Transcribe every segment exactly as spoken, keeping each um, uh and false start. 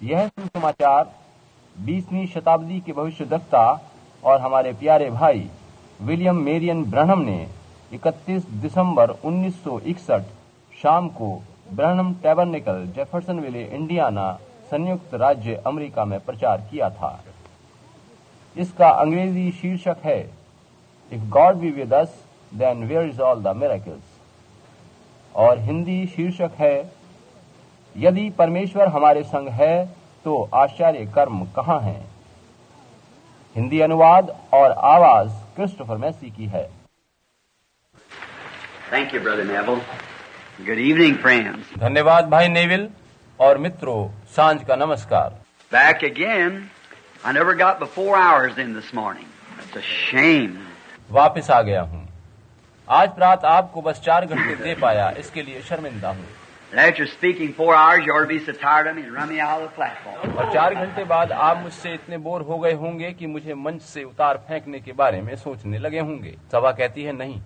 यह सुसमाचार बीसवीं शताब्दी के भविष्यद्वक्ता और हमारे प्यारे भाई विलियम मेरियन ब्रैनम ने इकतीस दिसंबर उन्नीस सौ इकसठ शाम को ब्रैनम टैबरनेकल जेफरसनविले इंडियाना संयुक्त राज्य अमेरिका में प्रचार किया था। इसका अंग्रेजी शीर्षक है if God be with us then where is all the miracles और हिंदी शीर्षक है यदि परमेश्वर हमारे संग है तो आश्चर्य कर्म कहाँ हैं। हिंदी अनुवाद और आवाज क्रिस्टोफर मैसी की है। Thank you, Brother Neville. Good evening, friends. धन्यवाद भाई नेविल और मित्रों, सांझ का नमस्कार। Back again. I never got the four hours in this morning. That's a shame. वापस आ गया हूँ। आज रात आपको बस चार घंटे दे पाया, इसके लिए शर्मिंदा हूँ। After speaking four hours, you ought to be so tired of me and run me out of the platform. और चार घंटे बाद आप मुझसे इतने बोर हो गए होंगे कि मुझे मंच से उतार फेंकने के बारे में सोचने लगे होंगे। सभा कहती है नहीं।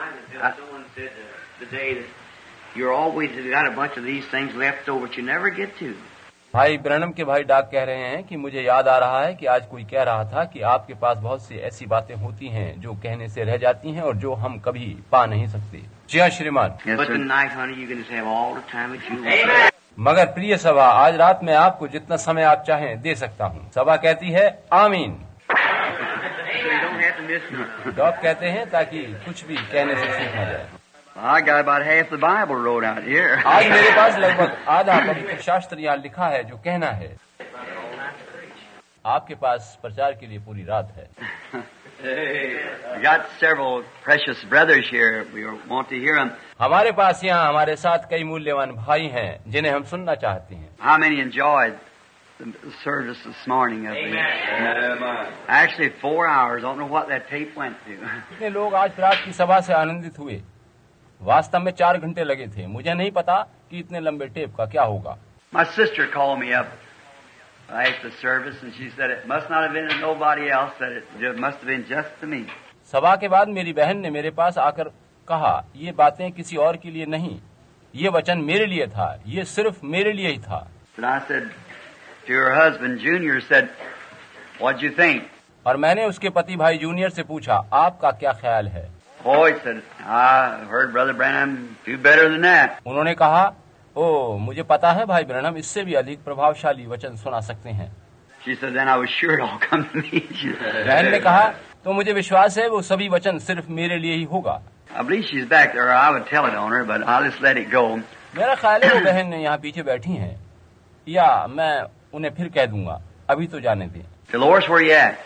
You're always got a bunch of these things left over that you never get to. भाई ब्रैनम के भाई डाक कह रहे हैं कि मुझे याद आ रहा है कि आज कोई कह रहा था कि आपके पास बहुत सी ऐसी बातें होती हैं जो कहने से रह जाती हैं और जो हम कभी पा नहीं सकते। जी हाँ श्रीमान। But tonight, honey, you can just have all the time that you want. मगर प्रिय सभा, आज रात में आपको जितना समय आप चाहें दे सकता हूँ। सभा कहती है आमीन। So you don't have to miss none. Doc कहते हैं ताकि कुछ भी कहने से चूक न जाए। I got about half the Bible wrote out here. आज मेरे पास लगभग आधा पवित्र शास्त्र यहाँ लिखा है जो कहना है। आपके पास प्रचार के लिए पूरी रात है। We got several precious brothers here. We want to hear them. हमारे पास यहाँ हमारे साथ कई मूल्यवान भाई हैं जिन्हें हम सुनना चाहते हैं। How many enjoyed the service this morning? Of the, actually, four hours. I don't know what that tape went to. कितने लोग आज रात की सभा से आनंदित हुए? वास्तव में चार घंटे लगे थे। मुझे नहीं पता कि इतने लंबे टेप का क्या होगा। My sister called me up after the service and she said it must not have been to nobody else, that it just must have been just to me. सभा के बाद मेरी बहन ने मेरे पास आकर कहा, ये बातें किसी और के लिए नहीं, ये वचन मेरे लिए था, ये सिर्फ मेरे लिए ही था। And I said to her husband, Junior, said, what'd you think? और मैंने उसके पति भाई जूनियर से पूछा, आपका क्या ख्याल है? Oh, he said, I heard Brother Branham do better than that. उन्होंने कहा, ओ मुझे पता है भाई ब्रैनम इससे भी अधिक प्रभावशाली वचन सुना सकते हैं। She said, then I was sure it all come to me. बहन ने कहा, तो मुझे विश्वास है वो सभी वचन सिर्फ मेरे लिए ही होगा। I believe she's back there. I would tell it on her, but I'll just let it go. मेरा ख्याल है वो बहन ने यहाँ पीछे बैठी हैं, या मैं उन्हें फिर कह दूंगा, अभी तो जाने दें। Dolores, where you at?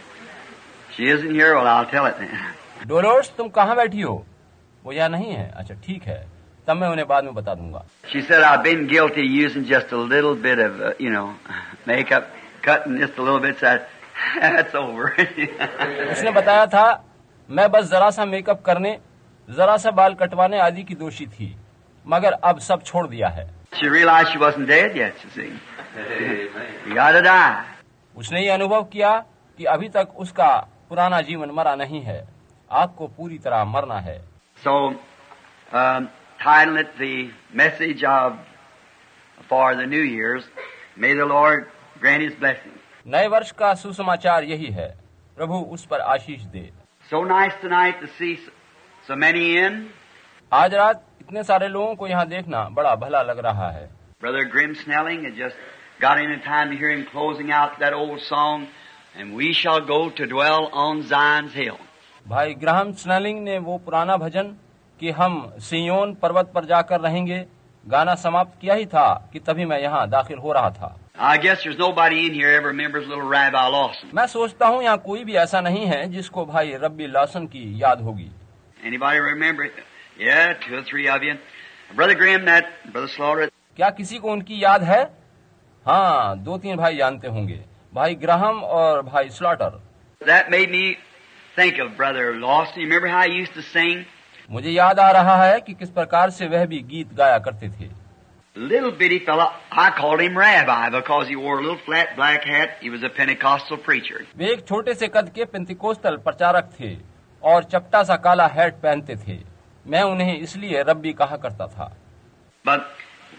She isn't here. Well, I'll tell it then. Dolores, तुम कहाँ बैठी हो? वो यहाँ नहीं है। अच्छा ठीक है, तब मैं उन्हें बाद में बता दूंगा। She said, I've been guilty using just a little bit of, uh, you know, makeup, cutting just a little bit, so that's over. उसने बताया था, मैं बस जरा सा मेकअप करने, जरा सा बाल कटवाने आदि की दोषी थी, मगर अब सब छोड़ दिया है। She realized she wasn't dead yet, you see. You gotta die. उसने ये अनुभव किया कि अभी तक उसका पुराना जीवन मरा नहीं है, आपको पूरी तरह मरना है। So, um, title it the message of for the New Year's. May the Lord grant His blessing. नए वर्ष का सुसमाचार यही है, प्रभु उस पर आशीष दे। So nice tonight to see so many in. आज रात इतने सारे लोगों को यहाँ देखना बड़ा भला लग रहा है। Brother Grim Snelling had just got in in time to hear him closing out that old song, and we shall go to dwell on Zion's hill. भाई ग्राहम स्नेलिंग ने वो पुराना भजन कि हम सियोन पर्वत पर जाकर रहेंगे गाना समाप्त किया ही था कि तभी मैं यहाँ दाखिल हो रहा था। I guess there's nobody in here ever remembers little Rabbi Lawson. मैं सोचता हूँ यहाँ कोई भी ऐसा नहीं है जिसको भाई रब्बी लॉसन की याद होगी। Anybody remember it? Yeah, two or three of you. Brother Grimm, that Brother Slaughter. क्या किसी को उनकी याद है? हाँ, दो तीन भाई जानते होंगे, भाई ग्राहम और भाई Slaughter. That made me think of Brother Lawson. You remember how he used to sing? मुझे याद आ रहा है कि किस प्रकार से वह भी गीत गाया करते थे। Little bitty fella, I called him Rabbi because he wore a little flat black hat. He was a Pentecostal preacher. वे एक छोटे से कद के पेंतिकोस्टल प्रचारक थे और चपटा सा काला हैट पहनते थे। मैं उन्हें इसलिए रब्बी कहा करता था। But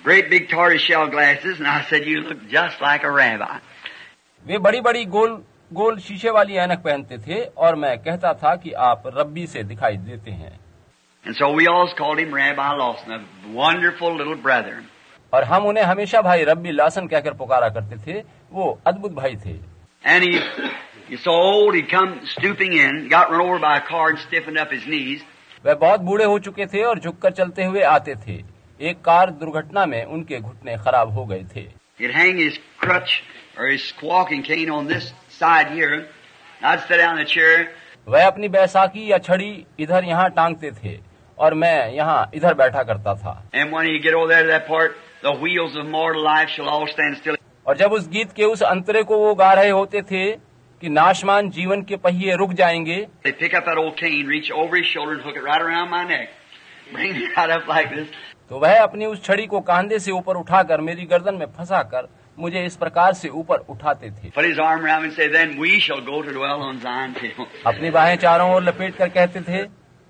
great big tortoiseshell glasses, and I said, "You look just like a rabbi." वे बड़ी बड़ी गोल गोल शीशे वाली ऐनक पहनते थे और मैं कहता था कि आप रब्बी से दिखाई देते हैं। And so we always called him Rabbi Lawson, a wonderful little brother. और हम उन्हें हमेशा भाई रब्बी लासन कहकर पुकारा करते थे। वो अद्भुत भाई थे। And he, he's so old, he'd come stooping in, got run over by a car and stiffened up his knees. वह बहुत बूढ़े हो चुके थे और झुककर चलते हुए आते थे। एक कार दुर्घटना में उनके घुटने खराब हो गए थे। He'd hang his crutch or his walking cane on this side here. I'd sit down in the chair. वह अपनी बैसाखी या छड़ी इधर यहाँ टांगते थे और मैं यहाँ इधर बैठा करता था। And when you get over there to that part, the wheels of mortal life shall all stand still. और जब उस गीत के उस अंतरे को वो गा रहे होते थे कि नाशमान जीवन के पहिए रुक जाएंगे, They pick up that old cane, reach over his shoulder and hook it right around my neck. Bring me right up like this. तो वह अपनी उस छड़ी को कांधे से ऊपर उठाकर मेरी गर्दन में फंसाकर मुझे इस प्रकार से ऊपर उठाते थे। Put his arm around me and say, "Then we shall go to dwell on Zion hill." अपनी बाहें चारों ओर लपेट कर कहते थे,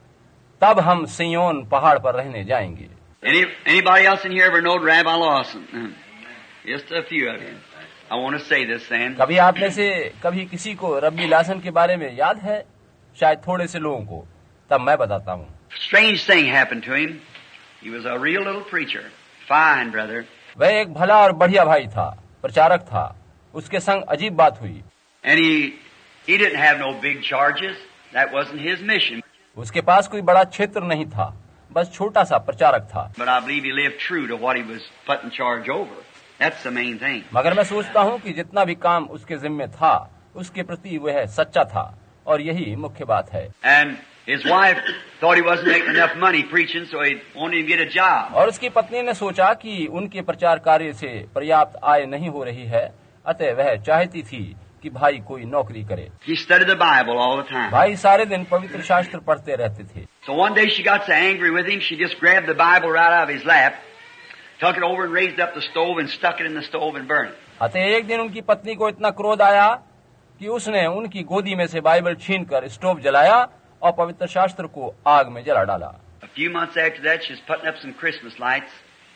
तब हम सियोन पहाड़ पर रहने जाएंगे। Any, anybody else in here ever know Rabbi Lawson? Just a few of you. I want to say this then. कभी आप में से कभी किसी को रब्बी लासन के बारे में याद है? शायद थोड़े से लोगों को। तब मैं बताता हूँ। Strange thing happened to him. He was a real little preacher. Fine, brother. वह एक भला और बढ़िया भाई था, प्रचारक था। उसके संग अजीब बात हुई। And he, he didn't have no big charges. That wasn't his mission. उसके पास कोई बड़ा क्षेत्र नहीं था, बस छोटा सा प्रचारक था। But I believe he lived true to what he was put in charge over. That's the main thing. मगर मैं सोचता हूँ कि जितना भी काम उसके जिम्मे था, उसके प्रति वह सच्चा था और यही मुख्य बात है। And his wife thought he wasn't making enough money preaching, so he wanted to get a job. और उसकी पत्नी ने सोचा कि उनके प्रचार कार्य से पर्याप्त आय नहीं हो रही है, अतः वह चाहती थी कि भाई कोई नौकरी करे। He studied the Bible all the time. भाई सारे दिन पवित्र शास्त्र पढ़ते रहते थे। So one day she got so angry with him, she just grabbed the Bible right out of his lap, took it over and raised up the stove and stuck it in the stove and burned it. अतः एक दिन उनकी पत्नी को इतना क्रोध आया कि उसने उनकी गोदी में से बाइबल छीनकर स्टोव जलाया और पवित्र शास्त्र को आग में जला डाला। A few months after that, she was putting up some Christmas lights.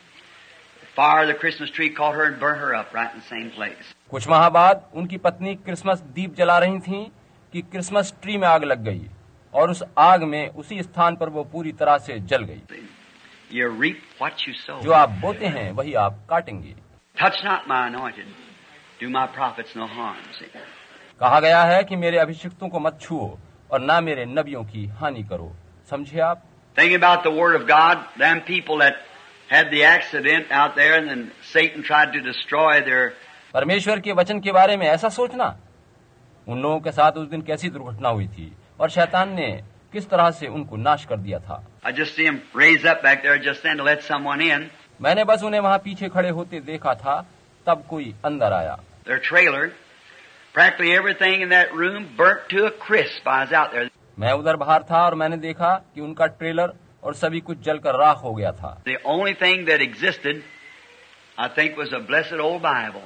The fire of the Christmas tree caught her and burnt her up right in the same place. कुछ माह बाद उनकी पत्नी क्रिसमस दीप जला रही थीं कि क्रिसमस ट्री में आग लग गई और उस आग में उसी स्थान पर वो पूरी तरह से जल गई। You reap what you sow. जो आप बोते हैं वही आप काटेंगे। Touch not my anointed. Do my prophets no harm. See? कहा गया है कि मेरे अभिषिक्तों को मत छुओ और ना मेरे नबियों की हानि करो। समझे आप? Thinking about the Word of God, them people that had the accident out there and then Satan tried to destroy their... परमेश्वर के वचन के बारे में ऐसा सोचना, उन लोगों के साथ उस दिन कैसी दुर्घटना हुई थी और शैतान ने किस तरह से उनको नाश कर दिया था। I just see them raise up back there just then to let someone in. मैंने बस उन्हें वहाँ पीछे खड़े होते देखा था, तब कोई अंदर आया। Their trailer, practically everything in that room burnt to a crisp. I was out there. मैं उधर बाहर था और मैंने देखा कि उनका ट्रेलर और सभी कुछ जलकर राख हो गया था। The only thing that existed, I think, was a blessed old Bible.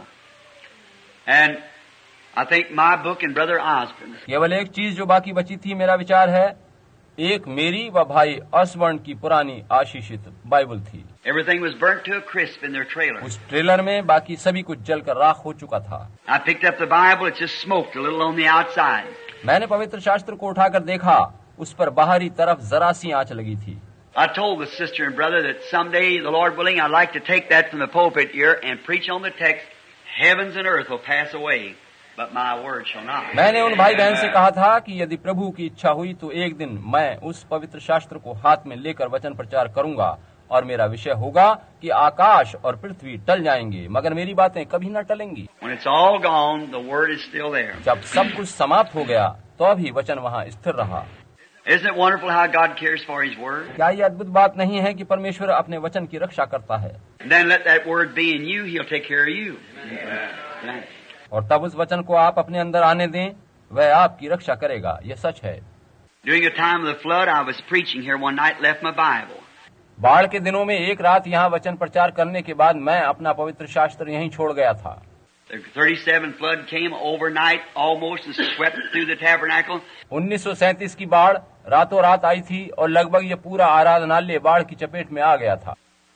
And I think my book and Brother Osborne's. केवल एक चीज जो बाकी बची थी, मेरा विचार है, एक मेरी व भाई ऑसबर्न की पुरानी आशीषित बाइबल थी। Everything was burnt to a crisp in their trailer. उस ट्रेलर में बाकी सभी कुछ जलकर राख हो चुका था। I picked up the Bible, it just smoked a little on the outside. मैंने पवित्र शास्त्र को उठाकर देखा, उस पर बाहरी तरफ जरा सी आंच लगी थी। I told the sister and brother that someday, the Lord willing, I'd like to take that from the pulpit here and preach on the text, heavens and earth will pass away, but my word shall not. मैंने उन भाई बहन से कहा था कि यदि प्रभु की इच्छा हुई तो एक दिन मैं उस पवित्र शास्त्र को हाथ में लेकर वचन प्रचार करूंगा और मेरा विषय होगा कि आकाश और पृथ्वी टल जाएंगे मगर मेरी बातें कभी न टलेंगी। When it's all gone, the word is still there. जब सब कुछ समाप्त हो गया तो भी वचन वहाँ स्थिर रहा। Isn't it wonderful how God cares for His word? क्या ये अद्भुत बात नहीं है कि परमेश्वर अपने वचन की रक्षा करता है? And then let that word be in you, He'll take care of you. Right. और तब उस वचन को आप अपने अंदर आने दें, वह आपकी रक्षा करेगा। यह सच है। During the time of the flood, I was preaching here one night, left my Bible. बाढ़ के दिनों में एक रात यहाँ वचन प्रचार करने के बाद मैं अपना पवित्र शास्त्र यहीं छोड़ गया था। The thirty-seven flood came overnight almost and swept through the tabernacle. उन्नीस सौ सैंतीस की बाढ़ रातों रात आई थी और लगभग ये पूरा आराधनालय बाढ़ की चपेट में आ गया था।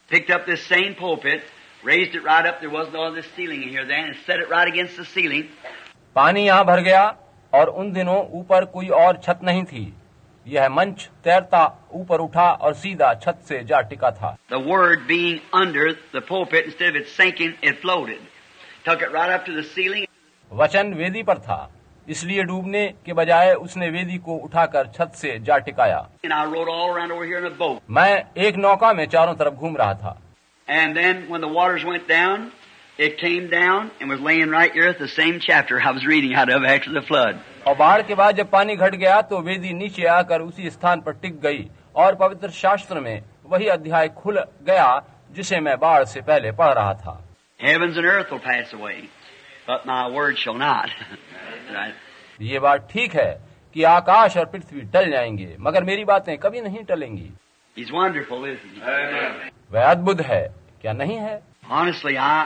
picked up this same pulpit, raised it right up. There wasn't all this ceiling in here then, and set it right against the ceiling. पानी यहाँ भर गया और उन दिनों ऊपर कोई और छत नहीं थी। यह मंच तैरता ऊपर उठा और सीधा छत से जा टिका था। The word being under the pulpit, instead of it sinking, it floated. Took it right up to the ceiling. वचन वेदी पर था, इसलिए डूबने के बजाय उसने वेदी को उठाकर छत से जा टिकाया। And I rode all around over here in a boat. मैं एक नौका में चारों तरफ घूम रहा था। And then when the waters went down, it came down and was laying right here at the same chapter I was reading out of after the flood. और बाढ़ के बाद जब पानी घट गया तो वेदी नीचे आकर उसी स्थान पर टिक गई और पवित्र शास्त्र में वही अध्याय खुल गया जिसे मैं बाढ़ से पहले पढ़ रहा था। Heavens and earth will pass away, but my word shall not. Right? ये बात ठीक है कि आकाश और पृथ्वी टल जाएंगे, मगर मेरी बातें कभी नहीं टलेंगी। He's wonderful, isn't he? Amen. वह अद्भुत है, क्या नहीं है? Honestly, I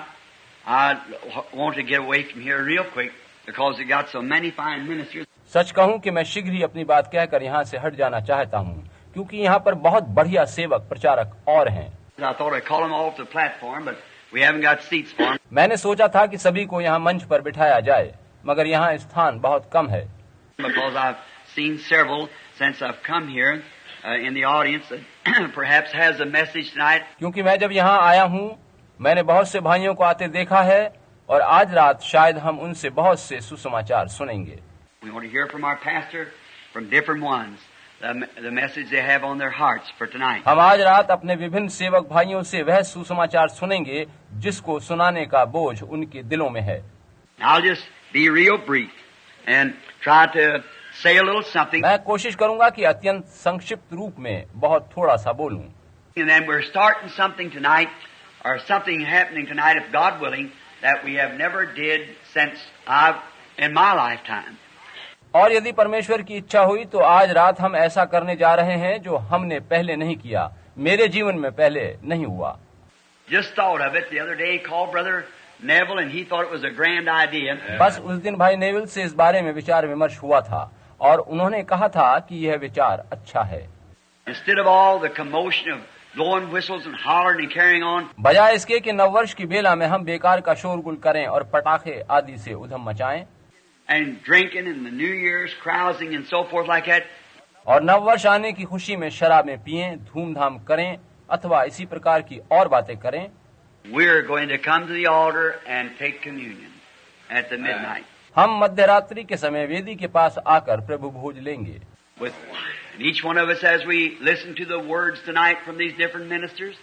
I want to get away from here real quick because we got so many fine ministers. सच कहूं कि मैं शीघ्र ही अपनी बात कहकर यहाँ से हट जाना चाहता हूँ, क्योंकि यहाँ पर बहुत बढ़िया सेवक प्रचारक और हैं। I thought I'd call them all to the platform, but we haven't got seats for them. मैंने सोचा था कि सभी को यहाँ मंच पर बिठाया जाए, मगर यहाँ स्थान बहुत कम है। Because I've seen several since I've come here uh, in the audience that perhaps has a message tonight. क्योंकि मैं जब यहाँ आया हूँ, मैंने बहुत से भाइयों को आते देखा है और आज रात शायद हम उनसे बहुत से सुसमाचार सुनेंगे। We want to hear from our pastor, from different ones, the, the message they have on their hearts for tonight. हम आज रात अपने विभिन्न सेवक भाइयों से वह सुसमाचार सुनेंगे जिसको सुनाने का बोझ उनके दिलों में है। I'll just be real brief and try to say a little something. मैं कोशिश करूंगा कि अत्यंत संक्षिप्त रूप में बहुत थोड़ा सा बोलूं। And then we're starting something tonight, or something happening tonight, if God willing, that we have never did since I've in my lifetime. और यदि परमेश्वर की इच्छा हुई तो आज रात हम ऐसा करने जा रहे हैं जो हमने पहले नहीं किया, मेरे जीवन में पहले नहीं हुआ। Just thought of it the other day. Called Brother Neville, and he thought it was a grand idea. बस उस दिन भाई नेविल से इस बारे में विचार विमर्श हुआ था और उन्होंने कहा था कि यह विचार अच्छा है। Instead of all the commotion of blowing whistles and hollering and carrying on, बजाय इसके कि नववर्ष की बेला में हम बेकार का शोरगुल करें और पटाखे आदि से उधम मचाएं, and drinking and the New Year's carousing and so forth like that, और नववर्ष आने की खुशी में शराबें पिएं, धूमधाम करें अथवा इसी प्रकार की और बातें करें, we're going to come to the altar and take communion at the midnight. हम मध्यरात्रि के समय वेदी के पास आकर प्रभु भोज लेंगे। With each one of us, as we listen to the words tonight from these different ministers,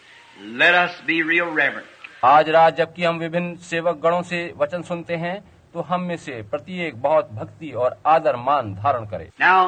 let us be real reverent. आज रात जबकि हम विभिन्न सेवक गणों से वचन सुनते हैं तो हम में से प्रत्येक बहुत भक्ति और आदर मान धारण करे। Now,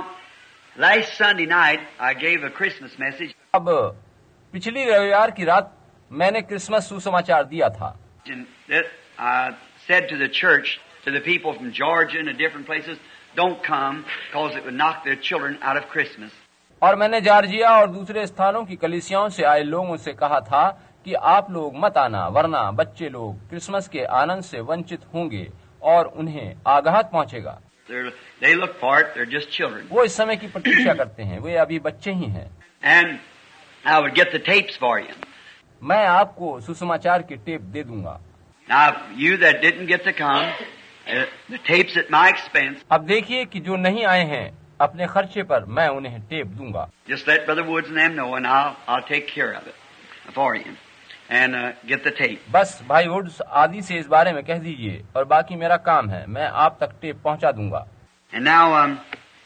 last Sunday night I gave a Christmas message. अब पिछली रविवार की रात मैंने क्रिसमस सुसमाचार दिया था। That I said to the church, to the people from Georgia and the different places, don't come because it would knock their children out of Christmas. और मैंने जॉर्जिया और दूसरे स्थानों की कलीसियाओं से आए लोगों से कहा था कि आप लोग मत आना, वरना बच्चे लोग क्रिसमस के आनंद से वंचित होंगे और उन्हें आघात पहुंचेगा। They look for it, they're just children. वो इस समय की प्रतीक्षा करते हैं, वे अभी बच्चे ही हैं। And I would get the tapes for you. मैं आपको सुसमाचार के टेप दे दूंगा। Now, you that didn't get to come, uh, the tapes at my expense. अब देखिए कि जो नहीं आए हैं अपने खर्चे पर मैं उन्हें टेप दूंगा। Just let Brother Woods and them know, and I'll I'll take care of it for you, and uh, get the tape. बस भाई वुड्स आदि से इस बारे में कह दीजिए और बाकी मेरा काम है, मैं आप तक टेप पहुंचा दूंगा। And now, um,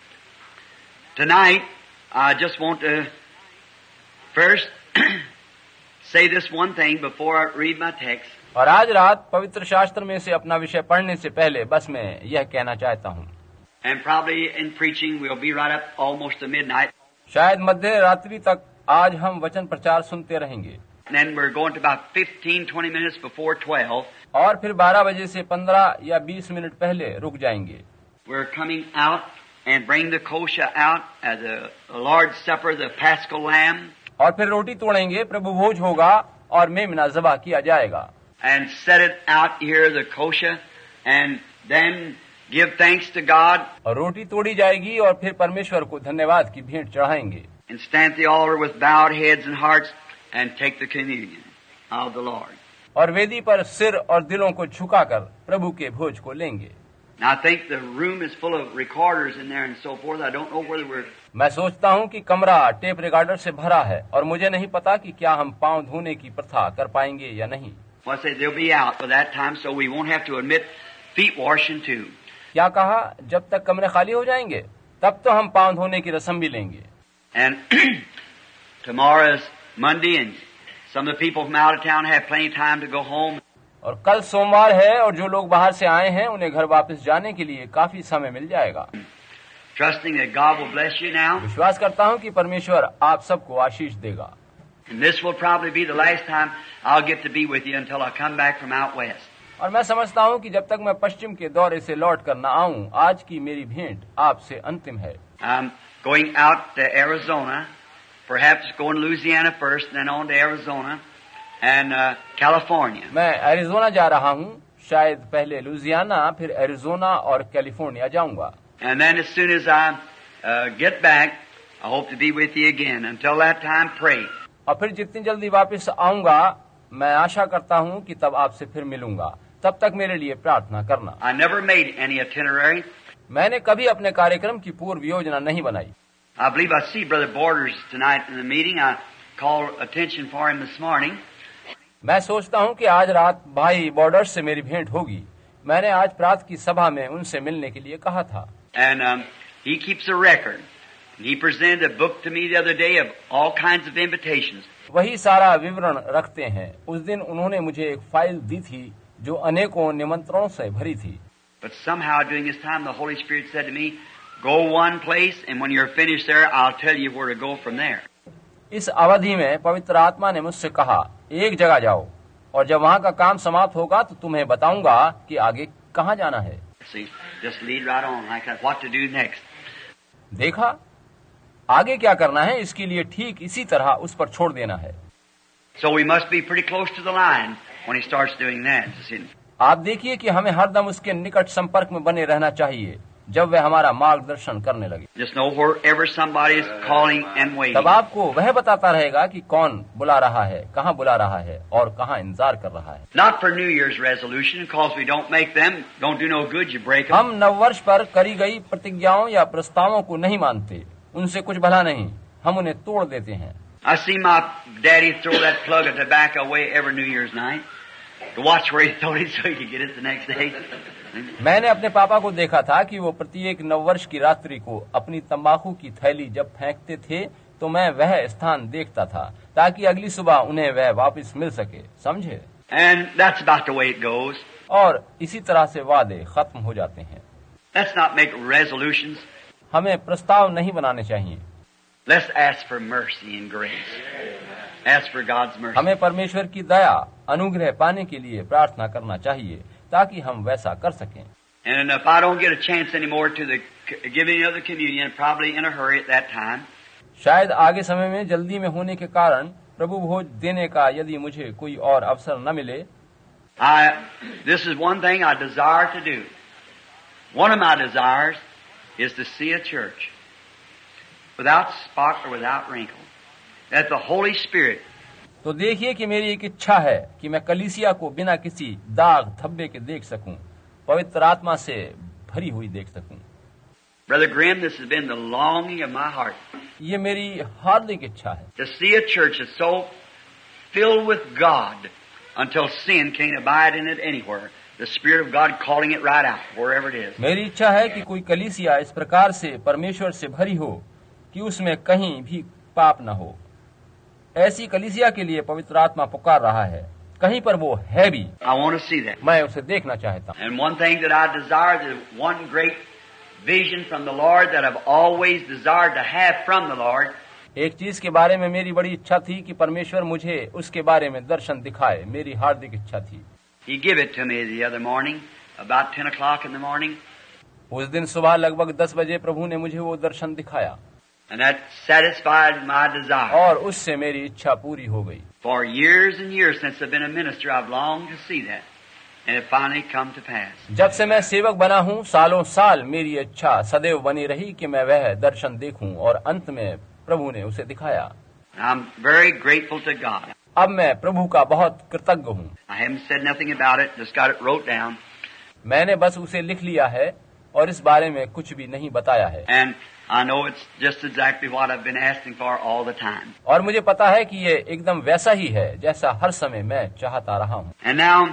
tonight, I just want to first say this one thing before I read my text. और आज रात पवित्र शास्त्र में से अपना विषय पढ़ने से पहले बस मैं यह कहना चाहता हूँ। And probably in preaching we'll be right up almost to midnight. शायद मध्य रात्रि तक आज हम वचन प्रचार सुनते रहेंगे। And then we're going to about fifteen, twenty minutes before twelve. और फिर बारह बजे से पंद्रह या बीस मिनट पहले रुक जाएंगे। We're coming out and bring the kosher out as the Lord's Supper, the Paschal Lamb. और फिर रोटी तोड़ेंगे, प्रभु भोज होगा और मेमना ज़बह किया जाएगा। And set it out here, the kosher, and then give thanks to God. और रोटी तोड़ी जाएगी और फिर परमेश्वर को धन्यवाद की भेंट चढ़ाएंगे। And stand at the altar with bowed heads and hearts, and take the communion of the Lord. और वेदी पर सिर और दिलों को झुकाकर प्रभु के भोज को लेंगे। Now I think the room is full of recorders in there and so forth. I don't know whether we're मैं सोचता हूँ कि कमरा टेप रिकॉर्डर से भरा है और मुझे नहीं पता कि क्या हम पांव धोने की प्रथा कर पाएंगे या नहीं। well, I say they'll be out by that time, so we won't have to admit feet washing too. क्या कहा? जब तक कमरे खाली हो जाएंगे तब तो हम पांव धोने की रस्म भी लेंगे। And tomorrow is Monday, and some of the people from out of town have plenty of time to go home. और कल सोमवार है और जो लोग बाहर से आए हैं उन्हें घर वापस जाने के लिए काफी समय मिल जाएगा। Trusting that God will bless you now. विश्वास करता हूँ कि परमेश्वर आप सबको आशीष देगा। And this will probably be the last time I'll get to be with you until I come back from out west. और मैं समझता हूँ कि जब तक मैं पश्चिम के दौरे से लौट कर न आऊँ, आज की मेरी भेंट आपसे अंतिम है। I'm going out to Arizona, perhaps going to Louisiana first, and then on to Arizona and uh, California. मैं एरिज़ोना जा रहा हूँ, शायद पहले लुजियाना, फिर एरिज़ोना और कैलिफोर्निया जाऊंगा। And then as soon as I uh, get back, I hope to be with you again. Until that time, pray. और फिर जितनी जल्दी वापस आऊंगा, मैं आशा करता हूँ कि तब आपसे फिर मिलूंगा। तब तक मेरे लिए प्रार्थना करना। I never made any itinerary. मैंने कभी अपने कार्यक्रम की पूर्व योजना नहीं बनाई। I believe I see Brother Borders tonight in the meeting. I called attention for him this morning. मैं सोचता हूँ कि आज रात भाई बॉर्डर्स से मेरी भेंट होगी। मैंने आज प्रात की सभा में उनसे मिलने के लिए कहा था। And um, he keeps a record. And he presented a book to me the other day of all kinds of invitations. वही सारा विवरण रखते हैं। उस दिन उन्होंने मुझे एक फाइल दी थी जो अनेकों निमंत्रणों से भरी थी। But somehow during this time the Holy Spirit said to me, go one place and when you're finished there, I'll tell you where to go from there. इस अवधि में पवित्र आत्मा ने मुझसे कहा, एक जगह जाओ और जब वहाँ का काम समाप्त होगा तो तुम्हें बताऊंगा कि आगे कहाँ जाना है। See, just lead right on like that. What to do next? देखा, आगे क्या करना है इसके लिए ठीक इसी तरह उस पर छोड़ देना है। So we must be pretty close to the line when he starts doing that. See? आप देखिए कि हमें हरदम उसके निकट संपर्क में बने रहना चाहिए जब वह हमारा मार्गदर्शन करने लगे। Just know wherever somebody is calling and waiting. तब आपको वह बताता रहेगा कि कौन बुला रहा है, कहाँ बुला रहा है और कहाँ इंतजार कर रहा है। Not for New Year's resolution, because we don't make them, don't do no good, you break them. हम नववर्ष पर करी गई प्रतिज्ञाओं या प्रस्तावों को नहीं मानते, उनसे कुछ भला नहीं, हम उन्हें तोड़ देते हैं। I see my daddy throw that plug of tobacco away every New Year's night to watch where he throw it so he could get it the next day. मैंने अपने पापा को देखा था कि वो प्रत्येक नववर्ष की रात्रि को अपनी तंबाकू की थैली जब फेंकते थे तो मैं वह स्थान देखता था ताकि अगली सुबह उन्हें वह वापस मिल सके, समझे? And that's about the way it goes. और इसी तरह से वादे खत्म हो जाते हैं। Let's not make resolutions. हमें प्रस्ताव नहीं बनाने चाहिए। Let's ask for mercy and grace. Ask for God's mercy. हमें परमेश्वर की दया, अनुग्रह पाने के लिए प्रार्थना करना चाहिए ताकि हम वैसा कर सकें। And if I don't get a chance anymore to the giving of the communion, probably in a hurry at that time, शायद आगे समय में जल्दी में होने के कारण प्रभु भोज देने का यदि मुझे कोई और अवसर न मिले, I this is one thing I desire to do. One of my desires is to see a church without spot or without wrinkle, that the Holy Spirit तो देखिए कि मेरी एक इच्छा है कि मैं कलीसिया को बिना किसी दाग धब्बे के देख सकूं, पवित्र आत्मा से भरी हुई देख सकूं। Brother Grimm, this has been the longing of my heart. ये मेरी हार्दिक इच्छा है To see a church that's so filled with God until sin can't abide in it anywhere. The Spirit of God calling it right out, wherever it is. मेरी इच्छा है कि कोई कलीसिया इस प्रकार से परमेश्वर से भरी हो कि उसमें कहीं भी पाप न हो। ऐसी कलीसिया के लिए पवित्र आत्मा पुकार रहा है, कहीं पर वो है भी। I want to see that. मैं उसे देखना चाहता हूँ। And one thing that I desire, the one great vision from the Lord that I've always desired to have from the Lord. एक चीज के बारे में मेरी बड़ी इच्छा थी कि परमेश्वर मुझे उसके बारे में दर्शन दिखाए, मेरी हार्दिक इच्छा थी। He gave it to me the other morning, about ten o'clock in the morning. उस दिन सुबह लगभग दस बजे प्रभु ने मुझे वो दर्शन दिखाया And that satisfied my desire. और उससे मेरी इच्छा पूरी हो गई। For years and years since I've been a minister, I've longed to see that. And it finally come to pass. जब से मैं सेवक बना हूँ, सालों साल मेरी इच्छा सदैव बनी रही कि मैं वह दर्शन देखूं और अंत में प्रभु ने उसे दिखाया। I'm very grateful to God. अब मैं प्रभु का बहुत कृतज्ञ हूँ। I haven't said nothing about it, just got it wrote down. मैंने बस उसे लिख लिया है और इस बारे में कुछ भी नहीं बताया है। And I know it's just exactly what I've been asking for all the time. और मुझे पता है कि ये एकदम वैसा ही है जैसा हर समय मैं चाहता रहा हूँ। And now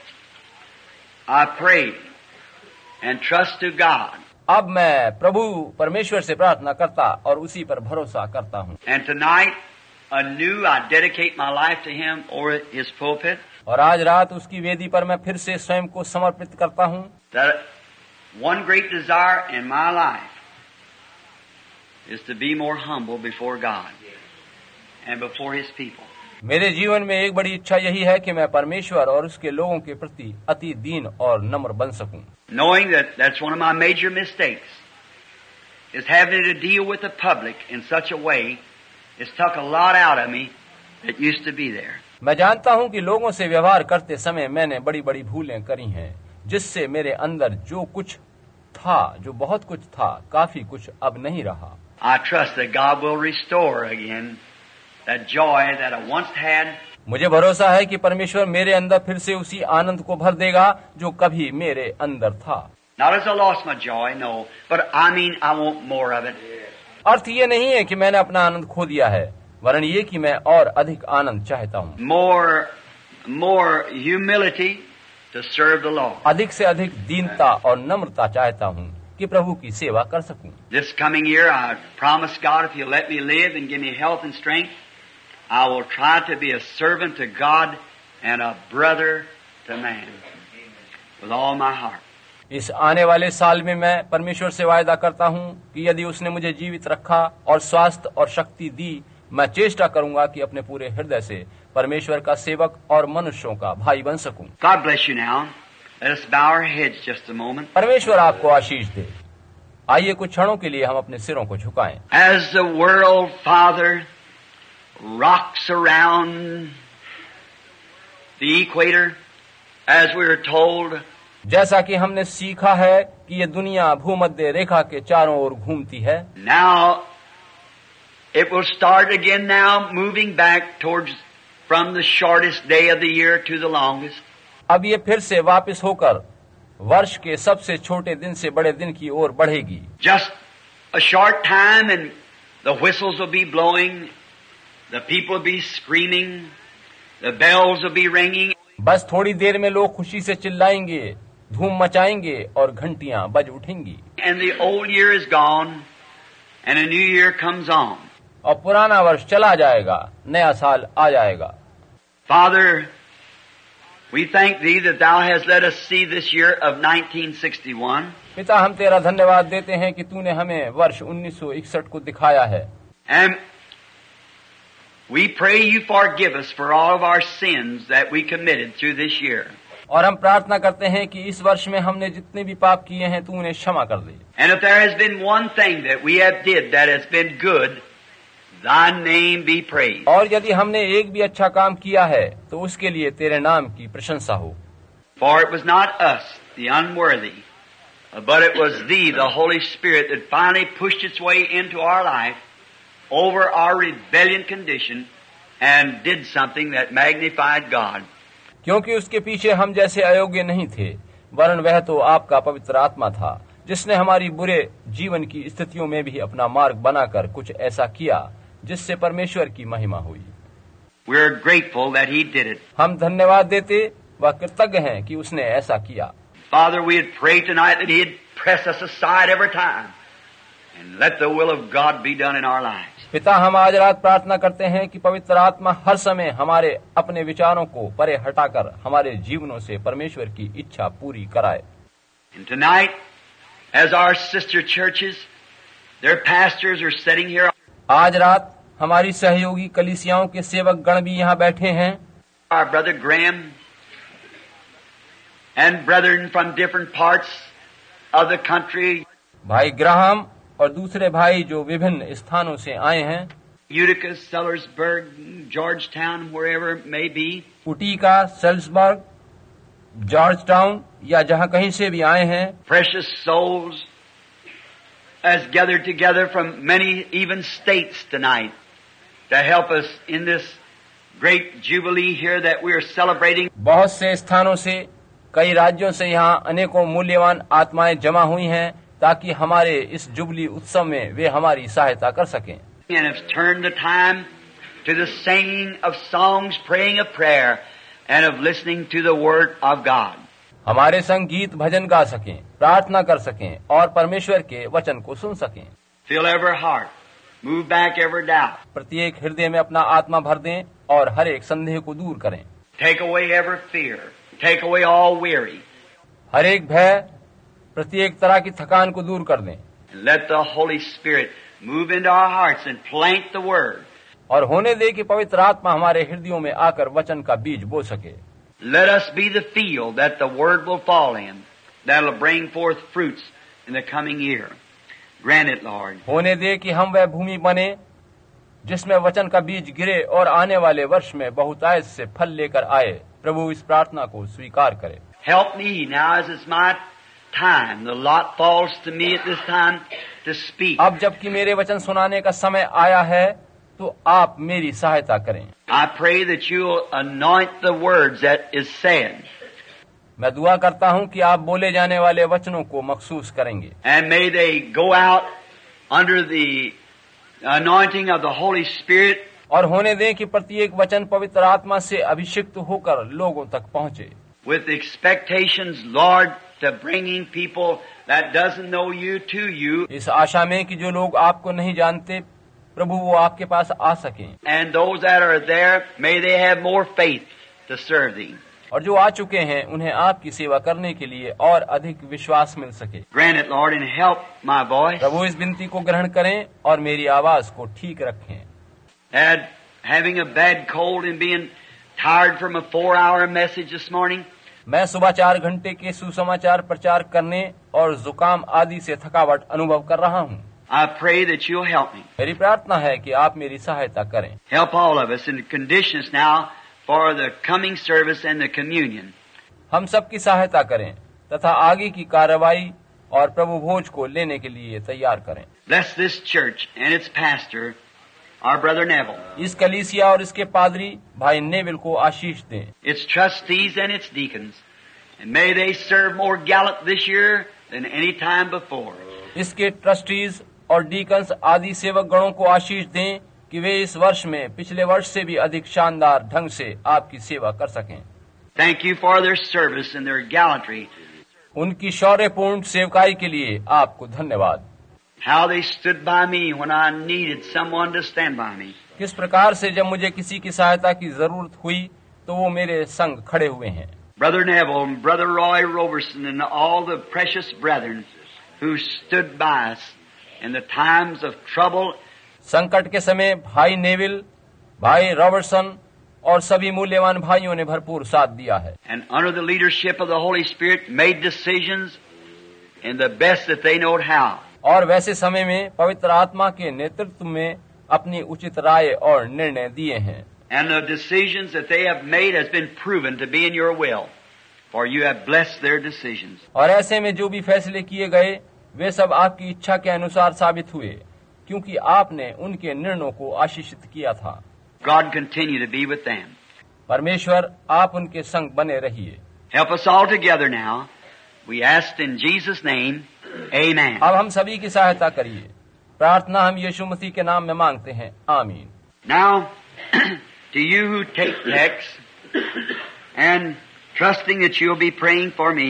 I pray and trust to God. अब मैं प्रभु परमेश्वर से प्रार्थना करता और उसी पर भरोसा करता हूँ। And tonight, anew, I dedicate my life to Him over His pulpit. और आज रात उसकी वेदी पर मैं फिर से स्वयं को समर्पित करता हूँ। That one great desire in my life is to be more humble before God and before His people. मेरे जीवन में एक बड़ी इच्छा यही है कि मैं परमेश्वर और उसके लोगों के प्रति अति दीन और नम्र बन सकूं। Knowing that that's one of my major mistakes is having to deal with the public in such a way it's took a lot out of me that used to be there. मैं जानता हूं कि लोगों से व्यवहार करते समय मैंने बड़ी बड़ी भूलें करी हैं, जिससे मेरे अंदर जो कुछ था, जो बहुत कुछ था, काफी कुछ अब नहीं रहा। I trust that God will restore again that joy that I once had. मुझे भरोसा है कि परमेश्वर मेरे अंदर फिर से उसी आनंद को भर देगा जो कभी मेरे अंदर था। Not as I lost my joy, no, but I mean I want more of it. अर्थ ये नहीं है कि मैंने अपना आनंद खो दिया है, वरन ये कि मैं और अधिक आनंद चाहता हूँ। More, more humility to serve the Lord. अधिक से अधिक दीनता और नम्रता चाहता हूँ कि प्रभु की सेवा कर सकूं। This coming year, I promise God, if He'll let me live and give me health and strength, I will try to be a servant to God and a brother to man with all my heart. इस आने वाले साल में मैं परमेश्वर से वायदा करता हूँ कि यदि उसने मुझे जीवित रखा और स्वास्थ्य और शक्ति दी, मैं चेष्टा करूंगा कि अपने पूरे हृदय से परमेश्वर का सेवक और मनुष्यों का भाई बन सकूं। God bless you now. Let us bow our heads just a moment. परमेश्वर आपको आशीष दे। आइए कुछ क्षणों के लिए हम अपने सिरों को झुकाएं। As the world, Father, rocks around the equator, as we are told, जैसा कि हमने सीखा है कि ये दुनिया भूमध्य रेखा के चारों ओर घूमती है। now it will start again now, moving back towards from the shortest day of the year to the longest. अब ये फिर से वापस होकर वर्ष के सबसे छोटे दिन से बड़े दिन की ओर बढ़ेगी। Just a short time and the whistles will be blowing, the people will be screaming, the bells will be ringing. बस थोड़ी देर में लोग खुशी से चिल्लाएंगे, धूम मचाएंगे और घंटियां बज उठेंगी। And the old year is gone and a new year comes on. और पुराना वर्ष चला जाएगा, नया साल आ जाएगा। Father, we thank Thee that Thou hast let us see this year of nineteen sixty-one. पिता, हम तेरा धन्यवाद देते हैं कि तूने हमें वर्ष उन्नीस सौ इकसठ को दिखाया है। And we pray You forgive us for all of our sins that we committed through this year. और हम प्रार्थना करते हैं कि इस वर्ष में हमने जितने भी पाप किए हैं तू उन्हें क्षमा कर दे। And if there has been one thing that we have did that has been good, Thy name be praised. और यदि हमने एक भी अच्छा काम किया है तो उसके लिए तेरे नाम की प्रशंसा हो। For it was not us, the unworthy, but it was Thee, the Holy Spirit, that finally pushed its way into our life over our rebellion condition and did something that magnified God. क्योंकि उसके पीछे हम जैसे अयोग्य नहीं थे, वरन वह तो आपका पवित्र आत्मा था, जिसने हमारी बुरे जीवन की स्थितियों में भी अपना मार्ग बनाकर कुछ ऐसा किया जिससे परमेश्वर की महिमा हुई। We are grateful that He did it. हम धन्यवाद देते व कृतज्ञ हैं कि उसने ऐसा किया। Father, we had prayed tonight that He'd press us aside every time and let the will of God be done in our lives. पिता, हम आज रात प्रार्थना करते हैं कि पवित्र आत्मा हर समय हमारे अपने विचारों को परे हटाकर हमारे जीवनों से परमेश्वर की इच्छा पूरी कराए। And tonight, as our sister churches, their pastors are sitting here. आज रात हमारी सहयोगी कलीसियाओं के सेवक गण भी यहाँ बैठे हैं। Our brother Graham and brethren from different parts of the country. भाई ग्राहम और दूसरे भाई जो विभिन्न स्थानों से आए हैं, Utica, Sellersburg, Georgetown, wherever it may be. Utica, Saltsburg, Georgetown या जहाँ कहीं से भी आए हैं। Precious souls as gathered together from many even states tonight to help us in this great jubilee here that we are celebrating. बहुत से स्थानों से, कई राज्यों से यहाँ अनेकों मूल्यवान आत्माएं जमा हुई हैं ताकि हमारे इस जुबली उत्सव में वे हमारी सहायता कर सकें। And have turned the time to the singing of songs, praying a prayer, and of listening to the Word of God. हमारे संग गीत भजन गा सकें, प्रार्थना कर सकें और परमेश्वर के वचन को सुन सकें। Fill every heart, move back every doubt. प्रत्येक हृदय में अपना आत्मा भर दें और हर एक संदेह को दूर करें। Take away every fear, take away all weary. हर एक भय, प्रत्येक तरह की थकान को दूर कर दें। And let the Holy Spirit move into our hearts and plant the Word. और होने दे कि पवित्र आत्मा हमारे हृदयों में आकर वचन का बीज बो सके। Let us be the field that the Word will fall in, that will bring forth fruits in the coming year. Grant it, Lord. होने दे कि हम वह भूमि बने जिसमें वचन का बीज गिरे और आने वाले वर्ष में बहुतायत से फल लेकर आए। प्रभु इस प्रार्थना को स्वीकार करे। Help me now as it's my time. The lot falls to me at this time to speak. अब जबकि मेरे वचन सुनाने का समय आया है तो आप मेरी सहायता करें। I pray that you'll anoint the words that is said. मैं दुआ करता हूँ कि आप बोले जाने वाले वचनों को मखसूस करेंगे। And may they go out under the anointing of the Holy Spirit. और होने दें कि प्रत्येक वचन पवित्र आत्मा से अभिषिक्त होकर लोगों तक पहुँचे। With expectations, Lord, to bringing people that doesn't know you to you. इस आशा में कि जो लोग आपको नहीं जानते प्रभु वो आपके पास आ सकें। And those that are there, may they have more faith to serve thee. और जो आ चुके हैं उन्हें आपकी सेवा करने के लिए और अधिक विश्वास मिल सके। Grant it, Lord, and help my voice. प्रभु इस विनती को ग्रहण करें और मेरी आवाज को ठीक रखें। Had having a bad cold and being tired from a four-hour message this morning. मैं सुबह चार घंटे के सुसमाचार प्रचार करने और जुकाम आदि से थकावट अनुभव कर रहा हूँ। I pray that you'll help me. मेरी प्रार्थना है कि आप मेरी सहायता करें। Help all of us and condition us now for the coming service and the communion. हम सबकी सहायता करें तथा आगे की कार्रवाई और प्रभु भोज को लेने के लिए तैयार करें। Bless this church and its pastor, our brother Neville. इस कलीसिया और इसके पादरी भाई नेविल को आशीष दें। Its trustees and its deacons. And may they serve more gallant this year than any time before. इसके ट्रस्टीज और डीकन्स आदि सेवक गणों को आशीष दें कि वे इस वर्ष में पिछले वर्ष से भी अधिक शानदार ढंग से आपकी सेवा कर सकें। Thank you for their service and their gallantry. उनकी शौर्यपूर्ण सेवकाई के लिए आपको धन्यवाद। How they stood by me when I needed someone to stand by me. किस प्रकार से जब मुझे किसी की सहायता की जरूरत हुई तो वो मेरे संग खड़े हुए हैं। Brother Neville and Brother Roy Roberson and all the precious brethren who stood by us in the times of trouble. संकट के समय भाई नेविल, भाई रॉबर्टसन और सभी मूल्यवान भाइयों ने भरपूर साथ दिया है। And under the leadership of the Holy Spirit made decisions in the best that they know how. और वैसे समय में पवित्र आत्मा के नेतृत्व में अपनी उचित राय और निर्णय दिए हैं। And the decisions that they have made has been proven to be in your will, for you have blessed their decisions. और ऐसे में जो भी फैसले किए गए वे सब आपकी इच्छा के अनुसार साबित हुए क्योंकि आपने उनके निर्णयों को आशीषित किया था। God continue to be with them. परमेश्वर आप उनके संग बने रहिए। Help us all together now. We ask in Jesus' name. Amen. अब हम सभी की सहायता करिए। प्रार्थना हम यीशु मसीह के नाम में मांगते हैं। आमीन। Now, to you who take text and trusting that you'll be praying for me.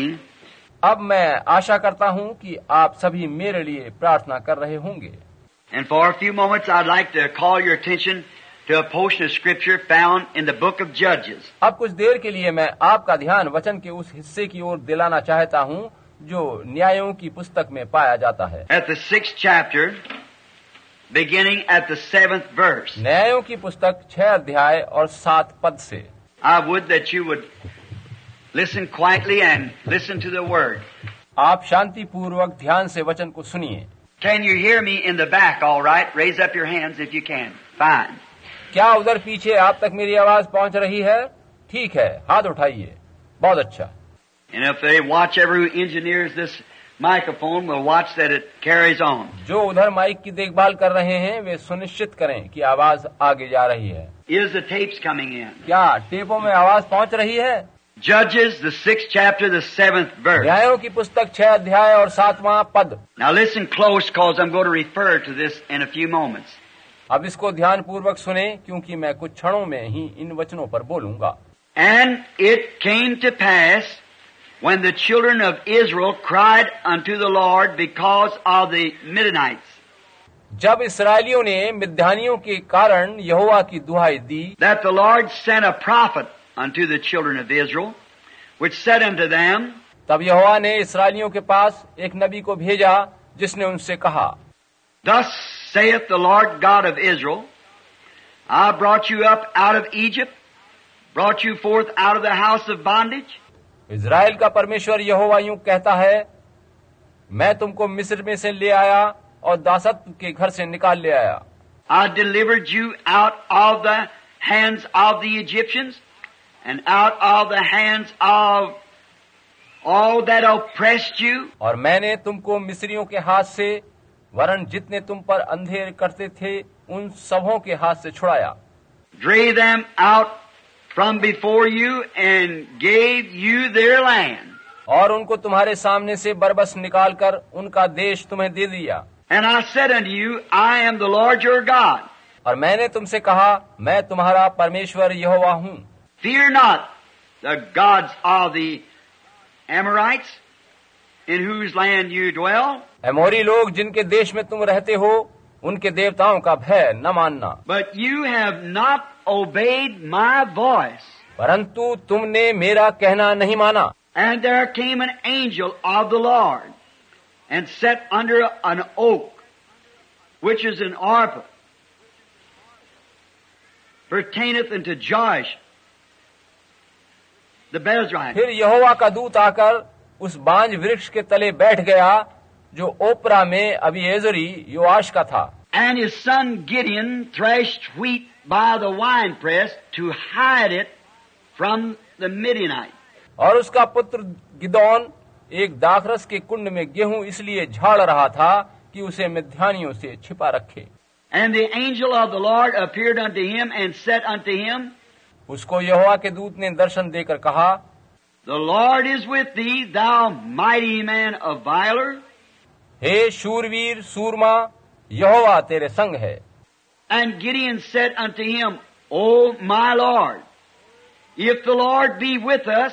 अब मैं आशा करता हूँ कि आप सभी मेरे लिए प्रार्थना कर रहे होंगे। And for a few moments I'd like to call your attention to a portion of scripture found in the book of Judges. अब कुछ देर के लिए मैं आपका ध्यान वचन के उस हिस्से की ओर दिलाना चाहता हूँ जो न्यायों की पुस्तक में पाया जाता है। At the sixth chapter, beginning at the seventh verse. न्यायों की पुस्तक छह अध्याय और सात पद से। I would that you would listen quietly and listen to the word. आप शांति पूर्वक ध्यान से वचन को सुनिए। Can you hear me in the back all right? Raise up your hands if you can. Fine. क्या उधर पीछे आप तक मेरी आवाज पहुंच रही है? ठीक है, हाथ उठाइए। बहुत अच्छा। And if they watch ever who engineers this microphone will watch that it carries on. जो उधर माइक की देखभाल कर रहे हैं वे सुनिश्चित करें कि आवाज आगे जा रही है। Is the tapes coming in? क्या टेपों में आवाज पहुंच रही है? Judges, the sixth chapter, the seventh verse. न्यायों की पुस्तक छह अध्याय और सातवां पद। Now listen close, cause I'm going to refer to this in a few moments. अब इसको ध्यान पूर्वक सुने क्योंकि मैं कुछ क्षणों में ही इन वचनों पर बोलूंगा। And it came to pass when the children of Israel cried unto the Lord because of the Midianites, जब इस्राएलियों ने मिद्यानियों के कारण यहोवा की दुहाई दी, that the Lord sent a prophet unto the children of Israel, which said unto them, तब यहोवा ने इस्राएलियों के पास एक नबी को भेजा जिसने उनसे कहा, Thus saith the Lord God of Israel, I brought you up out of Egypt, brought you forth out of the house of bondage. Israel का परमेश्वर यहोवा यूं कहता है, मैं तुमको मिस्र में से ले आया और दासत्व के घर से निकाल ले आया। I delivered you out of the hands of the Egyptians and out of the hands of all that oppressed you. और मैंने तुमको मिस्रियों के हाथ से वरन जितने तुम पर अंधेर करते थे उन सबों के हाथ से छुड़ाया। Drave them out from before you and gave you their land. और उनको तुम्हारे सामने से बरबस निकालकर उनका देश तुम्हें दे दिया। And I said unto you, I am the Lord your God. और मैंने तुमसे कहा, मैं तुम्हारा परमेश्वर यहोवा हूँ। Fear not the gods of the Amorites, in whose land you dwell. एमोरी लोग जिनके देश में तुम रहते हो, उनके देवताओं का भय न मानना। But you have not obeyed my voice. परंतु तुमने मेरा कहना नहीं माना। And there came an angel of the Lord, and sat under an oak, which is an Orpah, pertaineth unto Joash the Bezrite. फिर यहोवा का दूत आकर उस बांज वृक्ष के तले बैठ गया जो ओपरा में अबीएजेरी योआश का था। And his son Gideon threshed wheat by the winepress to hide it from the Midianite. और उसका पुत्र गिदोन एक दाखरस के कुंड में गेहूं इसलिए झाड़ रहा था कि उसे मिद्यानियों से छिपा रखे। And the angel of the Lord appeared unto him and said unto him, उसको यहोवा के दूत ने दर्शन देकर कहा, The Lord is with thee, thou mighty man of valor. हे शूरवीर सूरमा, यहोवा तेरे संग है। And Gideon said unto him, O my Lord, if the Lord be with us,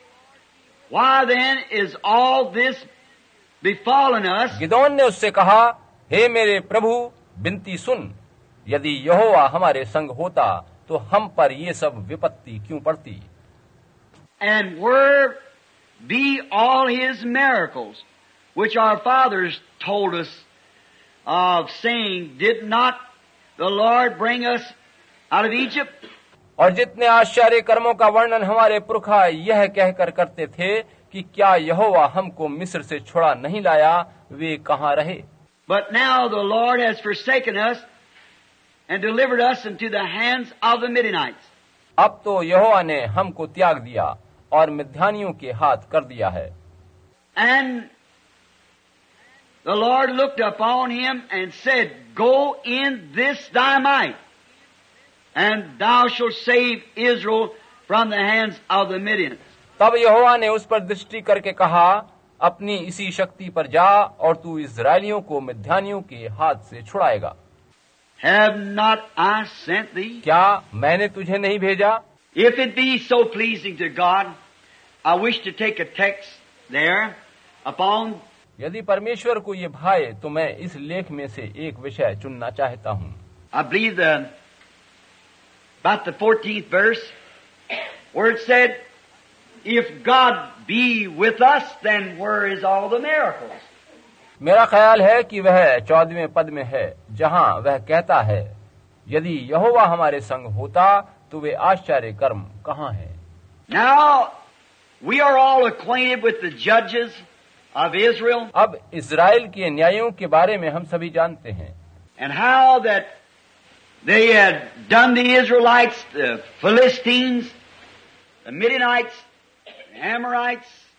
why then is all this befallen us? Gideon ने उससे कहा, हे मेरे प्रभु, बिनती सुन, यदि यहोवा हमारे संग होता तो हम पर ये सब विपत्ति क्यों पड़ती? And where be all his miracles, which our fathers told us of, saying, Did not the Lord bring us out of Egypt? और जितने आश्चर्य कर्मों का वर्णन हमारे पुरखा यह कहकर करते थे कि क्या यहोवा हमको मिस्र से छुड़ा नहीं लाया, वे कहाँ रहे? But now the Lord has forsaken us and delivered us into the hands of the Midianites. अब तो यहोवा ने हमको त्याग दिया और मिद्यानियों के हाथ कर दिया है। And the Lord looked upon him and said, Go in this thy might, and thou shalt save Israel from the hands of the Midianites. तब यहोवा ने उस पर दृष्टि करके कहा, अपनी इसी शक्ति पर जा और तू इस्राएलियों को मिद्यानियों के हाथ से छुड़ाएगा। Have not I sent thee? क्या मैंने तुझे नहीं भेजा? If it be so pleasing to God, I wish to take a text there upon. यदि परमेश्वर को ये भाए तो मैं इस लेख में से एक विषय चुनना चाहता हूँ। I believe the about the fourteenth verse, where it said, If God be with us, then where is all the miracles? मेरा ख्याल है कि वह चौदहवें पद में है, जहाँ वह कहता है, यदि यहोवा हमारे संग होता तो वे आश्चर्य कर्म कहाँ हैं? Now, we are all acquainted with the judges of Israel. अब इज़राइल के न्यायों के बारे में हम सभी जानते हैं। And how that they had done the Israelites, the Philistines, the Midianites, the Amorites.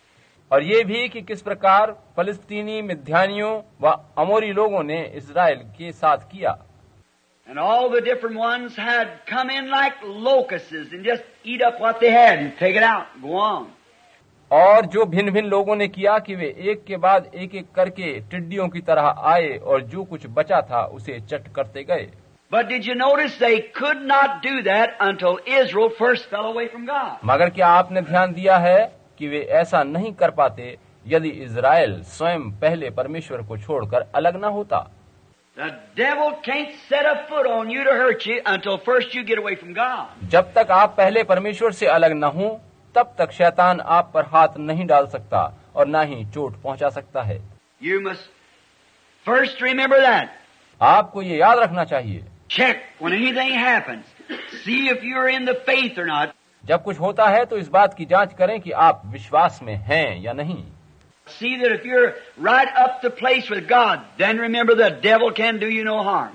और ये भी कि किस प्रकार फलस्तीनी, मिद्यानियों व अमोरी लोगों ने इस्राएल के साथ किया। And all the different ones had come in like locusts and just eat up what they had and take it out, go on. और जो भिन्न भिन्न लोगों ने किया कि वे एक के बाद एक एक करके टिड्डियों की तरह आए और जो कुछ बचा था उसे चट करते गए। But did you notice they could not do that until Israel first fell away from God? मगर क्या आपने ध्यान दिया है कि वे ऐसा नहीं कर पाते यदि इज़राइल स्वयं पहले परमेश्वर को छोड़कर अलग न होता। The devil can't set a foot on you to hurt you until first you get away from God. जब तक आप पहले परमेश्वर से अलग न हो तब तक शैतान आप पर हाथ नहीं डाल सकता और न ही चोट पहुंचा सकता है। You must first remember that. आपको ये याद रखना चाहिए। Check when anything happens. See if you're in the faith or not. जब कुछ होता है तो इस बात की जांच करें कि आप विश्वास में हैं या नहीं। See that if you're right up the place with God, then remember the devil can do you no harm.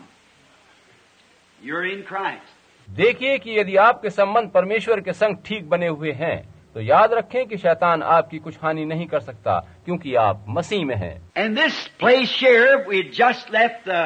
You're in Christ. देखिए कि यदि आपके संबंध परमेश्वर के संग ठीक बने हुए हैं तो याद रखें कि शैतान आपकी कुछ हानि नहीं कर सकता क्योंकि आप मसीह में हैं। And this place here, we just left the,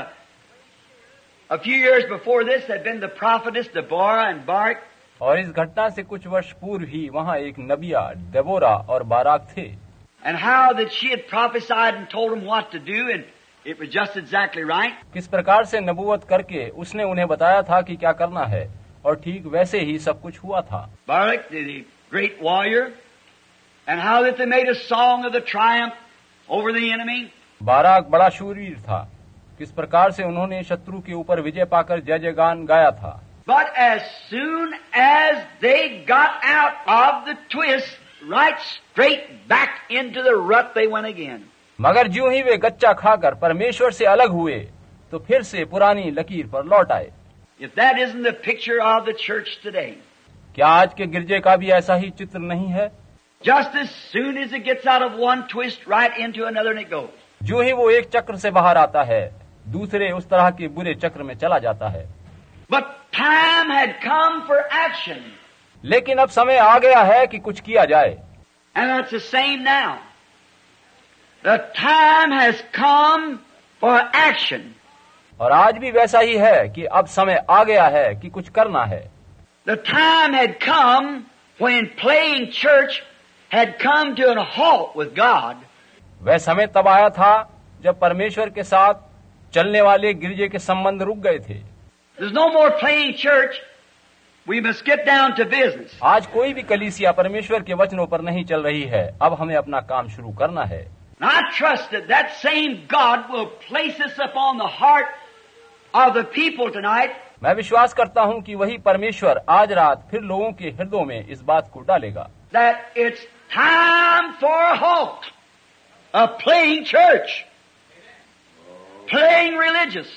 a few years before this had been the prophetess Deborah and Barak. और इस घटना से कुछ वर्ष पूर्व ही वहाँ एक नबिया देबोरा और बाराक थे। And how that she had prophesied and told them what to do, and it was just exactly right. किस प्रकार से नबूवत करके उसने उन्हें बताया था कि क्या करना है और ठीक वैसे ही सब कुछ हुआ था। Barak, the great warrior, and how that they made a song of the triumph over the enemy. Barak बड़ा शूरवीर था, किस प्रकार से उन्होंने शत्रु के ऊपर विजय पाकर जय जयगान गाया था। But as soon as they got out of the twist, right straight back into the rut they went again. मगर ज्यों ही वे गच्चा खाकर परमेश्वर से अलग हुए तो फिर से पुरानी लकीर पर लौट आए। If that isn't the picture of the church today. क्या आज के गिरजे का भी ऐसा ही चित्र नहीं है? Just as soon as it gets out of one twist right into another and it goes. ज्यों ही वो एक चक्र से बाहर आता है दूसरे उस तरह के बुरे चक्र में चला जाता है। But time had come for action. लेकिन अब समय आ गया है कि कुछ किया जाए। And that's the same now. The time has come for action. और आज भी वैसा ही है कि अब समय आ गया है कि कुछ करना है। The time had come when playing church had come to a halt with God. वह समय तब आया था जब परमेश्वर के साथ चलने वाले गिरजे के संबंध रुक गए थे। There's no more playing church. We must get down to business. आज कोई भी कलीसिया परमेश्वर के वचनों पर नहीं चल रही है, अब हमें अपना काम शुरू करना है। And I trust that that same God will place this upon the heart of the people tonight. मैं विश्वास करता हूँ कि वही परमेश्वर आज रात फिर लोगों के हृदयों में इस बात को डालेगा। That it's time for a halt. A playing church. Playing religious.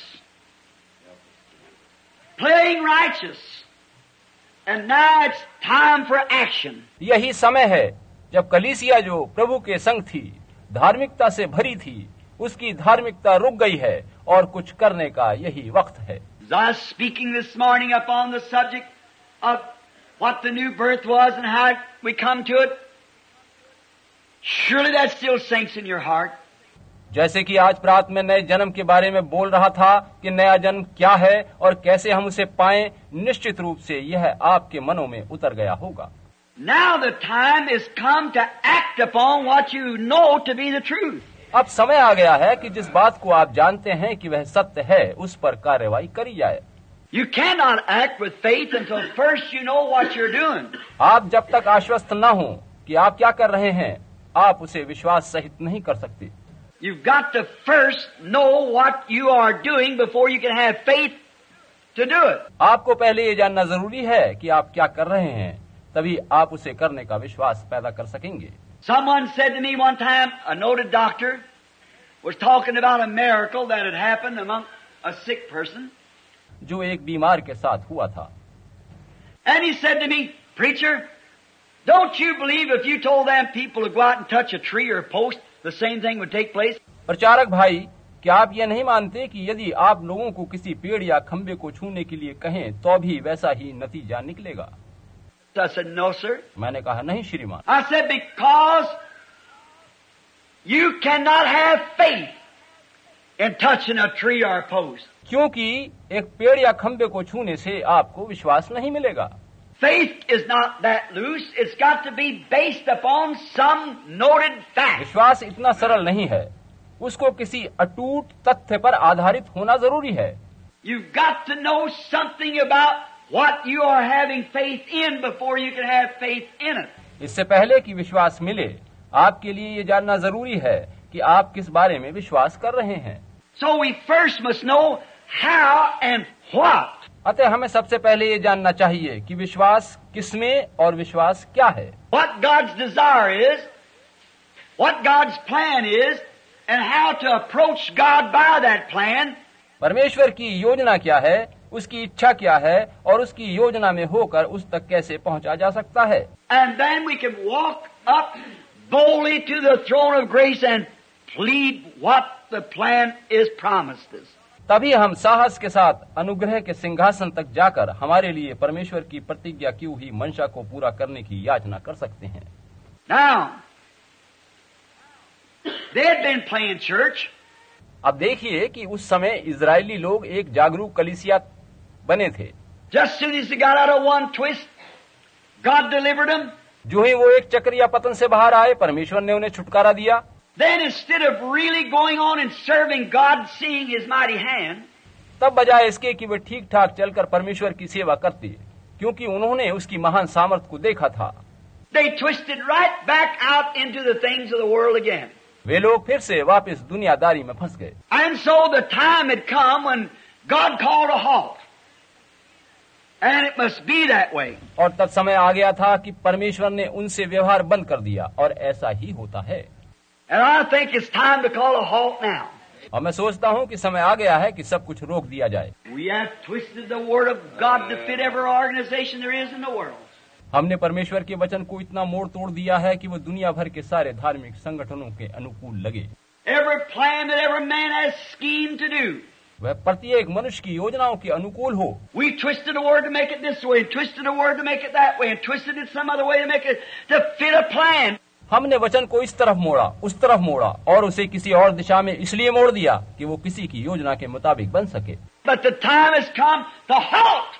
Playing righteous. And now it's time for action. यही समय है जब कलीसिया जो प्रभु के संग थी, धार्मिकता से भरी थी, उसकी धार्मिकता रुक गई है और कुछ करने का यही वक्त है। As I was speaking this morning upon the subject of what the new birth was and how we come to it, surely that still sinks in your heart. जैसे कि आज प्रात में नए जन्म के बारे में बोल रहा था कि नया जन्म क्या है और कैसे हम उसे पाएं, निश्चित रूप से यह आपके मनों में उतर गया होगा। Now the time is come to act upon what you know to be the truth. अब समय आ गया है कि जिस बात को आप जानते हैं कि वह सत्य है, उस पर कार्रवाई करी जाए। You cannot act with faith until first you know what you're doing. आप जब तक आश्वस्त न हो कि आप क्या कर रहे हैं, आप उसे विश्वास सहित नहीं कर सकते। You've got to first know what you are doing before you can have faith to do it. आपको पहले ये जानना जरूरी है कि आप क्या कर रहे हैं, तभी आप उसे करने का विश्वास पैदा कर सकेंगे। Someone said to me one time, a noted doctor was talking about a miracle that had happened among a sick person. जो एक बीमार के साथ हुआ था। And he said to me, preacher, don't you believe if you told them people to go out and touch a tree or a post, the same thing would take place? प्रचारक भाई, क्या आप ये नहीं मानते कि यदि आप लोगों को किसी पेड़ या खंबे को छूने के लिए कहें तो भी वैसा ही नतीजा निकलेगा? I said, no, sir. मैंने कहा नहीं श्रीमान। I said, because You cannot have faith in touching a tree or a post. क्योंकि एक पेड़ या खंबे को छूने से आपको विश्वास नहीं मिलेगा। Faith is not that loose. It's got to be based upon some noted fact. विश्वास इतना सरल नहीं है, उसको किसी अटूट तथ्य पर आधारित होना जरूरी है। You've got to know something about what you are having faith in before you can have faith in it. इससे पहले कि विश्वास मिले, आपके लिए ये जानना जरूरी है कि आप किस बारे में विश्वास कर रहे हैं। So we first must know how and what. अतः हमें सबसे पहले ये जानना चाहिए कि विश्वास किसमें और विश्वास क्या है। What God's desire is, what God's plan is, and how to approach God by that plan. परमेश्वर की योजना क्या है, उसकी इच्छा क्या है और उसकी योजना में होकर उस तक कैसे पहुंचा जा सकता है। And then we can walk up boldly to the throne of grace and plead what the plan is promised us. तभी हम साहस के साथ अनुग्रह के सिंहासन तक जाकर हमारे लिए परमेश्वर की प्रतिज्ञा की हुई मंशा को पूरा करने की याचना कर सकते हैं। Now, they had been playing church. अब देखिए कि उस समय इजरायली लोग एक जागरूक कलीसिया बने थे। Just soon as they got out of one twist, God delivered them. जो ही वो एक चक्र या पतन से बाहर आए, परमेश्वर ने उन्हें छुटकारा दिया। Then instead of really going on and serving God, seeing His mighty hand, तब बजाय इसके कि वे ठीक ठाक चलकर परमेश्वर की सेवा करते, क्योंकि उन्होंने उसकी महान सामर्थ को देखा था, they twisted right back out into the things of the world again. वे लोग फिर से वापस दुनियादारी में फंस गए। And so the time had come when God called a halt. And it must be that way. और तब समय आ गया था कि परमेश्वर ने उनसे व्यवहार बंद कर दिया, और ऐसा ही होता है। And I think it's time to call a halt now. और मैं सोचता हूँ कि समय आ गया है कि सब कुछ रोक दिया जाए। We have twisted the word of God to fit every organization there is in the world. हमने परमेश्वर के वचन को इतना मोड़ तोड़ दिया है कि वो दुनिया भर के सारे धार्मिक संगठनों के अनुकूल लगे। Every plan that every man has schemed to do. वह प्रत्येक मनुष्य की योजनाओं के अनुकूल हो। We twisted a word to make it this way, and twisted a word to make it that way, and twisted it some other way to make it to fit a plan. हमने वचन को इस तरफ मोड़ा, उस तरफ मोड़ा और उसे किसी और दिशा में इसलिए मोड़ दिया कि वो किसी की योजना के मुताबिक बन सके। But the time has come to halt.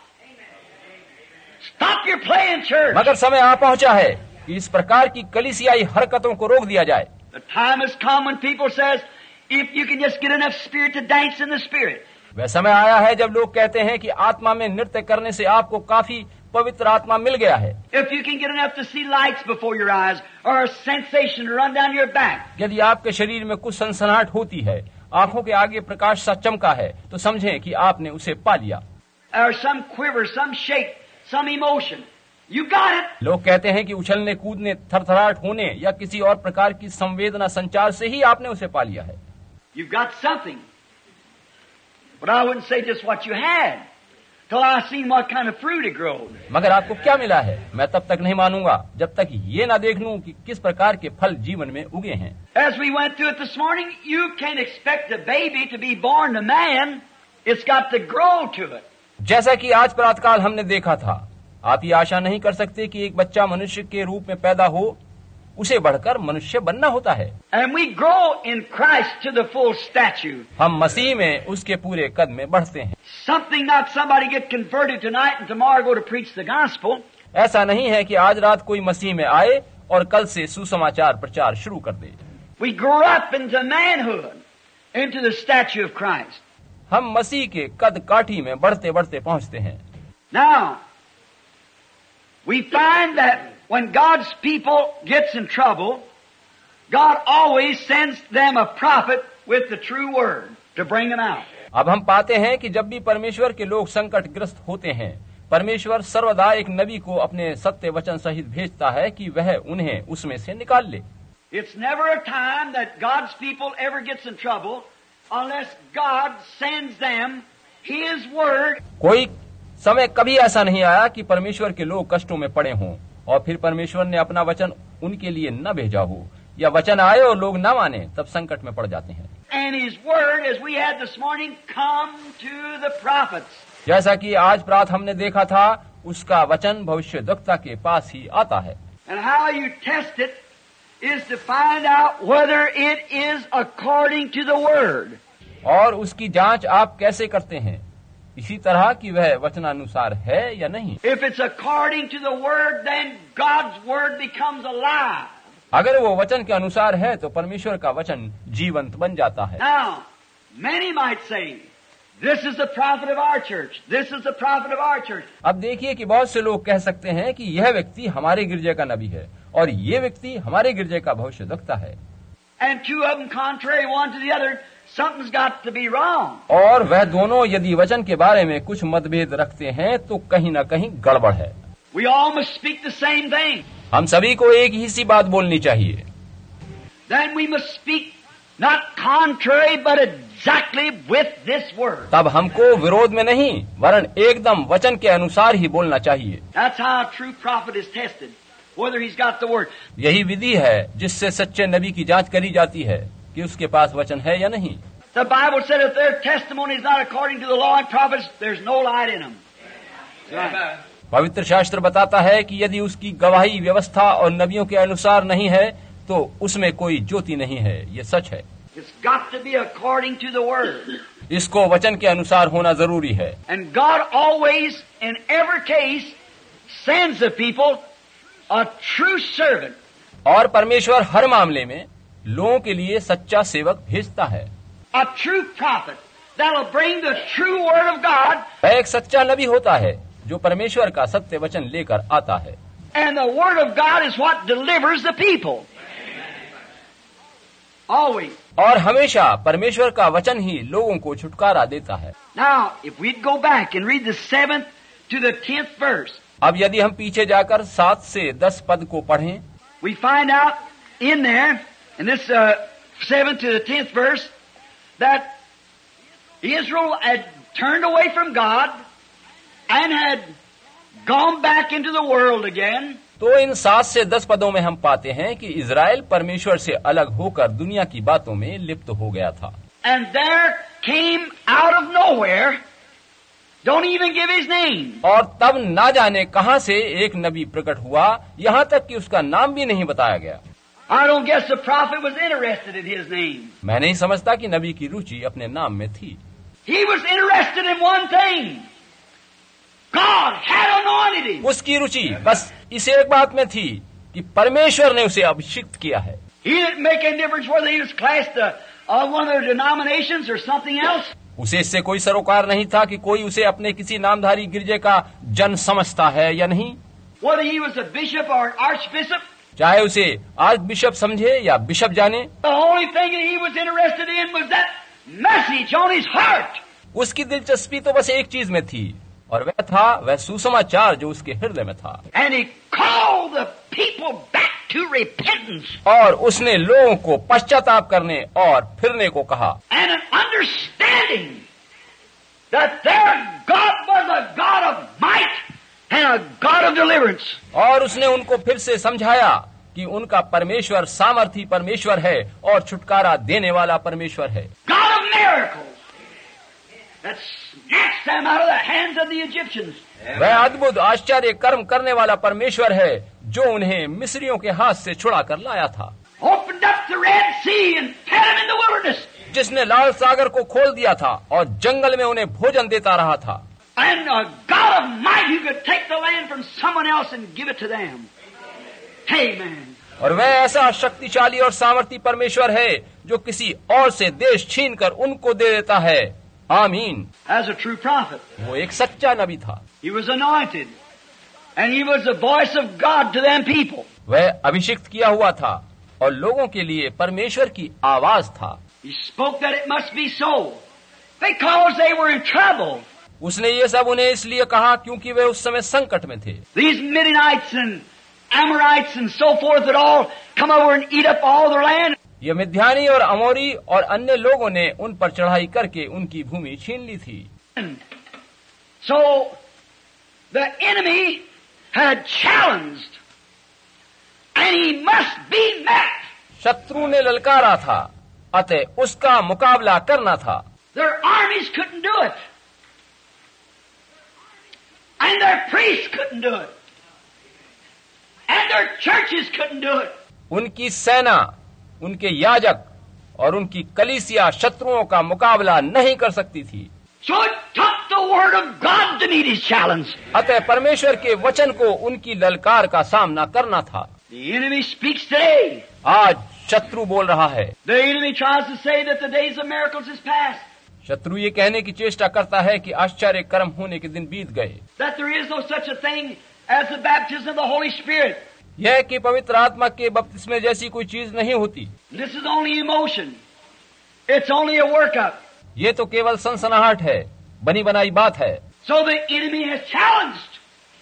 Stop your playing, church. मगर समय आ पहुंचा है कि इस प्रकार की कलीसियाई हरकतों को रोक दिया जाए। The time has come when people says, if you can just get enough spirit to dance in the spirit. वह समय आया है जब लोग कहते हैं कि आत्मा में नृत्य करने से आपको काफी पवित्र आत्मा मिल गया है। If you can get enough to see lights before your eyes or a sensation to run down your back. यदि आपके शरीर में कुछ सनसनाहट होती है, आंखों के आगे प्रकाश सा चमका है, तो समझें कि आपने उसे पा लिया। Or some quiver, some shake, some emotion. You got it. लोग कहते हैं कि उछलने कूदने, थरथराहट होने या किसी और प्रकार की संवेदना संचार से ही आपने उसे पा लिया है। You've got something. But I wouldn't say just what you had till I seen what kind of fruit it grows. मगर आपको क्या मिला है, मैं तब तक नहीं मानूंगा जब तक ये ना देख लूं कि किस प्रकार के फल जीवन में उगे हैं। As we went through it this morning, you can't expect a baby to be born to man. It's got to grow to it. जैसा कि आज प्रातःकाल हमने देखा था, आप ये आशा नहीं कर सकते कि एक बच्चा मनुष्य के रूप में पैदा हो, उसे बढ़कर मनुष्य बनना होता है। And we grow in Christ to the full stature. हम मसीह में उसके पूरे कद में बढ़ते हैं। Something not somebody get converted tonight and tomorrow go to preach the gospel. ऐसा नहीं है कि आज रात कोई मसीह में आए और कल से सुसमाचार प्रचार शुरू कर दे। We grow up into manhood, into the stature of Christ. हम मसीह के कद काठी में बढ़ते बढ़ते पहुंचते हैं। Now, we find that when God's people gets in trouble, God always sends them a prophet with the true word to bring them out. अब हम पाते हैं कि जब भी परमेश्वर के लोग संकटग्रस्त होते हैं, परमेश्वर सर्वदा एक नबी को अपने सत्य वचन सहित भेजता है कि वह उन्हें उसमें से निकाल ले। It's never a time that God's people ever gets in trouble unless God sends them His word. कोई समय कभी ऐसा नहीं आया कि परमेश्वर के लोग कष्टों में पड़े हों और फिर परमेश्वर ने अपना वचन उनके लिए न भेजा हो, या वचन आए और लोग न माने, तब संकट में पड़ जाते हैं। And His word, as we had this morning, come to the prophets. जैसा कि आज प्रात हमने देखा था, उसका वचन भविष्यद्वक्ता के पास ही आता है। And how you test it is to find out whether it is according to the Word. और उसकी जांच आप कैसे करते हैं? इसी तरह कि वह वचनानुसार है या नहीं। If it's according to the Word, then God's Word becomes alive. अगर वो वचन के अनुसार है तो परमेश्वर का वचन जीवंत बन जाता है। Now, many might say, this is the prophet of our church. This is the prophet of our church. अब देखिए कि बहुत से लोग कह सकते हैं कि यह व्यक्ति हमारे गिरजे का नबी है और ये व्यक्ति हमारे गिरजे का भविष्यवक्ता है। And two of them contrary one to the other, something's got to be wrong. और वह दोनों यदि वचन के बारे में कुछ मतभेद रखते हैं तो कहीं न कहीं गड़बड़ है। We all must speak the same thing. हम सभी को एक ही सी बात बोलनी चाहिए। Then we must speak not contrary but exactly with this word. तब हमको विरोध में नहीं वरन एकदम वचन के अनुसार ही बोलना चाहिए। That's how a true prophet is tested, whether he's got the word. यही विधि है जिससे सच्चे नबी की जांच करी जाती है कि उसके पास वचन है या नहीं। The Bible said if their testimony is not according to the law and prophets, there's no light in them. Right. पवित्र शास्त्र बताता है कि यदि उसकी गवाही व्यवस्था और नबियों के अनुसार नहीं है तो उसमें कोई ज्योति नहीं है। ये सच है। It's got to be according to the word. इसको वचन के अनुसार होना जरूरी है। And God always, in every case, sends the people a true servant. और परमेश्वर हर मामले में लोगों के लिए सच्चा सेवक भेजता है। A true prophet that'll bring the true word of God. वह एक सच्चा नबी होता है जो परमेश्वर का सत्य वचन लेकर आता है। And the word of God is what delivers the people. Always. और हमेशा परमेश्वर का वचन ही लोगों को छुटकारा देता है। Now, if we'd go back and read the seventh to the tenth verse. अब यदि हम पीछे जाकर सात से दस पद को पढ़ें, we find out in there, in this uh, seventh to the tenth verse, that Israel had turned away from God and had gone back into the world again. तो इन सात से दस पदों में हम पाते हैं कि इज़राइल परमेश्वर से अलग होकर दुनिया की बातों में लिप्त हो गया था। And there came out of nowhere, don't even give his name. और तब ना जाने कहां से एक नबी प्रकट हुआ, यहाँ तक कि उसका नाम भी नहीं बताया गया। I don't guess the prophet was interested in his name. मैं नहीं समझता कि नबी की रुचि अपने नाम में थी। He was interested in one thing. God had anointed him. उसकी रुचि बस इस एक बात में थी कि परमेश्वर ने उसे अभिषिक्त किया है। He didn't make any difference whether he was classed uh, uh, one of their denominations or something else. उसे इससे कोई सरोकार नहीं था कि कोई उसे अपने किसी नामधारी गिरजे का जन समझता है या नहीं। Whether he was a bishop or an archbishop. चाहे उसे आर्च बिशप समझे या बिशप जाने। The only thing that he was interested in was that message on his heart. उसकी दिलचस्पी तो बस एक चीज में थी और वह था वह सुसमाचार जो उसके हृदय में था। And he called the people back to repentance. और उसने लोगों को पश्चाताप करने और फिरने को कहा। And an understanding that their God was a God of might and a God of deliverance. और उसने उनको फिर से समझाया कि उनका परमेश्वर सामर्थी परमेश्वर है और छुटकारा देने वाला परमेश्वर है। God of miracles that snatched them out of the hands of the Egyptians. वह अद्भुत आश्चर्य कर्म करने वाला परमेश्वर है जो उन्हें मिस्रियों के हाथ से छुड़ा कर लाया था। Opened up the Red Sea and fed them in the wilderness. जिसने लाल सागर को खोल दिया था और जंगल में उन्हें भोजन देता रहा था। And a God of might who could take the land from someone else and give it to them. Amen. और वह ऐसा शक्तिशाली और सामर्थी परमेश्वर है जो किसी और से देश छीन कर उनको दे देता है। आमीन। As a true prophet. वो एक सच्चा नबी था। He was anointed. And he was the voice of God to them people. वह अभिषिक्त किया हुआ था और लोगों के लिए परमेश्वर की आवाज था। He spoke that it must be so. Because they were in trouble. उसने ये सब उन्हें इसलिए कहा क्योंकि वे उस समय संकट में थे। These Midianites and Amorites and so forth had all come over and eat up all their land. ये मिद्यानी और अमोरी और अन्य लोगों ने उन पर चढ़ाई करके उनकी भूमि छीन ली थी। So the enemy had challenged and he must be met. शत्रु ने ललकारा था अतः उसका मुकाबला करना था। Their armies couldn't do it. And their priests couldn't do it. And their churches couldn't do it. उनकी सेना, उनके याजक और उनकी कलीसिया शत्रुओं का मुकाबला नहीं कर सकती थी। So it took the Word of God to meet his challenge. अतः परमेश्वर के वचन को उनकी ललकार का सामना करना था। The enemy speaks today. आज शत्रु बोल रहा है। The enemy tries to say that the days of miracles is past. शत्रु ये कहने की चेष्टा करता है कि आश्चर्य कर्म होने के दिन बीत गए। That there is no such a thing as the baptism of the Holy Spirit. यह कि पवित्र आत्मा के बपतिस्मे जैसी कोई चीज नहीं होती। This is only emotion. It's only a workup. ये तो केवल सनसनाहट है, बनी बनाई बात है। So the enemy has challenged.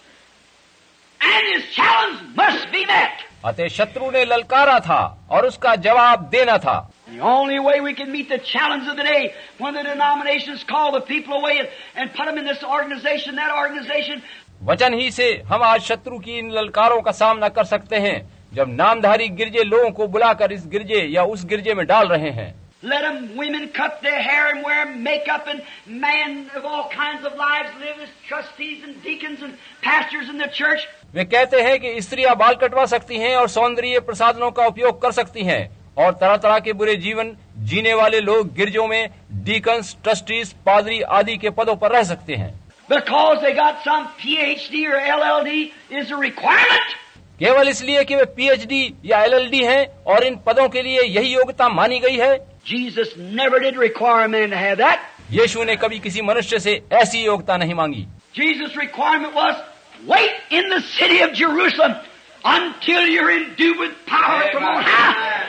And his challenge must be met. अतः शत्रु ने ललकारा था और उसका जवाब देना था। The only way we can meet the challenge of the day, when the denominations call the people away and, and put them in this organization, that organization. वचन ही से हम आज शत्रु की इन ललकारों का सामना कर सकते हैं, जब नामधारी गिरजे लोगों को बुलाकर इस गिरजे या उस गिरजे में डाल रहे हैं। Let them women cut their hair and wear makeup, and men of all kinds of lives live as trustees and deacons and pastors in the church. वे कहते हैं कि स्त्रियां बाल कटवा सकती हैं और सौंदर्य प्रसाधनों का उपयोग कर सकती हैं और तरह तरह के बुरे जीवन जीने वाले लोग गिरजों में डीकन्स, ट्रस्टीज, पादरी आदि के पदों पर रह सकते हैं। Because they got some P H D or L L D is a requirement. केवल इसलिए कि वे पी एच डी या एल एल डी हैं और इन पदों के लिए यही योग्यता मानी गई है। Jesus never did require a man to have that. यीशु ने कभी किसी मनुष्य से ऐसी योग्यता नहीं मांगी। Jesus' requirement was, wait in the city of Jerusalem until you're endued with power from on high.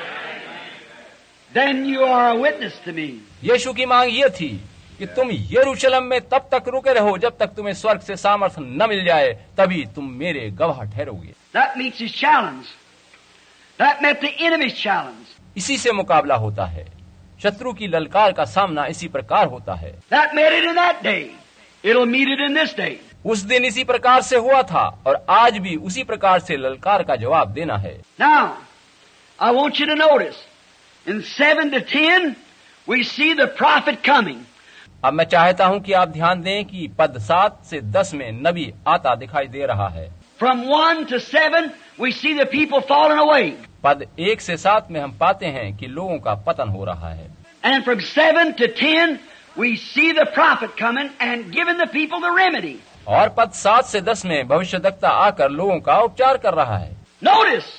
Then you are a witness to me. यीशु की मांग ये थी कि तुम यरूशलेम में तब तक रुके रहो जब तक तुम्हें स्वर्ग से सामर्थ्य न मिल जाए, तभी तुम मेरे गवाह ठहरोगे। That meets his challenge. That met the enemy's challenge. इसी से मुकाबला होता है। शत्रु की ललकार का सामना इसी प्रकार होता है। That met it in that day. It'll meet it in this day. उस दिन इसी प्रकार से हुआ था और आज भी उसी प्रकार से ललकार का जवाब देना है। Now, I want you to notice, in seven to ten, we see the prophet coming. अब मैं चाहता हूं कि आप ध्यान दें कि पद सात से दस में नबी आता दिखाई दे रहा है। From one to seven, we see the people falling away. पद एक से सात में हम पाते हैं कि लोगों का पतन हो रहा है। And from seven to ten, we see the prophet coming and giving the people the remedy. और पद सात से दस में भविष्यद्वक्ता आकर लोगों का उपचार कर रहा है। Notice,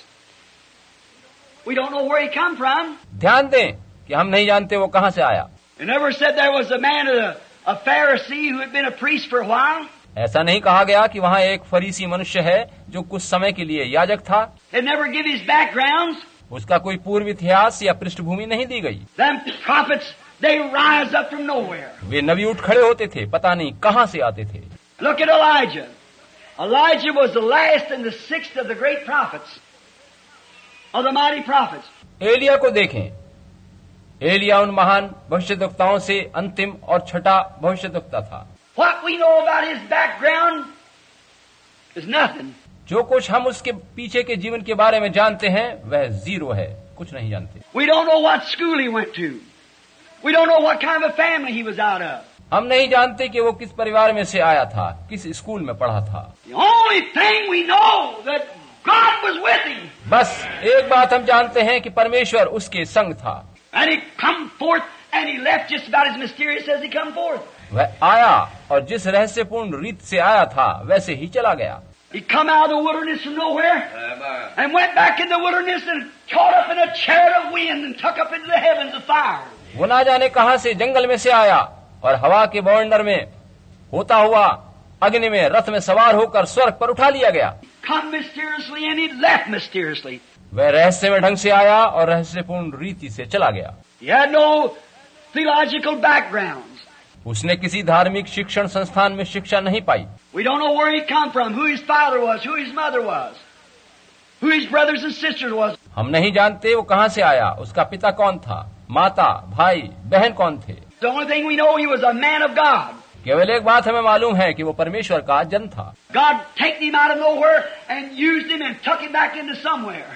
we don't know where he come from. ध्यान दें कि हम नहीं जानते वो कहां से आया। It never said there was a man, a, a Pharisee who had been a priest for a while. ऐसा नहीं कहा गया कि वहाँ एक फरीसी मनुष्य है जो कुछ समय के लिए याजक था। They never give his backgrounds. उसका कोई पूर्व इतिहास या पृष्ठभूमि नहीं दी गई। Them prophets, they rise up from nowhere. वे नबी उठ खड़े होते थे, पता नहीं कहाँ से आते थे। Look at Elijah. Elijah was the last and the sixth of the great prophets, of the mighty prophets. Elia को देखें। एलिया उन महान भविष्यद्वक्ताओं से अंतिम और छठा भविष्यद्वक्ता था। What we know about his background is nothing. जो कुछ हम उसके पीछे के जीवन के बारे में जानते हैं वह जीरो है, कुछ नहीं जानते। We don't know what school he went to. We don't know what kind of a family he was out of. हम नहीं जानते कि वो किस परिवार में से आया था, किस स्कूल में पढ़ा था। The only thing we know that God was with him. बस एक बात हम जानते हैं कि परमेश्वर उसके संग था। And he come forth and he left just about as mysterious as he come forth. वह आया और जिस रहस्यपूर्ण रीत से आया था वैसे ही चला गया। He come out of the wilderness from nowhere and went back in the wilderness and caught up in a chariot of wind and took up into the heavens of fire. वो ना जाने कहां से जंगल में से आया और हवा के बवंडर में होता हुआ अग्नि में रथ में सवार होकर स्वर्ग पर उठा लिया गया। Come mysteriously and he left mysteriously. वह रहस्य में ढंग से आया और रहस्यपूर्ण रीति से चला गया। He had no theological backgrounds. उसने किसी धार्मिक शिक्षण संस्थान में शिक्षा नहीं पाई। We don't know where he come from, who his father was, who his mother was, who his brothers and sisters was. हम नहीं जानते वो कहां से आया, उसका पिता कौन था, माता, भाई, बहन कौन थे। The only thing we know, he was a man of God. केवल एक बात हमें मालूम है कि वो परमेश्वर का जन था। God taken him out of nowhere and used him and took him back into somewhere.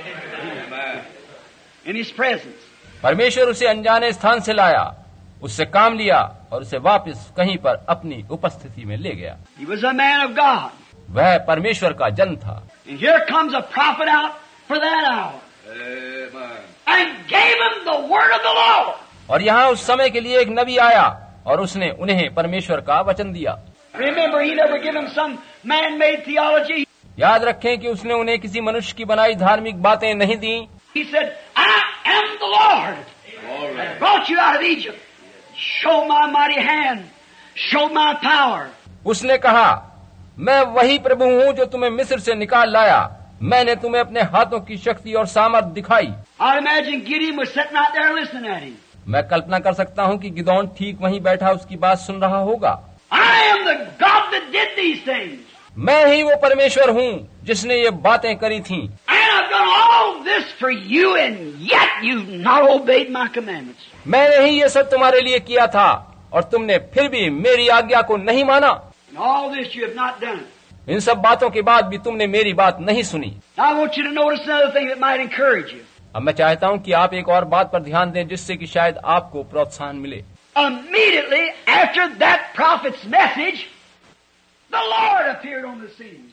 In his presence. परमेश्वर उसे अनजाने स्थान से लाया, उससे काम लिया और उसे वापस कहीं पर अपनी उपस्थिति में ले गया। He was a man of God. वह परमेश्वर का जन था। And here comes a prophet out for that hour. and gave them the word of the Lord. और यहाँ उस समय के लिए एक नबी आया और उसने उन्हें परमेश्वर का वचन दिया। Remember, he never gave them some man-made theology. याद रखें कि उसने उन्हें किसी मनुष्य की बनाई धार्मिक बातें नहीं दी। He said, I am the Lord. I brought you out of Egypt. Show my mighty hand. Show my power. उसने कहा, मैं वही प्रभु हूँ जो तुम्हें मिस्र से निकाल लाया। मैंने तुम्हें अपने हाथों की शक्ति और सामर्थ दिखाई। I imagine Gideon was sitting out there listening at him. मैं कल्पना कर सकता हूँ कि गिदोन ठीक वहीं बैठा उसकी बात सुन रहा होगा। I am the God that did these things. मैं ही वो परमेश्वर हूँ जिसने ये बातें करी थीं। And I've done all this for you, and yet you've not obeyed my commandments. मैंने ही ये सब तुम्हारे लिए किया था और तुमने फिर भी मेरी आज्ञा को नहीं माना। And all this you have not done. इन सब बातों के बाद भी तुमने मेरी बात नहीं सुनी। Now I want you to notice another thing that might encourage you. अब मैं चाहता हूँ कि आप एक और बात पर ध्यान दें जिससे कि शायद आपको प्रोत्साहन मिले। Immediately after that prophet's message, the Lord appeared on the scene.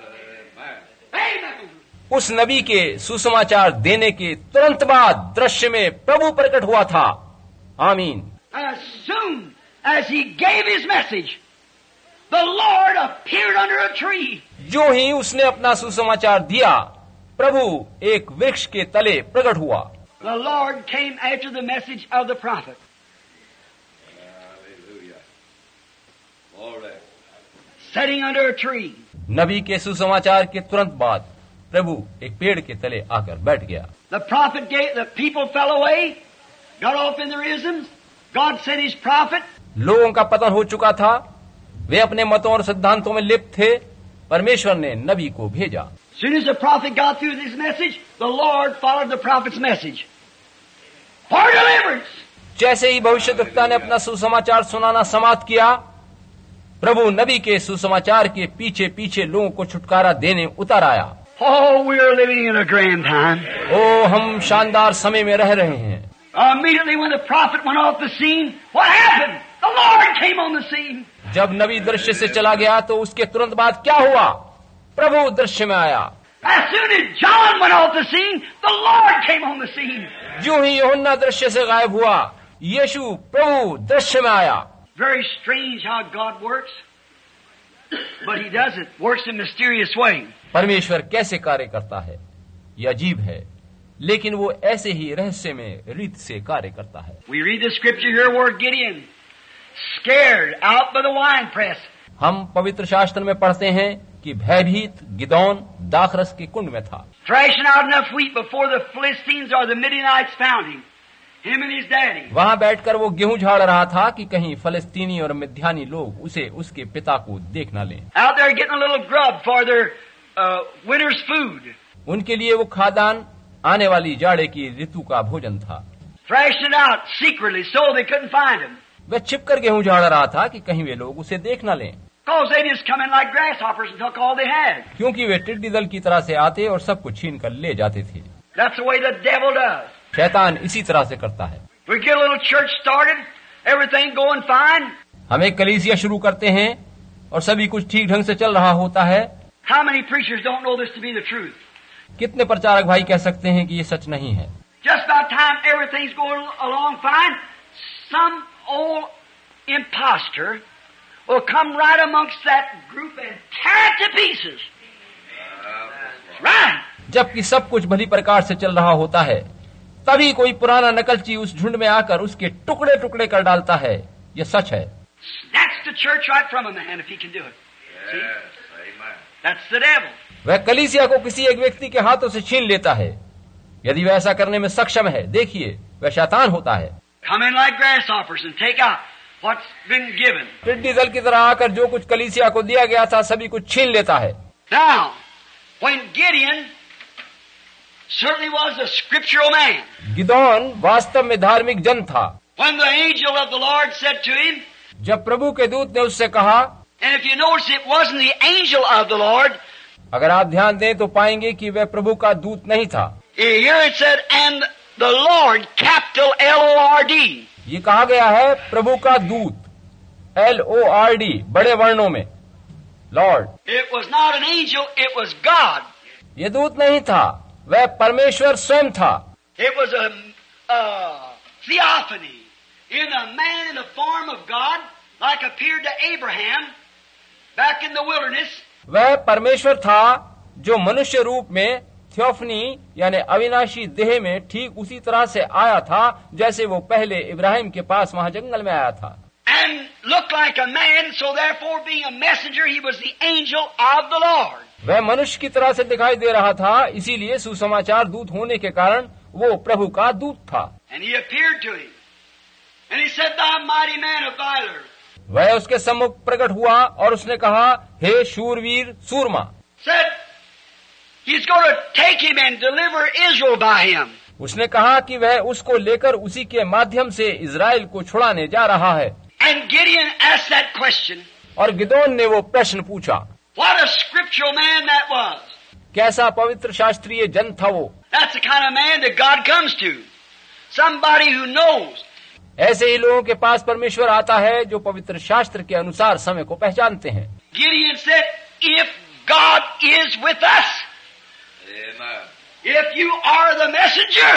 Amen. उस नबी के सुसमाचार देने के तुरंत बाद दृश्य में प्रभु प्रकट हुआ था। आमीन। As soon as he gave his message, the Lord appeared under a tree. जो ही उसने अपना सुसमाचार दिया, प्रभु एक वृक्ष के तले प्रकट हुआ। The Lord came after the message of the prophet. Hallelujah. Glory. Sitting under a tree. नबी के सुसमाचार के तुरंत बाद प्रभु एक पेड़ के तले आकर बैठ गया। The prophet gave, the people fell away, got off in their isms. God sent his prophet. लोगों का पतन हो चुका था, वे अपने मतों और सिद्धांतों में लिप्त थे। परमेश्वर ने नबी को भेजा। As soon as the prophet got through his message, the Lord followed the prophet's message for deliverance. जैसे ही भविष्यद्वक्ता ने अपना सुसमाचार सुनाना समाप्त किया, प्रभु नबी के सुसमाचार के पीछे पीछे लोगों को छुटकारा देने उतर आया। Oh, we are living in a grand time. ओ, हम शानदार समय में रह रहे हैं। Immediately when the prophet went off the scene, what happened? The Lord came on the scene. जब नबी दृश्य से चला गया तो उसके तुरंत बाद क्या हुआ? प्रभु दृश्य में आया। As soon as John went off the scene, the Lord came on the scene. जो ही यूहन्ना दृश्य से गायब हुआ, यीशु प्रभु दृश्य में आया। Very strange how God works, but He does it. Works in mysterious way. परमेश्वर कैसे कार्य करता है, यह अजीब है, लेकिन वो ऐसे ही रहस्य में रीत से कार्य करता है। We read the scripture here where Gideon, scared out by the wine press. हम पवित्र शास्त्र में पढ़ते हैं कि भयभीत गिदोन दाखरस के कुंड में था। Thrashing out enough wheat before the Philistines or the Midianites found him. Him and his daddy. वहाँ बैठकर वो गेहूं झाड़ रहा था कि कहीं फलस्तीनी और मिद्यानी लोग उसे उसके पिता को देख न लें। Out there getting a little grub for their uh, winter's food. उनके लिए वो खादान आने वाली जाड़े की ऋतु का भोजन था। Thrashing it out secretly so they couldn't find him. वह छिपकर गेहूं झाड़ रहा था कि कहीं वे लोग उसे देख न लें। Because they just come in like grasshoppers and took all they had. क्योंकि वे टिड्डी दल की तरह से आते और सब कुछ छीन कर ले जाते थे। That's the way the devil does. शैतान इसी तरह से करता है। We get a little church started, everything going fine. हम एक कलीसिया शुरू करते हैं और सभी कुछ ठीक ढंग से चल रहा होता है। How many preachers don't know this to be the truth? कितने प्रचारक भाई कह सकते हैं कि ये सच नहीं है? Just about time everything's going along fine, some old imposter will come right amongst that group and tear it to pieces. Right. जबकि सब कुछ भली प्रकार से चल रहा होता है, तभी कोई पुराना नकलची उस झुंड में आकर उसके टुकड़े टुकड़े कर डालता है। यह सच है। Snatch the church right from him, and if he can do it. See? That's the devil. वह कलीसिया को किसी एक व्यक्ति के हाथों से छीन लेता है। यदि वह ऐसा करने में सक्षम है, देखिए वह शैतान होता है। Come in like grasshoppers and take out what's been given. टिड्डी दल की तरह आकर जो कुछ कलीसिया को दिया गया था सभी कुछ छीन लेता है। Now, when Gideon certainly was a scriptural man. Gideon वास्तव में धार्मिक जन था। When the angel of the Lord said to him, जब प्रभु के दूत ने उससे कहा, and if you notice it wasn't the angel of the Lord, अगर आप ध्यान दें तो पाएंगे कि वह प्रभु का दूत नहीं था। here it said, and the Lord, capital L O R D. ये कहा गया है प्रभु का दूत, एल ओ आर डी बड़े वर्णों में, Lord. It was not an angel, it was God. ये दूत नहीं था, वह परमेश्वर स्वयं था। It was a, a theophany in a man in the form of God, like appeared to Abraham back in the wilderness. वह परमेश्वर था जो मनुष्य रूप में थियोफनी यानी अविनाशी देह में ठीक उसी तरह से आया था जैसे वो पहले इब्राहिम के पास वहां जंगल में आया था। And looked like a man, so therefore being a messenger, he was the angel of the Lord. वह मनुष्य की तरह से दिखाई दे रहा था, इसीलिए सुसमाचार दूत होने के कारण वो प्रभु का दूत था। And he appeared to him. And he said, Thou mighty man of valor. वह उसके सम्मुख प्रकट हुआ और उसने कहा, हे शूरवीर सूरमा। Said, He's going to take him and deliver Israel by him. उसने कहा कि वह उसको लेकर उसी के माध्यम से इजराइल को छुड़ाने जा रहा है। And Gideon asked that question. और गिदोन ने वो प्रश्न पूछा। What a scriptural man that was. कैसा पवित्र शास्त्रीय जन था वो। That's the kind of man that God comes to. Somebody who knows. ऐसे ही लोगों के पास परमेश्वर आता है जो पवित्र शास्त्र के अनुसार समय को पहचानते हैं। Gideon said, if God is with us, Amen. if you are the messenger,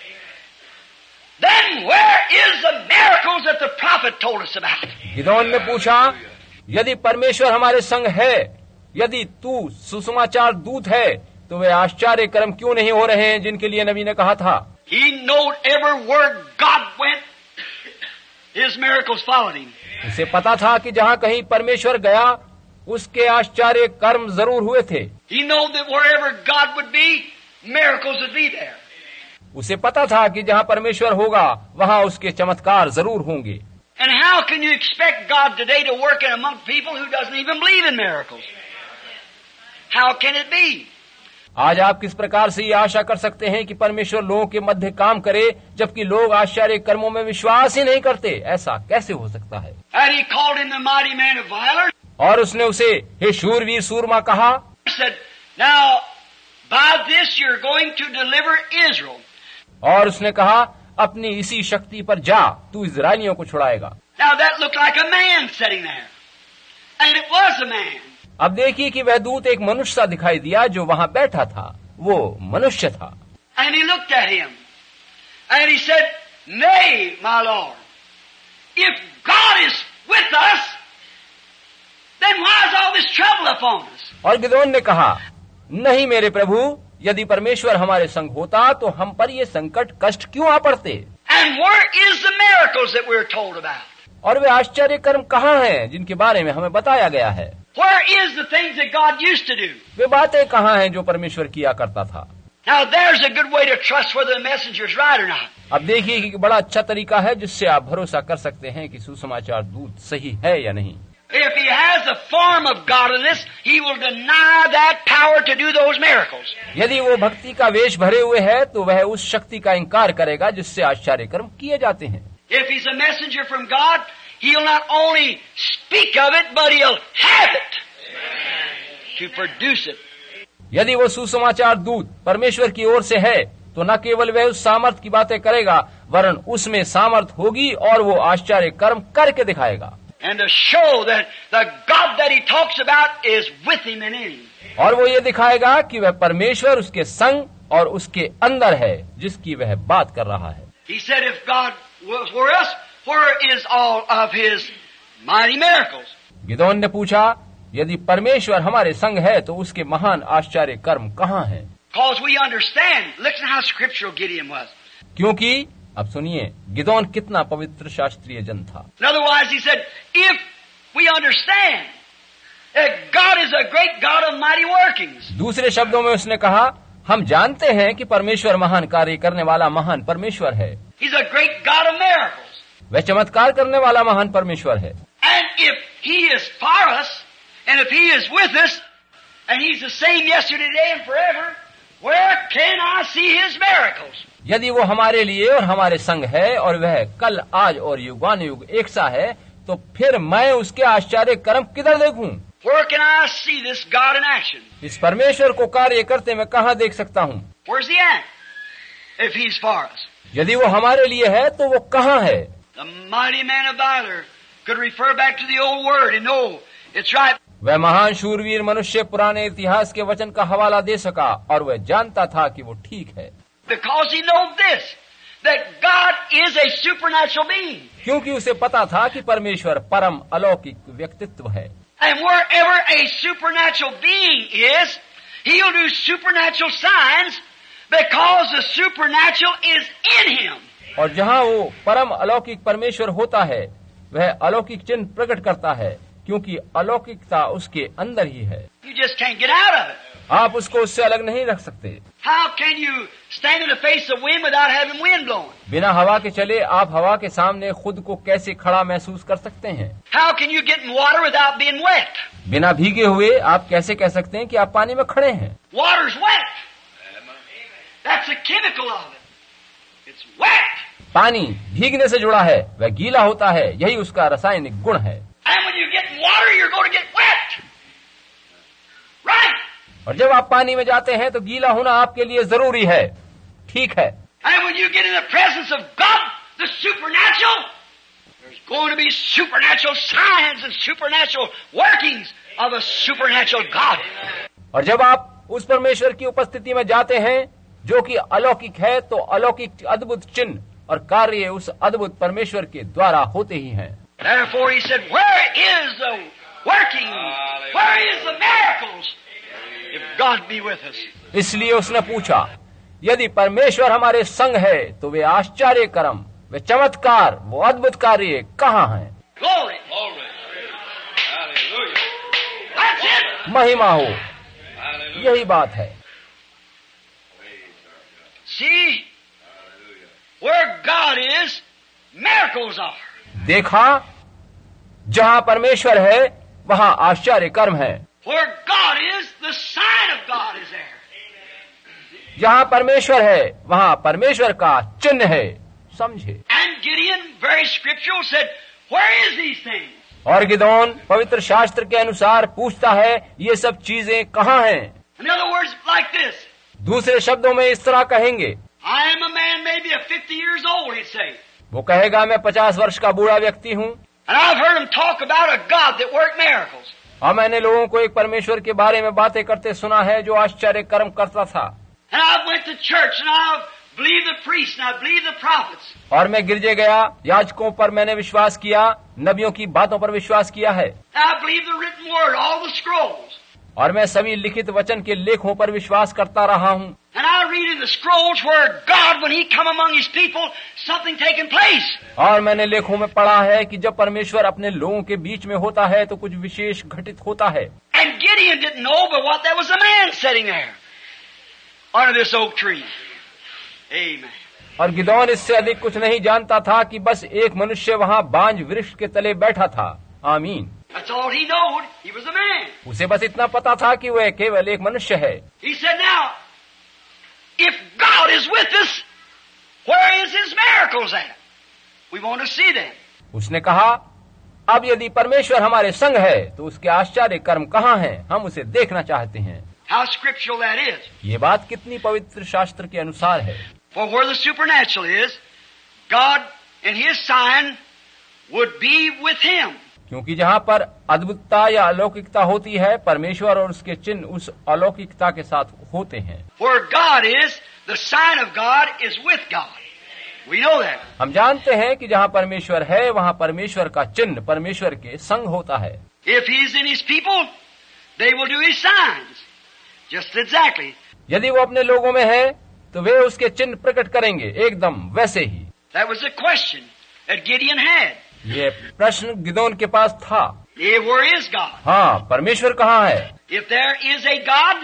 then where is the miracles that the prophet told us about? Gideon ने पूछा, यदि परमेश्वर हमारे संग है, यदि तू सुसमाचार दूत है, तो वे आश्चर्य कर्म क्यों नहीं हो रहे हैं जिनके लिए नबी ने कहा था। He knowed every word God went, his miracles followed him. उसे पता था कि जहाँ कहीं परमेश्वर गया उसके आश्चर्य कर्म जरूर हुए थे। He knew that wherever God would be, miracles would be there. उसे पता था कि जहाँ परमेश्वर होगा वहाँ उसके चमत्कार जरूर होंगे। And how can you expect God today to work in among people who doesn't even believe in miracles? How can it be? आज आप किस प्रकार से ये आशा कर सकते हैं कि परमेश्वर लोगों के मध्य काम करे जबकि लोग आश्चर्य कर्मों में विश्वास ही नहीं करते? ऐसा कैसे हो सकता है? And he called him the mighty man of valor. और उसने उसे हे शूरवीर सूरमा कहा। Said, now by this you're going to deliver Israel. और उसने कहा, अपनी इसी शक्ति पर जा, तू इजराइलियों को छुड़ाएगा। Now that looked like a man sitting there, and it was a man. अब देखिए कि वह दूत एक मनुष्य सा दिखाई दिया जो वहां बैठा था, वो मनुष्य था। And he looked at him, and he said, Nay, my Lord, if God is with us, then why is all this trouble upon us? और गिदोन ने कहा, नहीं मेरे प्रभु, यदि परमेश्वर हमारे संग होता तो हम पर ये संकट कष्ट क्यों आ पड़ते? And where is the miracles that we're told about? और वे आश्चर्य कर्म कहाँ हैं जिनके बारे में हमें बताया गया है? Where is the things that God used to do? वे बातें कहाँ हैं जो परमेश्वर किया करता था? Now there's a good way to trust whether the messenger's right or not. अब देखिए कि बड़ा अच्छा तरीका है जिससे आप भरोसा कर सकते हैं कि सुसमाचार दूत सही है या नहीं। If he has the form of godliness, he will deny that power to do those miracles. यदि वो भक्ति का वेश भरे हुए है तो वह उस शक्ति का इंकार करेगा जिससे आश्चर्य कर्म किए जाते हैं। If he's a messenger from God, he'll not only speak of it, but he'll have it to produce it. यदि वो सुसमाचार दूत परमेश्वर की ओर से है तो न केवल वह उस सामर्थ की बातें करेगा वरन उसमें सामर्थ होगी और वो आश्चर्य कर्म करके दिखाएगा। And to show that the God that he talks about is with him and in him. और वो ये दिखाएगा कि वह परमेश्वर उसके संग और उसके अंदर है जिसकी वह बात कर रहा है। He said, if God was for us, where is all of his mighty miracles? Gideon ने पूछा, यदि परमेश्वर हमारे संग है तो उसके महान आश्चर्य कर्म कहाँ हैं? Because we understand. Listen how scriptural Gideon was. क्योंकि अब सुनिए गिदोन कितना पवित्र शास्त्रीय जन था। Otherwise, he said, if we understand that God is a great God of mighty workings. दूसरे शब्दों में उसने कहा, हम जानते हैं कि परमेश्वर महान कार्य करने वाला महान परमेश्वर है। He's a great God of miracles. वह चमत्कार करने वाला महान परमेश्वर है। And if he is for us, and if he is with us, and he's the same yesterday, today, and forever, where can I see his miracles? यदि वो हमारे लिए और हमारे संग है और वह कल आज और युगानुयुग एक सा है तो फिर मैं उसके आश्चर्य कर्म किधर देखूं? Where can I see this God in action? इस परमेश्वर को कार्य करते मैं कहाँ देख सकता हूँ? Where's he at? If he's for us. यदि वो हमारे लिए है तो वो कहाँ है? The mighty man of valor could refer back to the old word and know it's right. वह महान शूरवीर मनुष्य पुराने इतिहास के वचन का हवाला दे सका और वह जानता था कि वो ठीक है, Because he knows this, that God is a supernatural being. क्योंकि उसे पता था कि परमेश्वर परम अलौकिक व्यक्तित्व है। And wherever a supernatural being is, he'll do supernatural signs because the supernatural is in him. और जहाँ वो परम अलौकिक परमेश्वर होता है, वह अलौकिक चिन्ह प्रकट करता है, क्योंकि अलौकिकता उसके अंदर ही है। You just can't get out of it. आप उसको उससे अलग नहीं रख सकते। How can you stand in the face of wind without having wind blowing? बिना हवा के चले आप हवा के सामने खुद को कैसे खड़ा महसूस कर सकते हैं? How can you get in water without being wet? बिना भीगे हुए आप कैसे कह सकते हैं कि आप पानी में खड़े हैं? Water's wet. That's the chemical of it. It's wet. पानी भीगने से जुड़ा है, वह गीला होता है, यही उसका रासायनिक गुण है। And when you get in water, you're going to get wet. Right? और जब आप पानी में जाते हैं तो गीला होना आपके लिए जरूरी है, ठीक है। And when you get in the presence of God, the supernatural, there's going to be supernatural signs and supernatural workings of a supernatural God. और जब आप उस परमेश्वर की उपस्थिति में जाते हैं जो कि अलौकिक है, तो अलौकिक अद्भुत चिन्ह और कार्य उस अद्भुत परमेश्वर के द्वारा होते ही हैं। Therefore he said, where is the working? Where is the miracles? If God be with us. इसलिए उसने पूछा, यदि परमेश्वर हमारे संग है तो वे आश्चर्य कर्म, वे चमत्कार, वो अद्भुत कार्य कहाँ हैं? Glory. Hallelujah. That's it. महिमा हो, Hallelujah. यही बात है। See, where God is, miracles are. देखा, जहाँ परमेश्वर है वहाँ आश्चर्य कर्म है। Where God is, the sign of God is there. जहाँ परमेश्वर है वहाँ परमेश्वर का चिन्ह है, समझे। And Gideon, very scriptural, said, where is these things? और गिदोन पवित्र शास्त्र के अनुसार पूछता है, ये सब चीजें कहाँ हैं? In other words, like this. दूसरे शब्दों में इस तरह कहेंगे, I am a man maybe of fifty years old, he'd say. वो कहेगा मैं पचास वर्ष का बूढ़ा व्यक्ति हूँ, And I've heard him talk about a God that worked miracles. और मैंने लोगों को एक परमेश्वर के बारे में बातें करते सुना है जो आश्चर्य कर्म करता था। And I went to church and I believed the priests and I believed the prophets. और मैं गिरजे गया, याजकों पर मैंने विश्वास किया, नबियों की बातों पर विश्वास किया है, And I believed the written word, all the scrolls. और मैं सभी लिखित वचन के लेखों पर विश्वास करता रहा हूँ। And I read in the scrolls where God, when He come among His people, something taking place. और मैंने लेखों में पढ़ा है कि जब परमेश्वर अपने लोगों के बीच में होता है तो कुछ विशेष घटित होता है। And Gideon didn't know but what there was a man sitting there under this oak tree. Amen. और गिदोन इससे अधिक कुछ नहीं जानता था कि बस एक मनुष्य वहाँ बांज वृक्ष के तले बैठा था। आमीन। That's all he knowed. He was a man. उसे बस इतना पता था कि वह केवल एक मनुष्य है। He said, now, if God is with us, where is His miracles at? We want to see them. उसने कहा, अब यदि परमेश्वर हमारे संग है तो उसके आश्चर्य कर्म कहाँ हैं? हम उसे देखना चाहते हैं। How scriptural that is. ये बात कितनी पवित्र शास्त्र के अनुसार है। For where the supernatural is, God and His sign would be with him. क्योंकि जहाँ पर अद्भुतता या अलौकिकता होती है, परमेश्वर और उसके चिन्ह उस अलौकिकता के साथ होते हैं। Where God is, the sign of God is with God. We know that. हम जानते हैं कि जहाँ परमेश्वर है वहाँ परमेश्वर का चिन्ह परमेश्वर के संग होता है। If He is in His people, they will do His signs. Just exactly. यदि वो अपने लोगों में है तो वे उसके चिन्ह प्रकट करेंगे, एकदम वैसे ही। That was the question that Gideon had. ये प्रश्न गिदोन के पास था। Yeah, where is God? हाँ, परमेश्वर कहाँ है? If there is a God,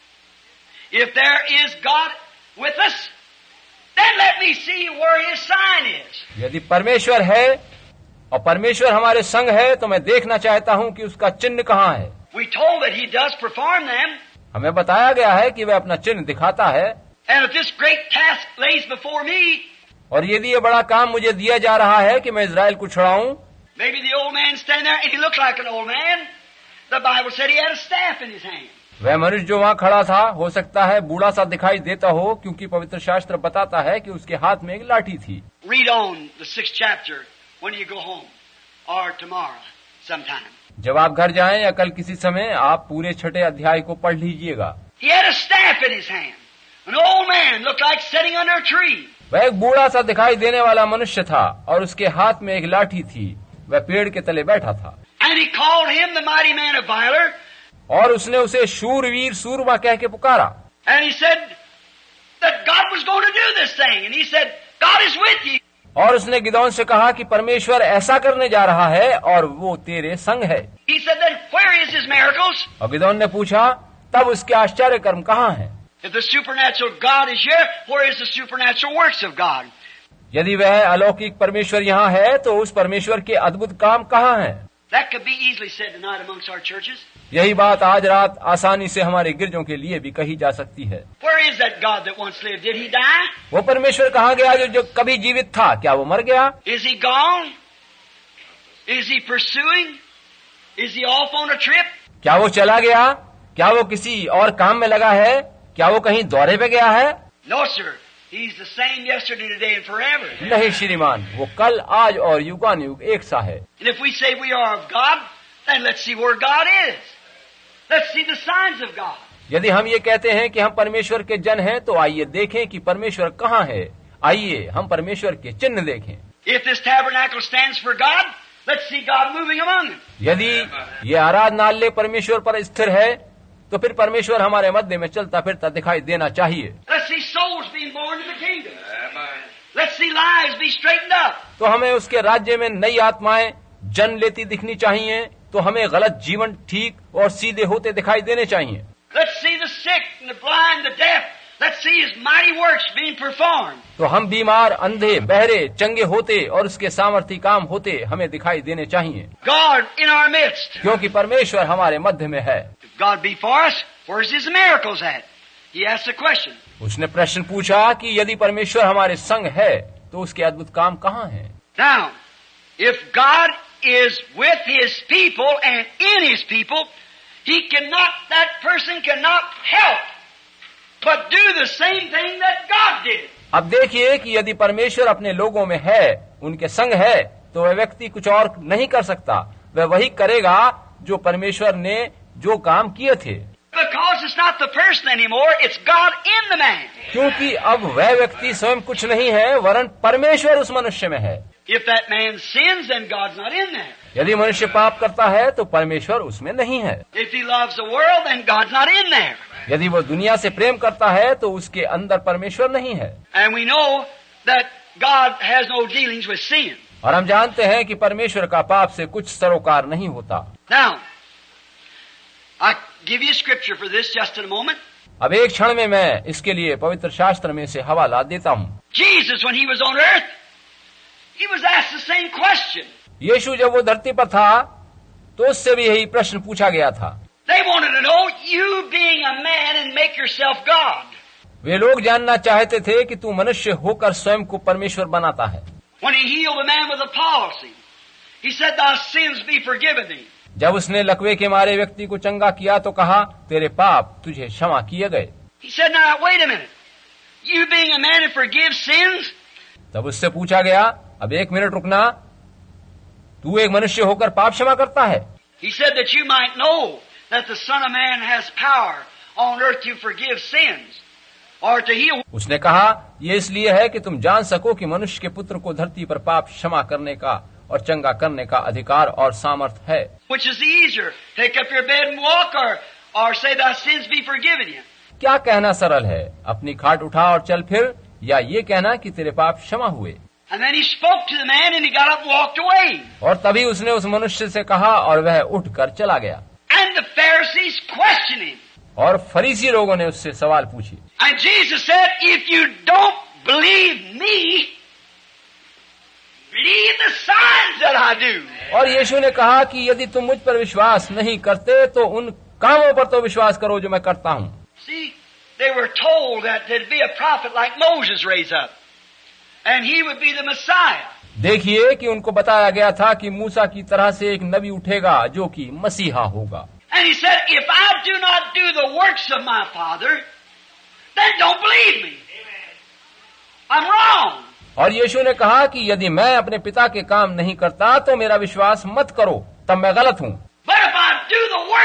if there is God with us, then let me see where His sign is. यदि परमेश्वर है और परमेश्वर हमारे संग है तो मैं देखना चाहता हूँ कि उसका चिन्ह कहाँ है। We told that He does perform them. हमें बताया गया है कि वह अपना चिन्ह दिखाता है। And if this great task lays before me, और यदि ये बड़ा काम मुझे दिया जा रहा है कि मैं इजराइल को छुड़ाऊं, maybe the old man standing there and he looked like an old man. The Bible said he had a staff in his hand. वह मनुष्य जो वहाँ खड़ा था हो सकता है बूढ़ा सा दिखाई देता हो, क्योंकि पवित्र शास्त्र बताता है कि उसके हाथ में एक लाठी थी। Read on the sixth chapter when you go home or tomorrow sometime. जब आप घर जाएं या कल किसी समय आप पूरे छठे अध्याय को पढ़ लीजिएगा। He had a staff in his hand. An old man looked like sitting under a tree. वह एक बूढ़ा सा दिखाई देने वाला मनुष्य था और उसके हाथ में एक लाठी थी। वह पेड़ के तले बैठा था। And he called him the mighty man of valor. और उसने उसे शूरवीर सूरमा कह के पुकारा। And he said that God was going to do this thing. And he said, God is with you. और उसने गिदोन से कहा कि परमेश्वर ऐसा करने जा रहा है और वो तेरे संग है। He said, then where is his miracles? और गिदोन ने पूछा, तब उसके आश्चर्य कर्म कहाँ हैं? If the supernatural God is here, where is the supernatural works of God? यदि वह अलौकिक परमेश्वर यहाँ है तो उस परमेश्वर के अद्भुत काम कहाँ हैं? That could be easily said tonight amongst our churches. यही बात आज रात आसानी से हमारे गिरजों के लिए भी कही जा सकती है। Where is that God that once lived? Did he die? वो परमेश्वर कहाँ गया जो जो कभी जीवित था? क्या वो मर गया? Is he gone? Is he pursuing? Is he off on a trip? क्या वो चला गया? क्या वो किसी और काम में लगा है? क्या वो कहीं दौरे पे गया है? No, sir. He's the same yesterday, today, and forever. नहीं श्रीमान, वो कल आज और युगानुयुग एक सा है। And if we say we are of God, then let's see where God is. Let's see the signs of God. यदि हम ये कहते हैं कि हम परमेश्वर के जन हैं, तो आइए देखें कि परमेश्वर कहाँ है। आइए हम परमेश्वर के चिन्ह देखें। If this tabernacle stands for God, let's see God moving among them. यदि ये आराधनालय परमेश्वर पर स्थिर है, तो फिर परमेश्वर हमारे मध्य में चलता फिरता दिखाई देना चाहिए। Let's see souls being born to the kingdom. Let's see lives be straightened up. तो हमें उसके राज्य में नई आत्माएं जन्म लेती दिखनी चाहिए। तो हमें गलत जीवन ठीक और सीधे होते दिखाई देने चाहिए। Let's see the sick and the blind, the deaf. Let's see His mighty works being performed. तो हम बीमार, अंधे, बहरे, चंगे होते और उसके सामर्थी काम होते हमें दिखाई देने चाहिए। God in our midst. क्योंकि परमेश्वर हमारे मध्य में है। If God be for us, where's His miracles at? He asked a question. उसने प्रश्न पूछा कि यदि परमेश्वर हमारे संग है तो उसके अद्भुत काम कहाँ हैं? Now, if God is with His people and in His people, He cannot, that person cannot help but do the same thing that God did. अब देखिए कि यदि परमेश्वर अपने लोगों में है, उनके संग है, तो वह व्यक्ति कुछ और नहीं कर सकता। वह वही करेगा जो परमेश्वर ने जो काम किए थे। Because it's not the person anymore, it's God in the man. क्योंकि अब वह व्यक्ति स्वयं कुछ नहीं है, वरन परमेश्वर उस मनुष्य में है। If that man sins, then God's not in there. यदि मनुष्य पाप करता है तो परमेश्वर उसमें नहीं है। If he loves the world, then God's not in there. यदि वो दुनिया से प्रेम करता है तो उसके अंदर परमेश्वर नहीं है। And we know that God has no dealings with sin. और हम जानते हैं कि परमेश्वर का पाप से कुछ सरोकार नहीं होता। Now, I give you scripture for this just in a moment. अब एक क्षण में मैं इसके लिए पवित्र शास्त्र में से हवाला देता हूँ। Jesus, when he was on earth, he was asked the same question. यीशु जब वो धरती पर था तो उससे भी यही प्रश्न पूछा गया था। They wanted to know, you being a man and make yourself God. वे लोग जानना चाहते थे कि तू मनुष्य होकर स्वयं को परमेश्वर बनाता है। When he healed a man with a palsy, he said, thy sins be forgiven thee. जब उसने लकवे के मारे व्यक्ति को चंगा किया तो कहा, तेरे पाप तुझे क्षमा किए गए। He said, now wait a minute. You being a man and forgive sins? तब उससे पूछा गया, अब एक मिनट रुकना, तू एक मनुष्य होकर पाप क्षमा करता है? He said that you might know that the Son of Man has power on earth to forgive sins or to heal. उसने कहा, ये इसलिए है कि तुम जान सको कि मनुष्य के पुत्र को धरती पर पाप क्षमा करने का और चंगा करने का अधिकार और सामर्थ है। Which is easier, take up your bed and walk, or or say thy sins be forgiven you? क्या कहना सरल है, अपनी खाट उठा और चल फिर, या ये कहना कि तेरे पाप क्षमा हुए? And then he spoke to the man and he got up and walked away. और तभी उसने उस मनुष्य से कहा और वह उठकर चला गया। And the Pharisees questioned him. और फरीसी लोगों ने उससे सवाल पूछे। And Jesus said, if you don't believe me, believe the signs that I do. और यीशु ने कहा कि यदि तुम मुझ पर विश्वास नहीं करते तो उन कामों पर तो विश्वास करो जो मैं करता हूँ। See, they were told that there'd be a prophet like Moses raised up, and he would be the Messiah. देखिए कि उनको बताया गया था कि मूसा की तरह से एक नबी उठेगा जो कि मसीहा होगा। And he said, if I do not do the works of my Father, then don't believe me. I'm wrong. और यीशु ने कहा कि यदि मैं अपने पिता के काम नहीं करता तो मेरा विश्वास मत करो, तब मैं गलत हूँ। But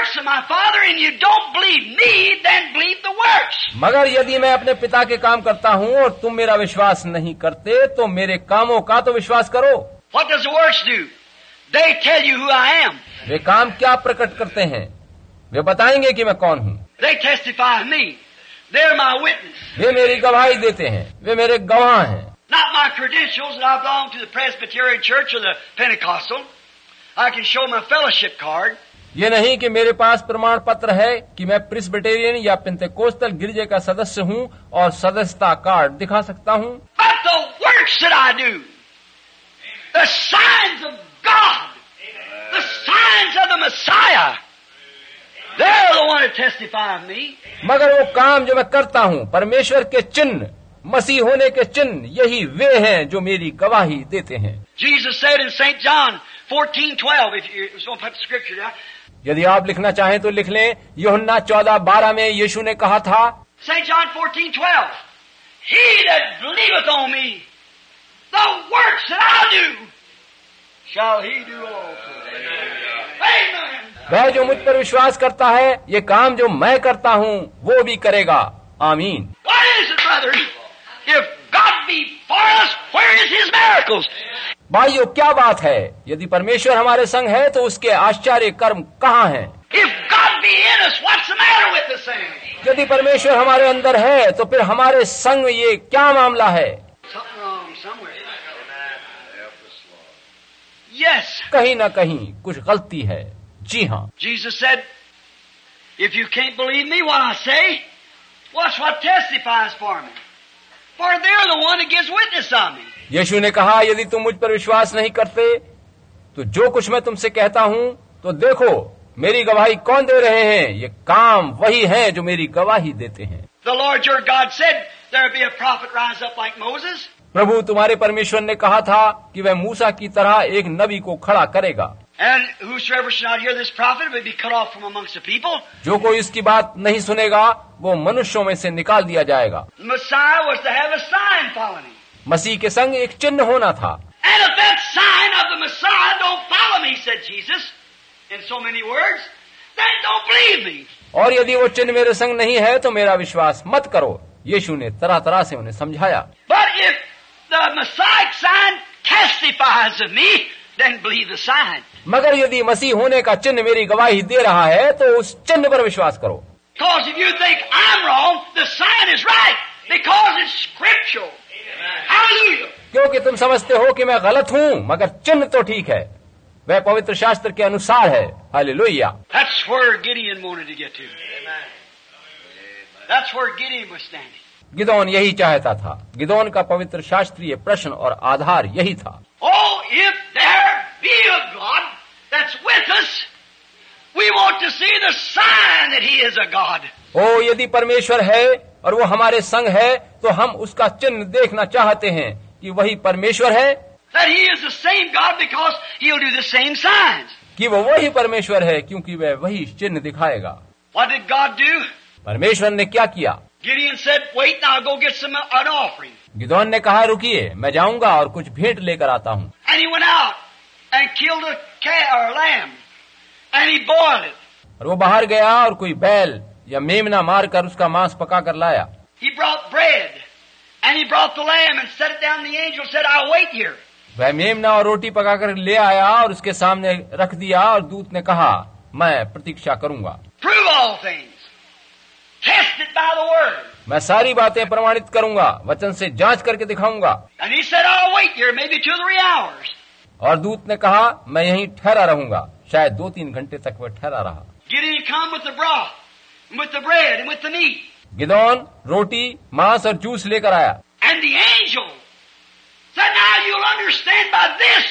works of my Father and you don't believe me, then believe the works. मगर यदि मैं अपने पिता के काम करता हूँ और तुम मेरा विश्वास नहीं करते तो मेरे कामों का तो विश्वास करो। What does the works do? They tell you who I am. वे काम क्या प्रकट करते हैं? वे बताएंगे कि मैं कौन हूँ। They testify of me. They're my witness. वे मेरी गवाही देते हैं, वे मेरे गवाह हैं। Not my credentials that I belong to the Presbyterian Church or the Pentecostal. I can show my fellowship card. ये नहीं कि मेरे पास प्रमाण पत्र है कि मैं प्रेस्बिटेरियन या पेंटेकोस्टल गिरजे का सदस्य हूँ और सदस्यता कार्ड दिखा सकता हूँ। But the works that I do, the signs of God, the signs of the Messiah, they're the one that testify of me. मगर वो काम जो मैं करता हूँ, परमेश्वर के चिन्ह, मसीह होने के चिन्ह, यही वे हैं जो मेरी गवाही देते हैं। Jesus said in Saint John fourteen twelve, if you just want to put the scripture down. यदि आप लिखना चाहें तो लिख लें। यूहन्ना चौदह बारह में यीशु ने कहा था, Saint John fourteen twelve, He that believeth on me, the works that I do, shall he do also. Amen. वह जो मुझ पर विश्वास करता है, ये काम जो मैं करता हूँ वो भी करेगा। आमीन। What is it, brother? If God be for us, where is His miracles? भाइयों, क्या बात है? यदि परमेश्वर हमारे संग है तो उसके आश्चर्य कर्म कहाँ हैं? If God be in us, what's the matter with the same? यदि परमेश्वर हमारे अंदर है तो फिर हमारे संग ये क्या मामला है? Something wrong somewhere. Yes. कहीं ना कहीं कुछ गलती है। जी हाँ। Jesus said, if you can't believe me what I say, watch what testifies for me. For they're the one that gives witness on me. यीशु ने कहा, यदि तुम मुझ पर विश्वास नहीं करते तो जो कुछ मैं तुमसे कहता हूँ तो देखो मेरी गवाही कौन दे रहे हैं। ये काम वही हैं जो मेरी गवाही देते हैं। The Lord your God said there'll be a prophet rise up like Moses. प्रभु तुम्हारे परमेश्वर ने कहा था कि वह मूसा की तरह एक नबी को खड़ा करेगा। And whosoever shall not hear this prophet will be cut off from amongst the people. जो कोई इसकी बात नहीं सुनेगा वो मनुष्यों में से निकाल दिया जाएगा। The Messiah was to have a sign following him. मसीह के संग एक चिन्ह होना था। And if that sign of the Messiah don't follow me, said Jesus, in so many words, then don't believe me. और यदि वो चिन्ह मेरे संग नहीं है तो मेरा विश्वास मत करो। यीशु ने तरह तरह से उन्हें समझाया। But if the Messiah sign testifies of me, then believe the sign. मगर यदि मसीह होने का चिन्ह मेरी गवाही दे रहा है तो उस चिन्ह पर विश्वास करो। Because if you think I'm wrong, the sign is right. Because it's scriptural. Hallelujah. क्योंकि तुम समझते हो कि मैं गलत हूँ मगर चिन्ह तो ठीक है, वह पवित्र शास्त्र के अनुसार है। Hallelujah. That's where Gideon wanted to get to. That's where Gideon was standing. Gideon यही चाहता था। गिदोन का पवित्र शास्त्रीय प्रश्न और आधार यही था। Oh, if there be a God that's with us, we want to see the sign that He is a God. ओ यदि परमेश्वर है और वो हमारे संग है तो हम उसका चिन्ह देखना चाहते हैं कि वही परमेश्वर है। That He is the same God because He'll do the same signs. कि वो वही परमेश्वर है क्योंकि वह वही चिन्ह दिखाएगा। What did God do? परमेश्वर ने क्या किया? Gideon said, wait, now I'll go get some an offering. Gideon ने कहा, रुकिए मैं जाऊंगा और कुछ भेंट लेकर आता हूँ। And he went out and killed a cat or a lamb and he boiled it. और वो बाहर गया और कोई बैल या मेमना मारकर उसका मांस पका कर लाया। He brought bread and he brought the lamb and set it down. The angel said, I'll wait here. वह मेमना और रोटी पकाकर ले आया और उसके सामने रख दिया और दूत ने कहा, मैं प्रतीक्षा करूंगा। Prove all things. Test it by the word. मैं सारी बातें प्रमाणित करूंगा, वचन से जांच करके दिखाऊंगा। And he said, I'll wait here maybe two or three hours. और दूत ने कहा, मैं यहीं ठहरा रहूंगा। शायद दो तीन घंटे तक वह ठहरा रहा। Gideon come with the broth, and with the bread, and with the meat. Gideon रोटी, मांस और जूस लेकर आया। And the angel said, now you'll understand by this.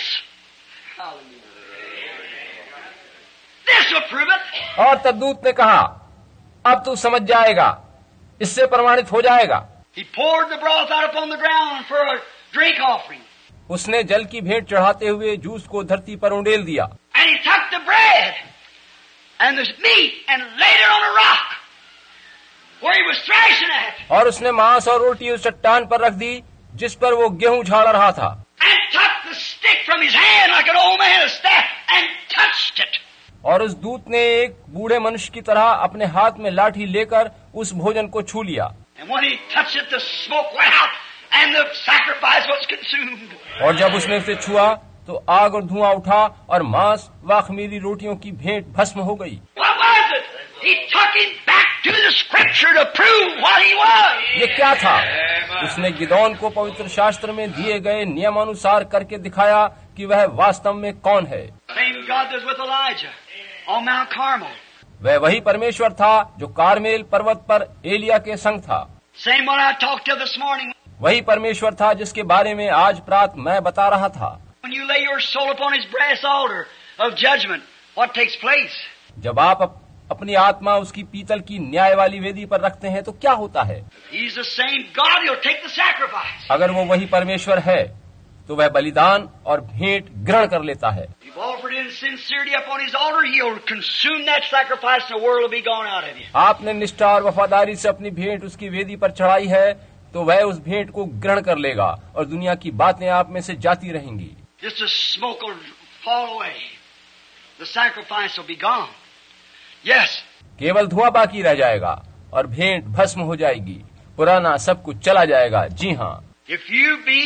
This will prove it. और तब दूत ने कहा, अब तू समझ जाएगा, इससे प्रमाणित हो जाएगा। He poured the broth out upon the ground for a drink offering. उसने जल की भेंट चढ़ाते हुए जूस को धरती पर उंडेल दिया। And he took the bread and the meat and laid it on a rock where he was thrashing at. और उसने मांस और रोटी उस चट्टान पर रख दी जिस पर वो गेहूं झाड़ रहा था। And took the stick from his hand like an old man, a staff, and touched it. और उस दूत ने एक बूढ़े मनुष्य की तरह अपने हाथ में लाठी लेकर उस भोजन को छू लिया। And when he touched it, the smoke went out and the sacrifice was consumed. और जब उसने उसे छुआ तो आग और धुआं उठा और मांस व खमीरी रोटियों की भेंट भस्म हो गई। What was it? He took him back to the scripture to prove what he was. ये क्या था? उसने गिदोन को पवित्र शास्त्र में दिए गए नियमानुसार करके दिखाया कि वह वास्तव में कौन है। Same God was with Elijah on Mount Carmel. वह वही परमेश्वर था जो कारमेल पर्वत पर एलिया के संग था। Same one I talked of this morning. वही परमेश्वर था जिसके बारे में आज प्रात मैं बता रहा था। When you lay your soul upon his brass altar of judgment, what takes place? जब आप अप, अपनी आत्मा उसकी पीतल की न्याय वाली वेदी पर रखते हैं तो क्या होता है? He's the same God, he'll take the sacrifice. अगर वो वही परमेश्वर है तो वह बलिदान और भेंट ग्रहण कर लेता है। If you've offered it in sincerity upon his altar, he'll consume that sacrifice and the world will be gone out of you. आपने निष्ठा और वफादारी से अपनी भेंट उसकी वेदी पर चढ़ाई है तो वह उस भेंट को ग्रहण कर लेगा और दुनिया की बातें आप में से जाती रहेंगी। Just the smoke will fall away. The sacrifice will be gone. Yes. केवल धुआं बाकी रह जाएगा और भेंट भस्म हो जाएगी। पुराना सब कुछ चला जाएगा। जी हाँ। If you be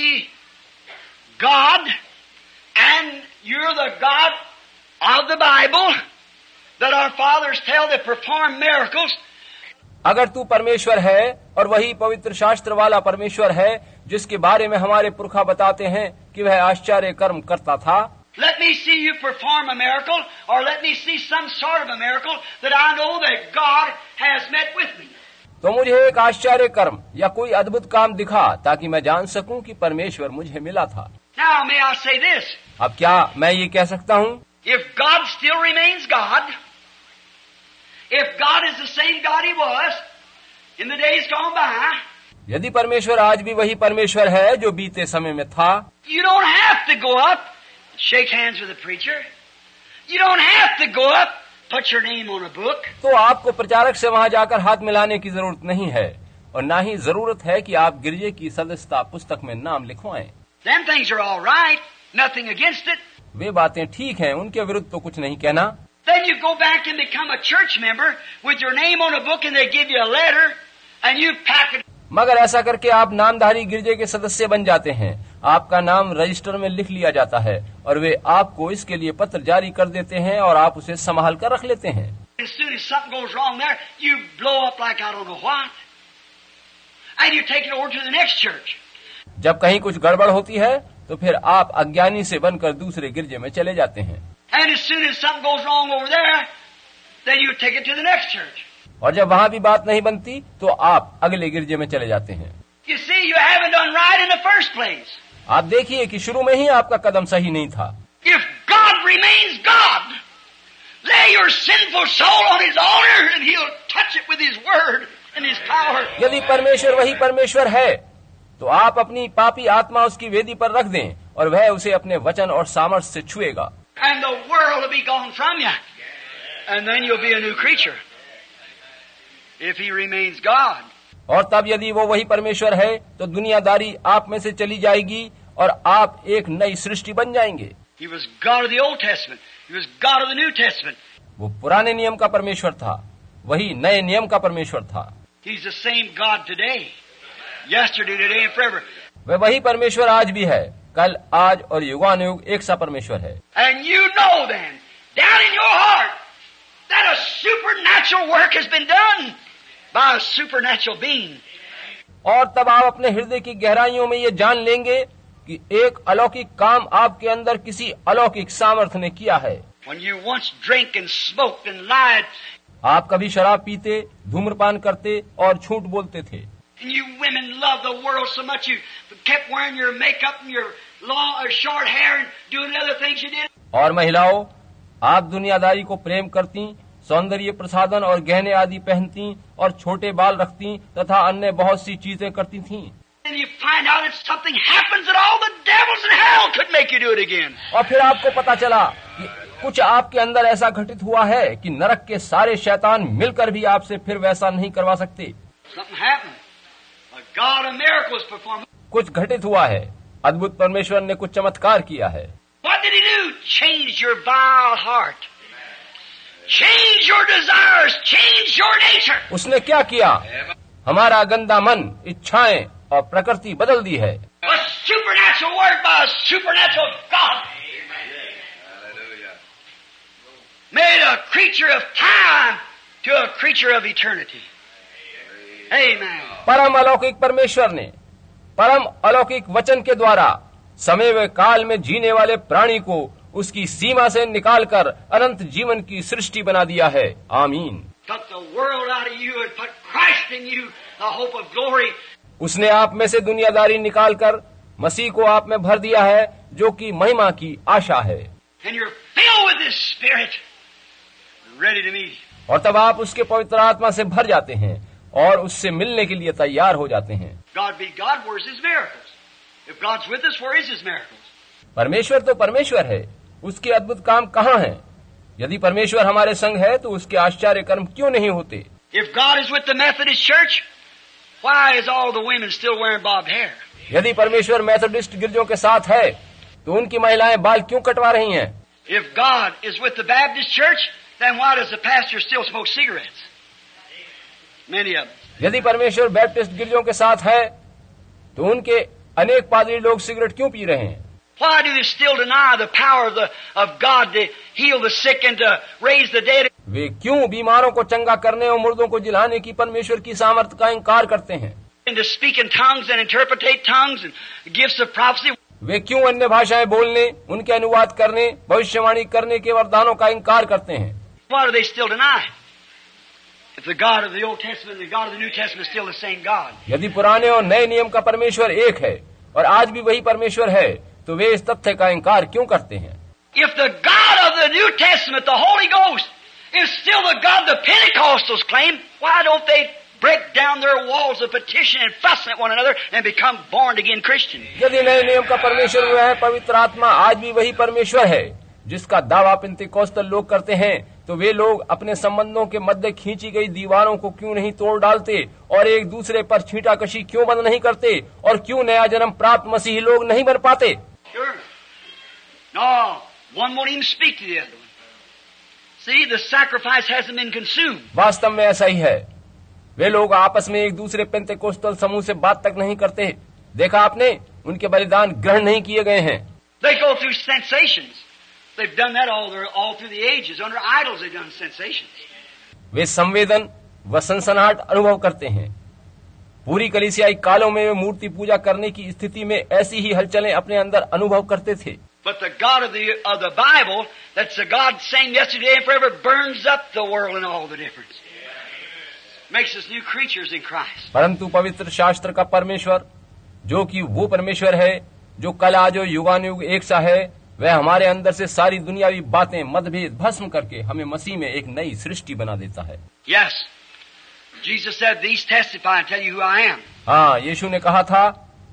God and you're the God of the Bible that our fathers tell to perform miracles. अगर तू परमेश्वर है और वही पवित्र शास्त्र वाला परमेश्वर है जिसके बारे में हमारे पुरखा बताते हैं कि वह आश्चर्य कर्म करता था। Let me see you perform a miracle, or let me see some sort of a miracle that I know that God has met with me. तो मुझे एक आश्चर्य कर्म या कोई अद्भुत काम दिखा ताकि मैं जान सकूं कि परमेश्वर मुझे मिला था। Now may I say this? अब क्या मैं ये कह सकता हूँ? If God still remains God, if God is the same God He was in the days gone by, यदि परमेश्वर आज भी वही परमेश्वर है जो बीते समय में था, you don't have to go up and shake hands with the preacher. You don't have to go up, put your name on a book. तो आपको प्रचारक से वहाँ जाकर हाथ मिलाने की जरूरत नहीं है और न ही जरूरत है कि आप गिरजे की सदस्यता पुस्तक में नाम लिखवाएं। Them things are all right, nothing against it. वे बातें ठीक हैं, उनके विरुद्ध तो कुछ नहीं कहना। Then you go back and become a church member with your name on a book and they give you a letter and you pack it. मगर ऐसा करके आप नामधारी गिरजे के सदस्य बन जाते हैं, आपका नाम रजिस्टर में लिख लिया जाता है और वे आपको इसके लिए पत्र जारी कर देते हैं और आप उसे संभाल कर रख लेते हैं। As soon as something goes wrong there, you blow up like I don't know what. And you take it over to the next church. जब कहीं कुछ गड़बड़ होती है तो फिर आप अज्ञानी से बनकर दूसरे गिरजे में चले जाते हैं। And as soon as something goes wrong over there, then you take it to the next church. और जब वहाँ भी बात नहीं बनती तो आप अगले गिरजे में चले जाते हैं। You see, you haven't done right in the first place. आप देखिए कि शुरू में ही आपका कदम सही नहीं था। If God remains God, lay your sinful soul on His altar and He'll touch it with His word and His power. यदि परमेश्वर वही परमेश्वर है तो आप अपनी पापी आत्मा उसकी वेदी पर रख दें और वह उसे अपने वचन और सामर्थ्य से छुएगा। And the world will be gone from you. And then you'll be a new creature. If He remains God. और तब यदि वो वही परमेश्वर है तो दुनियादारी आप में से चली जाएगी और आप एक नई सृष्टि बन जाएंगे। He was God of the Old Testament. He was God of the New Testament. वो पुराने नियम का परमेश्वर था, वही नए नियम का परमेश्वर था। He's the same God today. Yesterday, today, and forever. वह वही परमेश्वर आज भी है, कल, आज और युगानुयुग एक सा परमेश्वर है। And you know then, down in your heart, that a supernatural work has been done by a supernatural being. और तब आप अपने हृदय की गहराइयों में ये जान लेंगे कि एक अलौकिक काम आपके अंदर किसी अलौकिक सामर्थ्य ने किया है। When you once drank and smoked and lied, आप कभी शराब पीते, धूम्रपान करते और झूठ बोलते थे। and you women loved the world so much you kept wearing your makeup and your long or short hair and doing other things you did. और महिलाओं, आप दुनियादारी को प्रेम करती, सौंदर्य प्रसाधन और गहने आदि पहनती और छोटे बाल रखती तथा अन्य बहुत सी चीजें करती थीं। And you find out that something happens that all the devils in hell could make you do it again. और फिर आपको पता चला कि कुछ आपके अंदर ऐसा घटित हुआ है कि नरक के सारे शैतान मिलकर भी आपसे फिर वैसा नहीं करवा सकते। Something happened. A God of miracles performed. कुछ घटित हुआ है, अद्भुत परमेश्वर ने कुछ चमत्कार किया है। What did He do? Change your vile heart. Change your desires. Change your nature. उसने क्या किया? हमारा गंदा मन, इच्छाएं और प्रकृति बदल दी है। A supernatural word by a supernatural God. Hallelujah. Made a creature of time to a creature of eternity. Amen. परम अलौकिक परमेश्वर ने परम अलौकिक वचन के द्वारा समय व काल में जीने वाले प्राणी को उसकी सीमा से निकालकर अनंत जीवन की सृष्टि बना दिया है। आमीन। Took the world out of you and put Christ in you, the hope of glory. उसने आप में से दुनियादारी निकालकर मसीह को आप में भर दिया है, जो कि महिमा की आशा है। And you're filled with His Spirit, ready to meet Him. और तब आप उसके पवित्र आत्मा से भर जाते हैं और उससे मिलने के लिए तैयार हो जाते हैं। God be God, where's His miracles? If God's with us, where is His miracles? परमेश्वर तो परमेश्वर है, उसके अद्भुत काम कहाँ हैं? यदि परमेश्वर हमारे संग है तो उसके आश्चर्य कर्म क्यों नहीं होते? If God is with the Methodist Church, why is all the women still wearing bobbed hair? यदि परमेश्वर मेथोडिस्ट गिरजों के साथ है तो उनकी महिलाएं बाल क्यों कटवा रही हैं? If God is with the Baptist Church, then why does the pastor still smoke cigarettes? Many of them. यदि परमेश्वर बैप्टिस्ट गिरजों के साथ है तो उनके अनेक पादरी लोग सिगरेट क्यों पी रहे हैं? Why do they still deny the power of, the, of God to heal the sick and to raise the dead? वे क्यों बीमारों को चंगा करने और मुर्दों को जिलाने की परमेश्वर की सामर्थ्य का इंकार करते हैं? And to speak in tongues and interpretate tongues and gifts of prophecy? वे क्यों अन्य भाषाएं बोलने, उनके अनुवाद करने, भविष्यवाणी करने के वरदानों का इंकार करते हैं? Why do they still deny it? If the God of the Old Testament and the God of the New Testament is still the same God. यदि पुराने और नए नियम का परमेश्वर एक है और आज भी वही परमेश्वर है, तो वे इस तथ्य का इंकार क्यों करते हैं? If the God of the New Testament, the Holy Ghost, is still the God the Pentecostals claim, why don't they break down their walls of petition and fuss at one another and become born again Christians? यदि नए नियम का परमेश्वर हुआ है, पवित्र आत्मा आज भी वही परमेश्वर है जिसका दावा पेंतीकोस्tal लोग करते हैं, तो वे लोग अपने संबंधों के मध्य खींची गई दीवारों को क्यों नहीं तोड़ डालते और एक दूसरे पर छींटाकशी क्यों बंद नहीं करते और क्यों नया जन्म प्राप्त मसीही लोग नहीं बन पाते? Sure. No, one won't even speak to the other one. See, the sacrifice hasn't been consumed. वास्तव में ऐसा ही है। वे लोग आपस में एक दूसरे पेंतीकोस्tal समूह से बात तक नहीं करते। देखा आपने, उनके बलिदान ग्रहण नहीं किए गए हैं। They go through sensations. They've done that all, their, all through the ages. Under idols they've done sensations. वे संवेदन व सनसनाहट अनुभव करते हैं। पूरी कलीसियाई कालों में वे मूर्ति पूजा करने की स्थिति में ऐसी ही हलचलें अपने अंदर अनुभव करते थे। But the God of the, of the Bible, that's the God same yesterday and forever, burns up the world and all the difference. Makes us new creatures in Christ. परंतु पवित्र शास्त्र का परमेश्वर, जो कि वो परमेश्वर है जो कल आज और युगानुयुग एक सा है, वह हमारे अंदर से सारी दुनियावी बातें मतभेद भस्म करके हमें मसीह में एक नई सृष्टि बना देता है। Yes. Jesus said, these testify and tell you who I am. हाँ, यीशु ने कहा था,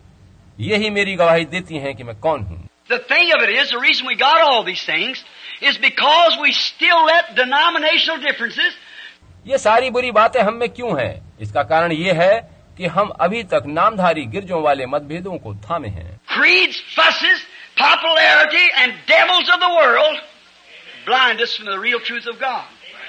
यही मेरी गवाही देती हैं कि मैं कौन हूँ। The thing of it is, the reason we got all these things is because we still let denominational differences. ये सारी बुरी बातें हम में क्यों हैं? इसका कारण ये है कि हम अभी तक नामधारी गिरजों वाले मतभेदों को थामे हैं। Creeds, fusses, popularity, and devils of the world blind us from the real truth of God.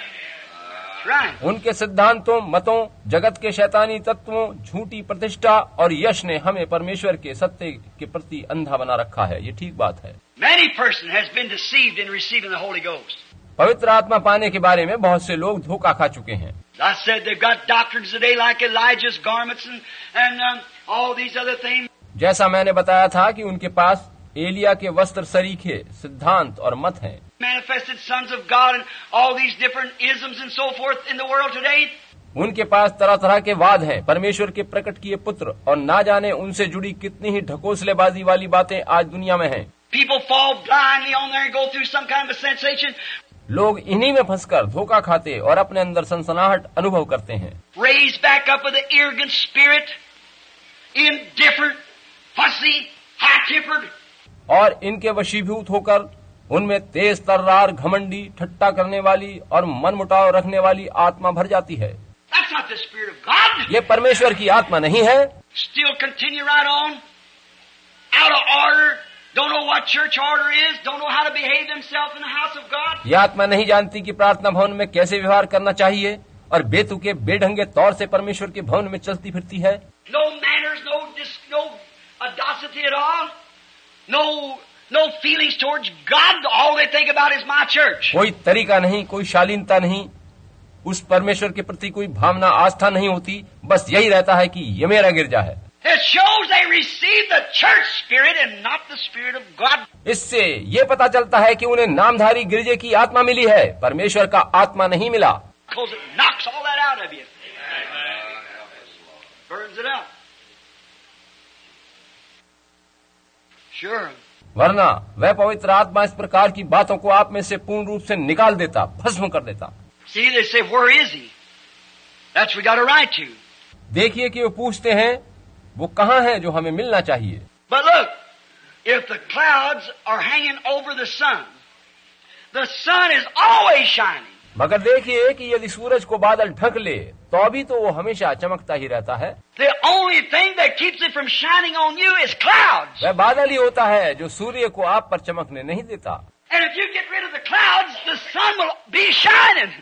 Right. उनके सिद्धांतों, मतों, जगत के शैतानी तत्वों, झूठी प्रतिष्ठा और यश ने हमें परमेश्वर के सत्य के प्रति अंधा बना रखा है। ये ठीक बात है। Many person has been deceived in receiving the Holy Ghost. पवित्र आत्मा पाने के बारे में बहुत से लोग धोखा खा चुके हैं। I said they've got doctrines today like Elijah's garments and, and um, all these other things. जैसा मैंने बताया था कि उनके पास एलिया के वस्त्र सरीखे सिद्धांत और मत हैं। Manifested sons of God and all these different isms and so forth in the world today. उनके पास तरह तरह के वाद हैं, परमेश्वर के प्रकट किए पुत्र, और ना जाने उनसे जुड़ी कितनी ही ढकोसलेबाजी वाली बातें आज दुनिया में हैं। People fall blindly on there and go through some kind of a sensation. लोग इन्हीं में फंसकर धोखा खाते और अपने अंदर सनसनाहट अनुभव करते हैं। Raised back up with an arrogant spirit, indifferent, fussy, high-tempered. और इनके वशीभूत होकर उनमें तेज तर्रार, घमंडी, ठट्टा करने वाली और मनमुटाव रखने वाली आत्मा भर जाती है। That's not the Spirit of God. ये परमेश्वर की आत्मा नहीं है। Still continue right on, out of order, don't know what church order is, don't know how to behave themselves in the house of God. ये आत्मा नहीं जानती कि प्रार्थना भवन में कैसे व्यवहार करना चाहिए और बेतुके बेढंगे तौर से परमेश्वर के भवन में चलती फिरती है। No manners, no dis, no audacity at all, no no feelings towards God. All they think about is my church. कोई तरीका नहीं, कोई शालीनता नहीं, उस परमेश्वर के प्रति कोई भावना आस्था नहीं होती, बस यही रहता है कि ये मेरा गिरजा है। It shows they receive the church spirit and not the spirit of God. इससे ये पता चलता है कि उन्हें नामधारी गिरजे की आत्मा मिली है, परमेश्वर का आत्मा नहीं मिला। Because it knocks all that out of you. Burns it up. Sure. वरना वह पवित्र आत्मा इस प्रकार की बातों को आप में से पूर्ण रूप से निकाल देता, भस्म कर देता। See, they say, where is he? That's we got a right to. देखिए कि वो पूछते हैं, वो कहाँ है जो हमें मिलना चाहिए। But look, if the clouds are hanging over the sun, the sun is always shining. मगर देखिए कि यदि सूरज को बादल ढक ले तो अभी तो वो हमेशा चमकता ही रहता है। The only thing that keeps it from shining on you is clouds. वह बादल ही होता है जो सूर्य को आप पर चमकने नहीं देता। And if you get rid of the clouds, the sun will be shining.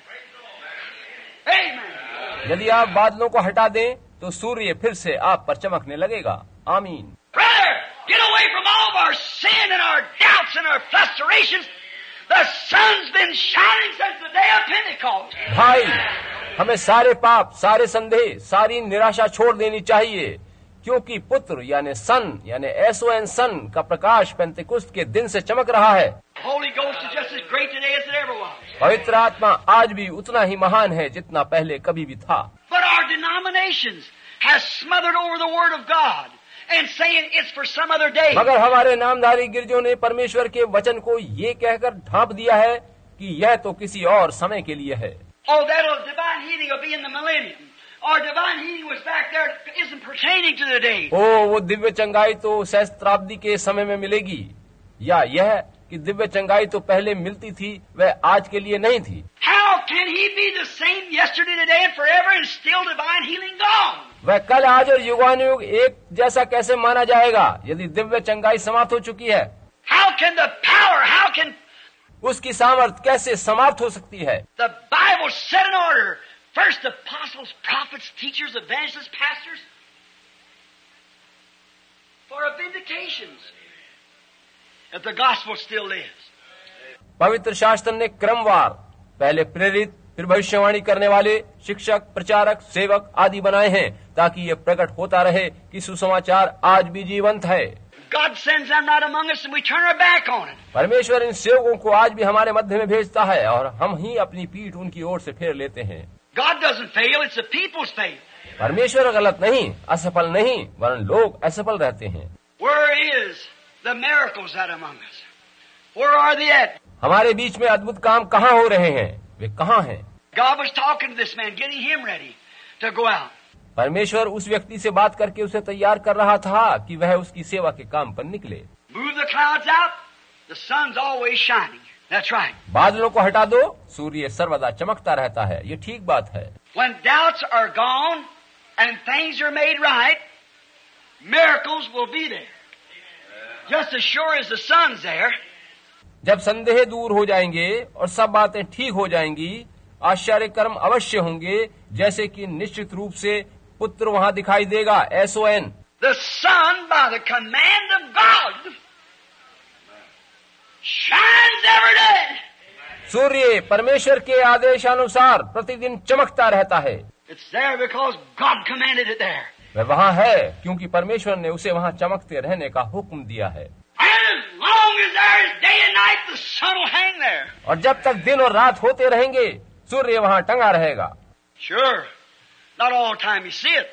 Amen. यदि आप बादलों को हटा दें तो सूर्य फिर से आप पर चमकने लगेगा। आमीन। Brother, get away from all of our sin and our doubts and our frustrations. The sun's been shining since the day of Pentecost. भाई, हमें सारे पाप, सारे संदेह, सारी निराशा छोड़ देनी चाहिए, क्योंकि पुत्र यानी सन यानी एस ओ एन सन का प्रकाश पेंतेकुस्त के दिन से चमक रहा है। Holy Ghost is just as great today as it ever was. पवित्र आत्मा आज भी उतना ही महान है जितना पहले कभी भी था। But our denominations has smothered over the Word of God and saying it's for some other day. मगर हमारे नामधारी गिरजों ने परमेश्वर के वचन को ये कहकर ढांप दिया है कि यह तो किसी और समय के लिए है। Oh, that'll divine healing will be in the millennium. Or divine healing was back there isn't pertaining to the day. ओ, वो दिव्य चंगाई तो सहस्त्राब्दी के समय में मिलेगी, या यह कि दिव्य चंगाई तो पहले मिलती थी, वह आज के लिए नहीं थी। How can he be the same yesterday, today, and forever, and still divine healing gone? वह कल, आज और युगानुयुग एक जैसा कैसे माना जाएगा यदि दिव्य चंगाई समाप्त हो चुकी है? How can the power? How can उसकी सामर्थ कैसे समाप्त हो सकती है? the Bible set in order? First, apostles, prophets, teachers, evangelists, pastors, for vindications, that the gospel still lives. पवित्र शास्त्र ने क्रमवार पहले प्रेरित, फिर भविष्यवाणी करने वाले, शिक्षक, प्रचारक, सेवक आदि बनाए हैं ताकि ये प्रकट होता रहे कि सुसमाचार आज भी जीवंत है। God sends them right among us and we turn our back on it. परमेश्वर इन सेवकों को आज भी हमारे मध्य में भेजता है और हम ही अपनी पीठ उनकी ओर से फेर लेते हैं। God doesn't fail, it's the people's fail. परमेश्वर गलत नहीं, असफल नहीं, वरन लोग असफल रहते हैं। Where is the miracles that among us? Where are they at? हमारे बीच में अद्भुत काम कहाँ हो रहे हैं? वे कहाँ हैं? God was talking to this man, getting him ready to go out. परमेश्वर उस व्यक्ति से बात करके उसे तैयार कर रहा था कि वह उसकी सेवा के काम पर निकले। Move the clouds out, the sun's always shining. That's right. बादलों को हटा दो, सूर्य सर्वदा चमकता रहता है। ये ठीक बात है। When doubts are gone and things are made right, miracles will be there. Just as sure as the sun's there. जब संदेह दूर हो जाएंगे और सब बातें ठीक हो जाएंगी, आश्चर्य कर्म अवश्य होंगे, जैसे कि निश्चित रूप से पुत्र वहां दिखाई देगा। S O N The sun, by the command of God, shines every day. सूर्य परमेश्वर के आदेशानुसार प्रतिदिन चमकता रहता है। It's there because God commanded it there. वह वहाँ है क्योंकि परमेश्वर ने उसे वहाँ चमकते रहने का हुक्म दिया है। And as long as there is day and night, the sun will hang there. और जब तक दिन और रात होते रहेंगे, सूर्य वहाँ टंगा रहेगा। Sure. Not all the time you see it.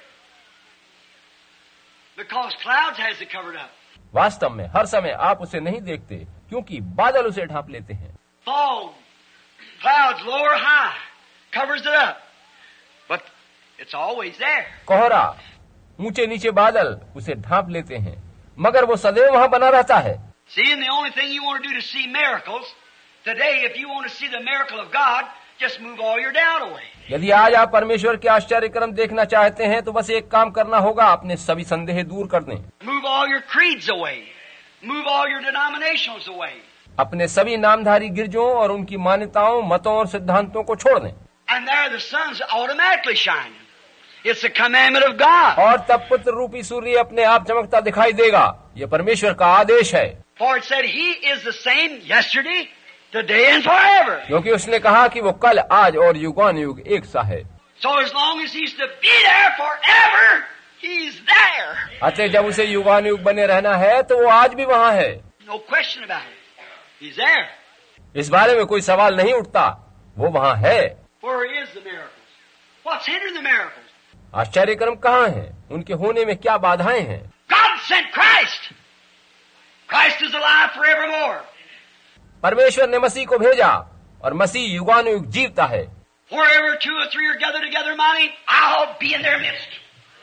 Because clouds has it covered up. वास्तव में हर समय आप उसे नहीं देखते क्योंकि बादल उसे ढांप लेते हैं। Fog, clouds low or high, covers it up. But it's always there. कोहरा, ऊंचे नीचे बादल उसे ढांप लेते हैं, मगर वो सदैव वहाँ बना रहता है। See, and the only thing you want to do to see miracles, today if you want to see the miracle of God, just move all your doubt away. यदि आज आप परमेश्वर के आश्चर्य कर्म देखना चाहते हैं तो बस एक काम करना होगा, अपने सभी संदेह दूर कर दें। Move all your creeds away. Move all your denominationals away. अपने सभी नामधारी गिरजों और उनकी मान्यताओं, मतों और सिद्धांतों को छोड़ दें। And there the sun's automatically shining. It's a commandment of God. और तब पुत्र रूपी सूर्य अपने आप चमकता दिखाई देगा। ये परमेश्वर का आदेश है। For it said He is the same yesterday, today and forever. क्योंकि उसने कहा कि वो कल, आज और युगानुयुग एक सा है। So as long as He's to be there forever, He's there. अतः जब उसे युगानुयुग बने रहना है तो वो आज भी वहाँ है। No question about it. He's there. इस बारे में कोई सवाल नहीं उठता, वो वहाँ है। Where is the miracles? What's hindering the miracles? आश्चर्य कर्म कहाँ हैं? उनके होने में क्या बाधाएं हैं? God sent Christ. Christ is alive forevermore. परमेश्वर ने मसीह को भेजा और मसीह युगानुयुग जीवता है। Wherever two or three are gathered together in my name, I'll be in their midst.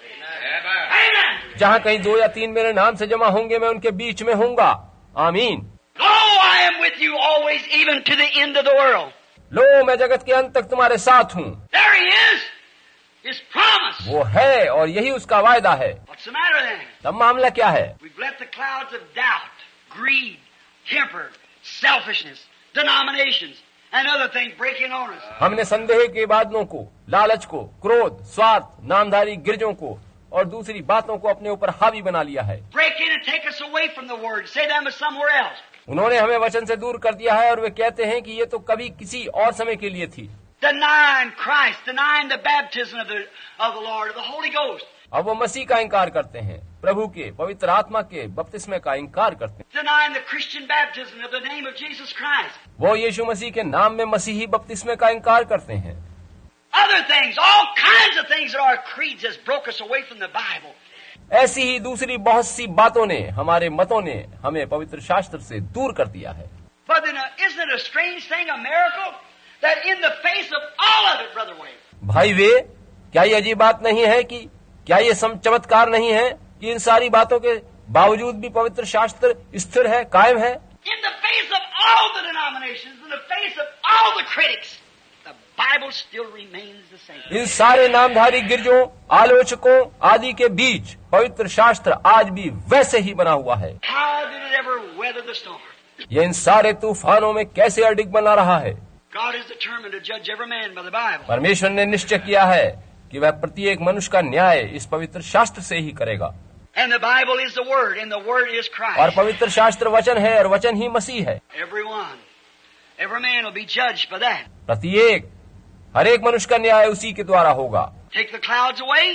Amen. जहाँ कहीं दो या तीन मेरे नाम से जमा होंगे, मैं उनके बीच में होऊंगा। आमीन। Lo, I am with you always, even to the end of the world. लो, मैं जगत के अंत तक तुम्हारे साथ हूँ। There He is. His promise. वो है और यही उसका वायदा है। What's the matter then? तब मामला क्या है? We've let the clouds of doubt, greed, temper, selfishness, denominations, and other things breaking on us. हमने संदेह के बादलों को, लालच को, क्रोध, स्वार्थ, नामधारी गिरजों को और दूसरी बातों को अपने ऊपर हावी बना लिया है। Break in and take us away from the Word. Say them as somewhere else. उन्होंने हमें वचन से दूर कर दिया है और वे कहते हैं कि ये तो कभी किसी और समय के लिए थी। Denying Christ, denying the baptism of the of the Lord, of the Holy Ghost. अब वो मसीह का इंकार करते हैं, प्रभु के, पवित्र आत्मा के बपतिस्मे का इंकार करते हैं। Denying the Christian baptism of the name of Jesus Christ. वो यीशु मसीह के नाम में मसीही बपतिस्मे का इंकार करते हैं। Other things, all kinds of things that our creeds has broke us away from the Bible. ऐसी ही दूसरी बहुत सी बातों ने, हमारे मतों ने हमें पवित्र शास्त्र से दूर कर दिया है। But then, uh, isn't it a strange thing, a miracle, that in the face of all of it, Brother Wayne, भाई वे, क्या ये अजीब बात नहीं है कि क्या ये सम चमत्कार नहीं है कि इन सारी बातों के बावजूद भी पवित्र शास्त्र स्थिर है, कायम है? in the face of all the denominations, in the face of all the critics, the Bible still remains the same. इन सारे नामधारी गिरजों, आलोचकों आदि के बीच पवित्र शास्त्र आज भी वैसे ही बना हुआ है। How did it ever weather the storm? ये इन सारे तूफानों में कैसे अडिग बना रहा है? God is determined to judge every man by the Bible. परमेश्वर ने निश्चय किया है कि वह प्रत्येक मनुष्य का न्याय इस पवित्र शास्त्र से ही करेगा। And the Bible is the Word, and the Word is Christ. और पवित्र शास्त्र वचन है और वचन ही मसीह है। Everyone, every man will be judged by that. प्रत्येक, हर एक मनुष्य का न्याय उसी के द्वारा होगा। Take the clouds away,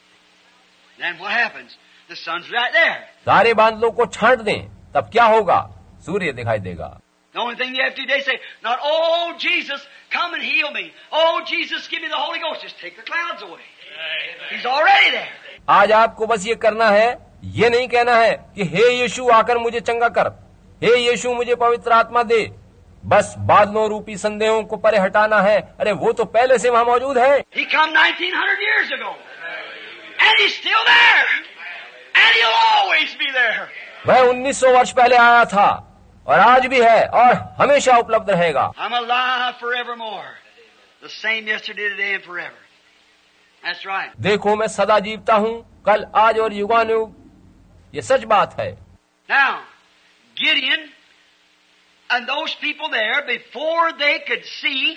then what happens? The sun's right there. सारे बादलों को छांट दें, तब क्या होगा? सूर्य दिखाई देगा। The only thing you have to do today is say, not, oh, Jesus, come and heal me. Oh, Jesus, give me the Holy Ghost. Just take the clouds away. He's already there. आज आपको बस ये करना है, ये नहीं कहना है कि हे यीशु आकर मुझे चंगा कर, हे यीशु मुझे पवित्र आत्मा दे। बस बादलों रूपी संदेहों को परे हटाना है। अरे वो तो पहले से वहाँ मौजूद है। He come nineteen hundred years ago. And he's still there. And he'll always be there. वह उन्नीस सौ वर्ष पहले आया था और आज भी है और हमेशा उपलब्ध रहेगा। I'm alive forevermore. The same yesterday, today, and forever. That's right. देखो मैं सदा जीवता हूँ, कल, आज और युगानुयुग। ये सच बात है। Now, Gideon and those people there, before they could see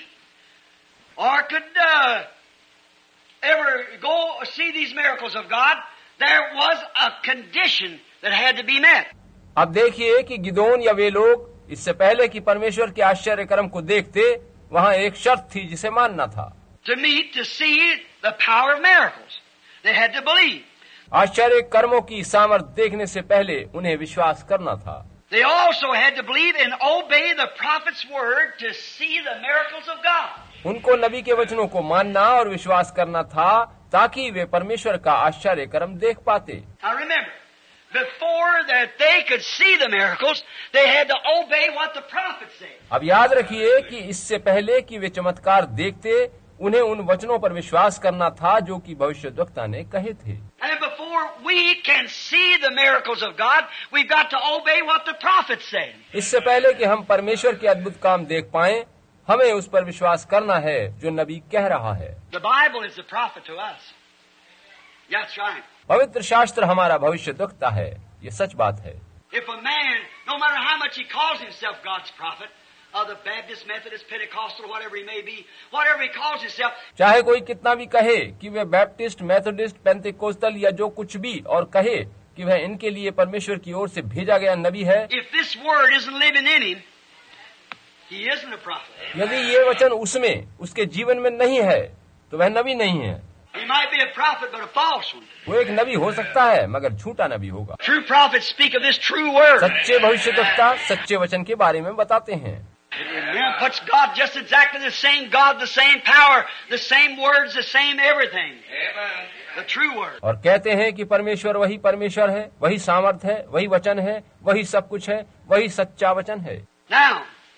or could uh, ever go see these miracles of God, there was a condition that had to be met. अब देखिए कि गिदोन या वे लोग इससे पहले कि परमेश्वर के आश्चर्य कर्म को देखते, वहाँ एक शर्त थी जिसे मानना था। To meet, to see the power of miracles, they had to believe. आश्चर्य कर्मों की सामर्थ्य देखने से पहले उन्हें विश्वास करना था। They also had to believe and obey the prophet's word to see the miracles of God. उनको नबी के वचनों को मानना और विश्वास करना था ताकि वे परमेश्वर का आश्चर्य कर्म देख पाते। Now remember, before that they could see the miracles, they had to obey what the prophet said. अब याद रखिए कि इससे पहले कि वे चमत्कार देखते, उन्हें उन वचनों पर विश्वास करना था जो कि भविष्यद्वक्ता ने कहे थे। And before we can see the miracles of God, we've got to obey what the prophet said. इससे पहले कि हम परमेश्वर के अद्भुत काम देख पाएं, हमें उस पर विश्वास करना है जो नबी कह रहा है। The Bible is the prophet to us. That's right. पवित्र शास्त्र हमारा भविष्यद्वक्ता है, ये सच बात है। If a man, no matter how much he calls himself God's prophet, of the Baptist, Methodist, Pentecostal, whatever he may be, whatever he calls himself, चाहे कोई कितना भी कहे कि वह बैप्टिस्ट, मेथोडिस्ट, पेंतेकोस्टल या जो कुछ भी और कहे कि वह इनके लिए परमेश्वर की ओर से भेजा गया नबी है, if this word isn't living in him, he isn't a prophet. यदि ये वचन उसमें, उसके जीवन में नहीं है, तो वह नबी नहीं है। He might be a prophet, but a false one. वो एक नबी हो सकता है, मगर झूठा नबी होगा। True prophets speak of this true word. सच्चे भविष्यद्वक्ता सच्चे वचन के बारे में बताते हैं। Amen. Puts God just exactly the same God, the same power, the same words, the same everything. Amen. The true word. और कहते हैं कि परमेश्वर वही परमेश्वर है, वही सामर्थ है, वही वचन है, वही सब कुछ है, वही सच्चा वचन है। Now,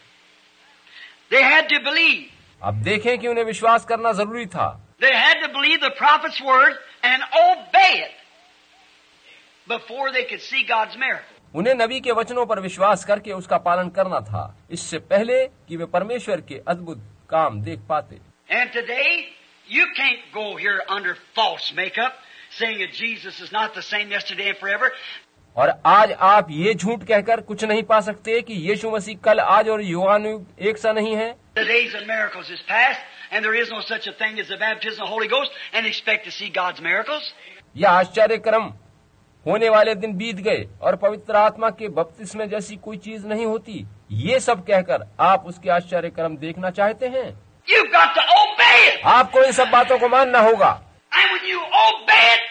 they had to believe. अब देखें कि उन्हें विश्वास करना जरूरी था। They had to believe the prophet's word and obey it before they could see God's miracle. उन्हें नबी के वचनों पर विश्वास करके उसका पालन करना था, इससे पहले कि वे परमेश्वर के अद्भुत काम देख पाते। And today, you can't go here under false makeup, saying that Jesus is not the same yesterday and forever. और आज आप ये झूठ कहकर कुछ नहीं पा सकते कि यीशु मसीह कल, आज और युगानुयुग एक सा नहीं है। The days of miracles is past, and there is no such a thing as the baptism of the Holy Ghost, and expect to see God's miracles. यह आश्चर्य कर्म होने वाले दिन बीत गए और पवित्र आत्मा के बपतिस्मे जैसी कोई चीज नहीं होती। ये सब कहकर आप उसके आश्चर्य कर्म देखना चाहते हैं? You've got to obey it. आपको इन सब बातों को मानना होगा। And when you obey it,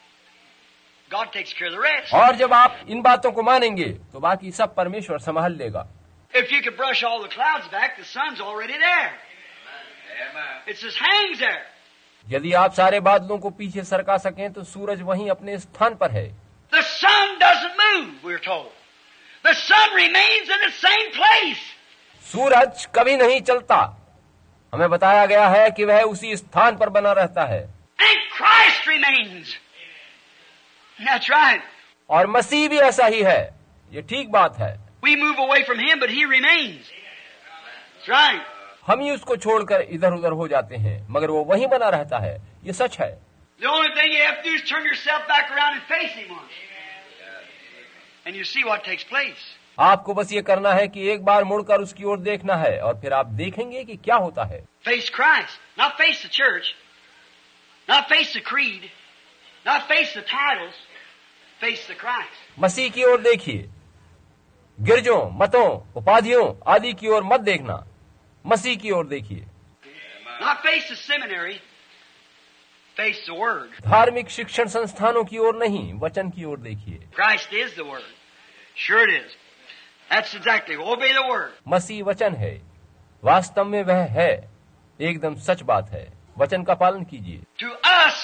God takes care of the rest. और जब आप इन बातों को मानेंगे तो बाकी सब परमेश्वर संभाल लेगा। If you could brush all the clouds back, the sun's already there. Amen. It just hangs there. यदि आप सारे बादलों को पीछे सरका सकें तो सूरज वहीं अपने स्थान पर है। The sun doesn't move, we're told. The sun remains in the same place. सूरज कभी नहीं चलता। हमें बताया गया है कि वह उसी स्थान पर बना रहता है। And Christ remains. That's right. और मसीह भी ऐसा ही है। ये ठीक बात है। We move away from him, but he remains. That's right. हम ही उसको छोड़कर इधर उधर हो जाते हैं, मगर वो वहीं बना रहता है। ये सच है। The only thing you have to do is turn yourself back around and face him once. And you see what takes place. आपको बस ये करना है कि एक बार मुड़कर उसकी ओर देखना है और फिर आप देखेंगे कि क्या होता है। Face Christ. Not face the church. Not face the creed. Not face the titles. Face the Christ. मसीह की ओर देखिए। गिरजों, मतों, उपाधियों आदि की ओर मत देखना। मसीह की ओर देखिए। Not face the seminary. Face the Word. धार्मिक शिक्षण संस्थानों की ओर नहीं, वचन की ओर देखिए। Christ is the Word. Sure it is. That's exactly. Obey the Word. मसीह वचन है, वास्तव में वह है। एकदम सच बात है। वचन का पालन कीजिए। To us,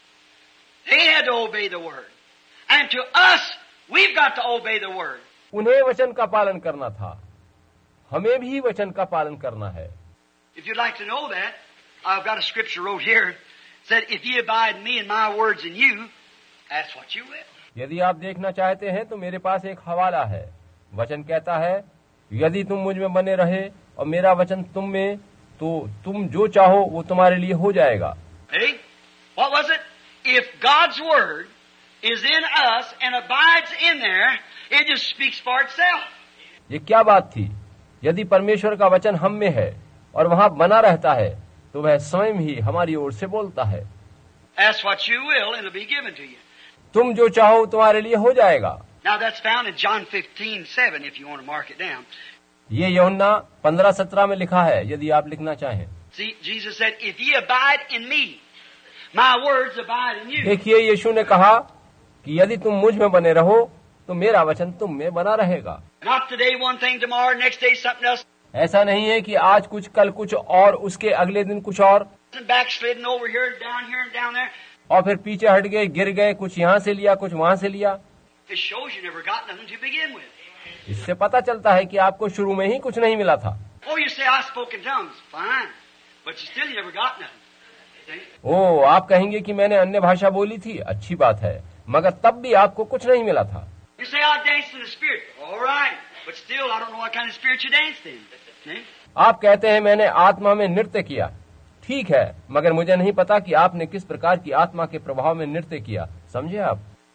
they had to obey the Word. And to us, we've got to obey the Word. उन्हें वचन का पालन करना था, हमें भी वचन का पालन करना है। If you'd like to know that, I've got a scripture wrote here. Said, if ye abide in me and my words in you, that's what you will. यदि आप देखना चाहते हैं तो मेरे पास एक हवाला है। वचन कहता है, यदि तुम मुझ में बने रहे और मेरा वचन तुम में, तो तुम जो चाहो वो तुम्हारे लिए हो जाएगा। Hey, what was it? If God's word is in us and abides in there, it just speaks for itself. ये क्या बात थी? यदि परमेश्वर का वचन हम में है और वहाँ बना रहता है, तो वह स्वयं ही हमारी ओर से बोलता है। Ask what you will and it'll be given to you. तुम जो चाहो तुम्हारे लिए हो जाएगा। Now that's found in John fifteen seven if you want to mark it down. ये यूहन्ना पंद्रह सत्रह में लिखा है, यदि आप लिखना चाहें। See, Jesus said, if ye abide in me, my words abide in you. देखिए, यीशु ने कहा कि यदि तुम मुझ में बने रहो तो मेरा वचन तुम में बना रहेगा। Not today one thing, tomorrow, next day something else. ऐसा नहीं है कि आज कुछ, कल कुछ और उसके अगले दिन कुछ और, Backslidden over here, down here, and down there. और फिर पीछे हट गए, गिर गए, कुछ यहाँ से लिया कुछ वहाँ से लिया। It shows you never got nothing to begin with. इससे पता चलता है कि आपको शुरू में ही कुछ नहीं मिला था। Oh, you say I spoke in tongues, fine, but you still never got nothing. See? ओ, आप कहेंगे कि मैंने अन्य भाषा बोली थी, अच्छी बात है, मगर तब भी आपको कुछ नहीं मिला था। You say I danced in the spirit, all right, but still I don't know what kind of spirit you danced in. See? आप कहते हैं मैंने आत्मा में नृत्य किया, ठीक है, मगर मुझे नहीं पता कि आपने किस प्रकार की आत्मा के प्रभाव में नृत्य किया। समझे आप?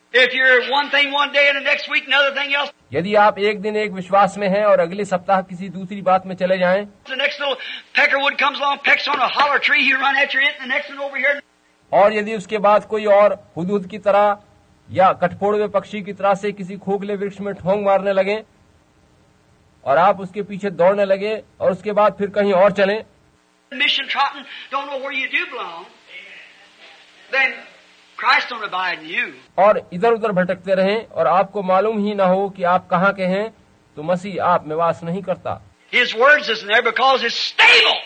If you're one thing one day and the next week another thing else, यदि आप एक दिन एक विश्वास में हैं और अगले सप्ताह किसी दूसरी बात में चले जाएं, the next little peckerwood comes along, pecks on a holler tree, you run after it, and the next one over here. और यदि उसके बाद कोई और हुदहुद की तरह या कठफोड़वे पक्षी की तरह से किसी खोखले वृक्ष में ठोंग मारने लगे और आप उसके पीछे दौड़ने लगे और उसके बाद फिर कहीं और चलें, Mission trotting, don't know where you do belong. Then Christ don't abide in you. और इधर उधर भटकते रहें और आपको मालूम ही ना हो कि आप कहाँ के हैं, तो मसीह आप में वास नहीं करता। His words isn't there because it's stable.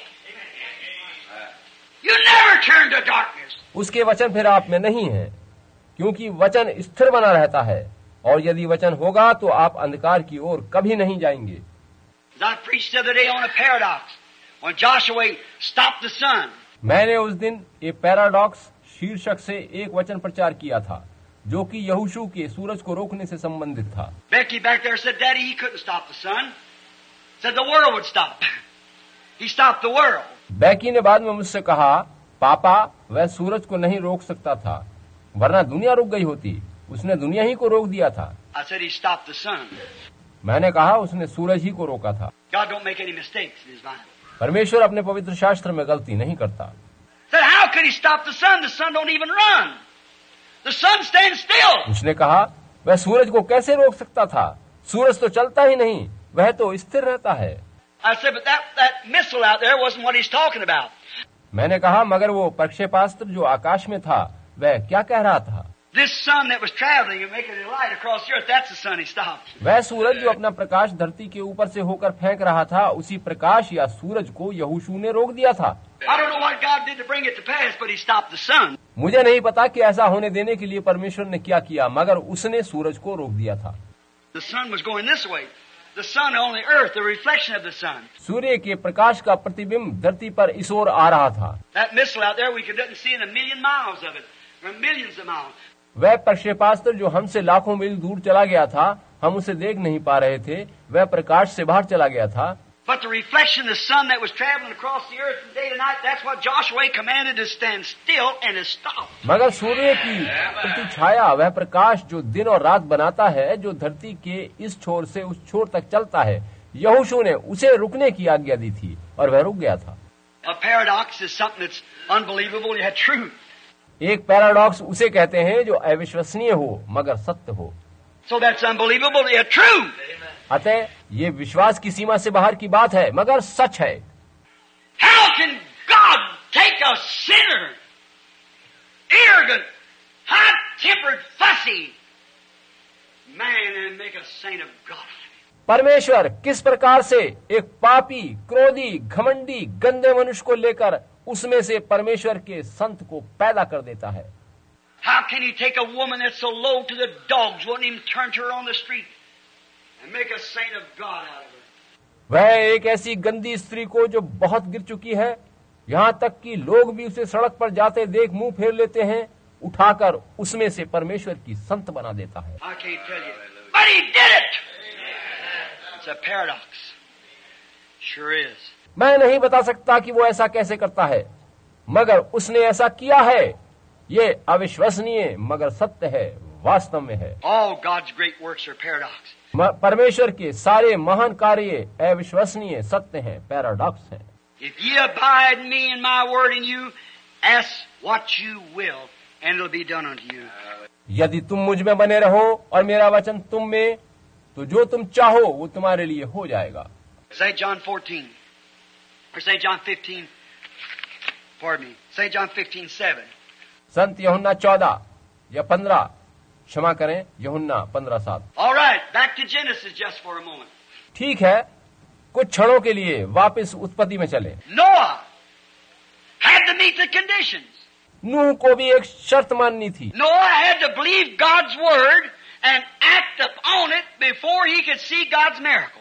You never turn to darkness. उसके वचन फिर आप में नहीं है, क्योंकि वचन स्थिर बना रहता है, और यदि वचन होगा तो आप अंधकार की ओर कभी नहीं जाएंगे। As I preached the other day on a paradox, when Joshua stopped the sun. मैंने उस दिन एक पैराडॉक्स शीर्षक से एक वचन प्रचार किया था, जो कि यहोशू के सूरज को रोकने से संबंधित था। Becky back there said, Daddy, he couldn't stop the sun. Said the world would stop. He stopped the world. बैकी ने बाद में मुझसे कहा, पापा, वह सूरज को नहीं रोक सकता था, वरना दुनिया रुक गई होती। उसने दुनिया ही को रोक दिया था। I said he stopped the sun. मैंने कहा उसने सूरज ही को रोका था। God don't make any mistakes in his mind. परमेश्वर अपने पवित्र शास्त्र में गलती नहीं करता। Said how could he stop the sun? The sun don't even run. The sun stands still. उसने कहा वह सूरज को कैसे रोक सकता था? सूरज तो चलता ही नहीं, वह तो स्थिर रहता है। I said, but that that missile out there wasn't what he's talking about. मैंने कहा मगर वो प्रक्षेपास्त्र जो आकाश में था, वह क्या कह रहा था? This sun that was traveling and making a light across the earth, that's the sun he stopped. वह सूरज जो अपना प्रकाश धरती के ऊपर से होकर फेंक रहा था, उसी प्रकाश या सूरज को यहोशू ने रोक दिया था। I don't know what God did to bring it to pass, but he stopped the sun. मुझे नहीं पता कि ऐसा होने देने के लिए परमेश्वर ने क्या किया, मगर उसने सूरज को रोक दिया था। The sun was going this way. The sun on the earth, the reflection of the sun. सूर्य के प्रकाश का प्रतिबिंब धरती पर इस ओर आ रहा था। That missile out there, we couldn't see in a million miles of it, or millions of miles. वह प्रक्षेपास्त्र जो हमसे लाखों मील दूर चला गया था, हम उसे देख नहीं पा रहे थे, वह प्रकाश से बाहर चला गया था। But the reflection of the sun that was traveling across the earth from day to night, that's what Joshua commanded to stand still and to stop. मगर सूर्य की प्रति छाया, वह प्रकाश जो दिन और रात बनाता है, जो धरती के इस छोर से उस छोर तक चलता है, यहोशू ने उसे रुकने की आज्ञा दी थी और वह रुक गया था। A paradox is something that's unbelievable yet true. एक पैराडॉक्स उसे कहते हैं जो अविश्वसनीय हो मगर सत्य हो। So that's unbelievable yet true. अतः ये विश्वास की सीमा से बाहर की बात है मगर सच है। How can God take a sinner, arrogant, hot-tempered, fussy man and make a saint of God? परमेश्वर किस प्रकार से एक पापी, क्रोधी, घमंडी, गंदे मनुष्य को लेकर उसमें से परमेश्वर के संत को पैदा कर देता है। How can he take a woman that's so low to the dogs, wouldn't even turn to her on the street, and make a saint of God out of her? वह एक ऐसी गंदी स्त्री को जो बहुत गिर चुकी है, यहाँ तक कि लोग भी उसे सड़क पर जाते देख मुंह फेर लेते हैं, उठाकर उसमें से परमेश्वर की संत बना देता है। I can't tell you, but he did it. It's a paradox. Sure is. मैं नहीं बता सकता कि वो ऐसा कैसे करता है, मगर उसने ऐसा किया है। ये अविश्वसनीय मगर सत्य है, वास्तव में है। All God's great works are paradox. परमेश्वर के सारे महान कार्य अविश्वसनीय सत्य हैं, पैराडॉक्स हैं। If ye abide in me and my word in you, ask what you will, and it'll be done unto you. यदि तुम मुझ में बने रहो और मेरा वचन तुम में, तो जो तुम चाहो वो तुम्हारे लिए हो जाएगा। Saint John fourteen, or Saint John fifteen, pardon me, Saint John fifteen seven. संत यूहन्ना चौदह या पंद्रह, क्षमा करें, यूहन्ना पंद्रह सात। All right, back to Genesis just for a moment. ठीक है, कुछ क्षणों के लिए वापस उत्पत्ति में चले। Noah had to meet the conditions. नूह को भी एक शर्त माननी थी। Noah had to believe God's word and act upon it before he could see God's miracle.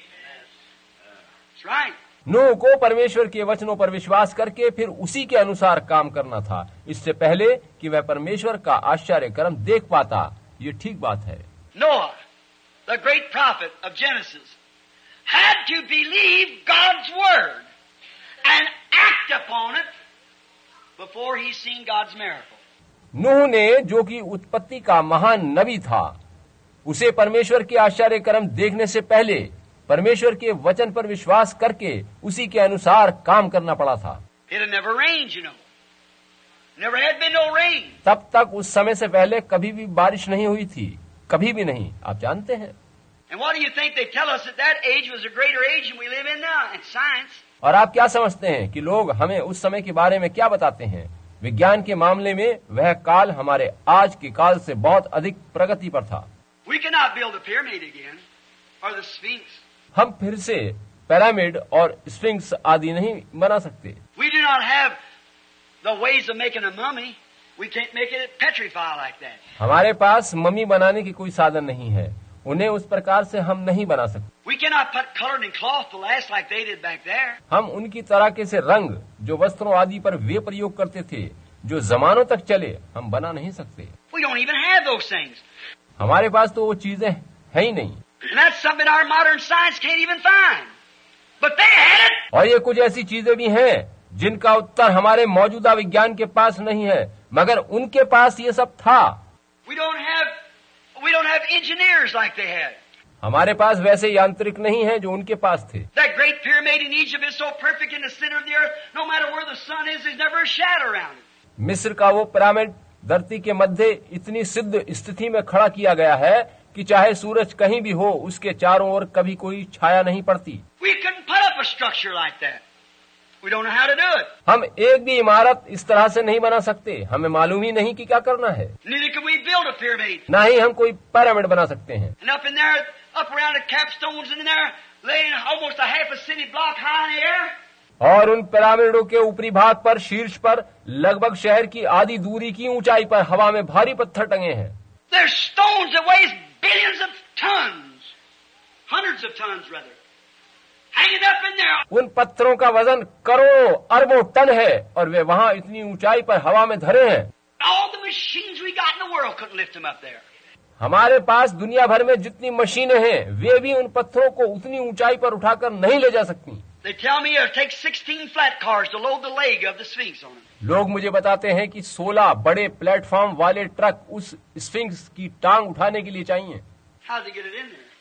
That's right. नूह को परमेश्वर के वचनों पर विश्वास करके फिर उसी के अनुसार काम करना था, इससे पहले कि वह परमेश्वर का आश्चर्य कर्म देख पाता। ये ठीक बात है। Noah, the great prophet of Genesis, had to believe God's word and act upon it before he seen God's miracle. नूह ने, जो कि उत्पत्ति का महान नबी था, उसे परमेश्वर के आश्चर्य कर्म देखने से पहले परमेश्वर के वचन पर विश्वास करके उसी के अनुसार काम करना पड़ा था। It had never rained, you know. Never had been no rain. तब तक उस समय से पहले कभी भी बारिश नहीं हुई थी, कभी भी नहीं, आप जानते हैं। And what do you think they tell us that that age was a greater age than we live in now in science? और आप क्या समझते हैं कि लोग हमें उस समय के बारे में क्या बताते हैं? विज्ञान के मामले में वह काल हमारे आज के काल से बहुत अधिक प्रगति पर था। We cannot build a pyramid again or the Sphinx. हम फिर से पिरामिड और स्फिंक्स आदि नहीं बना सकते। We do not have the ways of making a mummy. We can't make it petrify like that. हमारे पास मम्मी बनाने की कोई साधन नहीं है, उन्हें उस प्रकार से हम नहीं बना सकते। We cannot put colored in cloth to last like they did back there. हम उनकी तरह से रंग जो वस्त्रों आदि पर वे प्रयोग करते थे, जो जमानों तक चले, हम बना नहीं सकते। We don't even have those things. हमारे पास तो वो चीजें है ही नहीं। And that's something our modern science can't even find. But they had it. और ये कुछ ऐसी चीजें भी हैं जिनका उत्तर हमारे मौजूदा विज्ञान के पास नहीं है, मगर उनके पास ये सब था। We don't have we don't have engineers like they had. हमारे पास वैसे यांत्रिक नहीं है जो उनके पास थे। That great pyramid in Egypt is so perfect in the center of the earth. No matter where the sun is, there's never a shadow around it. मिस्र का वो पिरामिड धरती के मध्य इतनी सिद्ध स्थिति में खड़ा किया गया है कि चाहे सूरज कहीं भी हो, उसके चारों ओर कभी कोई छाया नहीं पड़ती। We couldn't put up a structure like that. We don't know how to do it. हम एक भी इमारत इस तरह से नहीं बना सकते, हमें मालूम ही नहीं कि क्या करना है। Neither can we build a pyramid. ना ही हम कोई पिरामिड बना सकते हैं। And up in there, up around the capstones in there, laying almost a half a city block high in the air. और उन पिरामिडों के ऊपरी भाग पर, शीर्ष पर, लगभग शहर की आधी दूरी की ऊंचाई पर हवा में भारी पत्थर टंगे हैं। There's stones that weighs billions of tons, hundreds of tons rather, hanging up in there. उन पत्थरों का वजन करोड़ों अरबों टन है और वे वहां इतनी ऊंचाई पर हवा में धरे हैं। All the machines we got in the world couldn't lift them up there. हमारे पास दुनिया भर में जितनी मशीनें हैं, वे भी उन पत्थरों को उतनी ऊंचाई पर उठाकर नहीं ले जा सकती। They tell me it'll take sixteen flat cars to load the leg of the Sphinx on them. लोग मुझे बताते हैं कि सोलह बड़े प्लेटफॉर्म वाले ट्रक उस स्फिंक्स की टांग उठाने के लिए चाहिए। How did they get it in there?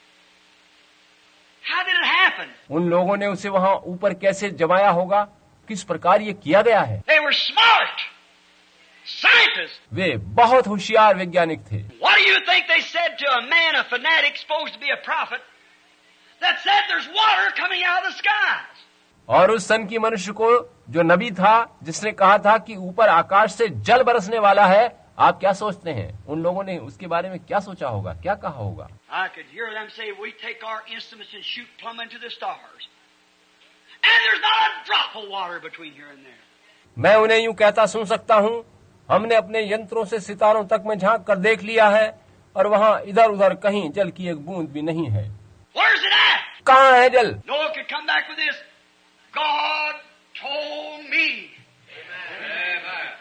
How did it happen? उन लोगों ने उसे वहां ऊपर कैसे जमाया होगा, किस प्रकार ये किया गया है। They were smart scientists. वे बहुत होशियार वैज्ञानिक थे। What do you think they said to a man, a fanatic, supposed to be a prophet, that said there's water coming out of the skies? और उस सन की मनुष्य को, जो नबी था, जिसने कहा था कि ऊपर आकाश से जल बरसने वाला है, आप क्या सोचते हैं उन लोगों ने उसके बारे में क्या सोचा होगा, क्या कहा होगा? I could hear them say, we take our instruments and shoot plumb into the stars. And there's not a drop of water between here and there. मैं उन्हें यूं कहता सुन सकता हूं, हमने अपने यंत्रों से सितारों तक में झांक कर देख लिया है और वहां इधर उधर कहीं जल की एक बूंद भी नहीं है। Where's it at? कहाँ है जल? Noah could come back with this. God told me. Amen.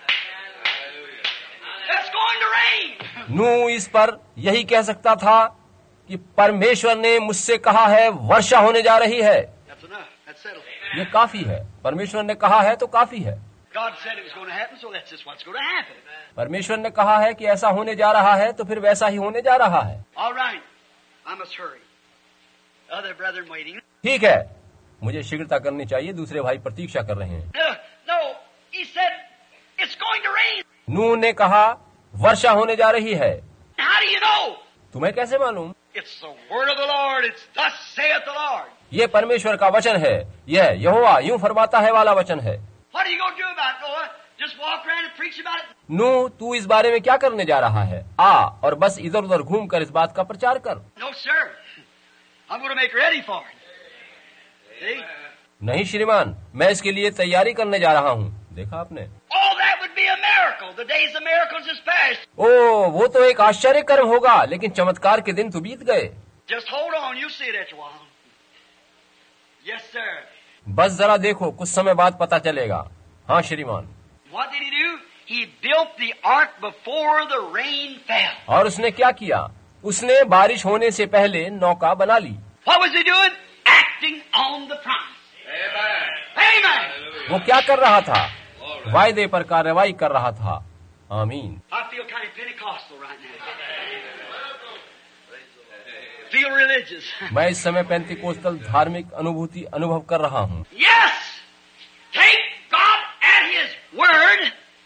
It's going to rain. नूह इस पर यही कह सकता था कि परमेश्वर ने मुझसे कहा है वर्षा होने जा रही है। That's enough. That's settled. ये काफी है, परमेश्वर ने कहा है तो काफी है। God said it was going to happen, so that's just what's going to happen. परमेश्वर ने कहा है कि ऐसा होने जा रहा है तो फिर वैसा ही होने जा रहा है। All right. I must hurry. Other brethren waiting. ठीक है, मुझे शीघ्रता करनी चाहिए, दूसरे भाई प्रतीक्षा कर रहे हैं। No, no. He said it's going to rain. नूह ने कहा वर्षा होने जा रही है। How do you know? तुम्हें कैसे मालूम? It's the word of the Lord. It's thus saith the Lord. ये परमेश्वर का वचन है, यह यहोवा यूं फरमाता है वाला वचन है। What are you going to do about it, Noah? Just walk around and preach about it? नूह, तू इस बारे में क्या करने जा रहा है? आ और बस इधर उधर घूम कर इस बात का प्रचार कर। No, sir. I'm going to make ready for it. See? नहीं श्रीमान, मैं इसके लिए तैयारी करने जा रहा हूँ। देखा आपने? Oh, that would be a miracle. The days of miracles is past. ओ, वो तो एक आश्चर्य कर्म होगा, लेकिन चमत्कार के दिन तो बीत गए। Just hold on. You'll see it after a while. Yes, sir. बस जरा देखो, कुछ समय बाद पता चलेगा। हाँ श्रीमान। What did he do? He built the ark before the rain fell. और उसने क्या किया? उसने बारिश होने से पहले नौका बना ली। What was he doing? Acting on the promise. Amen. Amen. वो क्या कर रहा था? वायदे पर कार्रवाई कर रहा था। आमीन। I feel religious. मैं इस समय पेंतिकोस्तल धार्मिक अनुभूति अनुभव कर रहा हूँ। Yes, take God at His word,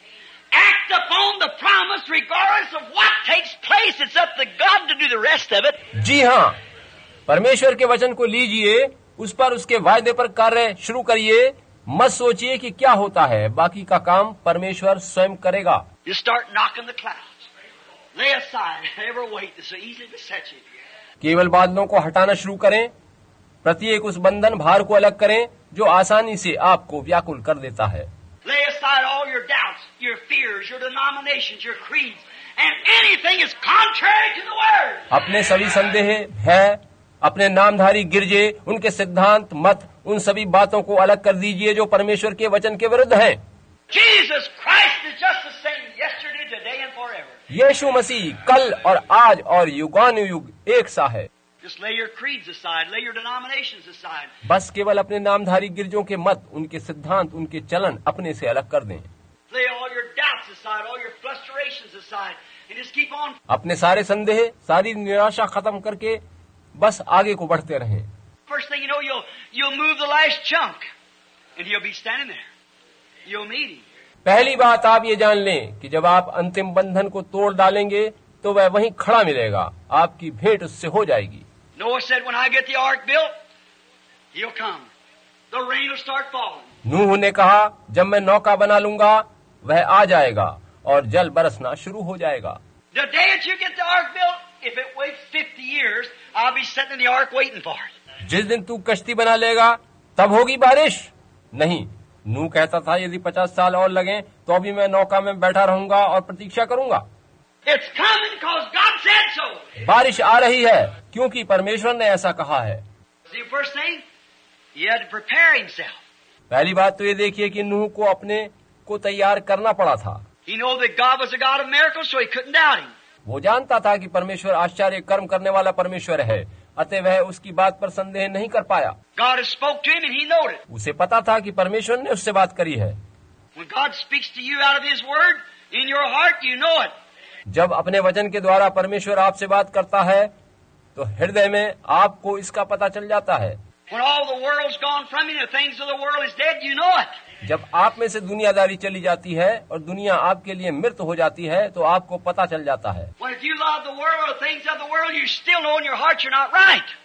act upon the promise regardless of what takes place. It's up to God to do the rest of it. जी हाँ, परमेश्वर के वचन को लीजिए, उस पर उसके वायदे पर कार्य शुरू करिए, मत सोचिए कि क्या होता है, बाकी का काम परमेश्वर स्वयं करेगा। You start knocking the clouds. Lay aside every weight that's so easily beset you. केवल बादलों को हटाना शुरू करें, प्रत्येक उस बंधन भार को अलग करें जो आसानी से आपको व्याकुल कर देता है। Lay aside all your doubts, your fears, your denominations, your creeds, and anything is contrary to the word. अपने सभी संदेह, भय, अपने नामधारी गिरजे, उनके सिद्धांत, मत, उन सभी बातों को अलग कर दीजिए जो परमेश्वर के वचन के विरुद्ध हैं। Jesus Christ is just the same yesterday, today, and forever. यीशु मसीह कल और आज और युगानुयुग एक सा है। Just lay your creeds aside, lay your denominations aside. बस केवल अपने नामधारी गिरजों के मत, उनके सिद्धांत, उनके चलन अपने से अलग कर दें। Lay all your doubts aside, all your frustrations aside, and just keep on. अपने सारे संदेह, सारी निराशा खत्म करके बस आगे को बढ़ते रहें। First thing you know, you'll you'll move the last chunk, and he'll be standing there. You'll meet him. पहली बात आप ये जान लें कि जब आप अंतिम बंधन को तोड़ डालेंगे तो वह वहीं खड़ा मिलेगा, आपकी भेंट उससे हो जाएगी। Noah said, "When I get the ark built, he'll come. The rain will start falling." नूह ने कहा, जब मैं नौका बना लूंगा वह आ जाएगा और जल बरसना शुरू हो जाएगा। The day that you get the ark built, if it waits fifty years, I'll be sitting in the ark waiting for it. जिस दिन तू कश्ती बना लेगा तब होगी बारिश। नहीं, नूह कहता था यदि पचास साल और लगें तो अभी मैं नौका में बैठा रहूंगा और प्रतीक्षा करूंगा। It's coming because God said so. बारिश आ रही है क्योंकि परमेश्वर ने ऐसा कहा है। See, first thing, he had to prepare himself. पहली बात तो ये देखिए कि नूह को अपने को तैयार करना पड़ा था। He knew that God was a God of miracles, so he couldn't doubt him. वो जानता था कि परमेश्वर आश्चर्य कर्म करने वाला परमेश्वर है, अतः वह उसकी बात पर संदेह नहीं कर पाया। God has spoke to him and he knowed it. उसे पता था कि परमेश्वर ने उससे बात करी है। When God speaks to you out of his word, in your heart, you know it. जब अपने वचन के द्वारा परमेश्वर आपसे बात करता है तो हृदय में आपको इसका पता चल जाता है। When all the world's gone from you, the things of the world is dead, you know it. जब आप में से दुनियादारी चली जाती है और दुनिया आपके लिए मृत हो जाती है तो आपको पता चल जाता है। When if you love the world or the things of the world, you still know in your heart you're not right.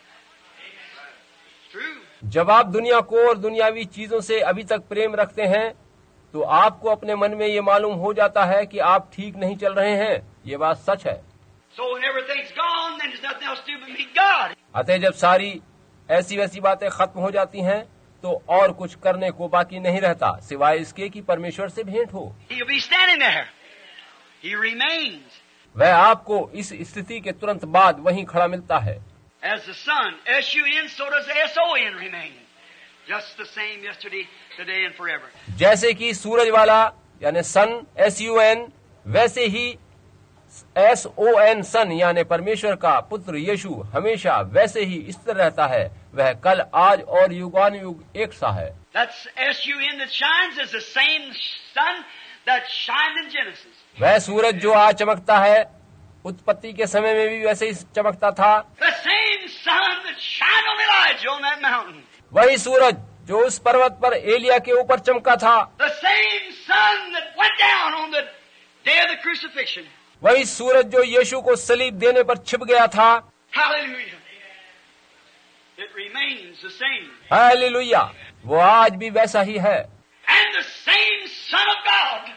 It's true. जब आप दुनिया को और दुनियावी चीजों से अभी तक प्रेम रखते हैं तो आपको अपने मन में ये मालूम हो जाता है कि आप ठीक नहीं चल रहे हैं। ये बात सच है। So when everything's gone, then there's nothing else to do but meet God. अतः जब सारी ऐसी वैसी बातें खत्म हो जाती हैं तो और कुछ करने को बाकी नहीं रहता सिवाय इसके कि परमेश्वर से भेंट हो। He'll be standing there. He remains. वह आपको इस स्थिति के तुरंत बाद वहीं खड़ा मिलता है। As the sun, S U N, so does S O N remain. Just the same yesterday, today, and forever. जैसे कि सूरज वाला यानी सन एस यू एन, वैसे ही एस ओ एन सन यानी परमेश्वर का पुत्र यीशु हमेशा वैसे ही स्थिर रहता है। वह कल, आज और युगानुयुग एक सा है। That's S U N that shines is the same sun that shined in Genesis. वह सूरज जो आज चमकता है उत्पत्ति के समय में भी वैसे ही चमकता था। The same sun that shined on Elijah on that mountain. वही सूरज जो उस पर्वत पर एलिया के ऊपर चमका था। The same sun that went down on the day of the crucifixion. वही सूरज जो यीशु को सलीब देने पर छिप गया था। Hallelujah. It remains the same. Hallelujah, वो आज भी वैसा ही है। And the same Son of God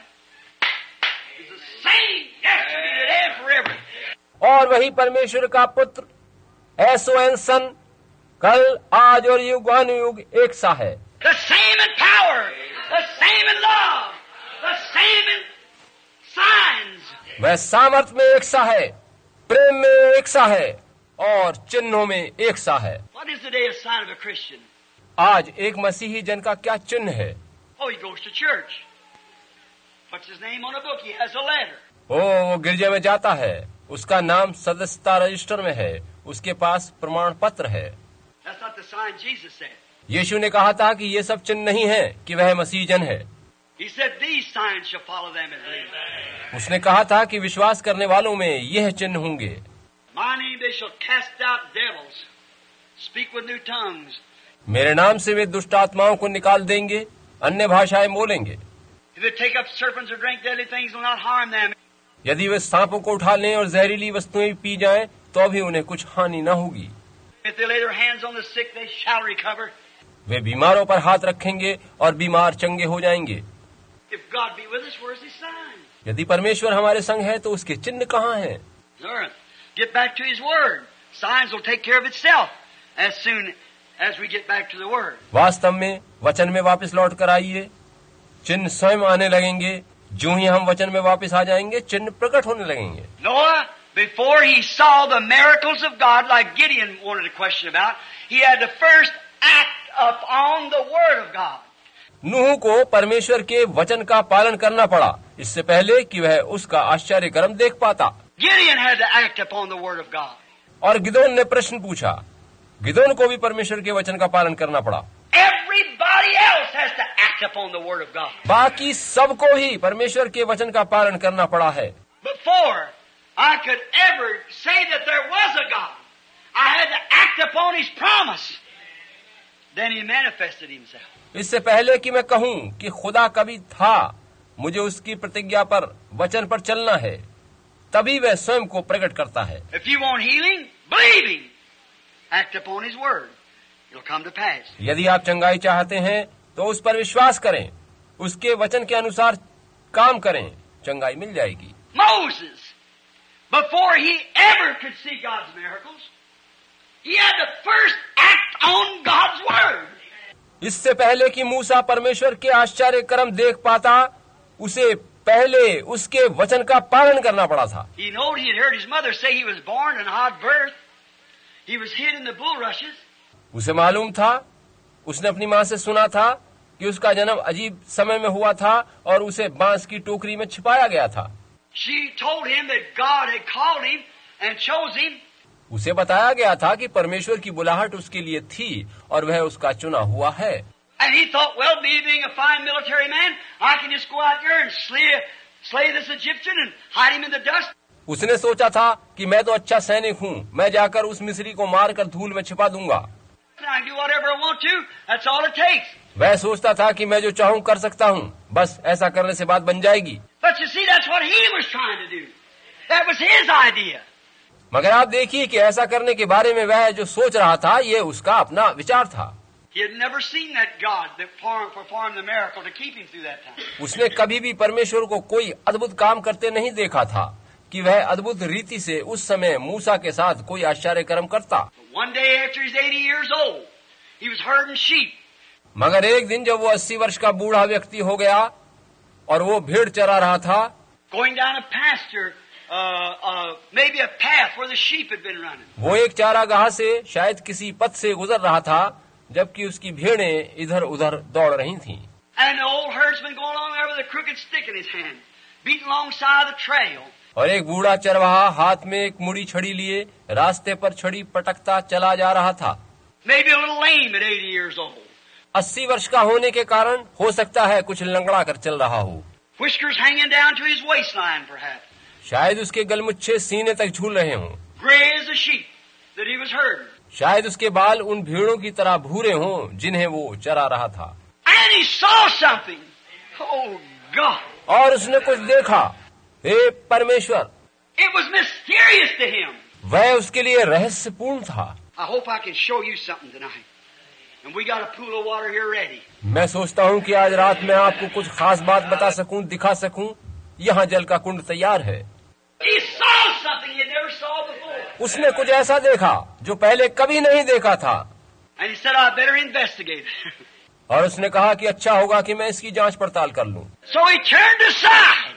is the same yesterday, today, and forever. और वही परमेश्वर का पुत्र एस ओ एन सन कल, आज और युगानुयुग एक सा है। The same in power, the same in love, the same in signs. वह सामर्थ में एक सा है, प्रेम में एक सा है और चिन्हों में एक सा है। What is the day of sign of a Christian? आज एक मसीही जन का क्या चिन्ह है? Oh, he goes to church. Puts his name on a book. He has a letter. ओ, वो गिरजे में जाता है, उसका नाम सदस्यता रजिस्टर में है, उसके पास प्रमाण पत्र है। That's not the sign Jesus said. यीशु ने कहा था कि ये सब चिन्ह नहीं है कि वह मसीह जन है। He said, these signs shall follow them that believe. उसने कहा था कि विश्वास करने वालों में यह चिन्ह होंगे। My name they shall cast out devils, speak with new tongues. मेरे नाम से वे दुष्ट आत्माओं को निकाल देंगे, अन्य भाषाएं बोलेंगे। If they take up serpents or drink deadly things, will not harm them. यदि वे सांपों को उठा लें और जहरीली वस्तुएं पी जाएं, तो भी उन्हें कुछ हानि न होगी। If they lay their hands on the sick, they shall recover. वे बीमारों पर हाथ रखेंगे और बीमार चंगे हो जाएंगे। If God be with us, where's His sign? यदि परमेश्वर हमारे संग है तो उसके चिन्ह कहाँ हैं? Sir, get back to His Word. Signs will take care of itself as soon as we get back to the Word. वास्तव में वचन में वापस लौट कर आइए, चिन्ह स्वयं आने लगेंगे। जो ही हम वचन में वापस आ जाएंगे, चिन्ह प्रकट होने लगेंगे। Noah, before he saw the miracles of God, like Gideon wanted to question about, he had to first act upon the Word of God. नूह को परमेश्वर के वचन का पालन करना पड़ा, इससे पहले कि वह उसका आश्चर्य कर्म देख पाता। Gideon had to act upon the Word of God. और गिदोन ने प्रश्न पूछा, गिदोन को भी परमेश्वर के वचन का पालन करना पड़ा। Everybody else has to act upon the Word of God. बाकी सबको ही परमेश्वर के वचन का पालन करना पड़ा है। Before I could ever say that there was a God, I had to act upon His promise. Then He manifested Himself. इससे पहले कि मैं कहूँ कि खुदा कभी था, मुझे उसकी प्रतिज्ञा पर, वचन पर चलना है, तभी वह स्वयं को प्रकट करता है। If you want healing, believe Him. Act upon His Word. It'll come to pass. यदि आप चंगाई चाहते हैं तो उस पर विश्वास करें, उसके वचन के अनुसार काम करें, चंगाई मिल जाएगी। Moses, before he ever could see God's miracles, he had to first act on God's Word. इससे पहले कि मूसा परमेश्वर के आश्चर्य कर्म देख पाता, उसे पहले उसके वचन का पालन करना पड़ा था। He knowed he had heard his mother say he was born in odd birth. He was hid in the bulrushes. उसे मालूम था, उसने अपनी माँ से सुना था कि उसका जन्म अजीब समय में हुआ था और उसे बांस की टोकरी में छिपाया गया था। She told him that God had called him and chose him. उसे बताया गया था कि परमेश्वर की बुलाहट उसके लिए थी और वह उसका चुना हुआ है। And he thought, well, me being a fine military man, I can just go out there and slay, slay this Egyptian and hide him in the dust. उसने सोचा था कि मैं तो अच्छा सैनिक हूँ, मैं जाकर उस मिस्री को मारकर धूल में छिपा दूंगा। I can do whatever I want to. That's all it takes. वह सोचता था कि मैं जो चाहूँ कर सकता हूँ, बस ऐसा करने से बात बन जाएगी। But you see, that's what he was trying to do. That was his idea. मगर आप देखिए कि ऐसा करने के बारे में वह जो सोच रहा था, ये उसका अपना विचार था। He had never seen that God that performed the miracle to keep him through that time. उसने कभी भी परमेश्वर को कोई अद्भुत काम करते नहीं देखा था कि वह अद्भुत रीति से उस समय मूसा के साथ कोई आश्चर्य कर्म करता। One day after he's eighty years old, he was herding sheep. मगर एक दिन जब वो अस्सी वर्ष का बूढ़ा व्यक्ति हो गया और वो भेड़ चरा रहा था, going down a pasture, uh, uh, maybe a path where the sheep had been running. वो एक चारागाह से शायद किसी पथ से गुजर रहा था, जबकि उसकी भेड़ें इधर उधर दौड़ रही थीं। And the old herdsman going along there with a crooked stick in his hand, beating alongside the trail. और एक बूढ़ा चरवाहा हाथ में एक मुड़ी छड़ी लिए रास्ते पर छड़ी पटकता चला जा रहा था। Maybe a little lame at eighty years old. अस्सी वर्ष का होने के कारण हो सकता है कुछ लंगड़ा कर चल रहा हो। Whiskers hanging down to his waistline, perhaps. शायद उसके गलमुच्छे सीने तक झूल रहे हों। Gray as a sheep that he was herding. शायद उसके बाल उन भेड़ों की तरह भूरे हों जिन्हें वो चरा रहा था। And he saw something. Oh God! और उसने कुछ देखा। हे परमेश्वर! It was mysterious to him. वह उसके लिए रहस्यपूर्ण था। I hope I can show you something tonight. And we got a pool of water here ready. मैं सोचता हूँ कि आज रात में आपको कुछ खास बात बता सकूं, दिखा सकूं। यहाँ जल का कुंड तैयार है। He saw something he never saw before. उसने कुछ ऐसा देखा जो पहले कभी नहीं देखा था। And he said, I better investigate. और उसने कहा कि अच्छा होगा कि मैं इसकी जांच पड़ताल कर लूं। So he turned aside.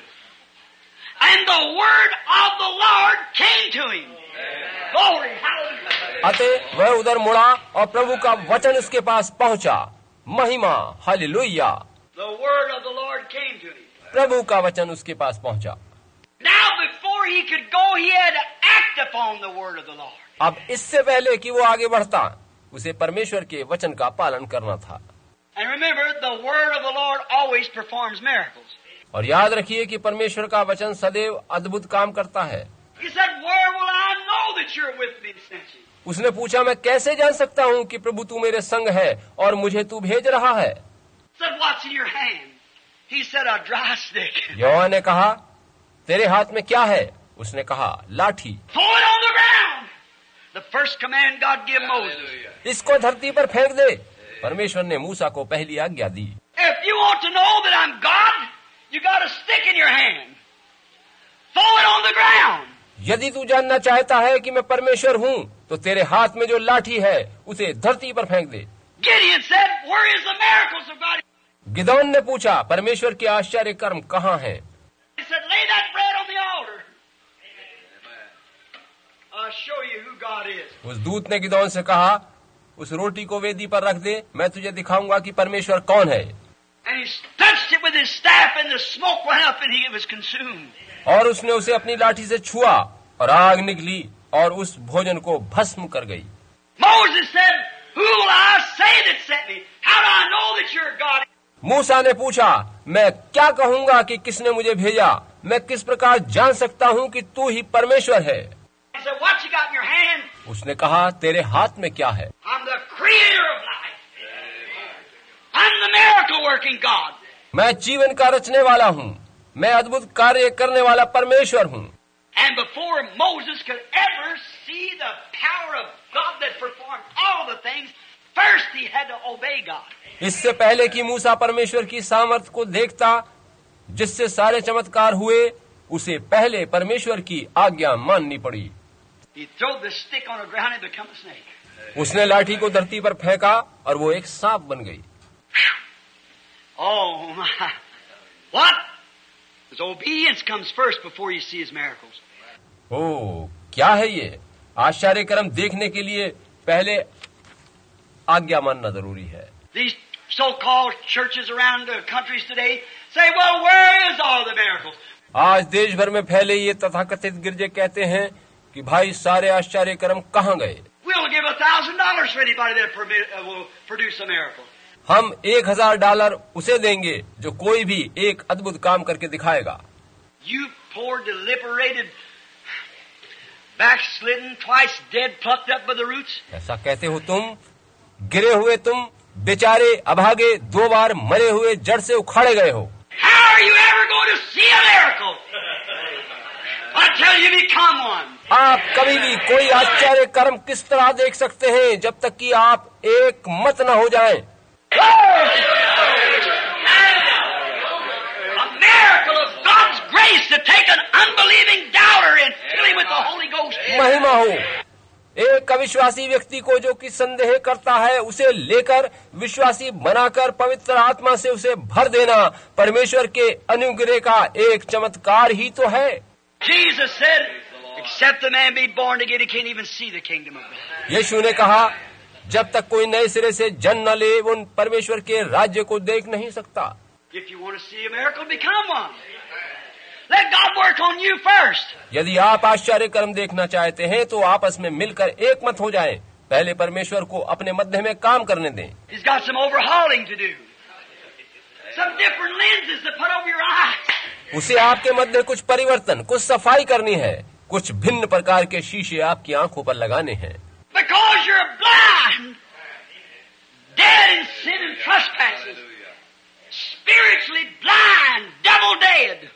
And the word of the Lord came to him. Glory, hallelujah. अतः वह उधर मुड़ा और प्रभु का वचन उसके पास पहुंचा। महिमा, hallelujah. The word of the Lord came to him. प्रभु का वचन उसके पास पहुंचा। Now before he could go, he had to act upon the word of the Lord. अब इससे पहले कि वो आगे बढ़ता, उसे परमेश्वर के वचन का पालन करना था। And remember, the word of the Lord always performs miracles. और याद रखिए कि परमेश्वर का वचन सदैव अद्भुत काम करता है। He said, where will I know that you're with me, sent you? उसने पूछा, मैं कैसे जान सकता हूँ कि प्रभु तू मेरे संग है और मुझे तू भेज रहा है? Said, what's in your hand? He said, a dry stick. यहोवा ने कहा, तेरे हाथ में क्या है? उसने कहा, लाठी। Throw it on the ground. The first command God gave Moses. इसको धरती पर फेंक दे, परमेश्वर ने मूसा को पहली आज्ञा दी। If you want to know that I'm God, you got a stick in your hand. Throw it on the ground. यदि तू जानना चाहता है कि मैं परमेश्वर हूँ, तो तेरे हाथ में जो लाठी है उसे धरती पर फेंक दे। Gideon said, where is the miracles of God? Gideon ने पूछा, परमेश्वर के आश्चर्य कर्म कहाँ हैं? He said, lay that bread on the altar. I'll show you who God is. उस दूत ने गिदोन से कहा, उस रोटी को वेदी पर रख दे, मैं तुझे दिखाऊंगा कि परमेश्वर कौन है। And he touched it with his staff and the smoke went up and he was consumed. और उसने उसे अपनी लाठी से छुआ और आग निकली और उस भोजन को भस्म कर गई। Moses said, who will I say that sent me? How do I know that you're God? मूसा ने पूछा, मैं क्या कहूंगा कि किसने मुझे भेजा? मैं किस प्रकार जान सकता हूँ कि तू ही परमेश्वर है? He said, what you got in your hand? उसने कहा, तेरे हाथ में क्या है? I'm the creator of life. I'm the miracle working God. मैं जीवन का रचने वाला हूँ, मैं अद्भुत कार्य करने वाला परमेश्वर हूँ। And before Moses could ever see the power of God that performed all the things, first he had to obey God. इससे पहले कि मूसा परमेश्वर की सामर्थ को देखता, जिससे सारे चमत्कार हुए, उसे पहले परमेश्वर की आज्ञा माननी पड़ी। He threw the stick on the ground and become a snake. उसने लाठी को धरती पर फेंका और वो एक सांप बन गई। Oh my! What? His obedience comes first before you see his miracles. ओ, क्या है ये? आश्चर्य कर्म देखने के लिए पहले आज्ञा मानना जरूरी है। These so-called churches around the countries today say, well, where is all the miracles? आज देश भर में फैले ये तथाकथित गिरजे कहते हैं कि भाई सारे आश्चर्य कर्म कहाँ गए? We'll give a thousand dollars for anybody that permit, uh, will produce a miracle. हम एक हजार डॉलर उसे देंगे जो कोई भी एक अद्भुत काम करके दिखाएगा। You poor, deliberated, backslidden, twice dead, plucked up by the roots. ऐसा कहते हो तुम, गिरे हुए तुम, बेचारे अभागे, दो बार मरे हुए जड़ से उखाड़े गए हो। How are you ever going to see a miracle? Until you become one. आप कभी भी कोई आश्चर्य कर्म किस तरह देख सकते हैं जब तक कि आप एक मत न हो जाएं? A miracle of God's grace to take an unbelieving doubter and fill him with the Holy Ghost. महिमा हो एक अविश्वासी व्यक्ति को जो कि संदेह करता है, उसे लेकर विश्वासी बनाकर पवित्र आत्मा से उसे भर देना परमेश्वर के अनुग्रह का एक चमत्कार ही तो है। Jesus said, except the man be born again, he can't even see the kingdom of God. यीशु ने कहा, जब तक कोई नए सिरे से जन्म न ले, वो परमेश्वर के राज्य को देख नहीं सकता। If you want to see a miracle, become one. Let God work on you first. यदि आप आश्चर्य कर्म देखना चाहते हैं तो आपस में मिलकर एक मत हो जाएं। पहले परमेश्वर को अपने मध्य में काम करने दें। He's got some overhauling to do. Some different lenses to put over your eyes. उसे आपके मध्य कुछ परिवर्तन, कुछ सफाई करनी है, कुछ भिन्न प्रकार के शीशे आपकी आंखों पर लगाने हैं। Because you're blind, dead in sin and trespasses, spiritually blind, double dead.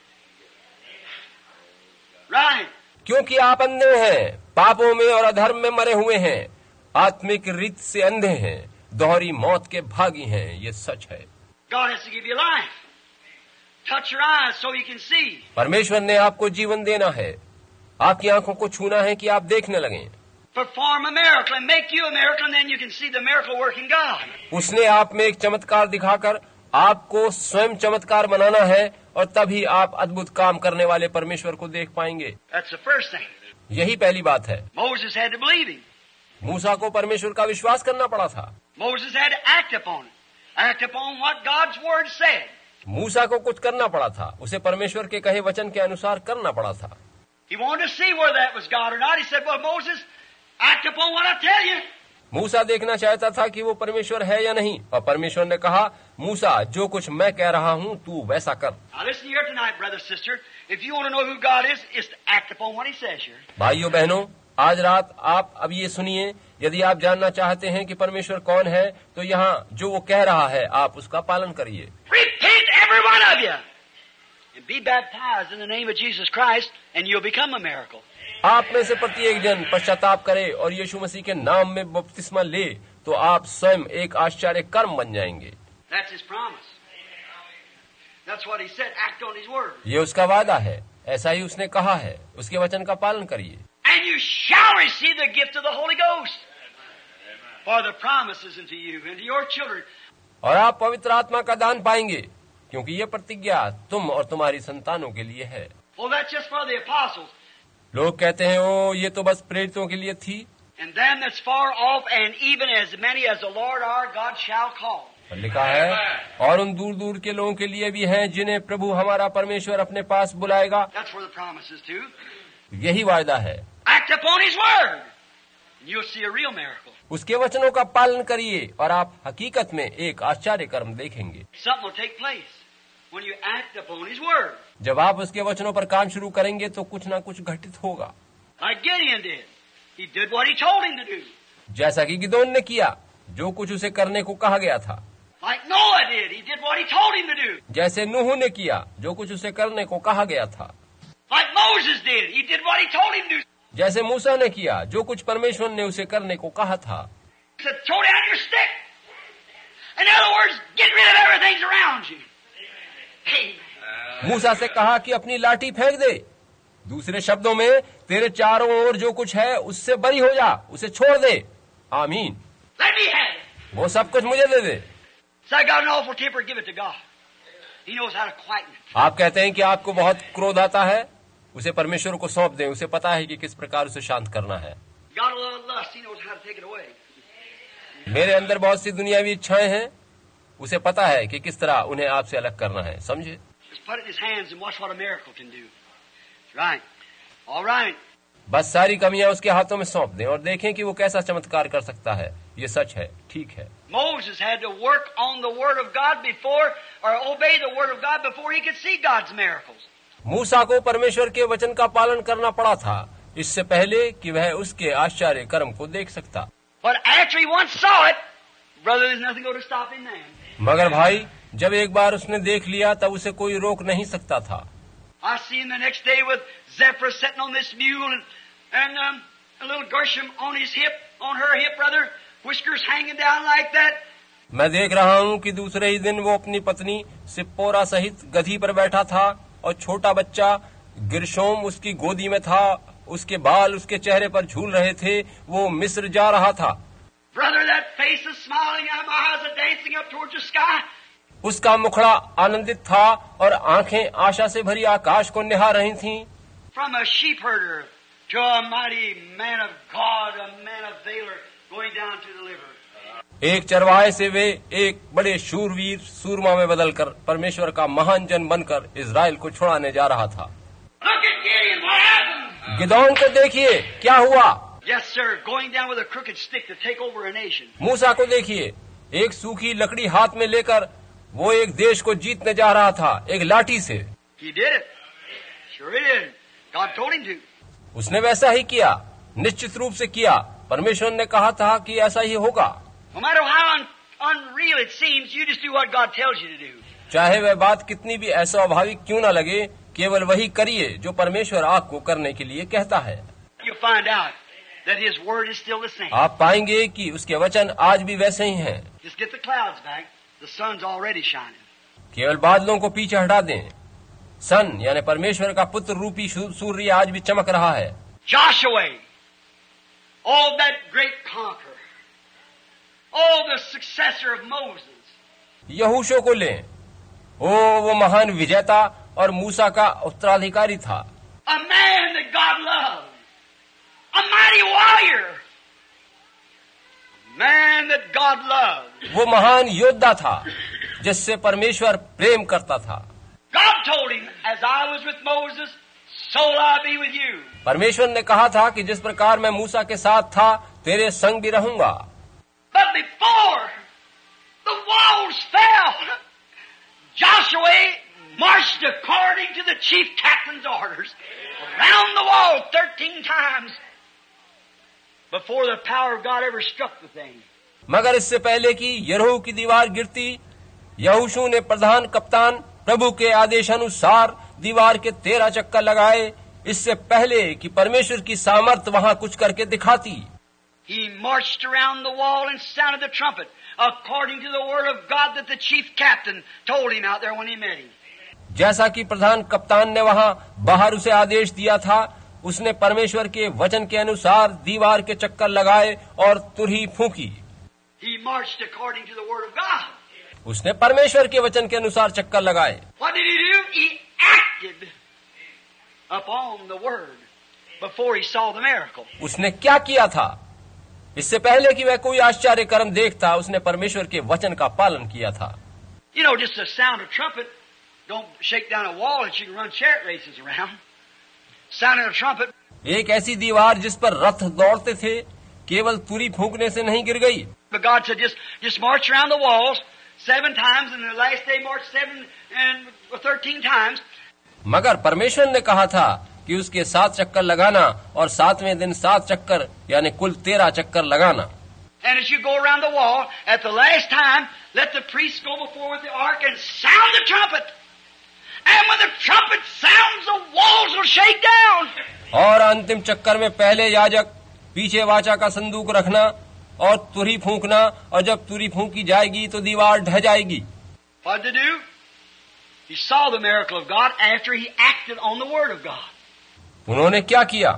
Right. क्योंकि आप अंधे हैं, पापों में और अधर्म में मरे हुए हैं, आत्मिक रीत से अंधे हैं, दोहरी मौत के भागी हैं, ये सच है। God has to give you life. Touch your eyes so you can see. परमेश्वर ने आपको जीवन देना है, आपकी आंखों को छूना है कि आप देखने लगें। Perform a miracle and make you a miracle, and then you can see the miracle working God. उसने आप में एक चमत्कार दिखाकर आपको स्वयं चमत्कार बनाना है और तभी आप अद्भुत काम करने वाले परमेश्वर को देख पाएंगे। That's the first thing. यही पहली बात है। Moses had to believe him. मूसा को परमेश्वर का विश्वास करना पड़ा था। Moses had to act upon it. Act upon what God's word said. मूसा को कुछ करना पड़ा था, उसे परमेश्वर के कहे वचन के अनुसार करना पड़ा था। He wanted to see whether that was God or not. He said, well, Moses, act upon what I tell you. मूसा देखना चाहता था कि वो परमेश्वर है या नहीं, और परमेश्वर ने कहा, मूसा जो कुछ मैं कह रहा हूँ तू वैसा कर। Now listen here tonight, brother, sister. If you want to know who God is, it's to act upon what He says here. भाइयों बहनों, आज रात आप अब ये सुनिए, यदि आप जानना चाहते हैं कि परमेश्वर कौन है, तो यहाँ जो वो कह रहा है आप उसका पालन करिए। Repent, every one of you, and be baptized in the name of Jesus Christ, and you'll become a miracle. आप में से प्रत्येक जन पश्चाताप करे और यीशु मसीह के नाम में बपतिस्मा ले, तो आप स्वयं एक आश्चर्य कर्म बन जाएंगे। That's his promise. That's what he said. Act on his word. ये उसका वादा है, ऐसा ही उसने कहा है, उसके वचन का पालन करिए। And you shall receive the gift of the Holy Ghost. For the promises unto you and to your children. और आप पवित्र आत्मा का दान पाएंगे, क्योंकि ये प्रतिज्ञा तुम और तुम्हारी संतानों के लिए है। Well, that's just for the apostles. लोग कहते हैं ओ ये तो बस प्रेरितों के लिए थी, And them that's far off, and even as many as the Lord our God shall call. और लिखा है और उन दूर दूर के लोगों के लिए भी हैं जिन्हें प्रभु हमारा परमेश्वर अपने पास बुलाएगा। That's where the promise is too. यही वायदा है। Act upon his word. And you'll see a real miracle. उसके वचनों का पालन करिए और आप हकीकत में एक आश्चर्य कर्म देखेंगे। Something will take place when you act upon his word. जब आप उसके वचनों पर काम शुरू करेंगे तो कुछ ना कुछ घटित होगा। Like Gideon did. He did what he told him to do. जैसा कि गिदोन ने किया जो कुछ उसे करने को कहा गया था। Like Noah did. He did what he told him to do. जैसे नूह ने किया जो कुछ उसे करने को कहा गया था। Like Moses did. He did what he told him to do. जैसे मूसा ने किया जो कुछ परमेश्वर ने उसे करने को कहा था। He said, throw down your stick. In other words, get rid of everything around you. Hey. मूसा से कहा कि अपनी लाठी फेंक दे। दूसरे शब्दों में तेरे चारों ओर जो कुछ है उससे बरी हो जा, उसे छोड़ दे। आमीन। Let me have it. वो सब कुछ मुझे दे दे। So I got an awful temper, give it to God. He knows how to quieten it. आप कहते हैं कि आपको बहुत क्रोध आता है, उसे परमेश्वर को सौंप दें, उसे पता है कि किस प्रकार उसे शांत करना है। Got a little lust, he knows how to take it away. मेरे अंदर बहुत सी दुनियावी इच्छाएं हैं, उसे पता है कि किस तरह उन्हें आपसे अलग करना है। समझे? Just put it in his hands and watch what a miracle can do. Right. All right. बस सारी कमियां उसके हाथों में सौंप दें और देखें कि वो कैसा चमत्कार कर सकता है। ये सच है, ठीक है। Moses had to work on the word of God before, or obey the word of God before he could see God's miracles. मूसा को परमेश्वर के वचन का पालन करना पड़ा था, इससे पहले कि वह उसके आश्चर्य कर्म को देख सकता। But after he once saw it, brother, there's nothing going to stop him then. मगर भाई, जब एक बार उसने देख लिया तब उसे कोई रोक नहीं सकता था। I see him the next day with Zephyr sitting on this mule and, and um, a little Gershom on his hip, on her hip, brother, whiskers hanging down like that. मैं देख रहा हूँ कि दूसरे ही दिन वो अपनी पत्नी सिप्पोरा सहित गधी पर बैठा था और छोटा बच्चा गिरशोम उसकी गोदी में था, उसके बाल उसके चेहरे पर झूल रहे थे, वो मिस्र जा रहा था। Brother, that face is smiling and my eyes are dancing up towards the sky. उसका मुखड़ा आनंदित था और आंखें आशा से भरी आकाश को निहार रही थीं। From a sheep herder to a mighty man of God, a man of valor, going down to deliver. एक चरवाहे से वे एक बड़े शूरवीर सूरमा में बदलकर परमेश्वर का महान जन बनकर इज़राइल को छुड़ाने जा रहा था। Look at Gideon, what happened? Gideon को देखिए क्या हुआ। Yes, sir, going down with a crooked stick to take over a nation. मूसा को देखिए, एक सूखी लकड़ी हाथ में लेकर वो एक देश को जीतने जा रहा था, एक लाठी से। He did it. Sure he did. God told him to. उसने वैसा ही किया, निश्चित रूप से किया। परमेश्वर ने कहा था कि ऐसा ही होगा। No matter how un- unreal it seems, you just do what God tells you to do. चाहे वह बात कितनी भी अस्वाभाविक क्यों न लगे, केवल वही करिए जो परमेश्वर आपको करने के लिए कहता है। You'll find out that His word is still the same. आप पाएंगे कि उसके वचन आज भी वैसे ही हैं। Just get the clouds back. The sun's already shining. केवल बादलों को पीछे हटा दें। सन यानी परमेश्वर का पुत्र रूपी सूर्य आज भी चमक रहा है। Joshua, oh that great conqueror, oh the successor of Moses. यहोशू को लें, ओ वो महान विजेता और मूसा का उत्तराधिकारी था। A man that God loved, a mighty warrior, a man that God loved. वो महान योद्धा था जिससे परमेश्वर प्रेम करता था। God told him, as I was with Moses, so will I be with you. परमेश्वर ने कहा था कि जिस प्रकार मैं मूसा के साथ था, तेरे संग भी रहूंगा। But before the walls fell, Joshua marched according to the chief captain's orders around the wall thirteen times. before the power of God ever struck the thing. मगर इससे पहले कि यरीहो की दीवार गिरती, यहोशू ने प्रधान कप्तान प्रभु के आदेशानुसार दीवार के तेरह चक्कर लगाए, इससे पहले कि परमेश्वर की सामर्थ वहां कुछ करके दिखाती। He marched around the wall and sounded the trumpet, according to the word of God that the chief captain told him out there when he met him. जैसा कि प्रधान कप्तान ने वहां बाहर उसे आदेश दिया था, उसने परमेश्वर के वचन के अनुसार दीवार के चक्कर लगाए और तुरही फूंकी। He marched according to the word of God. उसने परमेश्वर के वचन के अनुसार चक्कर लगाए। What did he do? He acted upon the word before he saw the miracle. उसने क्या किया था? इससे पहले कि वह कोई आश्चर्य कर्म देखता, उसने परमेश्वर के वचन का पालन किया था। You know, just the sound of trumpet don't shake down a wall that you can run chariot races around. Sounding a trumpet. एक ऐसी दीवार जिस पर रथ दौड़ते थे, केवल तुरी फूंकने से नहीं गिर गई। But God said, just just march around the walls seven times, and the last day march seven and thirteen times. मगर परमेश्वर ने कहा था कि उसके सात चक्कर लगाना और सातवें दिन सात चक्कर यानी कुल तेरह चक्कर लगाना। And as you go around the wall, at the last time, let the priest go before with the ark and sound the trumpet. And when the trumpet sounds, the walls will shake down. और अंतिम चक्कर में पहले याजक पीछे वाचा का संदूक रखना और तुरही फूंकना, और जब तुरही फूंकी जाएगी तो दीवार ढह जाएगी। What did he do? He saw the miracle of God after he acted on the word of God. उन्होंने क्या किया?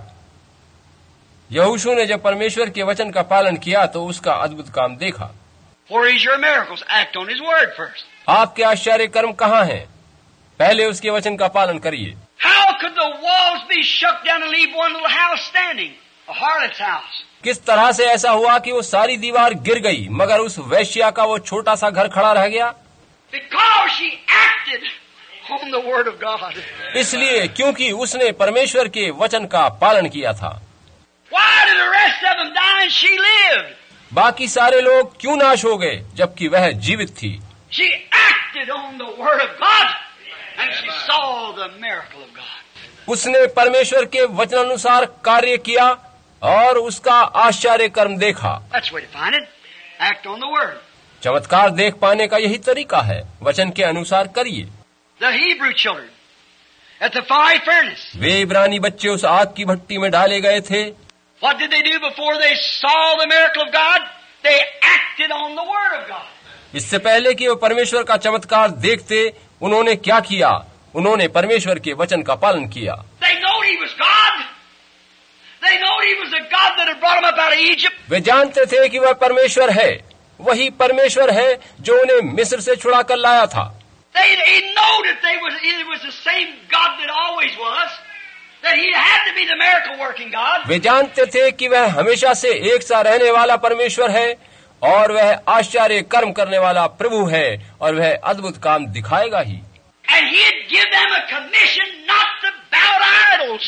यहोशू ने जब परमेश्वर के वचन का पालन किया तो उसका अद्भुत काम देखा। Where is your miracles? Act on his word first. आपके आश्चर्य कर्म कहाँ हैं? पहले उसके वचन का पालन करिए। How could the walls be shook down and leave one little house standing? A harlot's house. किस तरह से ऐसा हुआ कि वो सारी दीवार गिर गई, मगर उस वैश्या का वो छोटा सा घर खड़ा रह गया? Because she acted on the word of God. इसलिए क्योंकि उसने परमेश्वर के वचन का पालन किया था। Why did the rest of them die and she lived? बाकी सारे लोग क्यों नाश हो गए जबकि वह जीवित थी? She acted on the word of God and she saw the miracle of God. उसने परमेश्वर के वचनानुसार कार्य किया और उसका आश्चर्य कर्म देखा। That's the way to find it. Act on the word. चमत्कार देख पाने का यही तरीका है, वचन के अनुसार करिए। The Hebrew children at the fiery furnace. वे इब्रानी बच्चे उस आग की भट्टी में डाले गए थे। What did they do before they saw the miracle of God? They acted on the word of God. इससे पहले कि वो परमेश्वर का चमत्कार देखते, उन्होंने क्या किया? उन्होंने परमेश्वर के वचन का पालन किया। They know he was God. They know he was the God that had brought them up out of Egypt. वे जानते थे कि वह परमेश्वर है, वही परमेश्वर है जो उन्हें मिस्र से छुड़ा कर लाया था। They, they know that they was, it was the same God that always was, that he had to be the miracle working God. वे जानते थे कि वह हमेशा से एक सा रहने वाला परमेश्वर है और वह आश्चर्य कर्म करने वाला प्रभु है और वह अद्भुत काम दिखाएगा ही। And he'd give them a commission not to bow to idols.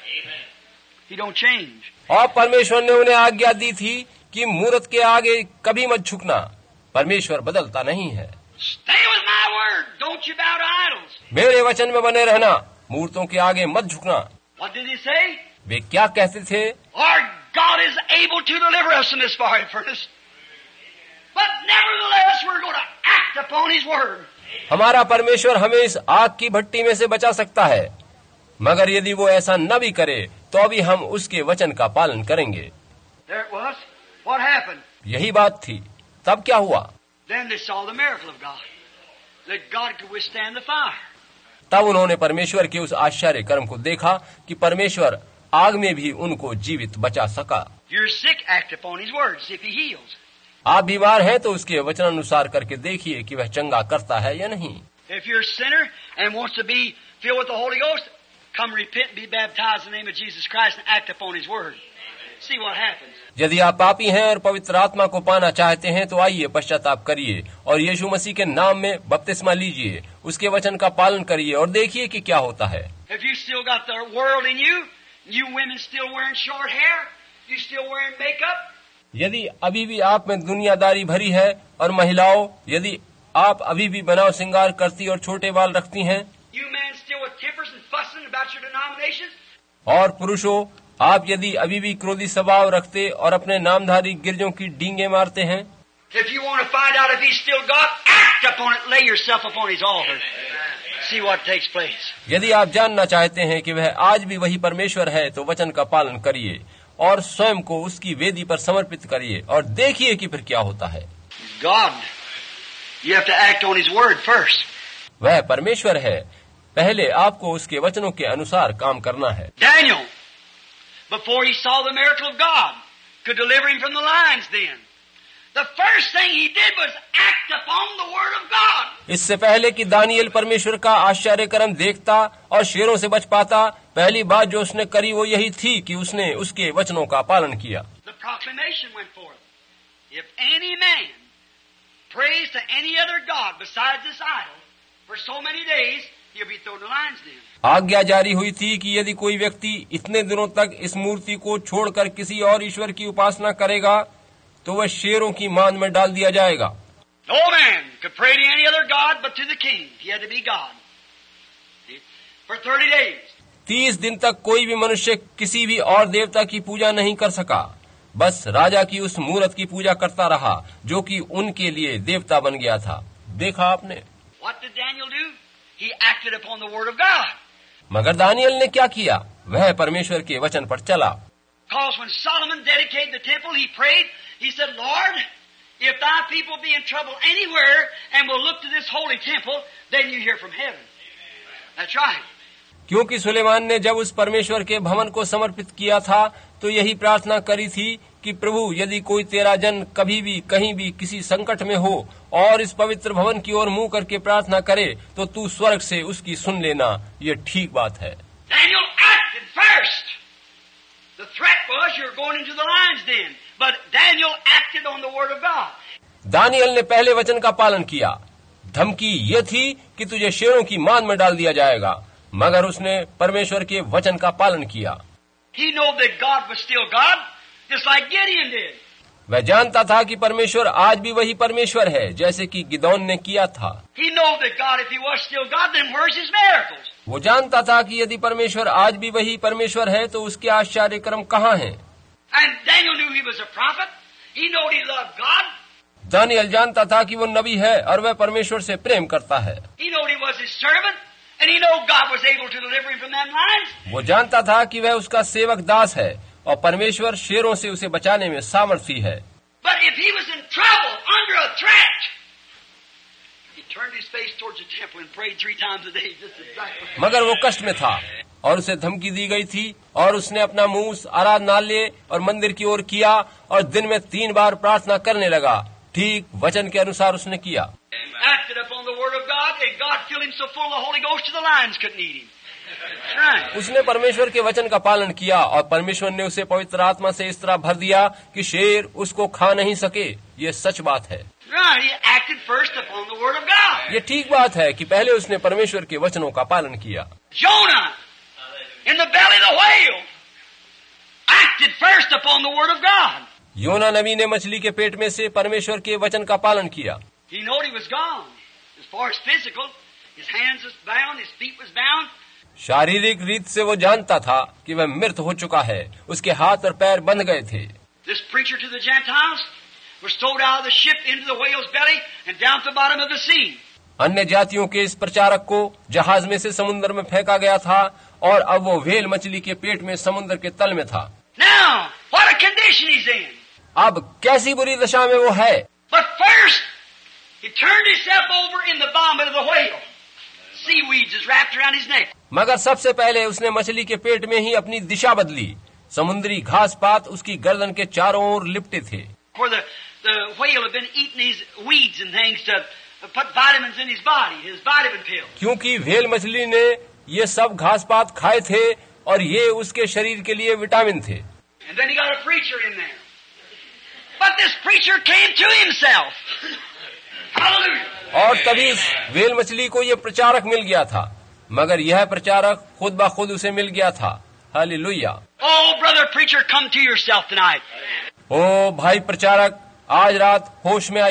He don't change. और परमेश्वर ने उन्हें आज्ञा दी थी कि मूरत के आगे कभी मत झुकना। परमेश्वर बदलता नहीं है। Stay with my word. Don't you bow to idols. मेरे वचन में बने रहना, मूर्तों के आगे मत झुकना। What did he say? वे क्या कहते थे? Our God is able to deliver us from this fiery furnace. But nevertheless, we're going to act upon his word. हमारा परमेश्वर हमें इस आग की भट्टी में से बचा सकता है, मगर यदि वो ऐसा न भी करे तो अभी हम उसके वचन का पालन करेंगे। There it was. What happened? यही बात थी। तब क्या हुआ? Then they saw the miracle of God. That God could withstand the fire. तब उन्होंने परमेश्वर के उस आश्चर्य कर्म को देखा कि परमेश्वर आग में भी उनको जीवित बचा सका। You're sick, act upon his word, see if he heals. आप बीमार हैं तो उसके वचनानुसार करके देखिए कि वह चंगा करता है या नहीं। If you're a sinner and wants to be filled with the Holy Ghost, come repent, be baptized in the name of Jesus Christ and act upon his word. See what happens. यदि आप पापी हैं और पवित्र आत्मा को पाना चाहते हैं तो आइए पश्चाताप करिए और यीशु मसीह के नाम में बपतिस्मा लीजिए, उसके वचन का पालन करिए और देखिए कि क्या होता है। If you still got the world in you, you women still wearing short hair, you still wearing makeup, यदि अभी भी आप में दुनियादारी भरी है और महिलाओं, यदि आप अभी भी बनाव श्रृंगार करती और छोटे बाल रखती हैं, you men still with tempers and fussing about your denominations, और पुरुषों आप यदि अभी भी क्रोधी स्वभाव रखते और अपने नामधारी गिरजों की डींगे मारते हैं, if you want to find out if he's still God, act upon it, lay yourself upon his altar. See what takes place. यदि आप जानना चाहते हैं कि वह आज भी वही परमेश्वर है, तो वचन का पालन करिए और स्वयं को उसकी वेदी पर समर्पित करिए और देखिए कि फिर क्या होता है। God, you have to act on his word first. वह परमेश्वर है, पहले आपको उसके वचनों के अनुसार काम करना है। Daniel, before he saw the miracle of God, could deliver him from the lions then. The first thing he did was act upon the word of God. इससे पहले कि दानियल परमेश्वर का आश्चर्य कर्म देखता और शेरों से बच पाता, पहली बात जो उसने करी वो यही थी कि उसने उसके वचनों का पालन किया। The proclamation went forth. If any man prays to any other god besides this idol for so many days, he'll be thrown in the lion's den. आज्ञा जारी हुई थी कि यदि कोई व्यक्ति इतने दिनों तक इस मूर्ति को छोड़कर किसी और ईश्वर की उपासना करेगा तो वह शेरों की मान में डाल दिया जाएगा। No man could pray to any other god but to the king. He had to be God. For thirty days. तीस दिन तक कोई भी मनुष्य किसी भी और देवता की पूजा नहीं कर सका, बस राजा की उस मूर्त की पूजा करता रहा जो कि उनके लिए देवता बन गया था। देखा आपने? What did Daniel do? He acted upon the word of God. मगर दानियल ने क्या किया? वह परमेश्वर के वचन पर चला। Because when Solomon dedicated the temple, he prayed, he said, Lord, if thy people be in trouble anywhere and will look to this holy temple, then you hear from heaven. That's right. क्योंकि सुलेमान ने जब उस परमेश्वर के भवन को समर्पित किया था तो यही प्रार्थना करी थी कि प्रभु यदि कोई तेरा जन कभी भी कहीं भी किसी संकट में हो और इस पवित्र भवन की ओर मुंह करके प्रार्थना करे तो तू स्वर्ग से उसकी सुन लेना। ये ठीक बात है। Daniel acted first. The threat was you're going into the lion's den, but Daniel acted on the word of God. Daniel ने पहले वचन का पालन किया। धमकी ये थी कि तुझे शेरों की मान में डाल दिया जाएगा, मगर उसने परमेश्वर के वचन का पालन किया। He knew that God was still God, just like Gideon did. वह जानता था कि परमेश्वर आज भी वही परमेश्वर है जैसे कि गिदोन ने किया था। He knew that God, if he was still God, then where's his miracles? वो जानता था कि यदि परमेश्वर आज भी वही परमेश्वर है तो उसके आश्चर्य कर्म कहाँ हैं। And Daniel knew he was a prophet. He knew he loved God. Daniel जानता था कि वो नबी है और वह परमेश्वर से प्रेम करता है। He knew he was his servant, and he knew God was able to deliver him from them lions. वो जानता था कि वह उसका सेवक दास है और परमेश्वर शेरों से उसे बचाने में सामर्थी है। But if he was in trouble, under a threat, he turned his face towards the temple and prayed three times a day. Just exactly. मगर वो कष्ट में था और उसे धमकी दी गई थी और उसने अपना मुंह आराधनालय और मंदिर की ओर किया और दिन में तीन बार प्रार्थना करने लगा। ठीक वचन के अनुसार उसने किया। Acted upon the word of God, and God filled him so full of the Holy Ghost that the lions couldn't eat him. That's right. उसने परमेश्वर के वचन का पालन किया और परमेश्वर ने उसे पवित्र आत्मा से इस तरह भर दिया कि शेर उसको खा नहीं सके। ये सच बात है। Right. He acted first upon the word of God. ये ठीक बात है कि पहले उसने परमेश्वर के वचनों का पालन किया। Jonah, in the belly of the whale, acted first upon the word of God. योना नबी ने मछली के पेट में से परमेश्वर के वचन का पालन किया। He knew he was gone. As far as physical, his hands was bound, his feet was bound. शारीरिक रीत से वो जानता था कि वह मृत हो चुका है, उसके हाथ और पैर बंध गए थे। This preacher to the Gentiles was thrown out of the ship into the whale's belly and down to the bottom of the sea. अन्य जातियों के इस प्रचारक को जहाज में से समुद्र में फेंका गया था और अब वो व्हेल मछली के पेट में समुद्र के तल में था। Now, what a condition he's in. अब कैसी बुरी दशा में वो है। But first, he turned himself over in the vomit of the whale. Seaweeds is wrapped around his neck. मगर सबसे पहले उसने मछली के पेट में ही अपनी दिशा बदली। समुद्री घास पात उसकी गर्दन के चारों ओर लिपटे थे। For the, the whale had been eating these weeds and things to put vitamins in his body, his vitamin pill. क्योंकि व्हेल मछली ने ये सब घास पात खाए थे और ये उसके शरीर के लिए विटामिन थे। And then he got a preacher in there. But this preacher came to himself. Hallelujah. और तभी इस व्हेल मछली को ये प्रचारक मिल गया था, मगर यह प्रचारक खुद ब खुद उसे मिल गया था। Hallelujah. Oh, brother preacher, come to yourself tonight. ओ भाई प्रचारक, आज रात होश में आइए।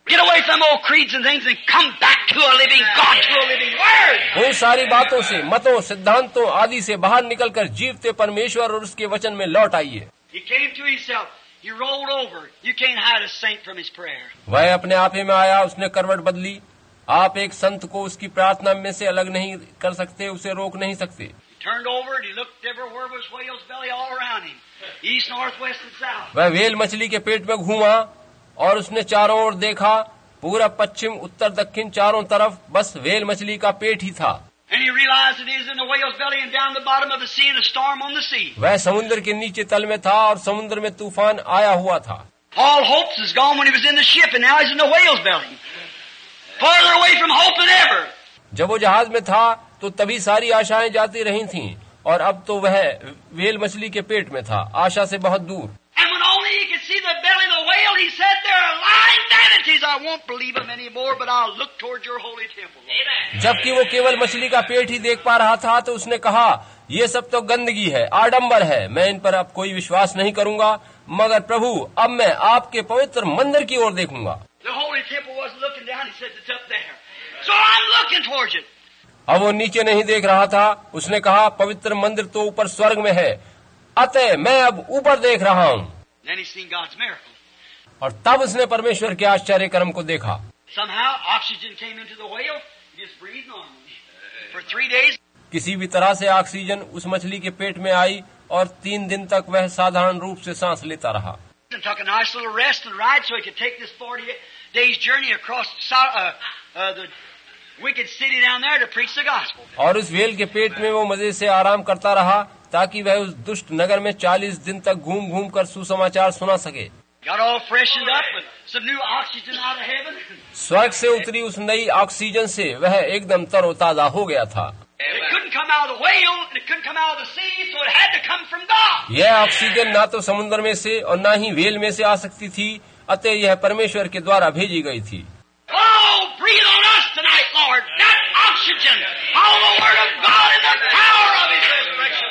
Get away from old creeds and things and come back to a living God, to a living Word. उन सारी बातों से, मतों, सिद्धांतों आदि से बाहर निकलकर जीवते परमेश्वर और उसके वचन में लौट आइए। He came to himself. He rolled over. You can't hide a saint from his prayer. वह अपने आप ही में आया, उसने करवट बदली। आप एक संत को उसकी प्रार्थना में से अलग नहीं कर सकते, उसे रोक नहीं सकते। He turned over and he looked everywhere was whale's belly all around him, east, north, west, and south. वह व्हेल मछली के पेट में घूमा और उसने चारों ओर देखा, पूरब, पश्चिम, उत्तर, दक्षिण, चारों तरफ बस व्हेल मछली का पेट ही था। And he realized that he was in the whale's belly and down the bottom of the sea and a storm on the sea. वह समुद्र के नीचे तल में था और समुद्र में तूफान आया हुआ था। All hopes is gone when he was in the ship, and now he's in the whale's belly, farther away from hope than ever. जब वो जहाज में था तो तभी सारी आशाएं जाती रही थीं और अब तो वह व्हेल मछली के पेट में था, आशा से बहुत दूर। And when only he could see the belly of the whale, he said, "There are lying vanities. I won't believe them anymore, but I'll look towards your holy temple." Amen. जबकि वो केवल मछली का पेट ही देख पा रहा था तो उसने कहा, ये सब तो गंदगी है, आडंबर है, मैं इन पर अब कोई विश्वास नहीं करूंगा, मगर प्रभु अब मैं आपके पवित्र मंदिर की ओर देखूंगा। The holy temple wasn't looking down. He said, "It's up there." So I'm looking towards it. अब वो नीचे नहीं देख रहा था, उसने कहा पवित्र मंदिर तो ऊपर स्वर्ग में है, अतः मैं अब ऊपर देख रहा हूँ। Then he seen God's miracle. और तब उसने परमेश्वर के आश्चर्य कर्म को देखा। Somehow oxygen came into the whale. He just breathed normally for three days. किसी भी तरह से ऑक्सीजन उस मछली के पेट में आई और तीन दिन तक वह साधारण रूप से सांस लेता रहा। And took a nice little rest and ride so he could take this forty days journey across uh, uh, the wicked city down there to preach the gospel. और उस व्हेल के पेट में वो मजे से आराम करता रहा ताकि वह उस दुष्ट नगर में चालीस दिन तक घूम घूम कर सुसमाचार सुना सके। Got all freshened up with some new oxygen out of heaven. स्वर्ग से उतरी उस नई ऑक्सीजन से वह एकदम तरोताजा हो गया था। It couldn't come out of the whale, and it couldn't come out of the sea, so it had to come from God. यह ऑक्सीजन ना तो समुद्र में से और ना ही व्हेल में से आ सकती थी, अतः यह परमेश्वर के द्वारा भेजी गई थी। Oh, breathe on us tonight, Lord, that oxygen, all the word of God and the power of His resurrection.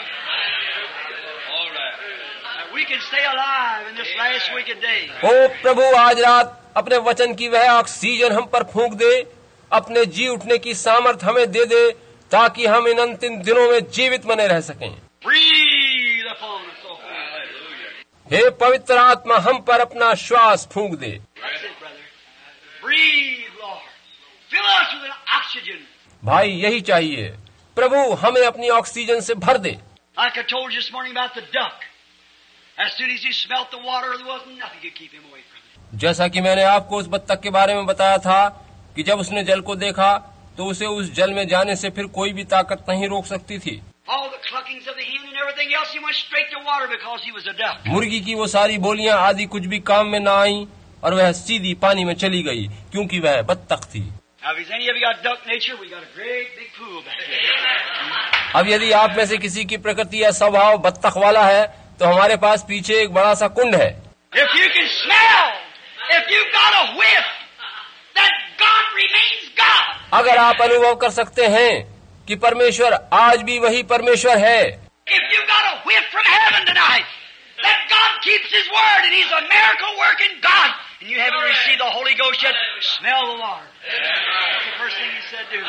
All right. That we can stay alive in this last wicked day. ओ प्रभु, आज रात अपने वचन की वह oxygen हम पर फूंक दे, अपने जी उठने की सामर्थ हमें दे दे, ताकि हम इन अंतिम दिनों में जीवित बने रह सकें। Breathe upon us, oh Hallelujah. हे पवित्र आत्मा, हम पर अपना श्वास फूंक दे। That's it, brother. Breathe, Lord. Fill us with an oxygen. भाई, यही चाहिए। प्रभु, हमें अपनी ऑक्सीजन से भर दे। Like I told you this morning about the duck. As soon as he smelt the water, there wasn't nothing could keep him away from it. जैसा कि मैंने आपको उस बत्तख के बारे में बताया था कि जब उसने जल को देखा तो उसे उस जल में जाने से फिर कोई भी ताकत नहीं रोक सकती थी। All the cluckings of the hen and everything else, he went straight to water because he was a duck. मुर्गी की वो सारी बोलियां आदि कुछ भी काम में न आई और वह सीधी पानी में चली गई क्योंकि वह बत्तख थी। Now, if any of you got duck nature, we got a great big pool back here. अब यदि आप में से किसी की प्रकृति या स्वभाव बत्तख वाला है तो हमारे पास पीछे एक बड़ा सा कुंड है। If you can smell, if you got a whiff, that God remains God. अगर आप अनुभव कर सकते हैं कि परमेश्वर आज भी वही परमेश्वर है, If you got a whiff from heaven tonight, that God keeps His word and He's a miracle working God, and you haven't received the Holy Ghost yet, smell the water. That's the first thing He said do.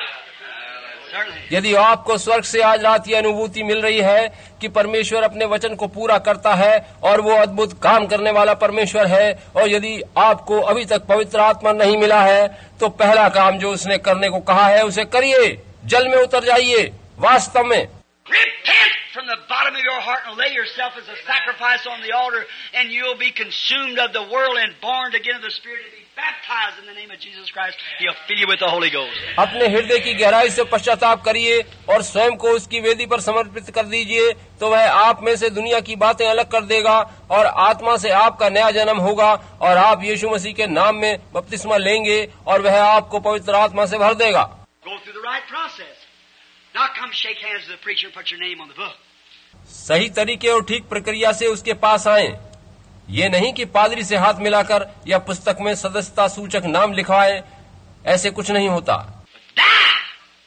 Certainly. यदि आपको स्वर्ग से आज रात ये अनुभूति मिल रही है कि परमेश्वर अपने वचन को पूरा करता है और वो अद्भुत काम करने वाला परमेश्वर है, और यदि आपको अभी तक पवित्र आत्मा नहीं मिला है तो पहला काम जो उसने करने को कहा है उसे करिए, जल में उतर जाइए वास्तव में। Repent from the bottom of your heart and lay yourself as a sacrifice on the altar, and you'll be consumed of the world and born again of the Spirit and be baptized in the name of Jesus Christ. He'll fill you with the Holy Ghost. अपने हृदय की गहराई से पश्चाताप करिए और स्वयं को उसकी वेदी पर समर्पित कर दीजिए, तो वह आप में से दुनिया की बातें अलग कर देगा और आत्मा से आपका नया जन्म होगा और आप यीशु मसीह के नाम में बपतिस्मा लेंगे और वह आपको पवित्र आत्मा से भर देगा। Go through the right process. Not come shake hands with the preacher and put your name on the book. सही तरीके और ठीक प्रक्रिया से उसके पास आए, ये नहीं कि पादरी से हाथ मिलाकर या पुस्तक में सदस्यता सूचक नाम लिखवाए, ऐसे कुछ नहीं होता। Die!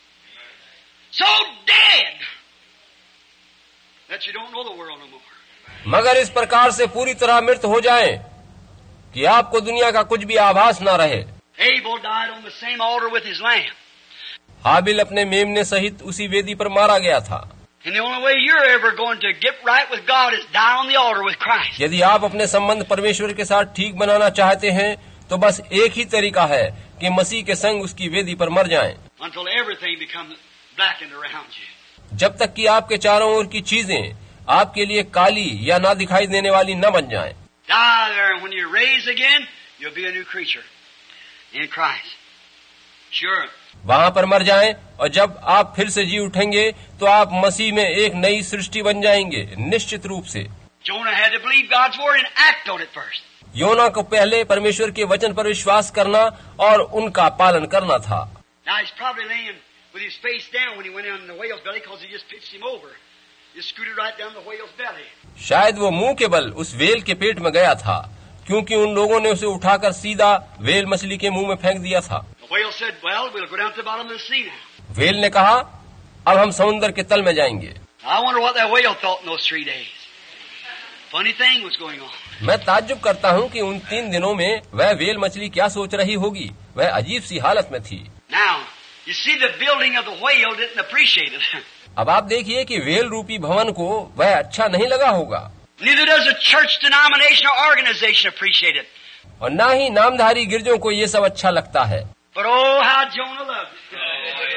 So dead that you don't know the world no more. मगर इस प्रकार से पूरी तरह मृत हो जाएं कि आपको दुनिया का कुछ भी आभास न रहे। Abel died on the same altar with his lamb. हाबिल अपने मेमने सहित उसी वेदी पर मारा गया था। And the only way you're ever going to get right with God is die on the altar with Christ. यदि आप अपने संबंध परमेश्वर के साथ ठीक बनाना चाहते हैं तो बस एक ही तरीका है कि मसीह के संग उसकी वेदी पर मर जाएं। Until everything becomes blackened around you. जब तक कि आपके चारों ओर की चीजें आपके लिए काली या ना दिखाई देने वाली न बन जाएं। Die there, and when you're raised again, you'll be a new creature in Christ. Sure. वहां पर मर जाएं और जब आप फिर से जी उठेंगे तो आप मसीह में एक नई सृष्टि बन जाएंगे, निश्चित रूप से। Jonah had to believe God's word and act on it first. योना को पहले परमेश्वर के वचन पर विश्वास करना और उनका पालन करना था। Now he's probably laying with his face down when he went down in the whale's belly because he just pitched him over. Just scooted right down the whale's belly. शायद वो मुंह के बल उस वेल के पेट में गया था, क्योंकि उन लोगों ने उसे उठाकर सीधा वेल मछली के मुंह में फेंक दिया था। The whale said, "Well, we'll go down to the bottom of the sea now." Whale ने कहा, अब हम समुद्र के तल में जाएंगे। I wonder what that whale thought in those three days. Funny thing was going on. मैं ताज्जुब करता हूँ कि उन तीन दिनों में वह वेल मछली क्या सोच रही होगी। वह अजीब सी हालत में थी। Now, you see the building of the whale didn't appreciate it. अब आप देखिए कि वेल रूपी भवन को वह अच्छा नहीं लगा होगा। Neither does a church denomination or organization appreciate it. और न ही नामधारी गिरजों को ये सब अच्छा लगता है। But oh, how Jonah loved it.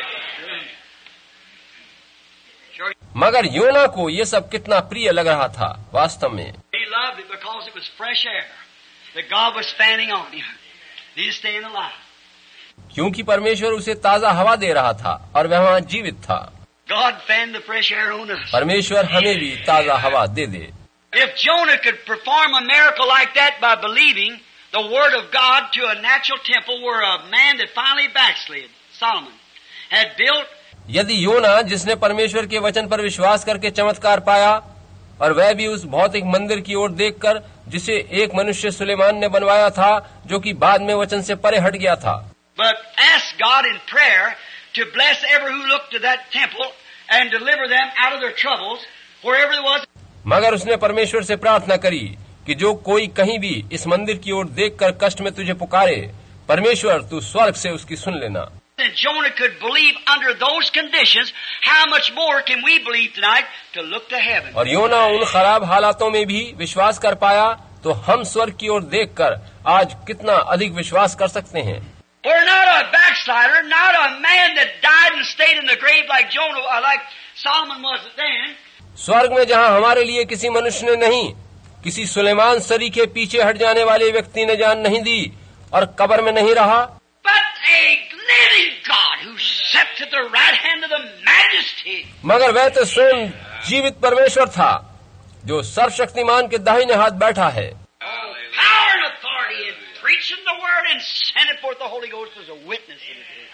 Sure, मगर योना को ये सब कितना प्रिय लग रहा था। वास्तव में he loved it because it was fresh air that God was fanning on him. He was staying alive. क्योंकि परमेश्वर उसे ताजा हवा दे रहा था और वह वहाँ जीवित था। God fanned the fresh air on us. परमेश्वर हमें भी ताजा हवा दे दे। If Jonah could perform a miracle like that by believing the word of God to a natural temple where a man that finally backslid, Solomon, had built, यदि योना जिसने परमेश्वर के वचन पर विश्वास करके चमत्कार पाया और वह भी उस भौतिक मंदिर की ओर देखकर जिसे एक मनुष्य सुलेमान ने बनवाया था, जो कि बाद में वचन से परे हट गया था, but asked God in prayer to bless every who looked to that temple and deliver them out of their troubles wherever it was. मगर उसने परमेश्वर से प्रार्थना करी कि जो कोई कहीं भी इस मंदिर की ओर देखकर कष्ट में तुझे पुकारे, परमेश्वर तू स्वर्ग से उसकी सुन लेना। And Jonah could believe under those conditions, how much more can we believe tonight to look to heaven? और योना उन खराब हालातों में भी विश्वास कर पाया, तो हम स्वर्ग की ओर देखकर आज कितना अधिक विश्वास कर सकते हैं। We're not a backslider, not a man that died and stayed in the grave like Jonah, uh, like Solomon was then. स्वर्ग में जहाँ हमारे लिए किसी मनुष्य ने नहीं, किसी सुलेमान सरी के पीछे हट जाने वाले व्यक्ति ने जान नहीं दी और कब्र में नहीं रहा, But a living God who sits at the right hand of the Majesty. मगर वह तो स्वयं जीवित परमेश्वर था जो सर्वशक्तिमान के दाहिने हाथ बैठा है। Power and authority in preaching the word and sending forth the Holy Ghost as a witness in it.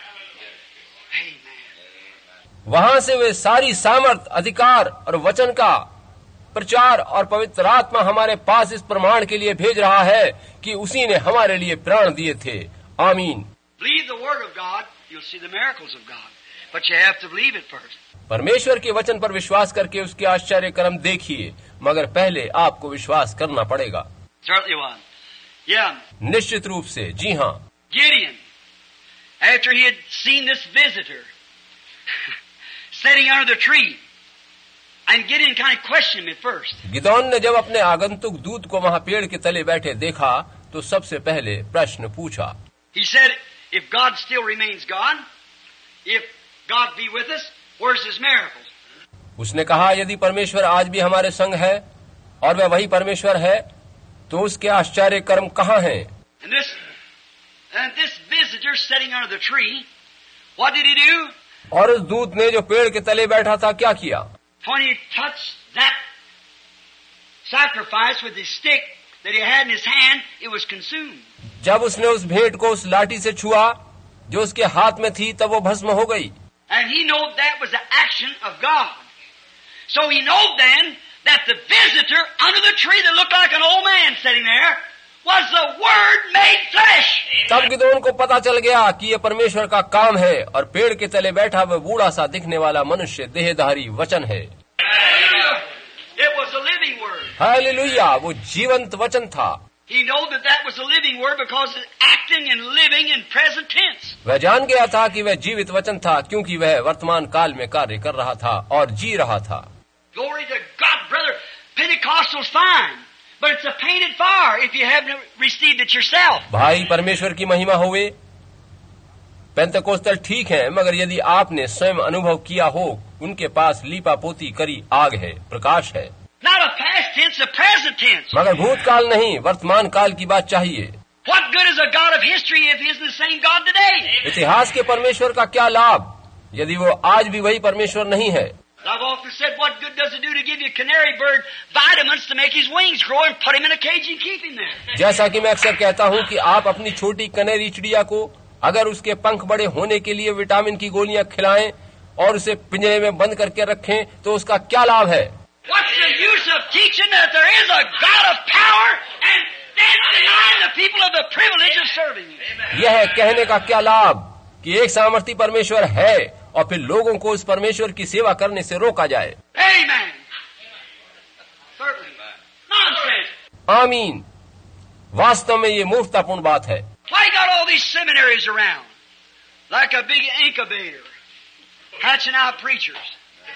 Amen. वहां से वे सारी सामर्थ, अधिकार और वचन का प्रचार और पवित्र आत्मा हमारे पास इस प्रमाण के लिए भेज रहा है कि उसी ने हमारे लिए प्राण दिए थे। आमीन। Believe the word of God, you'll see the miracles of God. But you have to believe it first. परमेश्वर के वचन पर विश्वास करके उसके आश्चर्य कर्म देखिए, मगर पहले आपको विश्वास करना पड़ेगा। Certainly one. Yeah. निश्चित रूप से, जी हाँ। Gideon, after he had seen this visitor sitting under the tree, and Gideon kind of questioned him at first. Gideon ने जब अपने आगंतुक दूत को वहाँ पेड़ के तले बैठे देखा तो सबसे पहले प्रश्न पूछा। He said, if God still remains God, if God be with us, where's his miracles? उसने कहा, यदि परमेश्वर आज भी हमारे संग है और वह वही परमेश्वर है, तो उसके आश्चर्य कर्म कहाँ हैं? And this, and this visitor sitting under the tree, what did he do? और उस दूत ने जो पेड़ के तले बैठा था क्या किया? When he touched that sacrifice with his stick that he had in his hand, it was consumed. जब उसने उस भेंट को उस लाठी से छुआ जो उसके हाथ में थी, तब वो भस्म हो गई। And he knew that was the action of God. So he knew then that the visitor under the tree that looked like an old man sitting there was the Word made flesh. तब गिदोन को पता चल गया कि ये परमेश्वर का काम है और पेड़ के तले बैठा वह बूढ़ा सा दिखने वाला मनुष्य देहधारी वचन है। It was a living Word. Hallelujah, वो जीवंत वचन था। He knew that that was a living word because it's acting and living in present tense. वह जान गया था कि वह जीवित वचन था क्योंकि वह वर्तमान काल में कार्य कर रहा था और जी रहा था। Glory to God, brother. Pentecostal's fine, but it's a painted fire if you haven't received it yourself. भाई परमेश्वर की महिमा होवे। पेंतकोस्तल ठीक है, मगर यदि आपने स्वयं अनुभव किया हो, उनके पास लीपा पोती करी आग है, प्रकाश है। Not a past tense, a present tense. मगर भूतकाल नहीं, वर्तमान काल की बात चाहिए। What good is a God of history if He isn't the same God today? इतिहास के परमेश्वर का क्या लाभ यदि वो आज भी वही परमेश्वर नहीं है। I've often said, what good does it do to give you a canary bird vitamins to make his wings grow and put him in a cage and keep him there? जैसा कि मैं अक्सर कहता हूँ कि आप अपनी छोटी कनेरी चिड़िया को अगर उसके पंख बड़े होने के लिए विटामिन की गोलियां खिलाएं और उसे पिंजरे में बंद करके रखें, तो उसका क्या लाभ है? What's the use of teaching that there is a God of power and then denying the people of the privilege of serving Him? यह कहने का क्या लाभ कि एक सामर्थी परमेश्वर है और फिर लोगों को उस परमेश्वर की सेवा करने से रोका जाए। Amen. Certainly. Nonsense. आमीन। वास्तव में ये मूर्खतापूर्ण बात है। Why you got all these seminaries around? Like a big incubator. Hatching out preachers.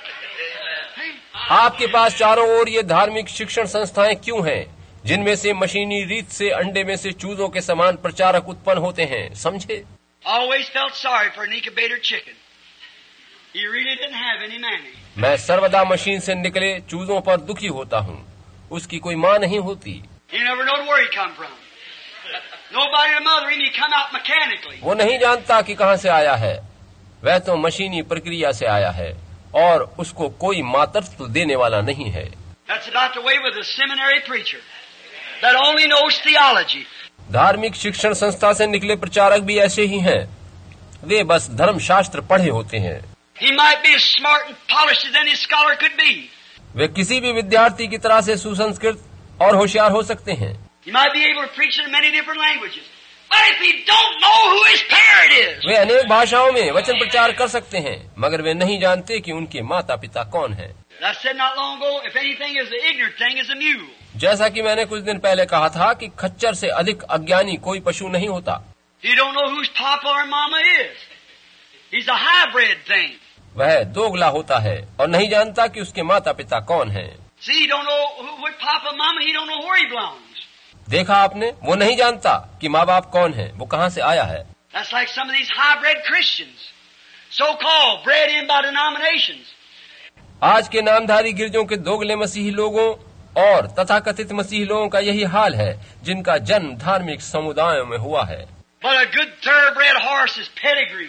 आपके पास चारों ओर ये धार्मिक शिक्षण संस्थाएं क्यों हैं, जिनमें से मशीनी रीत से अंडे में से चूजों के समान प्रचारक उत्पन्न होते हैं? समझे? Always felt sorry for an incubator chicken. He really didn't have any mammy. मैं सर्वदा मशीन से निकले चूजों पर दुखी होता हूँ। उसकी कोई माँ नहीं होती। He never knowed where he come from. Nobody to mother him. He come out mechanically. वो नहीं जानता कि कहाँ से आया है। वह तो मशीनी प्रक्रिया से आया है और उसको कोई मातृत्व देने वाला नहीं है। That's about the way with a seminary preacher that only knows theology. धार्मिक शिक्षण संस्था से निकले प्रचारक भी ऐसे ही हैं। वे बस धर्मशास्त्र पढ़े होते हैं। He might be as smart and polished as any scholar could be. वे किसी भी विद्यार्थी की तरह से सुसंस्कृत और होशियार हो सकते हैं। He might be able to preach in many different languages. But if he don't know who his parent is, वे अनेक भाषाओं में वचन प्रचार कर सकते हैं, मगर वे नहीं जानते कि उनके माता पिता कौन हैं। I said not long ago, if anything is the ignorant thing is a mule. जैसा कि मैंने कुछ दिन पहले कहा था कि खच्चर से अधिक अज्ञानी कोई पशु नहीं होता। He don't know whose papa or mama is. He's a hybrid thing. वह दोगला होता है और नहीं जानता कि उसके माता पिता कौन हैं। See, he don't know who, what papa, mama. He don't know where he belongs. देखा आपने, वो नहीं जानता कि माँ बाप कौन है, वो कहाँ से आया है। That's like some of these hybrid Christians, so-called bred in by denominations. आज के नामधारी गिरजों के दोगले मसीही लोगों और तथाकथित मसीही लोगों का यही हाल है, जिनका जन्म धार्मिक समुदायों में हुआ है। But a good thoroughbred horse is pedigree.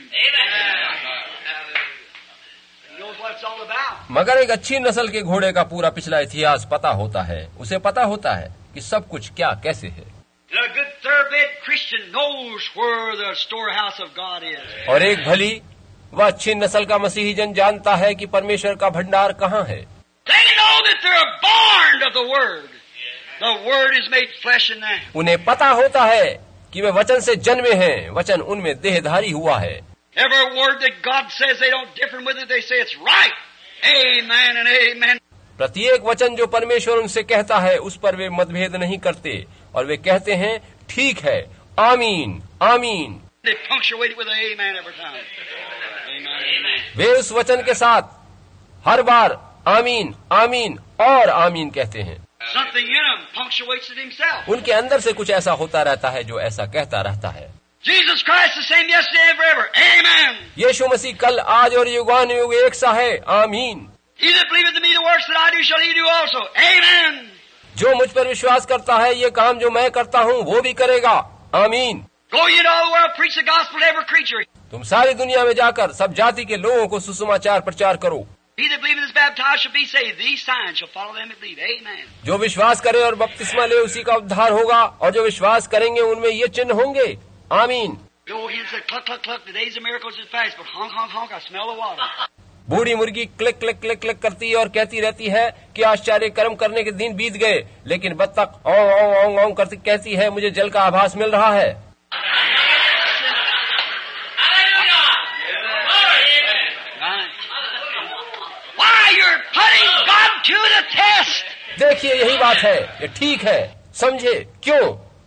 He knows what it's all about. मगर एक अच्छी नस्ल के घोड़े का पूरा पिछला इतिहास पता होता है। उसे पता होता है कि सब कुछ क्या कैसे है। And a good thoroughbred Christian knows where the storehouse of God is. और एक भली वह अच्छी नस्ल का मसीही जन जानता है कि परमेश्वर का भंडार कहाँ है। They know that they're born of the Word. The Word is made flesh in them. उन्हें पता होता है कि वे वचन से जन्मे हैं, वचन उनमें देहधारी हुआ है। Every word that God says, they don't differ with it. They say it's right. Amen and amen. प्रत्येक वचन जो परमेश्वर उनसे कहता है उस पर वे मतभेद नहीं करते और वे कहते हैं ठीक है, आमीन आमीन। They punctuate it with an amen every time. Amen, amen. वे उस वचन के साथ हर बार आमीन आमीन और आमीन कहते हैं। Something in them punctuates it himself. उनके अंदर से कुछ ऐसा होता रहता है जो ऐसा कहता रहता है। Jesus Christ the same yesterday and forever. Amen. यीशु मसीह कल आज और युगानुयुग एक सा है, आमीन। He that believeth in me, the works that I do shall he do also. Amen. जो मुझ पर विश्वास करता है ये काम जो मैं करता हूँ वो भी करेगा, आमीन। Go ye into all the world, preach the gospel to every creature. तुम सारी दुनिया में जाकर सब जाति के लोगों को सुसमाचार प्रचार करो। He that believeth is baptized shall be saved. These signs shall follow them that believe. Amen. जो विश्वास करे और बपतिस्मा ले उसी का उद्धार होगा, और जो विश्वास करेंगे उनमें ये चिन्ह होंगे, आमीन। Go ahead and say, cluck, cluck, cluck, the days of miracles is past, but honk, honk, honk, I smell the water. बूढ़ी मुर्गी क्लिक क्लिक क्लिक क्लिक करती है और कहती रहती है कि आश्चर्य कर्म करने के दिन बीत गए, लेकिन बत्तख औ औ औ औ करती कहती है मुझे जल का आभास मिल रहा है। Why, you're putting God to the test. देखिए यही बात है, ये ठीक है, समझे क्यों?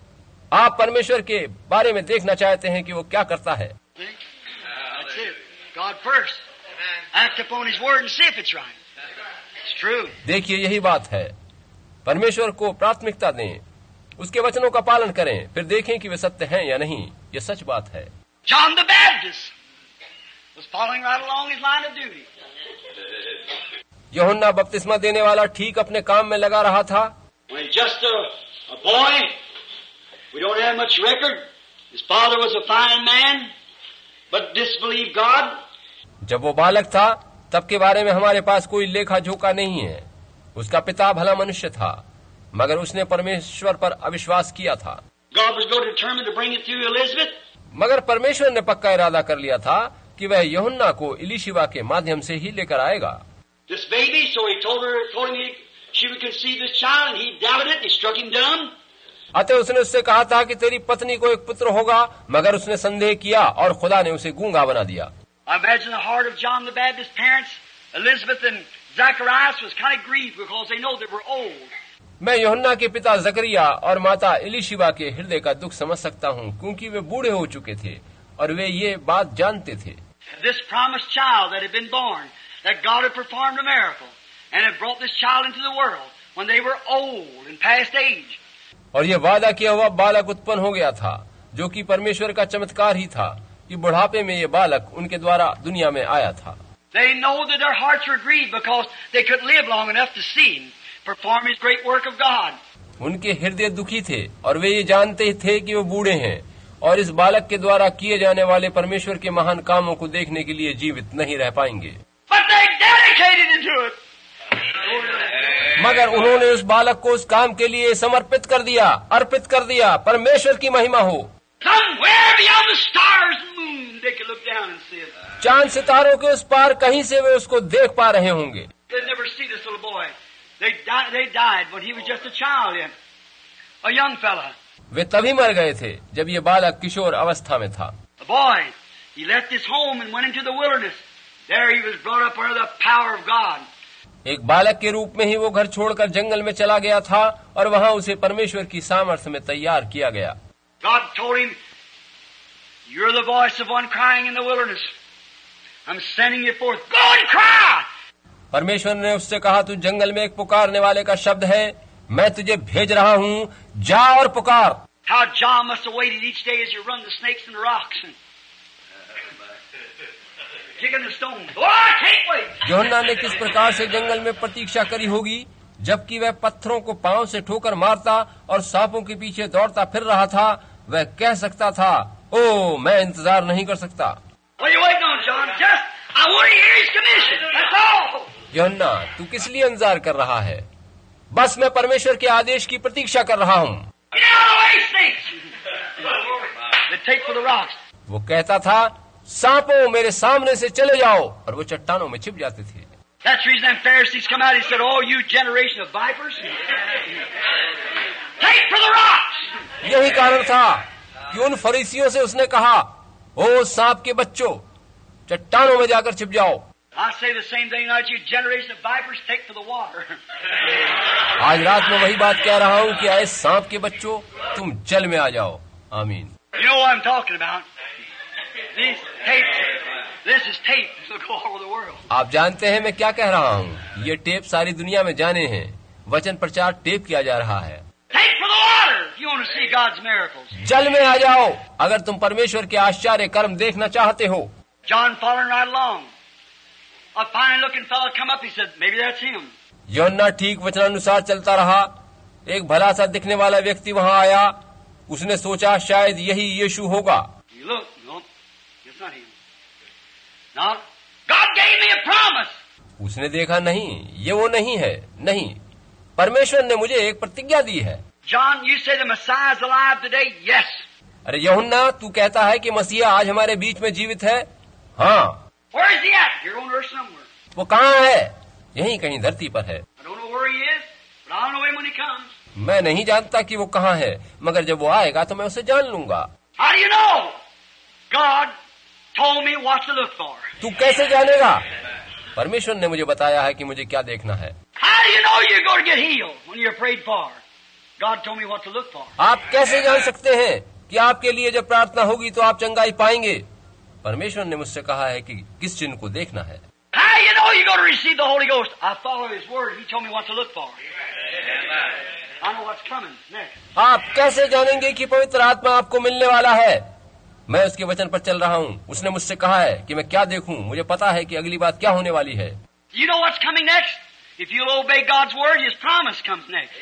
आप परमेश्वर के बारे में देखना चाहते हैं कि वो क्या करता है। That's it. God first. Act upon His word and see if it's right. It's true. देखिए यही बात है, परमेश्वर को प्राथमिकता दें, उसके वचनों का पालन करें, फिर देखें कि वे सत्य हैं या नहीं। ये सच बात है। John the Baptist was following right along his line of duty. यूहन्ना बपतिस्मा देने वाला ठीक अपने काम में लगा रहा था। When just a, a boy, we don't have much record. His father was a fine man, but disbelieved God. जब वो बालक था तब के बारे में हमारे पास कोई लेखा जोखा नहीं है। उसका पिता भला मनुष्य था, मगर उसने परमेश्वर पर अविश्वास किया था। God was going to determine to bring it through Elizabeth. मगर परमेश्वर ने पक्का इरादा कर लिया था कि वह यूहन्ना को इलीशिबा के माध्यम से ही लेकर आएगा। This baby, so he told her, told him he, she would conceive this child, and he doubted it, and he struck him dumb. अतः उसने उससे कहा था कि तेरी पत्नी को एक पुत्र होगा, मगर उसने संदेह किया और खुदा ने उसे गूंगा बना दिया। I imagine the heart of John the Baptist's parents, Elizabeth and Zacharias, was kind of grieved because they know they were old. मैं यूहन्ना के पिता जकरिया और माता इलीशिबा के हृदय का दुख समझ सकता हूँ, क्योंकि वे बूढ़े हो चुके थे और वे ये बात जानते थे। This promised child that had been born, that God had performed a miracle, and had brought this child into the world when they were old and past age. और ये वादा किया हुआ बालक उत्पन्न हो गया था, जो कि परमेश्वर का चमत्कार ही था कि बुढ़ापे में ये बालक उनके द्वारा दुनिया में आया था। They know that their hearts were grieved because they couldn't live long enough to see him perform his great work of God. उनके हृदय दुखी थे और वे ये जानते थे कि वो बूढ़े हैं और इस बालक के द्वारा किए जाने वाले परमेश्वर के महान कामों को देखने के लिए जीवित नहीं रह पाएंगे। But they dedicated into it. मगर उन्होंने उस बालक को उस काम के लिए समर्पित कर दिया, अर्पित कर दिया। परमेश्वर की महिमा हो। Somewhere beyond the stars and moon, they could look down and see it. चांद सितारों के उस पार कहीं से वे उसको देख पा रहे होंगे। They'd never see this little boy. They died, they died when he was just a child yet, a young fella. वे तभी मर गए थे जब ये बालक किशोर अवस्था में था। The boy, he left his home and went into the wilderness. There he was brought up under the power of God. एक बालक के रूप में ही वो घर छोड़कर जंगल में चला गया था और वहाँ उसे परमेश्वर की सामर्थ्य में तैयार किया गया। God told him, "You're the voice of one crying in the wilderness. I'm sending you forth. Go and cry." परमेश्वर ने उससे कहा, तू जंगल में एक पुकारने वाले का शब्द है, मैं तुझे भेज रहा हूँ, जा और पुकार। How John must have waited each day as you run the snakes and the rocks and kicking the stones. Oh, I can't wait. यूहन्ना ने किस प्रकार से जंगल में प्रतीक्षा करी होगी, जबकि वह पत्थरों को पांव से ठोकर मारता और सांपों के पीछे दौड़ता फिर रहा था। वह कह सकता था, ओ मैं इंतजार नहीं कर सकता। What are you waiting on, John? Just, I want to hear his commission. That's all. यूहन्ना, तू किस लिए इंतजार कर रहा है? बस मैं परमेश्वर के आदेश की प्रतीक्षा कर रहा हूँ। Get out of the way, snakes. They take for the rocks. वो कहता था, सांपों मेरे सामने से चले जाओ, और वो चट्टानों में छिप जाते थे। That's the reason them Pharisees come out. He said, "Oh, you generation of vipers, take for the rocks." यही कारण था कि उन फरीसियों से उसने कहा, ओ सांप के बच्चों, चट्टानों में जाकर छिप जाओ। I say the same thing tonight. You generation of vipers, take for the water. आज रात में वही बात कह रहा हूँ कि आए सांप के बच्चों, तुम जल में आ जाओ। आमीन। You know what I'm talking about. These tapes, this is tape. This will go all over the world. आप जानते हैं मैं क्या कह रहा हूँ। ये टेप सारी दुनिया में जाने हैं। वचन प्रचार टेप किया जा रहा है। Take for the water if you want to see God's miracles. जल में आ जाओ अगर तुम परमेश्वर के आश्चर्य कर्म देखना चाहते हो। John following right along. A fine looking fellow come up. He said, "Maybe that's him." यूहन्ना ठीक वचनानुसार चलता रहा। एक भला सा दिखने वाला व्यक्ति वहाँ आया। उसने सोचा शायद यही यीशु होगा। You look, no, it's not him. No, God gave me a promise. उसने देखा, नहीं, ये वो नहीं है। नहीं, परमेश्वर ने मुझे एक प्रतिज्ञा दी है। John, you say the Messiah is alive today? Yes. अरे यूहन्ना, तू कहता है कि मसीहा आज हमारे बीच में जीवित है? हाँ। Where is he at? Here on earth somewhere. वो कहाँ है? यहीं कहीं धरती पर है। I don't know where he is, but I'll know him when he comes. मैं नहीं जानता कि वो कहाँ है, मगर जब वो आएगा तो मैं उसे जान लूंगा। How do you know? God told me what to look for. तू कैसे जानेगा? परमेश्वर ने मुझे बताया है कि मुझे क्या देखना है। How do you know you're going to get healed when you're prayed for? God told me what to look for. आप कैसे जान सकते हैं कि आपके लिए जब प्रार्थना होगी तो आप चंगाई पाएंगे? परमेश्वर ने मुझसे कहा है कि किस चिन्ह को देखना है। How you know you're going to receive the Holy Ghost? I follow His Word. He told me what to look for. I know what's coming next. आप कैसे जानेंगे कि पवित्र आत्मा आपको मिलने वाला है? मैं उसके वचन पर चल रहा हूँ। उसने मुझसे कहा है कि मैं क्या देखूं। मुझे पता है कि अगली बात क्या होने वाली है। You know what's coming next? If you'll obey God's Word, His promise comes next.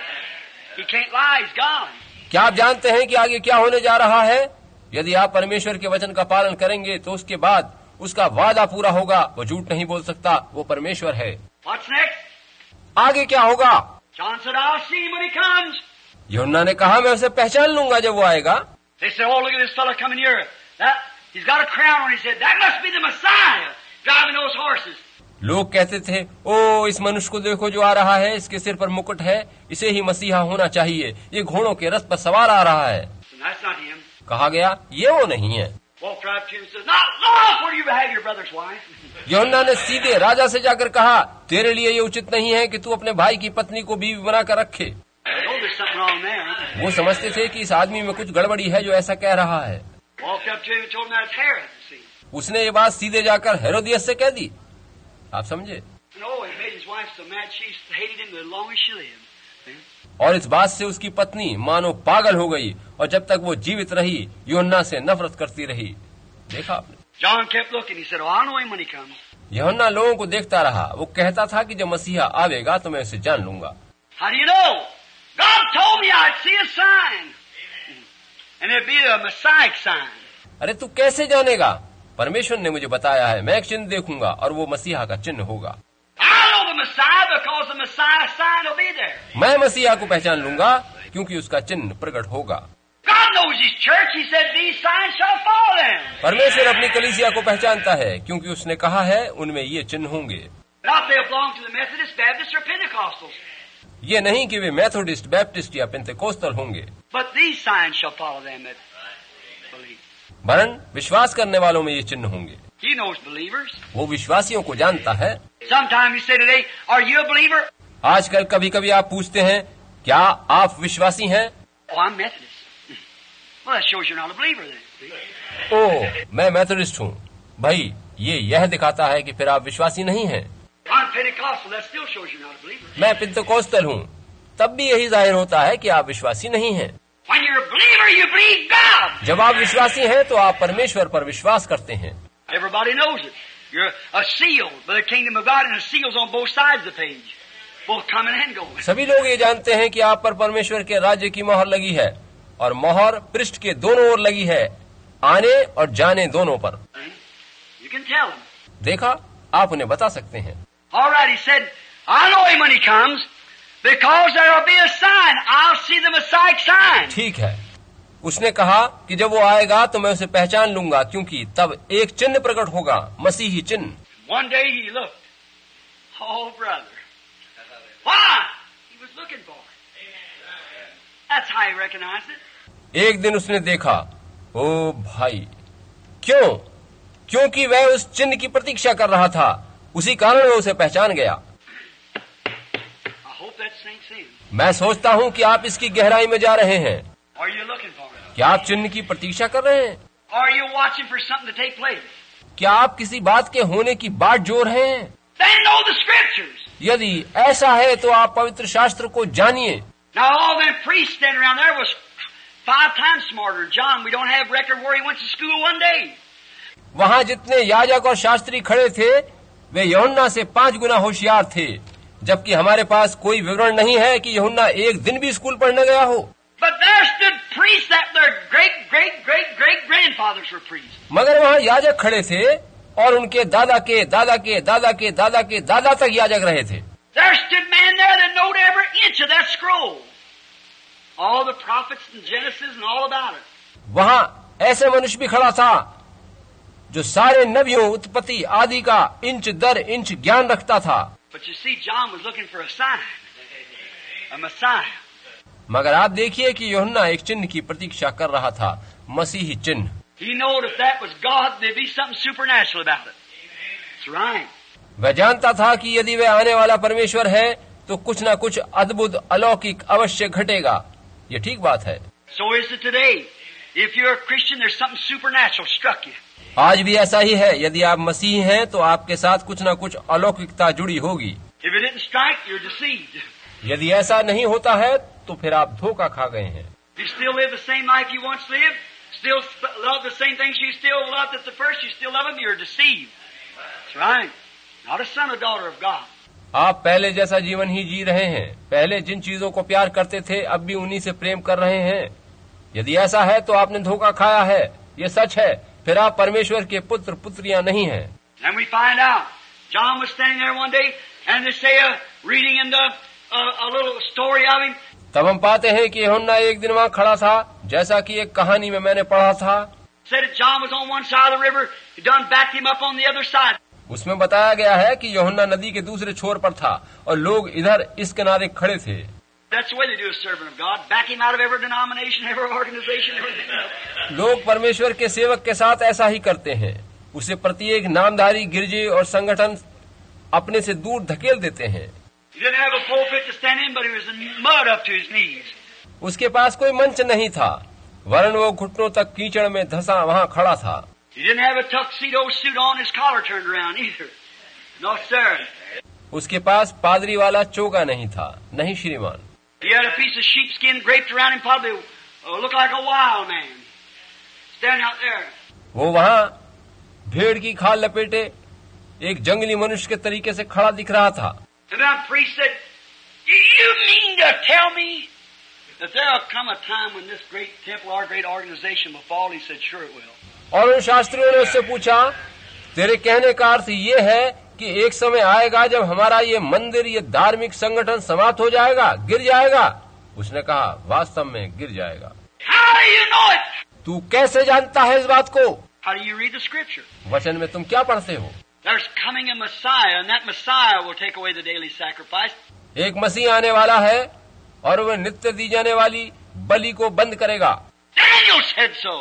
He can't lie. He's God. क्या आप जानते हैं कि आगे क्या होने जा रहा है? यदि आप परमेश्वर के वचन का पालन करेंगे तो उसके बाद उसका वादा पूरा होगा। वो झूठ नहीं बोल सकता, वो परमेश्वर है। What's next? आगे क्या होगा? John said, I'll see him when he comes. यूहन्ना ने कहा मैं उसे पहचान लूंगा जब वो आएगा। They said, oh, look at this fellow coming here. That, he's got a crown on his head. That must be the Messiah driving those horses. लोग कहते थे, ओ इस मनुष्य को देखो जो आ रहा है, इसके सिर पर मुकुट है, इसे ही मसीहा होना चाहिए। ये घोड़ों के रथ पर सवार आ रहा है। So that's not him. कहा गया ये वो नहीं है। Walked right up to him and said, Not long for you to have your brother's wife. यूहन्ना ने सीधे राजा से जाकर कहा, तेरे लिए ये उचित नहीं है कि तू अपने भाई की पत्नी को बीवी बनाकर रखे। Oh, there's something wrong there. वो समझते थे कि इस आदमी में कुछ गड़बड़ी है जो ऐसा कह रहा है। Walked up to him and told him that's Herod. See? उसने ये बात सीधे जाकर हेरोदियस से कह दी। आप समझे? And oh, he made his wife so mad she hated him the longest she lived. See? और इस बात से उसकी पत्नी मानो पागल हो गई और जब तक वो जीवित रही यूहन्ना से नफरत करती रही। देखा आपने? John kept looking. He said, oh, I'll know him when he comes. यूहन्ना लोगों को देखता रहा। वो कहता था कि जब मसीहा आवेगा तो मैं उसे जान लूंगा। How do you know? God told me I'd see a sign. And it'd be a Messiah sign. अरे तू कैसे जानेगा? परमेश्वर ने मुझे बताया है मैं एक चिन्ह देखूंगा और वो मसीहा का चिन्ह होगा। I know the Messiah because the Messiah sign will be there. मैं मसीहा को पहचान लूंगा क्योंकि उसका चिन्ह प्रकट होगा। God knows His church. He said, these signs shall follow them. परमेश्वर अपनी कलीसिया को पहचानता है क्योंकि उसने कहा है उनमें ये चिन्ह होंगे। Not they belong to the Methodist, Baptist, or Pentecostals. ये नहीं कि वे मेथोडिस्ट, बैप्टिस्ट या पेंतेकोस्तल होंगे, But these signs shall follow them that believe. वरन विश्वास करने वालों में ये चिन्ह होंगे। He knows believers. वो विश्वासियों को जानता है। Sometimes you say today, are you a believer? आजकल कभी कभी आप पूछते हैं क्या आप विश्वासी हैं? Oh, I'm Methodist. Well, that shows you're not a believer then. ओह मैं मेथोडिस्ट हूँ। भाई ये यह दिखाता है कि फिर आप विश्वासी नहीं हैं। I'm Pentecostal. That still shows you're not a believer. मैं पेंतेकोस्तल हूँ, तब भी यही जाहिर होता है कि आप विश्वासी नहीं हैं। When you're a believer, you believe God. जब आप विश्वासी हैं तो आप परमेश्वर पर विश्वास करते हैं। Everybody knows it. You're a seal by the kingdom of God, and the seals on both sides of the page, both coming and going. सभी लोग ये जानते हैं कि आप पर परमेश्वर के राज्य की मोहर लगी है और मोहर पृष्ठ के दोनों ओर लगी है, आने और जाने दोनों पर। You can tell him. देखा, आप उन्हें बता सकते हैं। All right, he said, I'll know him when he comes, because there'll be a sign. I'll see the Messiah sign. ठीक है, उसने कहा कि जब वो आएगा तो मैं उसे पहचान लूंगा क्योंकि तब एक चिन्ह प्रकट होगा, मसीही चिन्ह। One day he looked. Oh, brother. Why? He was looking for it. That's how he recognized it. एक दिन उसने देखा, ओ भाई, क्यों? क्योंकि वह उस चिन्ह की प्रतीक्षा कर रहा था, उसी कारण वह उसे पहचान गया। I hope that sinks in. मैं सोचता हूँ कि आप इसकी गहराई में जा रहे हैं। Are you looking for it? क्या आप चिन्ह की प्रतीक्षा कर रहे हैं? Are you watching for something to take place? क्या आप किसी बात के होने की बाट जोर रहे हैं? Then know the scriptures. यदि ऐसा है तो आप पवित्र शास्त्र को जानिए। Now all them priests standing around there was five times smarter than John. We don't have record where he went to school one day. वहाँ जितने याजक और शास्त्री खड़े थे वे यूहन्ना से पांच गुना होशियार थे, जबकि हमारे पास कोई विवरण नहीं है कि यूहन्ना एक दिन भी स्कूल पढ़ने गया हो। But there stood priests that their great, great, great, great grandfathers were priests. मगर वहाँ याजक खड़े थे और उनके दादा के दादा के दादा के दादा के दादा तक याजक रहे थे। There stood man there that knowed every inch of that scroll. All the prophets and Genesis and all about it. वहाँ ऐसे मनुष्य भी खड़ा था जो सारे नबियों उत्पत्ति आदि का इंच दर इंच ज्ञान रखता था। But you see, John was looking for a sign, a Messiah. मगर आप देखिए कि यूहन्ना एक चिन्ह की प्रतीक्षा कर रहा था, मसीही चिन्ह। He knew if that was God, there'd be something supernatural about it. That's right. वह जानता था कि यदि वह आने वाला परमेश्वर है तो कुछ न कुछ अद्भुत अलौकिक अवश्य घटेगा। ये ठीक बात है। So is it today. If you're a Christian, there's something supernatural struck you. आज भी ऐसा ही है। यदि आप मसीह हैं तो आपके साथ कुछ न कुछ अलौकिकता जुड़ी होगी। If it didn't strike, you're deceived. यदि ऐसा नहीं होता है तो फिर आप धोखा खा गए हैं। If you still live the same life you once lived, still love the same things you still loved at the first, you still love them, you're deceived. That's right. Not a son or daughter of God. आप पहले जैसा जीवन ही जी रहे हैं। पहले जिन चीजों को प्यार करते थे अब भी उन्हीं से प्रेम कर रहे हैं। यदि ऐसा है तो आपने धोखा खाया है। ये सच है। फिर आप परमेश्वर के पुत्र पुत्रियां नहीं हैं। And we find out John was standing there one day, and they say, uh, reading in the uh, a little story of him. तब हम पाते हैं कि यूहन्ना एक दिन वहाँ खड़ा था, जैसा कि एक कहानी में मैंने पढ़ा था। Said that John was on one side of the river, he done backed him up on the other side. उसमें बताया गया है कि यूहन्ना नदी के दूसरे छोर पर था और लोग इधर इस किनारे खड़े थे। That's the way they do a servant of God. Back him out of every denomination, every organization, everything else. लोग परमेश्वर के सेवक के साथ ऐसा ही करते हैं। उसे प्रत्येक नामधारी गिरजे और संगठन अपने से दूर धकेल देते हैं। He didn't have a pulpit to stand in, but he was in mud up to his knees. उसके पास कोई मंच नहीं था, वरन वो घुटनों तक कीचड़ में धंसा वहाँ खड़ा था। He didn't have a tuxedo suit on, his collar turned around either. No, sir. उसके पास पादरी वाला चोगा नहीं था, नहीं श्रीमान। He had a piece of sheepskin draped around him, probably uh, looked like a wild man, standing out there. वो वहाँ भेड़ की खाल लपेटे एक जंगली मनुष्य के तरीके से खड़ा दिख रहा था। And that priest said, "Do you mean to tell me that there'll come a time when this great temple, our great organization, will fall?" He said, "Sure it will." और उन शास्त्रियों ने उससे पूछा, तेरे कहने का अर्थ ये है कि एक समय आएगा जब हमारा ये मंदिर, ये धार्मिक संगठन समाप्त हो जाएगा, गिर जाएगा? उसने कहा, वास्तव में गिर जाएगा। How do you know it? तू कैसे जानता है इस बात को? How do you read the scripture? वचन में तुम क्या पढ़ते हो? There's coming a Messiah, and that Messiah will take away the daily sacrifice. एक मसीह आने वाला है और वह नित्य दी जाने वाली बलि को बंद करेगा। Daniel said so.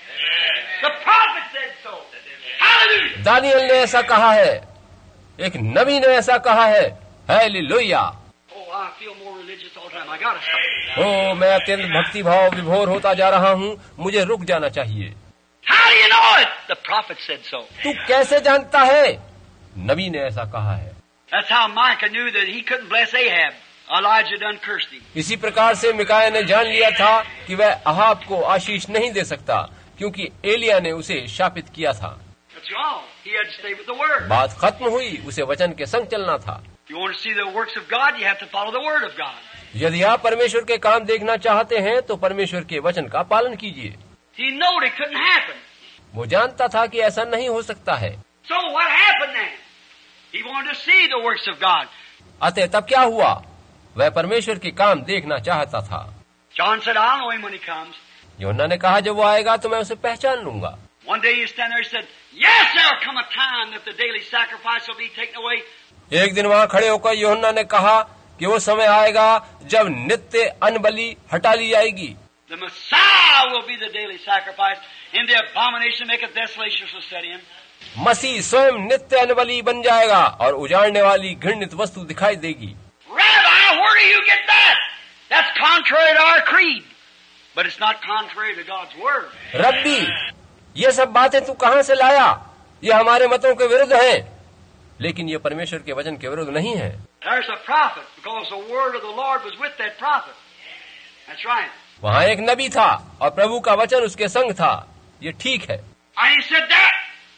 The prophet said so. Hallelujah. Daniel ने ऐसा कहा है, एक नबी ने ऐसा कहा है। Hallelujah. Oh, I feel more religious all the time. I gotta stop. ओ, मैं अत्यंत भक्ति भाव विभोर होता जा रहा हूँ, मुझे रुक जाना चाहिए। How do you know it? The prophet said so. तू कैसे जानता है? नबी ने ऐसा कहा है। That's how Micah knew that he couldn't bless Ahab. Elijah done cursed him. इसी प्रकार से मिकाया ने जान लिया था कि वह अहाब को आशीष नहीं दे सकता, क्योंकि एलिया ने उसे शापित किया था। That's all. He had to stay with the word. बात खत्म हुई, उसे वचन के संग चलना था। You want to see the works of God, you have to follow the word of God. यदि आप परमेश्वर के काम देखना चाहते हैं तो परमेश्वर के वचन का पालन कीजिए। He knew it couldn't happen. वो जानता था कि ऐसा नहीं हो सकता है। So what happened then? He wanted to see the works of God. अतः तब क्या हुआ? वह परमेश्वर के काम देखना चाहता था। John said, "I'll know him when he comes." यूहन्ना ने कहा, जब वो आएगा तो मैं उसे पहचान लूंगा। One day he stand there and said, "Yes, there'll come a time that the daily sacrifice will be taken away." एक दिन वहाँ खड़े होकर यूहन्ना ने कहा कि वो समय आएगा जब नित्य अन्न-बलि हटा ली जाएगी। The Messiah will be the daily sacrifice, and the abomination maketh desolation shall set in. मसीह स्वयं नित्य अन्न-बलि बन जाएगा और उजाड़ने वाली घृणित वस्तु दिखाई देगी। Rabbi, where do you get that? That's contrary to our creed, but it's not contrary to God's word. रब्बी, ये सब बातें तू कहाँ से लाया? ये हमारे मतों के विरुद्ध हैं, लेकिन ये परमेश्वर के वचन के विरुद्ध नहीं है। There's a prophet, because the word of the Lord was with that prophet. That's right. वहाँ एक नबी था और प्रभु का वचन उसके संग था। ये ठीक है। And he said that.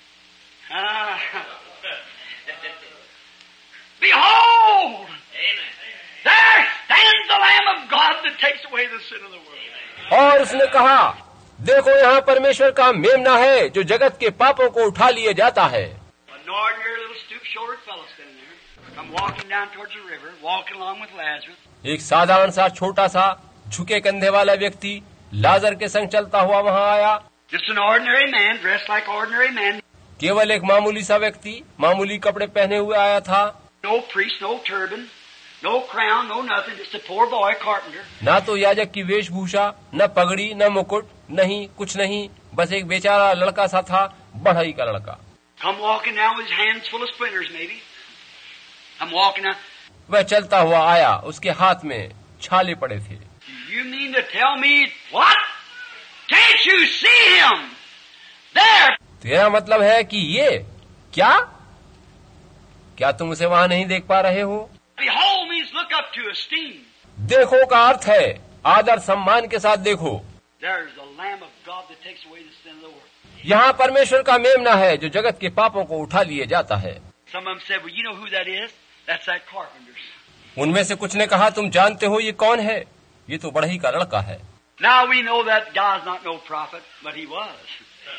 Ah. Behold, there stands the Lamb of God that takes away the sin of the world. और उसने कहा, देखो यहाँ परमेश्वर का मेमना है जो जगत के पापों को उठा लिए जाता है। An ordinary little stoop-shouldered fellow standing there, come walking down towards the river, walking along with Lazarus. एक साधारण सा छोटा सा झुके कंधे वाला व्यक्ति लाजर के संग चलता हुआ वहाँ आया। Just an ordinary man, dressed like ordinary man. केवल एक मामूली सा व्यक्ति मामूली कपड़े पहने हुए आया था। No priest, no turban, no crown, no nothing. Just a poor boy, carpenter. ना तो याजक की वेशभूषा, न पगड़ी, न मुकुट, नहीं कुछ नहीं, बस एक बेचारा लड़का सा था, बढ़ई का लड़का। Come walking down with his hands full of splinters, maybe. I'm walking down. वह चलता हुआ आया, उसके हाथ में छाले पड़े थे। You mean to tell me what? Can't you see him? There. तेरा मतलब है कि ये क्या क्या तुम उसे वहां नहीं देख पा रहे हो? Behold means look up to esteem. देखो का अर्थ है आदर सम्मान के साथ देखो। There's the Lamb of God that takes away the sin of the world. यहाँ परमेश्वर का मेमना है जो जगत के पापों को उठा लिए जाता है। Some of them said, well, you know who that is? That's that carpenter. उनमें से कुछ ने कहा, तुम जानते हो ये कौन है? ये तो बढ़ई का लड़का है। Now we know that God's not no prophet, but he was.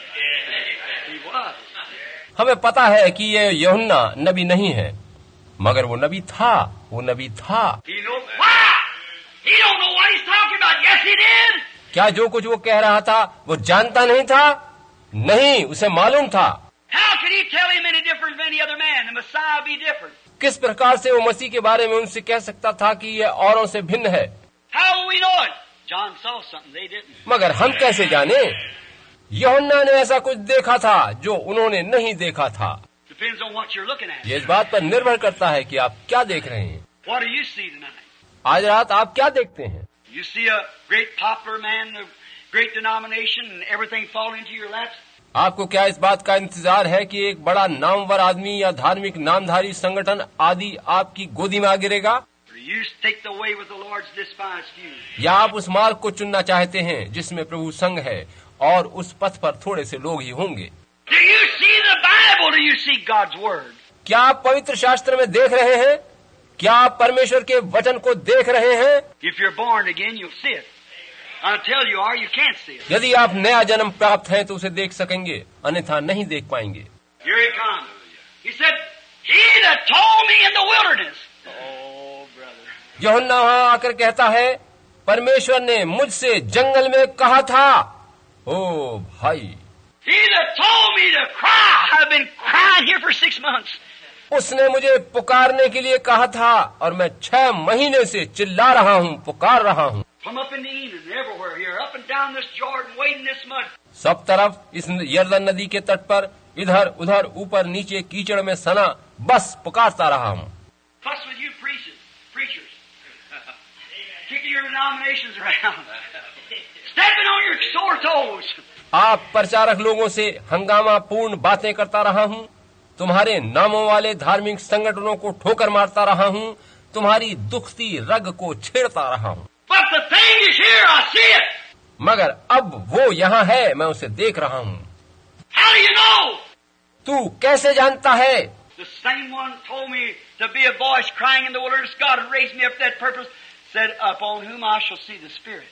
He was. हमें पता है कि ये यूहन्ना नबी नहीं है, मगर वो नबी था, वो नबी था। He knows why? He don't know what he's talking about. Yes, he did. क्या जो कुछ वो कह रहा था वो जानता नहीं था? नहीं, उसे मालूम था। How could he tell him any different than any other man? The Messiah be different. किस प्रकार से वो मसीह के बारे में उनसे कह सकता था कि ये औरों से भिन्न है? How will we know it? John saw something they didn't. मगर हम कैसे जाने? यूहन्ना ने ऐसा कुछ देखा था जो उन्होंने नहीं देखा था। Depends on what you're looking at. ये इस बात पर निर्भर करता है कि आप क्या देख रहे हैं। What do you see tonight? आज रात आप क्या देखते हैं? You see a great popular man, a great denomination, and everything fall into your laps? आपको क्या इस बात का इंतजार है कि एक बड़ा नामवर आदमी या धार्मिक नामधारी संगठन आदि आपकी गोदी में आ गिरेगा? Or you take the way with the Lord's despised few? या आप उस मार्ग को चुनना चाहते हैं जिसमें प्रभु संग है और उस पथ पर थोड़े से लोग ही होंगे? Do you see the Bible? Do you see God's Word? क्या आप पवित्र शास्त्र में देख रहे हैं? क्या आप परमेश्वर के वचन को देख रहे हैं? If you're born again, you'll see it. Until you are, you can't see it. यदि आप नया जन्म प्राप्त हैं तो उसे देख सकेंगे, अन्यथा नहीं देख पाएंगे। Here he comes. He said, he that told me in the wilderness. Oh, brother. यूहन्ना वहां आकर कहता है, परमेश्वर ने मुझसे जंगल में कहा था। ओ भाई, He that told me to cry. I've been crying here for six months. उसने मुझे पुकारने के लिए कहा था और मैं छह महीने से चिल्ला रहा हूँ, पुकार रहा हूँ। From up in the Eden, everywhere here, up and down this Jordan, wading this mud. सब तरफ इस यरदन नदी के तट पर इधर उधर ऊपर नीचे कीचड़ में सना बस पुकारता रहा हूँ। Fuss with you preachers, preachers. Kicking your denominations around. Stepping on your sore toes. आप प्रचारक लोगों से हंगामा पूर्ण बातें करता रहा हूँ, तुम्हारे नामों वाले धार्मिक संगठनों को ठोकर मारता रहा हूँ, तुम्हारी दुखती रग को छेड़ता रहा हूँ। But the thing is here, I see it. मगर अब वो यहाँ है, मैं उसे देख रहा हूँ। How do you know? तू कैसे जानता है? The same one told me to be a voice crying in the wilderness. God had raised me up for that purpose. Said, upon whom I shall see the Spirit.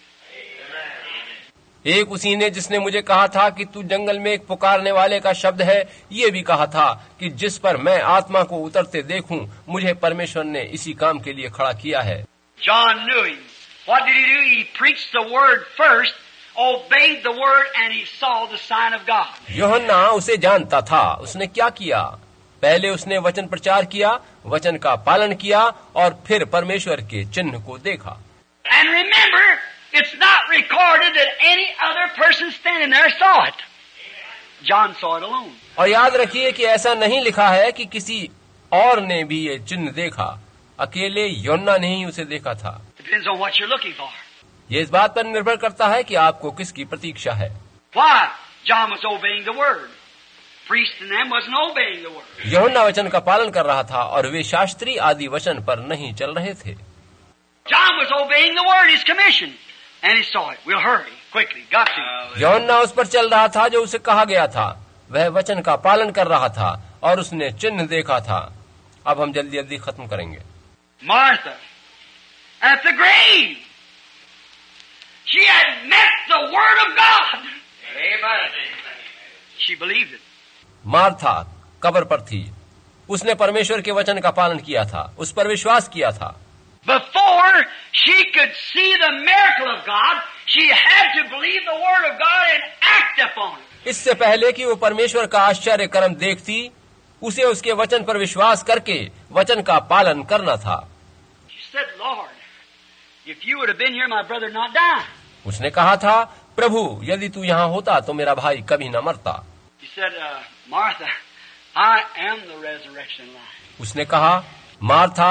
एक उसी ने जिसने मुझे कहा था कि तू जंगल में एक पुकारने वाले का शब्द है, ये भी कहा था कि जिस पर मैं आत्मा को उतरते देखूं, मुझे परमेश्वर ने इसी काम के लिए खड़ा किया है। John knew him. What did he do? He preached the word first, obeyed the word, and he saw the sign of God. यूहन्ना उसे जानता था। उसने क्या किया? पहले उसने वचन प्रचार किया, वचन का पालन किया और फिर परमेश्वर के चिन्ह को देखा। And remember, it's not recorded that any other person standing there saw it. John saw it alone. और याद रखिए कि ऐसा नहीं लिखा है कि किसी और ने भी ये चिन्ह देखा, अकेले यूहन्ना ने ही उसे देखा था। Depends on what you're looking for. ये इस बात पर निर्भर करता है कि आपको किसकी प्रतीक्षा है। Why? John was obeying the word. Priest and them wasn't obeying the word. यूहन्ना वचन का पालन कर रहा था और वे शास्त्री आदि वचन पर नहीं चल रहे थे। John was obeying the word, his commission, and he saw it. We'll hurry quickly. Got to. यूहन्ना उस पर चल रहा था जो उसे कहा गया था, वह वचन का पालन कर रहा था और उसने चिन्ह देखा था। अब हम जल्दी जल्दी खत्म करेंगे। Martha, at the grave, she had met the word of God. Amen. She believed it. Martha कब्र पर थी, उसने परमेश्वर के वचन का पालन किया था, उस पर विश्वास किया था। Before she could see the miracle of God, she had to believe the word of God and act upon it. इससे पहले कि वो परमेश्वर का आश्चर्य कर्म देखती, उसे उसके वचन पर विश्वास करके वचन का पालन करना था। She said, Lord, if you would have been here, my brother not die. उसने कहा था, प्रभु यदि तू यहाँ होता तो मेरा भाई कभी न मरता। He said, uh, Martha, I am the resurrection and life. उसने कहा, मार्था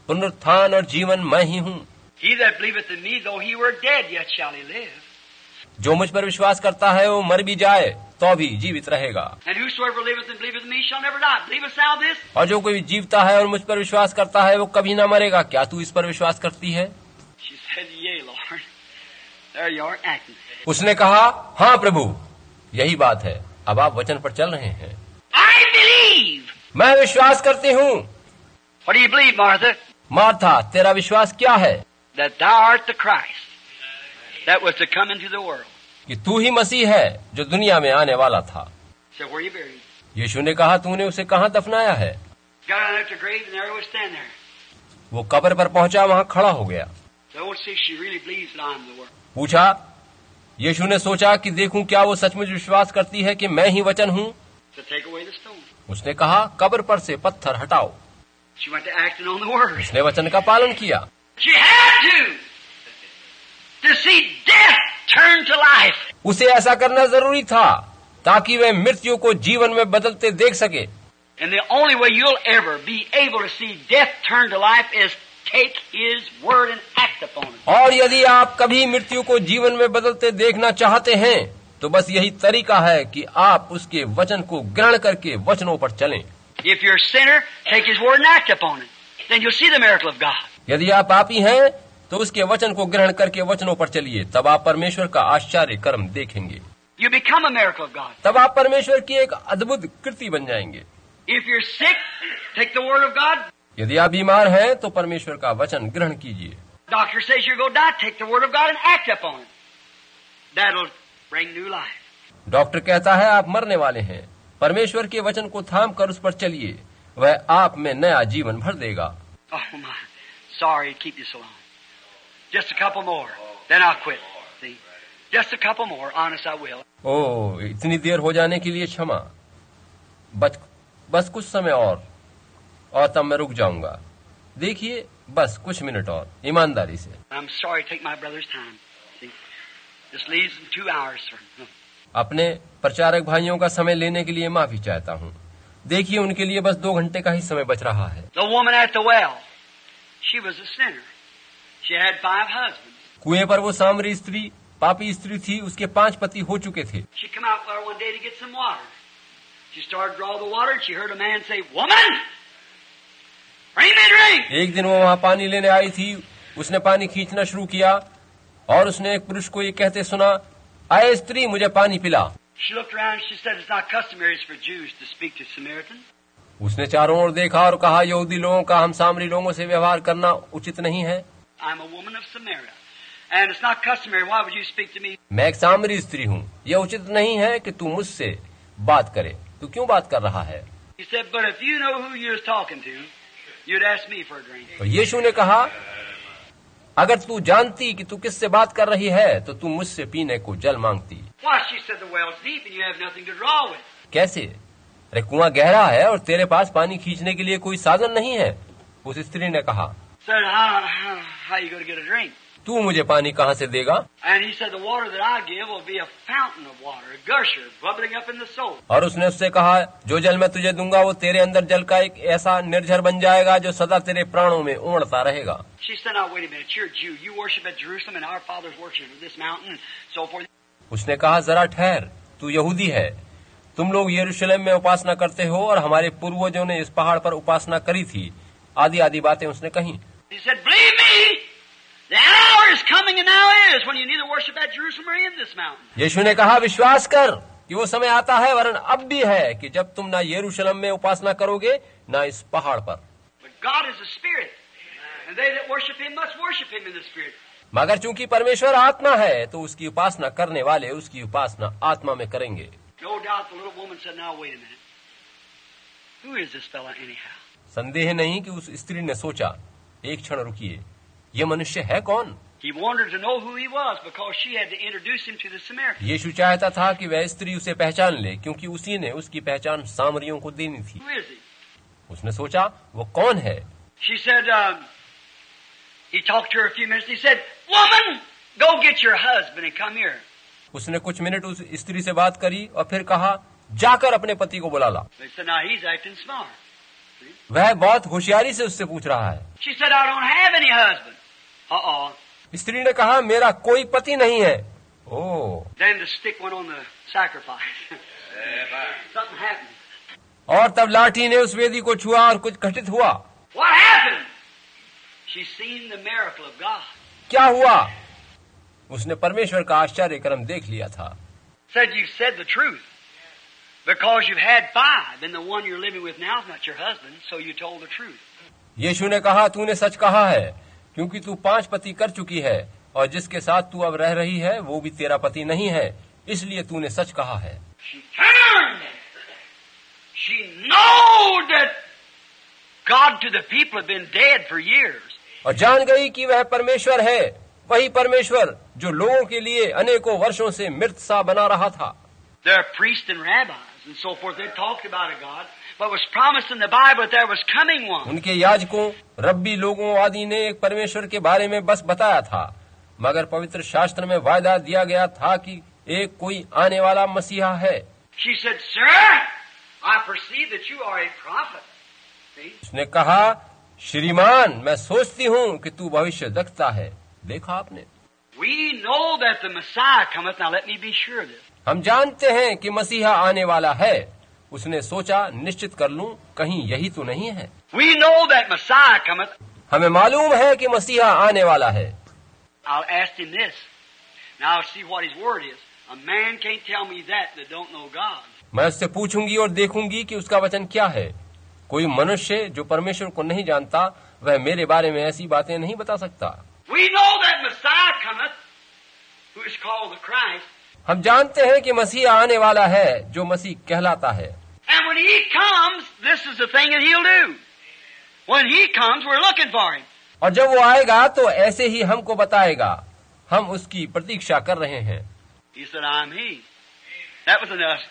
पुनरुत्थान और जीवन मैं ही हूँ। He that believeth in me, though he were dead, yet shall he live. जो मुझ पर विश्वास करता है वो मर भी जाए तो भी जीवित रहेगा। And whosoever liveth and believeth in me shall never die. Believest thou this? और जो कोई जीवता है और मुझ पर विश्वास करता है वो कभी न मरेगा। क्या तू इस पर विश्वास करती है? She said, Yea, Lord. There you are acting. उसने कहा, हाँ प्रभु, यही बात है। अब आप वचन पर चल रहे हैं। I believe. मैं विश्वास करती हूँ। What do you believe, Martha? Martha, तेरा विश्वास क्या है? That thou art the Christ that was to come into the world. कि तू ही मसीह है जो दुनिया में आने वाला था। So where you buried? यीशु ने कहा, तूने उसे कहाँ दफनाया है? Got out of the grave and there he was standing there. वो कब्र पर पहुंचा, वहाँ खड़ा हो गया। So I want to see if she really believes that I'm the word. पूछा, यीशु ने सोचा कि देखूं क्या वो सचमुच विश्वास करती है कि मैं ही वचन हूँ। So take away the stone. उसने कहा, कब्र पर से पत्थर हटाओ। She went to acting on the word. उसने वचन का पालन किया। She had to. To see death turn to life. उसे ऐसा करना जरूरी था ताकि वह मृत्यु को जीवन में बदलते देख सके। And the only way you'll ever be able to see death turn to life is take His word and act upon it. और यदि आप कभी मृत्यु को जीवन में बदलते देखना चाहते हैं तो बस यही तरीका है कि आप उसके वचन को ग्रहण करके वचनों पर चलें। If you're a sinner, take His word and act upon it. Then you'll see the miracle of God. यदि आप पापी हैं तो उसके वचन को ग्रहण करके वचनों पर चलिए, तब आप परमेश्वर का आश्चर्य कर्म देखेंगे। You become a miracle of God. तब आप परमेश्वर की एक अद्भुत कृति बन जाएंगे। If you're sick, take the word of God. यदि आप बीमार हैं तो परमेश्वर का वचन ग्रहण कीजिए। Doctor says you're going to die, take the word of God and act upon it. That'll bring new life. Doctor कहता है आप मरने वाले हैं, परमेश्वर के वचन को थाम कर उस पर चलिए, वह आप में नया जीवन भर देगा। Oh my, sorry to keep you so long. Just a couple more, then I'll quit. See, just a couple more. Honest, I will. ओह, इतनी देर हो जाने के लिए क्षमा। बस बस कुछ समय और और तब मैं रुक जाऊंगा। देखिए, बस कुछ मिनट और, ईमानदारी से। I'm sorry to take my brother's time. See, just leaves him two hours, sir. अपने प्रचारक भाइयों का समय लेने के लिए माफी चाहता हूँ। देखिए, उनके लिए बस दो घंटे का ही समय बच रहा है। The woman at the well, she was a sinner. She had five husbands. कुएं पर वो सामरी स्त्री पापी स्त्री थी, उसके पांच पति हो चुके थे। She come out there one day to get some water. She started to draw the water and she heard a man say, "Woman, bring me a drink." एक दिन वो वहाँ पानी लेने आई थी, उसने पानी खींचना शुरू किया और उसने एक पुरुष को ये कहते सुना, आए स्त्री, मुझे पानी पिला। She looked around and she said, "It's not customary for Jews to speak to Samaritans." उसने चारों ओर देखा और कहा, यहूदी लोगों का हम सामरी लोगों से व्यवहार करना उचित नहीं है। I'm a woman of Samaria, and it's not customary. Why would you speak to me? मैं एक सामरी स्त्री हूँ, यह उचित नहीं है कि तू मुझसे बात करे। तू क्यों बात कर रहा है? He said, "But if you know who you was talking to, you'd ask me for a drink." और यीशु ने कहा, अगर तू जानती कि तू किससे बात कर रही है तो तू मुझसे पीने को जल मांगती। Why? She said, "The well's deep and you have nothing to draw with." कैसे? अरे कुआं गहरा है और तेरे पास पानी खींचने के लिए कोई साधन नहीं है। उस स्त्री ने कहा, Said, "How, how, how you going to get a drink?" तू मुझे पानी कहाँ से देगा? And he said, "The water that I give will be a fountain of water, a gusher, bubbling up in the soul." और उसने उससे कहा, जो जल मैं तुझे दूंगा वो तेरे अंदर जल का एक ऐसा निर्झर बन जाएगा जो सदा तेरे प्राणों में उमड़ता रहेगा। She said, "Now wait a minute, you're a Jew. You worship at Jerusalem, and our fathers worship at this mountain, and so forth." उसने कहा, जरा ठहर, तू यहूदी है, तुम लोग यरूशलेम में उपासना करते हो और हमारे पूर्वजों ने इस पहाड़ पर उपासना करी थी। आदि आदि बातें उसने कही। He said, "Believe me, the hour is coming and now is when you neither worship at Jerusalem or in this mountain." यीशु ने कहा, विश्वास कर कि वो समय आता है, वरन अब भी है, कि जब तुम ना यरूशलेम में उपासना करोगे ना इस पहाड़ पर। But God is a spirit, and they that worship Him must worship Him in the spirit. मगर चूंकि परमेश्वर आत्मा है तो उसकी उपासना करने वाले उसकी उपासना आत्मा में करेंगे। No doubt the little woman said, "Now wait a minute. Who is this fella anyhow?" संदेह नहीं कि उस स्त्री ने सोचा, एक क्षण रुकिए, ये मनुष्य है कौन? He wanted to know who he was because she had to introduce him to the Samaritans. यीशु चाहता था कि वह स्त्री उसे पहचान ले, क्योंकि उसी ने उसकी पहचान सामरियों को देनी थी। Who is he? उसने सोचा, वो कौन है? She said, um, he talked to her a few minutes. He said, "Woman, go get your husband and come here." उसने कुछ मिनट उस स्त्री से बात करी और फिर कहा, जाकर अपने पति को बुला ला। They said, "Now he's acting smart." वह बहुत होशियारी से उससे पूछ रहा है। She said, I don't have any husband. Uh-oh. स्त्री ने कहा, मेरा कोई पति नहीं है। ओह। Then the stick went on the sacrifice. Something happened. और तब लाठी ने उस वेदी को छुआ और कुछ घटित हुआ। What happened? She seen the miracle of God. क्या हुआ? उसने परमेश्वर का आश्चर्य कर्म देख लिया था। Said you said the truth. Because you've had five and the one you're living with now is not your husband, so you told the truth. यीशु ने कहा, तूने सच कहा है, क्योंकि तू पांच पति कर चुकी है और जिसके साथ तू अब रह रही है वो भी तेरा पति नहीं है, इसलिए तूने सच कहा है। She turned. She knew that God to the people had been dead for years. और जान गई कि वह परमेश्वर है, वही परमेश्वर जो लोगों के लिए अनेकों वर्षों से मृत सा बना रहा था। There are priests and rabbis and so forth. They talked about a God, but was promised in the Bible that there was coming one. उनके याजकों, रब्बी लोगों आदि ने एक परमेश्वर के बारे में बस बताया था, मगर पवित्र शास्त्र में वायदा दिया गया था कि एक कोई आने वाला मसीहा है। She said, Sir, I perceive that you are a prophet. See? उसने कहा, श्रीमान, मैं सोचती हूँ कि तू भविष्यद्वक्ता है। देखा आपने? We know that the Messiah cometh. Now let me be sure of this. हम जानते हैं कि मसीहा आने वाला है। उसने सोचा, निश्चित कर लूं, कहीं यही तो नहीं है। We know that Messiah cometh. हमें मालूम है कि मसीहा आने वाला है। I'll ask him this. Now I'll see what his word is. A man can't tell me that that don't know God. मैं उससे पूछूंगी और देखूंगी कि उसका वचन क्या है। कोई मनुष्य जो परमेश्वर को नहीं जानता, वह मेरे बारे में ऐसी बातें नहीं बता सकता। We know that Messiah cometh, who is called the Christ. हम जानते हैं कि मसीहा आने वाला है, जो मसीह कहलाता है। And when he comes, this is the thing that he'll do. When he comes, we're looking for him. और जब वो आएगा तो ऐसे ही हमको बताएगा। हम उसकी प्रतीक्षा कर रहे हैं। He said, I'm he. That was enough.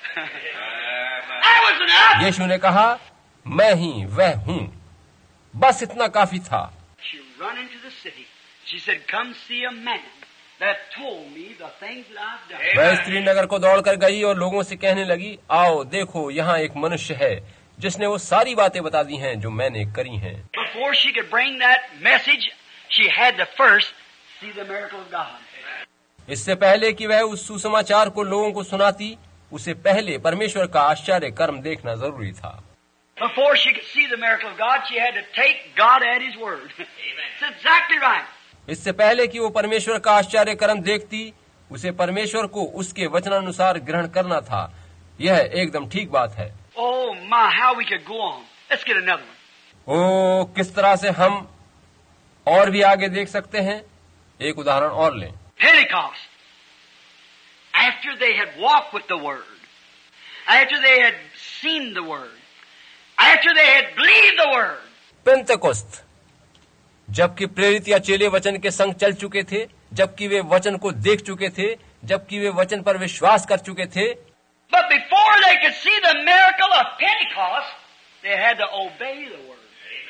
That was enough. यीशु ने कहा, मैं ही वह हूँ। बस इतना काफी था। She run into the city. She said, come see a man that told me the things that I've done. वह स्त्री नगर को दौड़कर गई और लोगों से कहने लगी, आओ देखो, यहाँ एक मनुष्य है जिसने वो सारी बातें बता दी हैं जो मैंने करी हैं। Before she could bring that message, she had to first see the miracle of God. इससे पहले कि वह उस सुसमाचार को लोगों को सुनाती, उसे पहले परमेश्वर का आश्चर्य कर्म देखना जरूरी था। Before she could see the miracle of God, she had to take God at His word. It's exactly right. इससे पहले कि वो परमेश्वर का आश्चर्य कर्म देखती, उसे परमेश्वर को उसके वचनानुसार ग्रहण करना था। यह एकदम ठीक बात है। Oh my, how we could go on. Let's get another one. ओ, किस तरह से हम और भी आगे देख सकते हैं। एक उदाहरण और लें। Pentecost. After they had walked with the Word, after they had seen the Word, after they had believed the Word. पेंतेकोस्त, जबकि प्रेरित या चेले वचन के संग चल चुके थे, जबकि वे वचन को देख चुके थे, जबकि वे वचन पर विश्वास कर चुके थे। But before they could see the miracle of Pentecost, they had to obey the Word.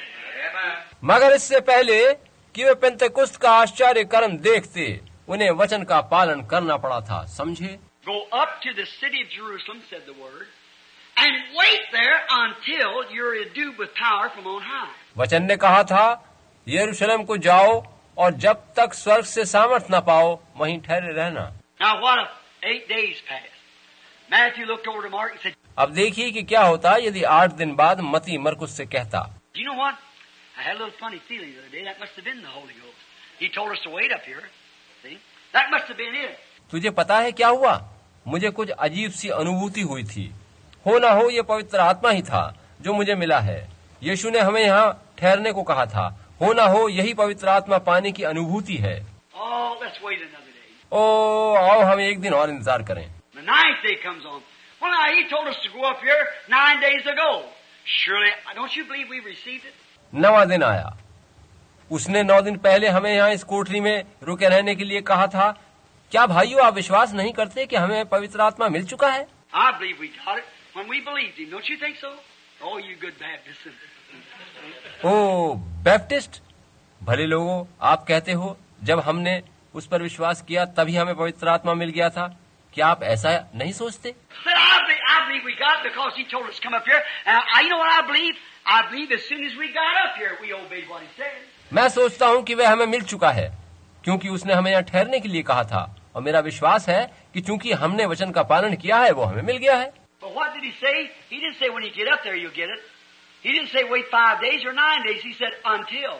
मगर इससे पहले कि वे पेंतेकोस्त का आश्चर्य कर्म देखते, उन्हें वचन का पालन करना पड़ा था। समझे? Go up to the city of Jerusalem, said the Word, and wait there until you're endued with power from on high. वचन ने कहा था, यरूशलेम को जाओ और जब तक स्वर्ग से सामर्थ न पाओ, वहीं ठहरे रहना। Now what if eight days passed? Matthew looked over to Mark and said, अब देखिए कि क्या होता यदि आठ दिन बाद मती मरकुस से कहता, do you know what? I had a little funny feeling the other day. That must have been the Holy Ghost. He told us to wait up here. See? That must have been it. तुझे पता है क्या हुआ? मुझे कुछ अजीब सी अनुभूति हुई थी। हो ना हो ये पवित्र आत्मा ही था जो मुझे मिला है। यीशु ने हमें यहाँ ठहरने को कहा था। हो ना हो यही पवित्र आत्मा पाने की अनुभूति है। Oh, let's wait another day. ओ, आओ हम एक दिन और इंतजार करें। The ninth day comes on. Well, now he told us to go up here nine days ago. Surely, don't you believe we received it? नवा दिन आया। उसने नौ दिन पहले हमें यहाँ इस कोठरी में रुके रहने के लिए कहा था। क्या भाइयों, आप विश्वास नहीं करते कि हमें पवित्र आत्मा मिल चुका है? I believe we got it when we believed him. Don't you think so? Oh, you good Baptists. ओ बैप्टिस्ट, भले लोगों, आप कहते हो जब हमने उस पर विश्वास किया तभी हमें पवित्र आत्मा मिल गया था। क्या आप ऐसा नहीं सोचते? But I believe, I believe we got it because he told us to come up here. And I, you know what I believe? I believe as soon as we got up here, we obeyed what he said. मैं सोचता हूँ कि वह हमें मिल चुका है, क्योंकि उसने हमें यहाँ ठहरने के लिए कहा था, और मेरा विश्वास है कि चूंकि हमने वचन का पालन किया है, वो हमें मिल गया है। But what did he say? He didn't say when you get up there you'll get it. He didn't say wait five days or nine days. He said until.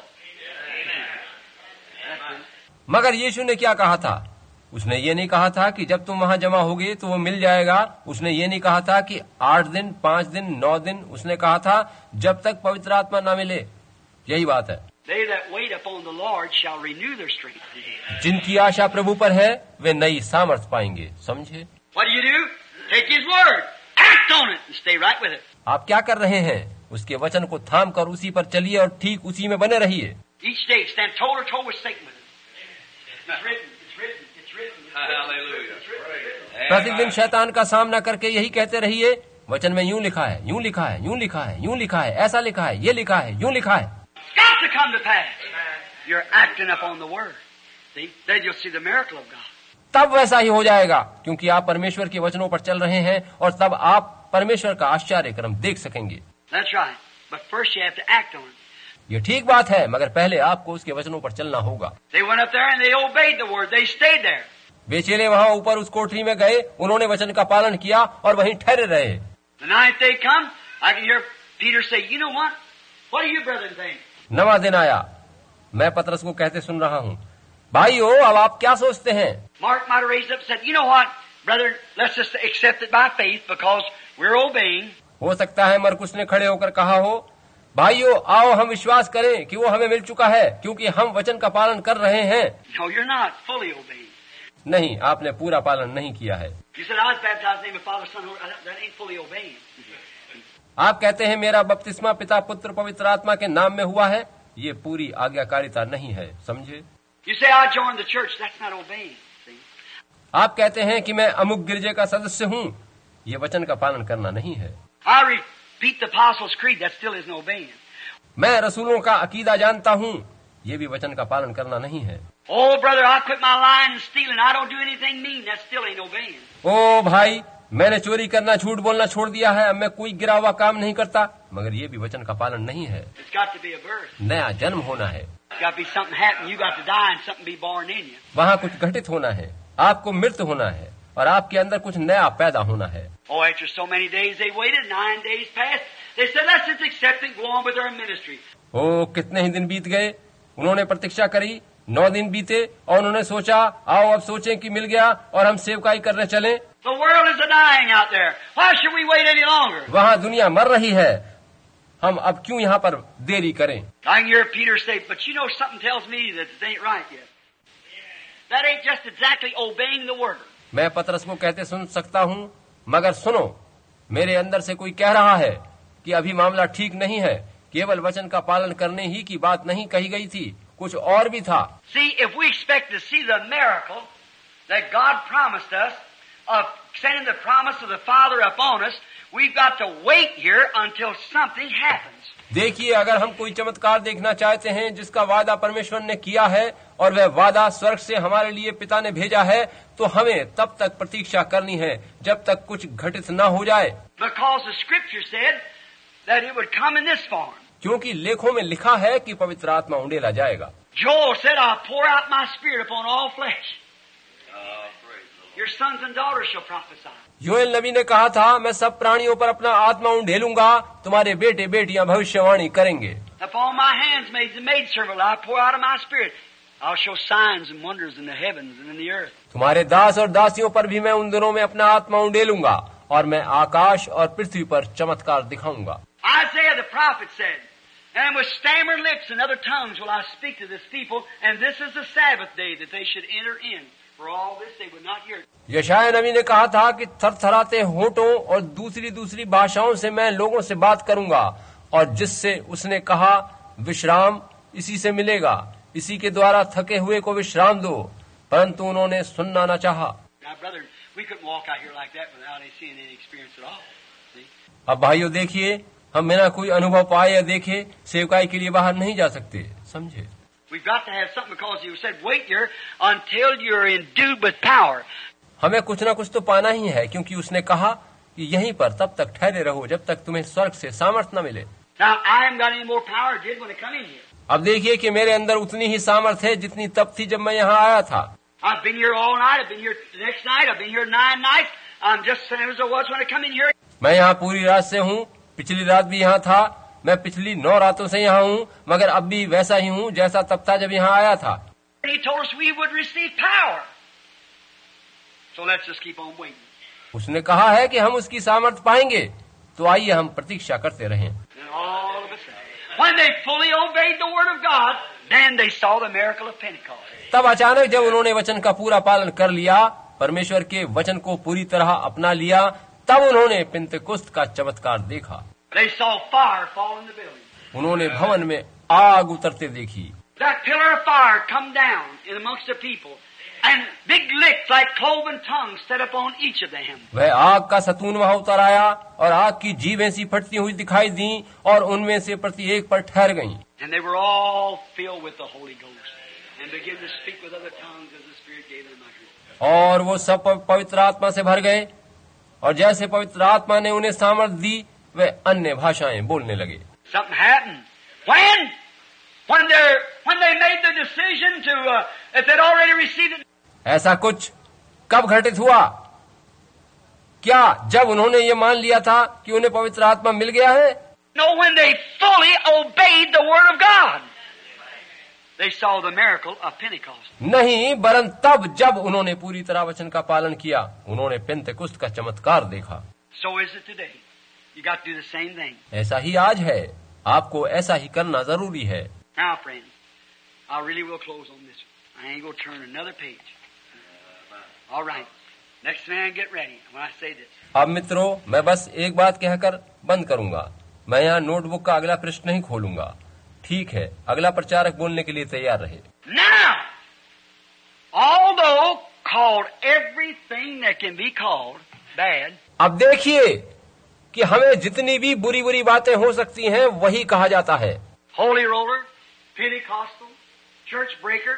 Amen. मगर यीशु ने क्या कहा था? उसने ये नहीं कहा था कि जब तुम वहां जमा होगे तो वो मिल जाएगा। उसने ये नहीं कहा था कि आठ दिन, पांच दिन, नौ दिन। उसने कहा था जब तक पवित्र आत्मा न मिले। यही बात है। They that wait upon the Lord shall renew their strength. जिनकी आशा प्रभु पर है वे नई सामर्थ पाएंगे। समझे? What do you do? Take His word, act on it, and stay right with it. आप क्या कर रहे हैं? उसके वचन को थाम कर उसी पर चलिए और ठीक उसी में बने रहिए। Each day stand toe to toe with Satan with it. It's written. It's written. It's written. Hallelujah. It's written. प्रतिदिन शैतान का सामना करके यही कहते रहिए, वचन में यूं लिखा है, यूं लिखा है, यूं लिखा है, यूं लिखा है, ऐसा लिखा है, ये लिखा है, यूं लिखा है। It's got to come to pass. You're acting upon the word. See, then you'll see the miracle of God. तब वैसा ही हो जाएगा, क्योंकि आप परमेश्वर के वचनों पर चल रहे हैं, और तब आप परमेश्वर का आश्चर्य क्रम देख सकेंगे। That's right. But first you have to act on it. ये ठीक बात है, मगर पहले आपको उसके वचनों पर चलना होगा। They went up there and they obeyed the word. They stayed there. वे चेले वहाँ ऊपर उस कोठरी में गए, उन्होंने वचन का पालन किया और वहीं ठहरे रहे। The ninth day come, I can hear Peter say, "You know what? What do you brethren think?" नवा दिन आया, मैं पतरस को कहते सुन रहा हूँ, भाइयों अब आप क्या सोचते हैं? Mark might have raised up and said, "You know what, brethren? Let's just accept it by faith because we're obeying." हो सकता है मरकुस ने खड़े होकर कहा हो, भाइयों आओ हम विश्वास करें कि वो हमें मिल चुका है, क्योंकि हम वचन का पालन कर रहे हैं। No, you're not fully obeying. नहीं, आपने पूरा पालन नहीं किया है। You said, "I was baptized in the name of Father, Son, Holy." That ain't fully obeying. आप कहते हैं मेरा बपतिस्मा पिता पुत्र पवित्र आत्मा के नाम में हुआ है, ये पूरी आज्ञाकारिता नहीं है। समझे? You say, "I joined the church." That's not obeying. See? आप कहते हैं कि मैं अमुक गिरजे का सदस्य हूँ, ये वचन का पालन करना नहीं है। I repeat the Apostles' Creed. That still isn't obeying. मैं रसूलों का अकीदा जानता हूँ, ये भी वचन का पालन करना नहीं है। Oh, brother, I quit my lying and stealing. I don't do anything mean. That still ain't obeying. ओ भाई, मैंने चोरी करना, झूठ बोलना छोड़ दिया है, अब मैं कोई गिरा हुआ काम नहीं करता, मगर ये भी वचन का पालन नहीं है। It's got to be a birth. नया जन्म होना है, It's got to be something happen. You got to die and something be born in you. वहाँ कुछ घटित होना है, आपको मृत्यु होना है और आपके अंदर कुछ नया पैदा होना है। Oh, after so many days they waited, nine days passed. They said, "Let's just accept it and go on with our ministry." ओ कितने ही दिन बीत गए, उन्होंने प्रतीक्षा करी, नौ दिन बीते और उन्होंने सोचा आओ अब सोचें कि मिल गया और हम सेवकाई करने चलें। The world is a dying out there. Why should we wait any longer? वहाँ दुनिया मर रही है, हम अब क्यों यहाँ पर देरी करें? I can hear Peter say, "But you know, something tells me that it ain't right yet. That ain't just exactly obeying the word." मैं पतरस को कहते सुन सकता हूँ, मगर सुनो, मेरे अंदर से कोई कह रहा है कि अभी मामला ठीक नहीं है, केवल वचन का पालन करने ही की बात नहीं कही गई थी, कुछ और भी था। See, if we expect to see the miracle that God promised us of sending the promise of the Father upon us, we've got to wait here until something happens. देखिए, अगर हम कोई चमत्कार देखना चाहते हैं जिसका वादा परमेश्वर ने किया है और वह वादा स्वर्ग से हमारे लिए पिता ने भेजा है, तो हमें तब तक प्रतीक्षा करनी है जब तक कुछ घटित न हो जाए। Because the Scripture said that it would come in this form. क्योंकि लेखों में लिखा है कि पवित्र आत्मा उंडेला जाएगा। Joel said, "I'll pour out my spirit upon all flesh. Your sons and daughters shall prophesy." Joel नबी ने कहा था, मैं सब प्राणियों पर अपना आत्मा उंडेलूंगा, तुम्हारे बेटे बेटियां भविष्यवाणी करेंगे। Upon my handmaids and maidservant will I pour out of my spirit. I'll show signs and wonders in the heavens and in the earth. तुम्हारे दास और दासियों पर भी मैं उन दिनों में अपना आत्मा उंडेलूंगा और मैं आकाश और पृथ्वी पर चमत्कार दिखाऊंगा। Isaiah the prophet said, "And with stammering lips and other tongues will I speak to this people, and this is the Sabbath day that they should enter in. For all this they would not hear." यशायाह नबी ने कहा था कि थरथराते होठों और दूसरी दूसरी भाषाओं से मैं लोगों से बात करूंगा, और जिससे उसने कहा विश्राम इसी से मिलेगा, इसी के द्वारा थके हुए को विश्राम दो, परंतु उन्होंने सुनना न चाहा। Now, brother, we couldn't walk out here like that without any seeing any experience at all. See? अब भाइयों देखिए, हम बिना कोई अनुभव पाए या देखे सेवकाई के लिए बाहर नहीं जा सकते। समझे? We've got to have something because you said, "Wait here until you're endued with power." हमें कुछ ना कुछ तो पाना ही है, क्योंकि उसने कहा कि यहीं पर तब तक ठहरे रहो जब तक तुम्हें स्वर्ग से सामर्थ न मिले। Now, I haven't got any more power as did when I come in here. अब देखिए कि मेरे अंदर उतनी ही सामर्थ है जितनी तब थी जब मैं यहाँ आया था। I've been here all night. I've been here the next night. I've been here nine nights. I'm just the same as I was when I come in here. मैं यहाँ पूरी रात से हूँ, पिछली रात भी यहाँ था, मैं पिछली नौ रातों से यहाँ हूँ, मगर अब भी वैसा ही हूँ जैसा तब था जब यहाँ आया था। He told us we would receive power. So let's just keep on waiting. उसने कहा है कि हम उसकी सामर्थ पाएंगे, तो आइए हम प्रतीक्षा करते रहें। And all of a sudden, when they fully obeyed the word of God, then they saw the miracle of Pentecost. तब अचानक जब उन्होंने वचन का पूरा पालन कर लिया, परमेश्वर के वचन को पूरी तरह अपना लिया, तब उन्होंने पिन्तेकुस्त का चमत्कार देखा। They saw fire fall in the building. उन्होंने भवन में आग उतरते देखी। That pillar of fire come down in amongst the people, and big licks like cloven tongues set upon each of them. वह आग का सतून वहां उतर आया और आग की जीभें सी फटती हुई दिखाई दी और उनमें से प्रत्येक पर ठहर गईं। And they were all filled with the Holy Ghost and began to speak with other tongues as the Spirit gave them utterance. और वो सब पवित्र आत्मा से भर गए और जैसे पवित्र आत्मा ने उन्हें सामर्थ दी, वे अन्य भाषाएं बोलने लगे। Something happened. When? When they when they made the decision to, uh, if they'd already received it. ऐसा कुछ कब घटित हुआ? क्या जब उन्होंने ये मान लिया था कि उन्हें पवित्र आत्मा मिल गया है? No, when they fully obeyed the word of God, they saw the miracle of Pentecost. नहीं, वरन तब जब उन्होंने पूरी तरह वचन का पालन किया, उन्होंने पेंतेकुस्त का चमत्कार देखा। So is it today. You got to do the same thing. ऐसा ही आज है, आपको ऐसा ही करना जरूरी है। Now, friends, I really will close on this one. I ain't going to turn another page. All right. Next man, get ready when I say this. अब मित्रों, मैं बस एक बात कहकर बंद करूंगा। मैं यहाँ नोटबुक का अगला पृष्ठ नहीं खोलूंगा। ठीक है, अगला प्रचारक बोलने के लिए तैयार रहे। Now, although called everything that can be called bad, अब देखिए कि हमें जितनी भी बुरी बुरी बातें हो सकती हैं, वही कहा जाता है। holy roller, Pentecostal, church breaker,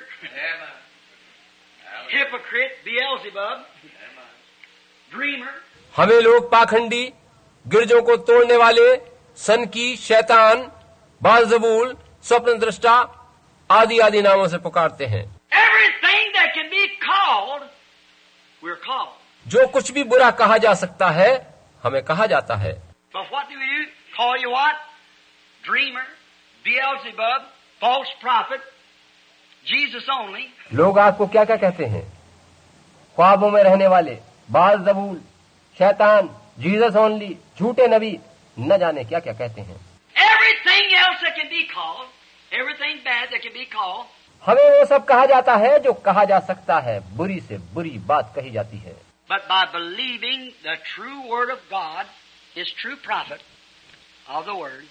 hypocrite, Beelzebub, dreamer. हमें लोग पाखंडी, गिरजों को तोड़ने वाले, सनकी, शैतान, बालजबूल, स्वप्न दृष्टा आदि आदि नामों से पुकारते हैं। Everything that can be called, we're called. जो कुछ भी बुरा कहा जा सकता है, हमें कहा जाता है। But what do we do? Call you what? Dreamer, Beelzebub, false prophet, Jesus only. लोग आपको क्या क्या कहते हैं? ख्वाबों में रहने वाले, बालजबूल, शैतान, जीसस ओनली, झूठे नबी, न जाने क्या क्या कहते हैं। Everything else that can be called, everything bad that can be called, हमें वो सब कहा जाता है जो कहा जा सकता है, बुरी से बुरी बात कही जाती है। but by believing the true word of God, His true prophet of the word,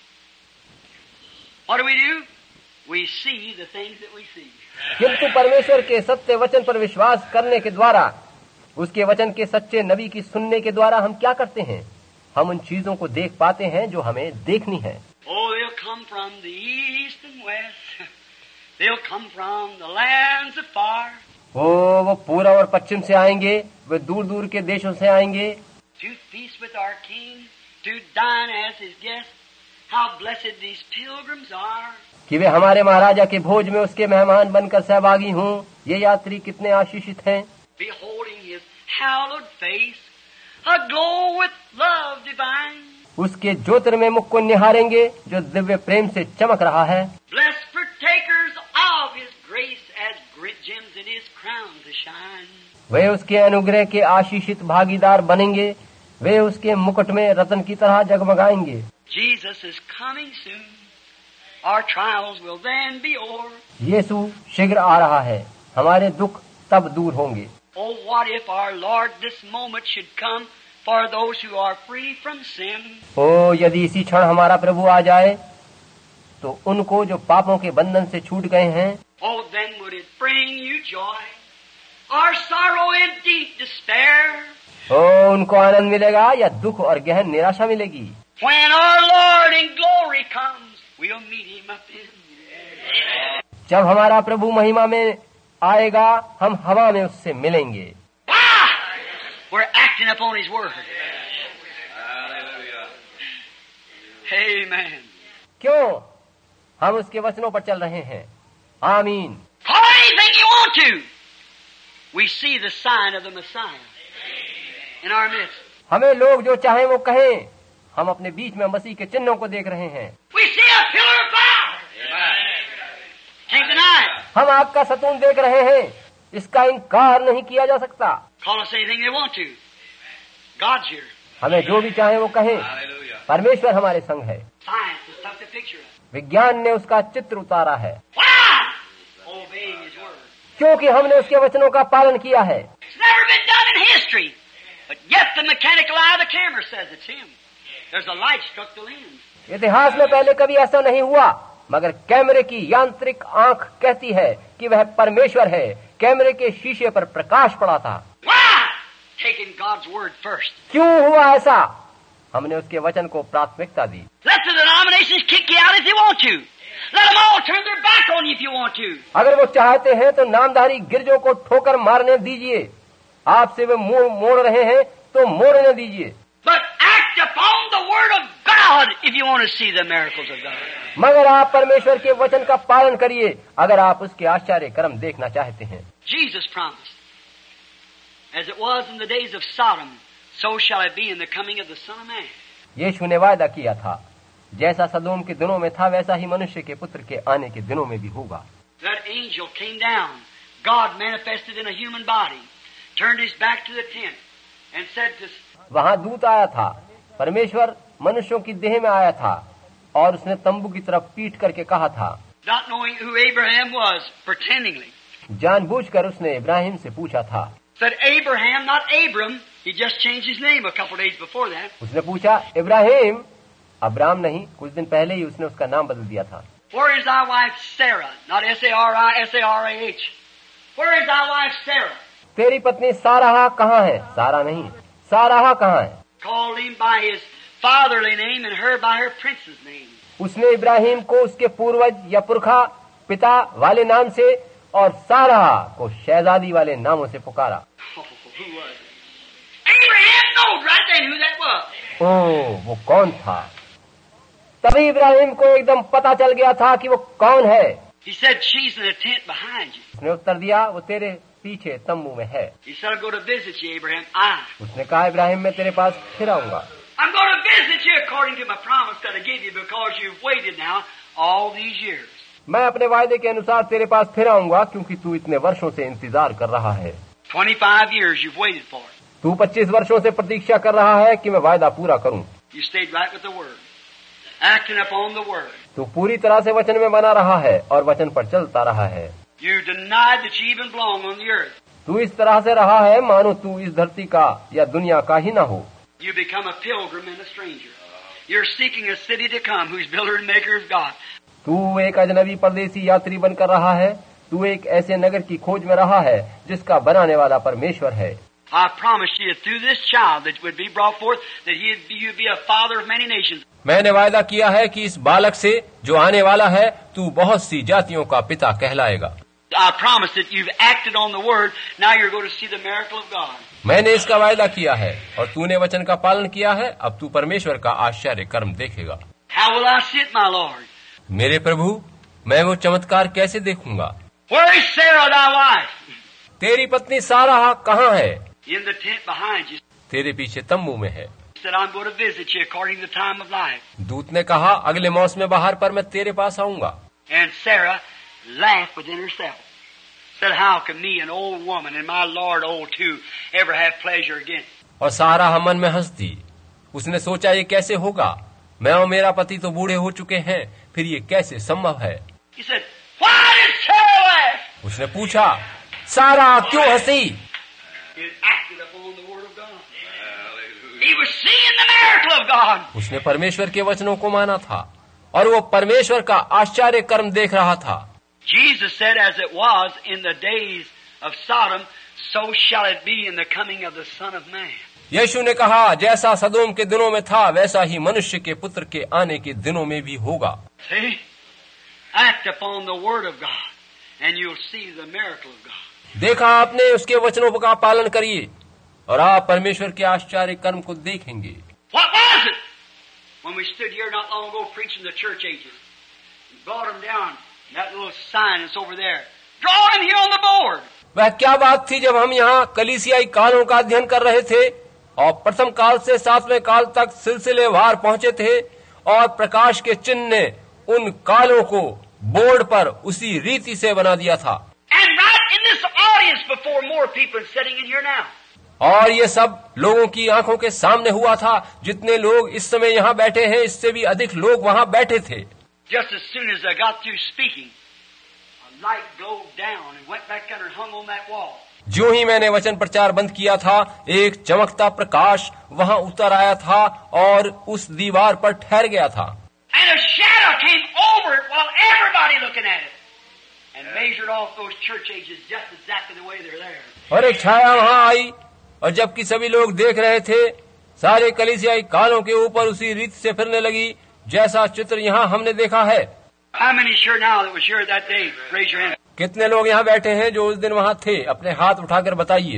what do we do? We see the things that we see. किंतु परमेश्वर के सत्य वचन पर विश्वास करने के द्वारा, उसके वचन के सच्चे नबी की सुनने के द्वारा हम क्या करते हैं? हम उन चीजों को देख पाते हैं जो हमें देखनी है। Oh, they'll come from the east and west. They'll come from the lands of far. ओ, वो पूर्व और पश्चिम से आएंगे, वे दूर दूर के देशों से आएंगे। To feast with our King, to dine as His guests. How blessed these pilgrims are. कि वे हमारे महाराजा के भोज में उसके मेहमान बनकर सहभागी हों। ये यात्री कितने आशीषित हैं। Beholding His hallowed face, aglow with love divine. उसके ज्योतिर्मय मुख को निहारेंगे जो दिव्य प्रेम से चमक रहा है। Blessed partakers of His grace as great gems in His crown to shine. वे उसके अनुग्रह के आशीषित भागीदार बनेंगे, वे उसके मुकुट में रत्न की तरह जगमगाएंगे। Jesus is coming soon. Our trials will then be over. यीशु शीघ्र आ रहा है, हमारे दुख तब दूर होंगे। Oh, what if our Lord this moment should come for those who are free from sin? ओ, यदि इसी क्षण हमारा प्रभु आ जाए, तो उनको जो पापों के बंधन से छूट गए हैं, Oh, then would it bring you joy, or sorrow and deep despair? ओ, उनको आनंद मिलेगा या दुख और गहन निराशा मिलेगी। When our Lord in glory comes, we'll meet Him up in the air. जब हमारा प्रभु महिमा में आएगा, हम हवा में उससे मिलेंगे। Ah! We're acting upon His word. Amen. क्यों? हम उसके वचनों पर चल रहे हैं। आमीन। Call anything you want to. We see the sign of the Messiah in our midst. हमें लोग जो चाहें वो कहें, हम अपने बीच में मसीह के चिन्हों को देख रहे हैं। We see a pillar of fire. Can't deny it. हम आग का सतून देख रहे हैं, इसका इनकार नहीं किया जा सकता। Call us anything they want to. God's here. हमें जो भी चाहे वो कहें, परमेश्वर हमारे संग है। Science has took the picture of it. विज्ञान ने उसका चित्र उतारा है, Why? Obeying His word. क्योंकि हमने उसके वचनों का पालन किया है। It's never been done in history. But yet the mechanical eye of the camera says it's Him. There's a light struck the lens. इतिहास में पहले कभी ऐसा नहीं हुआ, मगर कैमरे की यांत्रिक आंख कहती है कि वह परमेश्वर है। कैमरे के शीशे पर प्रकाश पड़ा था। Why? Taking God's word first. क्यों हुआ ऐसा? हमने उसके वचन को प्राथमिकता दी। Let the denominations kick you out if they want to. Let them all turn their back on you if you want to. अगर वो चाहते हैं तो नामधारी गिरजों को ठोकर मारने दीजिए। आपसे वे मुंह मोड़ रहे हैं तो मोड़ने दीजिए। But act upon the word of God if you want to see the miracles of God. मगर आप परमेश्वर के वचन का पालन करिए अगर आप उसके आश्चर्य कर्म देखना चाहते हैं। Jesus promised, as it was in the days of Sodom, so shall it be in the coming of the Son of Man. यीशु ने वायदा किया था, जैसा सदोम के दिनों में था वैसा ही मनुष्य के पुत्र के आने के दिनों में भी होगा। That angel came down, God manifested in a human body, turned his back to the tent, and said to... वहाँ दूत आया था, परमेश्वर मनुष्यों की देह में आया था और उसने तंबू की तरफ पीट करके कहा था। Not knowing who Abraham was, pretendingly. जानबूझकर उसने इब्राहिम से पूछा था। Said Abraham, not Abram. He just changed his name a couple days before that. उसने पूछा इब्राहिम, अब्राम नहीं, कुछ दिन पहले ही उसने उसका नाम बदल दिया था। Where is thy wife Sarah? Not S A R I, S A R A H. Where is thy wife Sarah? तेरी पत्नी साराह कहाँ है? सारा नहीं, साराह कहाँ है? Called him by his fatherly name and her by her prince's name. उसने इब्राहिम को उसके पूर्वज या पुरखा पिता वाले नाम से और साराह को शहजादी वाले नामों से पुकारा। Oh, who was it? Abraham knows right then who that was. ओह, वो कौन था? तभी इब्राहिम को एकदम पता चल गया था कि वो कौन है। He said, she's in a tent behind you. उसने उत्तर दिया, वो तेरे पीछे तंबू में है। He said, I'm going to visit you, Abraham. I. उसने कहा, इब्राहिम मैं तेरे पास फिर आऊंगा। I'm going to visit you according to my promise that I gave you because you've waited now all these years. मैं अपने वायदे के अनुसार तेरे पास फिर आऊंगा क्योंकि तू इतने वर्षों से इंतजार कर रहा है। twenty-five years you've waited for it. तू पच्चीस वर्षों से प्रतीक्षा कर रहा है कि मैं वायदा पूरा करूं। You stayed right with the word, acting upon the word. तू पूरी तरह से वचन में बना रहा है और वचन पर चलता रहा है। You denied that you even belong on the earth. तू इस तरह से रहा है मानो तू इस धरती का या दुनिया का ही ना हो। You become a pilgrim and a stranger. You're seeking a city to come whose builder and maker is God. तू एक अजनबी परदेसी यात्री बनकर रहा है। तू एक ऐसे नगर की खोज में रहा है जिसका बनाने वाला परमेश्वर है। I promised you through this child that would be brought forth that he'd be, you'd be a father of many nations. मैंने वायदा किया है कि इस बालक से जो आने वाला है तू बहुत सी जातियों का पिता कहलाएगा। I promised that you've acted on the word. Now you're going to see the miracle of God. मैंने इसका वायदा किया है और तूने वचन का पालन किया है। अब तू परमेश्वर का आश्चर्य कर्म देखेगा। How will I see it, my Lord? मेरे प्रभु, मैं वो चमत्कार कैसे देखूंगा? Where is Sarah, thy wife? तेरी पत्नी साराह कहाँ है? In the tent behind you. तेरे पीछे तंबू में है। He said, I'm going to visit you according to the time of life. दूत ने कहा, अगले मौसम बहार पर मैं तेरे पास आऊंगा। And Sarah laughed within herself. Said, how can me, an old woman, and my Lord old too, ever have pleasure again? और साराह मन में हंस दी। उसने सोचा ये कैसे होगा? मैं और मेरा पति तो बूढ़े हो चुके हैं, फिर ये कैसे संभव है? He said, why did Sarah laugh? उसने पूछा, साराह क्यों हंसी? He had acted upon the word of God. He was seeing the miracle of God. उसने परमेश्वर के वचनों को माना था और वो परमेश्वर का आश्चर्य कर्म देख रहा था। Jesus said, as it was in the days of Sodom, so shall it be in the coming of the Son of Man. यीशु ने कहा, जैसा सदोम के दिनों में था वैसा ही मनुष्य के पुत्र के आने के दिनों में भी होगा। See? Act upon the word of God, and you'll see the miracle of God. देखा आपने, उसके वचनों का पालन करिए और आप परमेश्वर के आश्चर्य कर्म को देखेंगे। What was it? when we stood here not long ago preaching the church ages. We brought them down. That little sign that's over there. Draw them here on the board. वह क्या बात थी जब हम यहाँ कलीसियाई कालों का अध्ययन कर रहे थे और प्रथम काल से सातवें काल तक सिलसिलेवार पहुंचे थे और प्रकाश के चिन्ह ने उन कालों को बोर्ड पर उसी रीति से बना दिया था। And right in this audience before more people sitting in here now. और ये सब लोगों की आंखों के सामने हुआ था। जितने लोग इस समय यहाँ बैठे हैं इससे भी अधिक लोग वहाँ बैठे थे। Just as soon as I got through speaking, a light glowed down and went back under and hung on that wall. ज्यों ही मैंने वचन प्रचार बंद किया था एक चमकता प्रकाश वहाँ उतर आया था और उस दीवार पर ठहर गया था। And a shadow came over it while everybody looking at it and measured off those church ages just exactly the way they're there. और एक छाया वहाँ आई और जबकि सभी लोग देख रहे थे सारे कलीसियाई कालों के ऊपर उसी रीति से फिरने लगी जैसा चित्र यहाँ हमने देखा है। How many sure now that was here that day? Raise your hand. कितने लोग यहाँ बैठे हैं जो उस दिन वहाँ थे? अपने हाथ उठाकर बताइए।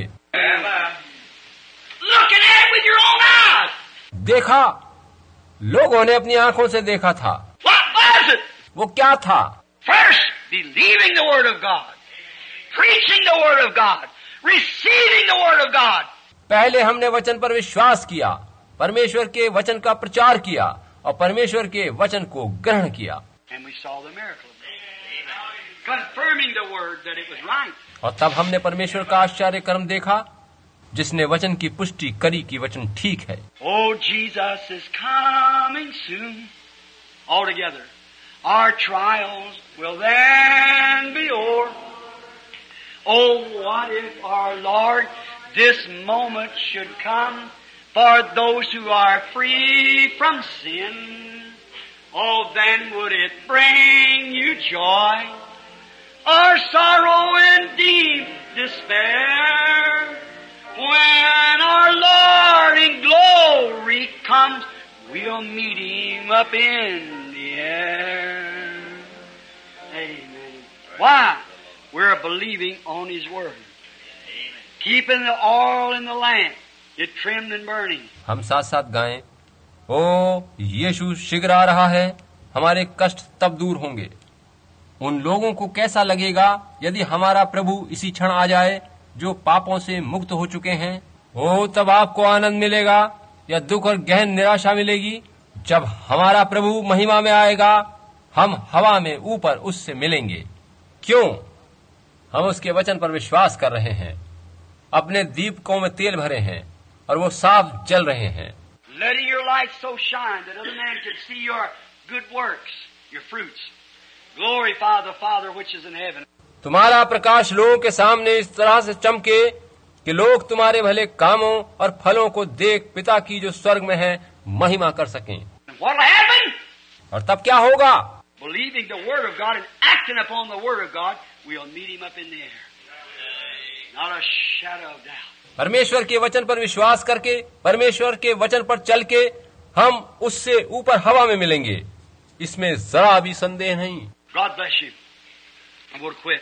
Looking at it with your own eyes. देखा, लोगों ने अपनी आंखों से देखा था। What was it? वो क्या था? First, believing the Word of God, preaching the Word of God, receiving the Word of God. पहले हमने वचन पर विश्वास किया, परमेश्वर के वचन का प्रचार किया और परमेश्वर के वचन को ग्रहण किया। And we saw the miracle. Confirming the Word that it was right. और तब हमने परमेश्वर का आश्चर्य कर्म देखा जिसने वचन की पुष्टि करी कि वचन ठीक है। Oh, Jesus is coming soon. All together. Our trials will then be o'er. Oh, what if our Lord this moment should come for those who are free from sin? Oh, then would it bring you joy or sorrow and deep despair? When our Lord in glory comes, we'll meet Him up in the air. Amen. Why? We're believing on His Word. Keeping the oil in the lamp, it trimmed and burning. हम साथ साथ गाएं, ओ यीशु शीघ्र आ रहा है, हमारे कष्ट तब दूर होंगे। उन लोगों को कैसा लगेगा यदि हमारा प्रभु इसी क्षण आ जाए जो पापों से मुक्त हो चुके हैं। ओ तब आपको आनंद मिलेगा या दुख और गहन निराशा मिलेगी। जब हमारा प्रभु महिमा में आएगा हम हवा में ऊपर उससे मिलेंगे। क्यों? हम उसके वचन पर विश्वास कर रहे हैं, अपने दीपकों में तेल भरे हैं और वो साफ जल रहे हैं। Letting your light so shine that other men can see your good works, your fruits. Glorify the Father which is in heaven. तुम्हारा प्रकाश लोगों के सामने इस तरह से चमके कि लोग तुम्हारे भले कामों और फलों को देख पिता की जो स्वर्ग में है महिमा कर सकें। What will happen? और तब क्या होगा? Believing the Word of God and acting upon the Word of God, we'll meet Him up in the air. Not a shadow of doubt. परमेश्वर के वचन पर विश्वास करके, परमेश्वर के वचन पर चल के हम उससे ऊपर हवा में मिलेंगे, इसमें जरा भी संदेह नहीं। God bless you. I'm going to quit.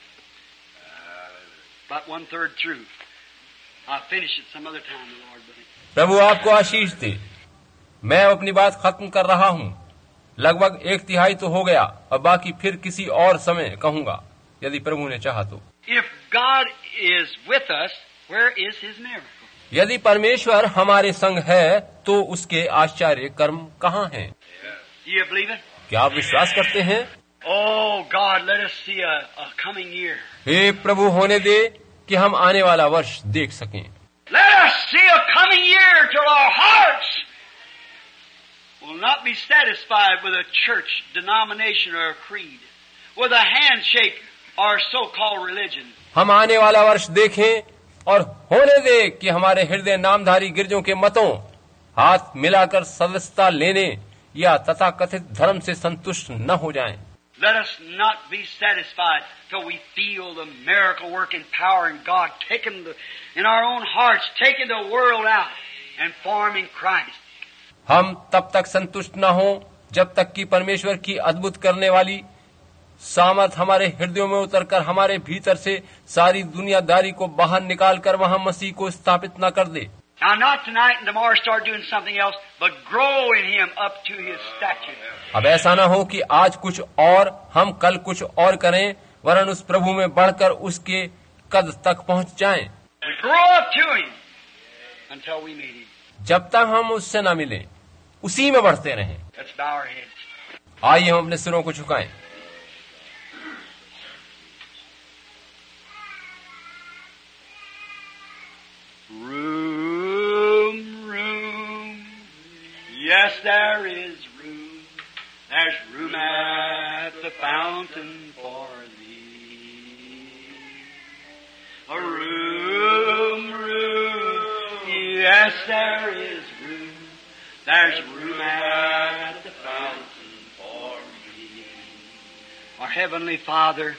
About one third through. I'll finish it some other time, the Lord willing. प्रभु आपको आशीष दे। मैं अपनी बात खत्म कर रहा हूँ। लगभग एक तिहाई तो हो गया और बाकी फिर किसी और समय कहूँगा यदि प्रभु ने चाहा तो। If God is with us, where is His miracle? यदि परमेश्वर हमारे संग है तो उसके आश्चर्य कर्म कहाँ हैं? Do you believe it? क्या आप विश्वास करते हैं? Oh God, let us see a, a coming year. हे प्रभु होने दे कि हम आने वाला वर्ष देख सकें। Let us see a coming year till our hearts will not be satisfied with a church denomination or a creed, with a handshake or so-called religion. हम आने वाला वर्ष देखें और होने दे कि हमारे हृदय नामधारी गिरजों के मतों, हाथ मिलाकर सदस्यता लेने या तथाकथित धर्म से संतुष्ट न हो जाएं। Let us not be satisfied till we feel the miracle working power in God taking the, in our own hearts, taking the world out and forming Christ. हम तब तक संतुष्ट न हो जब तक कि परमेश्वर की अद्भुत करने वाली सामर्थ हमारे हृदयों में उतरकर हमारे भीतर से सारी दुनियादारी को बाहर निकालकर वहां मसीह को स्थापित न कर दे। Now, not tonight and tomorrow start doing something else, but grow in Him up to His stature. अब ऐसा ना हो कि आज कुछ और हम कल कुछ और करें, वरन उस प्रभु में बढ़कर उसके कद तक पहुंच जाएं। We grow up to Him until we meet Him. जब तक हम उससे ना मिलें, उसी में बढ़ते रहें। Let's bow our heads. आइए हम अपने सिरों को झुकाएं। Room, room, yes, there is room. There's room at the fountain for thee. A room, room, yes, there is room. There's room at the fountain for thee. Our Heavenly Father,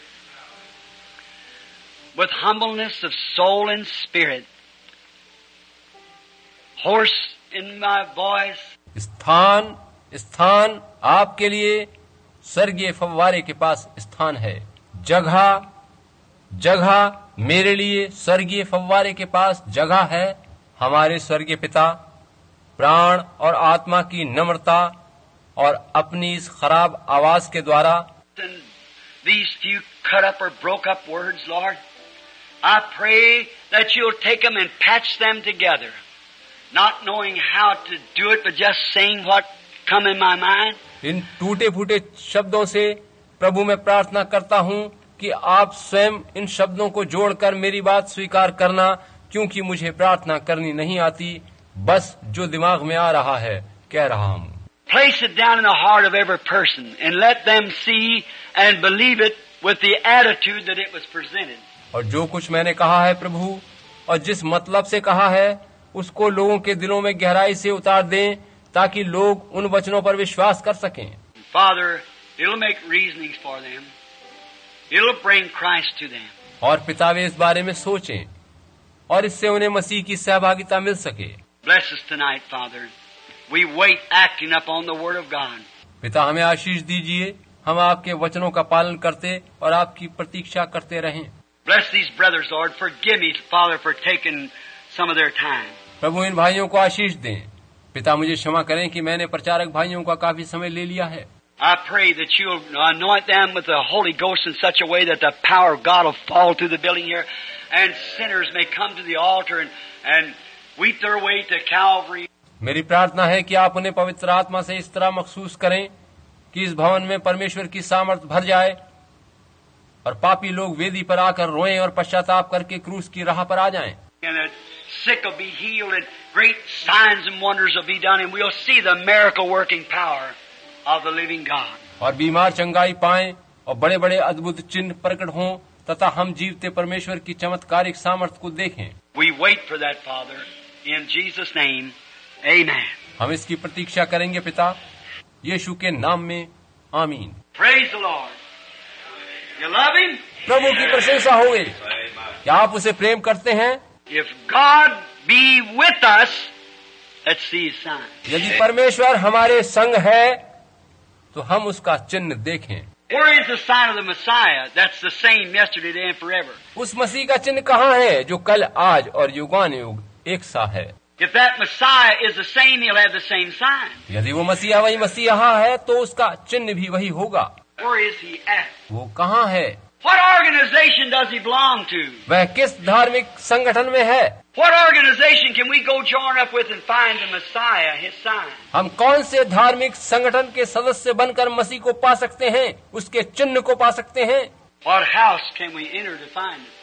with humbleness of soul and spirit, hoarse in my voice, स्थान स्थान आपके लिए स्वर्गीय फव्वारे के पास स्थान है। जगह जगह मेरे लिए स्वर्गीय फव्वारे के पास जगह है। हमारे स्वर्गीय पिता, प्राण और आत्मा की नम्रता और अपनी इस खराब आवाज के द्वारा and these few cut up or broke up words, Lord, I pray that you'll take them and patch them together, not knowing how to do it, but just saying what come in my mind. इन टूटे फूटे शब्दों से प्रभु मैं प्रार्थना करता हूँ कि आप स्वयं इन शब्दों को जोड़कर मेरी बात स्वीकार करना, क्योंकि मुझे प्रार्थना करनी नहीं आती, बस जो दिमाग में आ रहा है कह रहा हूँ। Place it down in the heart of every person and let them see and believe it with the attitude that it was presented. और जो कुछ मैंने कहा है प्रभु, और जिस मतलब से कहा है, उसको लोगों के दिलों में गहराई से उतार दें, ताकि लोग उन वचनों पर विश्वास कर सकें। Father, it'll make reasonings for them. It'll bring Christ to them. और पिता वे इस बारे में सोचें और इससे उन्हें मसीह की सहभागिता मिल सके। Bless us tonight, Father. We wait acting upon the Word of God. पिता हमें आशीष दीजिए, हम आपके वचनों का पालन करते और आपकी प्रतीक्षा करते रहें। Bless these brothers, Lord. Forgive me, Father, for taking some of their time. प्रभु इन भाइयों को आशीष दें। पिता मुझे क्षमा करें कि मैंने प्रचारक भाइयों का काफी समय ले लिया है। I pray that you'll anoint them with the Holy Ghost in such a way that the power of God will fall through the building here, and sinners may come to the altar and, and weep their way to Calvary. मेरी प्रार्थना है कि आप उन्हें पवित्र आत्मा से इस तरह महसूस करें कि इस भवन में परमेश्वर की सामर्थ भर जाए और पापी लोग वेदी पर आकर रोएं और पश्चाताप करके क्रूस की राह पर आ जाएं। And the sick will be healed and great signs and wonders will be done, and we'll see the miracle working power of the living God. और बीमार चंगाई पाएं और बड़े बड़े अद्भुत चिन्ह प्रकट हों तथा हम जीवते परमेश्वर की चमत्कारिक सामर्थ को देखें। We wait for that, Father, in Jesus' name. Amen. हम इसकी प्रतीक्षा करेंगे पिता, यीशु के नाम में, आमीन। Praise the Lord. You love Him? प्रभु की प्रशंसा होवे। क्या आप उसे प्रेम करते हैं? If God be with us, let's see His sign. यदि परमेश्वर हमारे संग है तो हम उसका चिन्ह देखें। Where is the sign of the Messiah? That's the same yesterday, today, and forever. उस मसीह का चिन्ह कहाँ है जो कल, आज और युगानुयुग एक सा है? If that Messiah is the same, He'll have the same sign. यदि वो मसीहा वही मसीहा है तो उसका चिन्ह भी वही होगा। Where is He at? वो कहाँ है? What organization does He belong to? वह किस धार्मिक संगठन में है? What organization can we go join up with and find the Messiah, His sign? हम कौन से धार्मिक संगठन के सदस्य बनकर मसीह को पा सकते हैं, उसके चिन्ह को पा सकते हैं? What house can we enter to find it?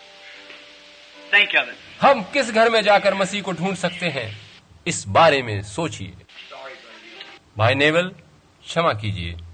Think of it. हम किस घर में जाकर मसीह को ढूंढ सकते हैं? इस बारे में सोचिए। भाई नेवल, क्षमा कीजिए।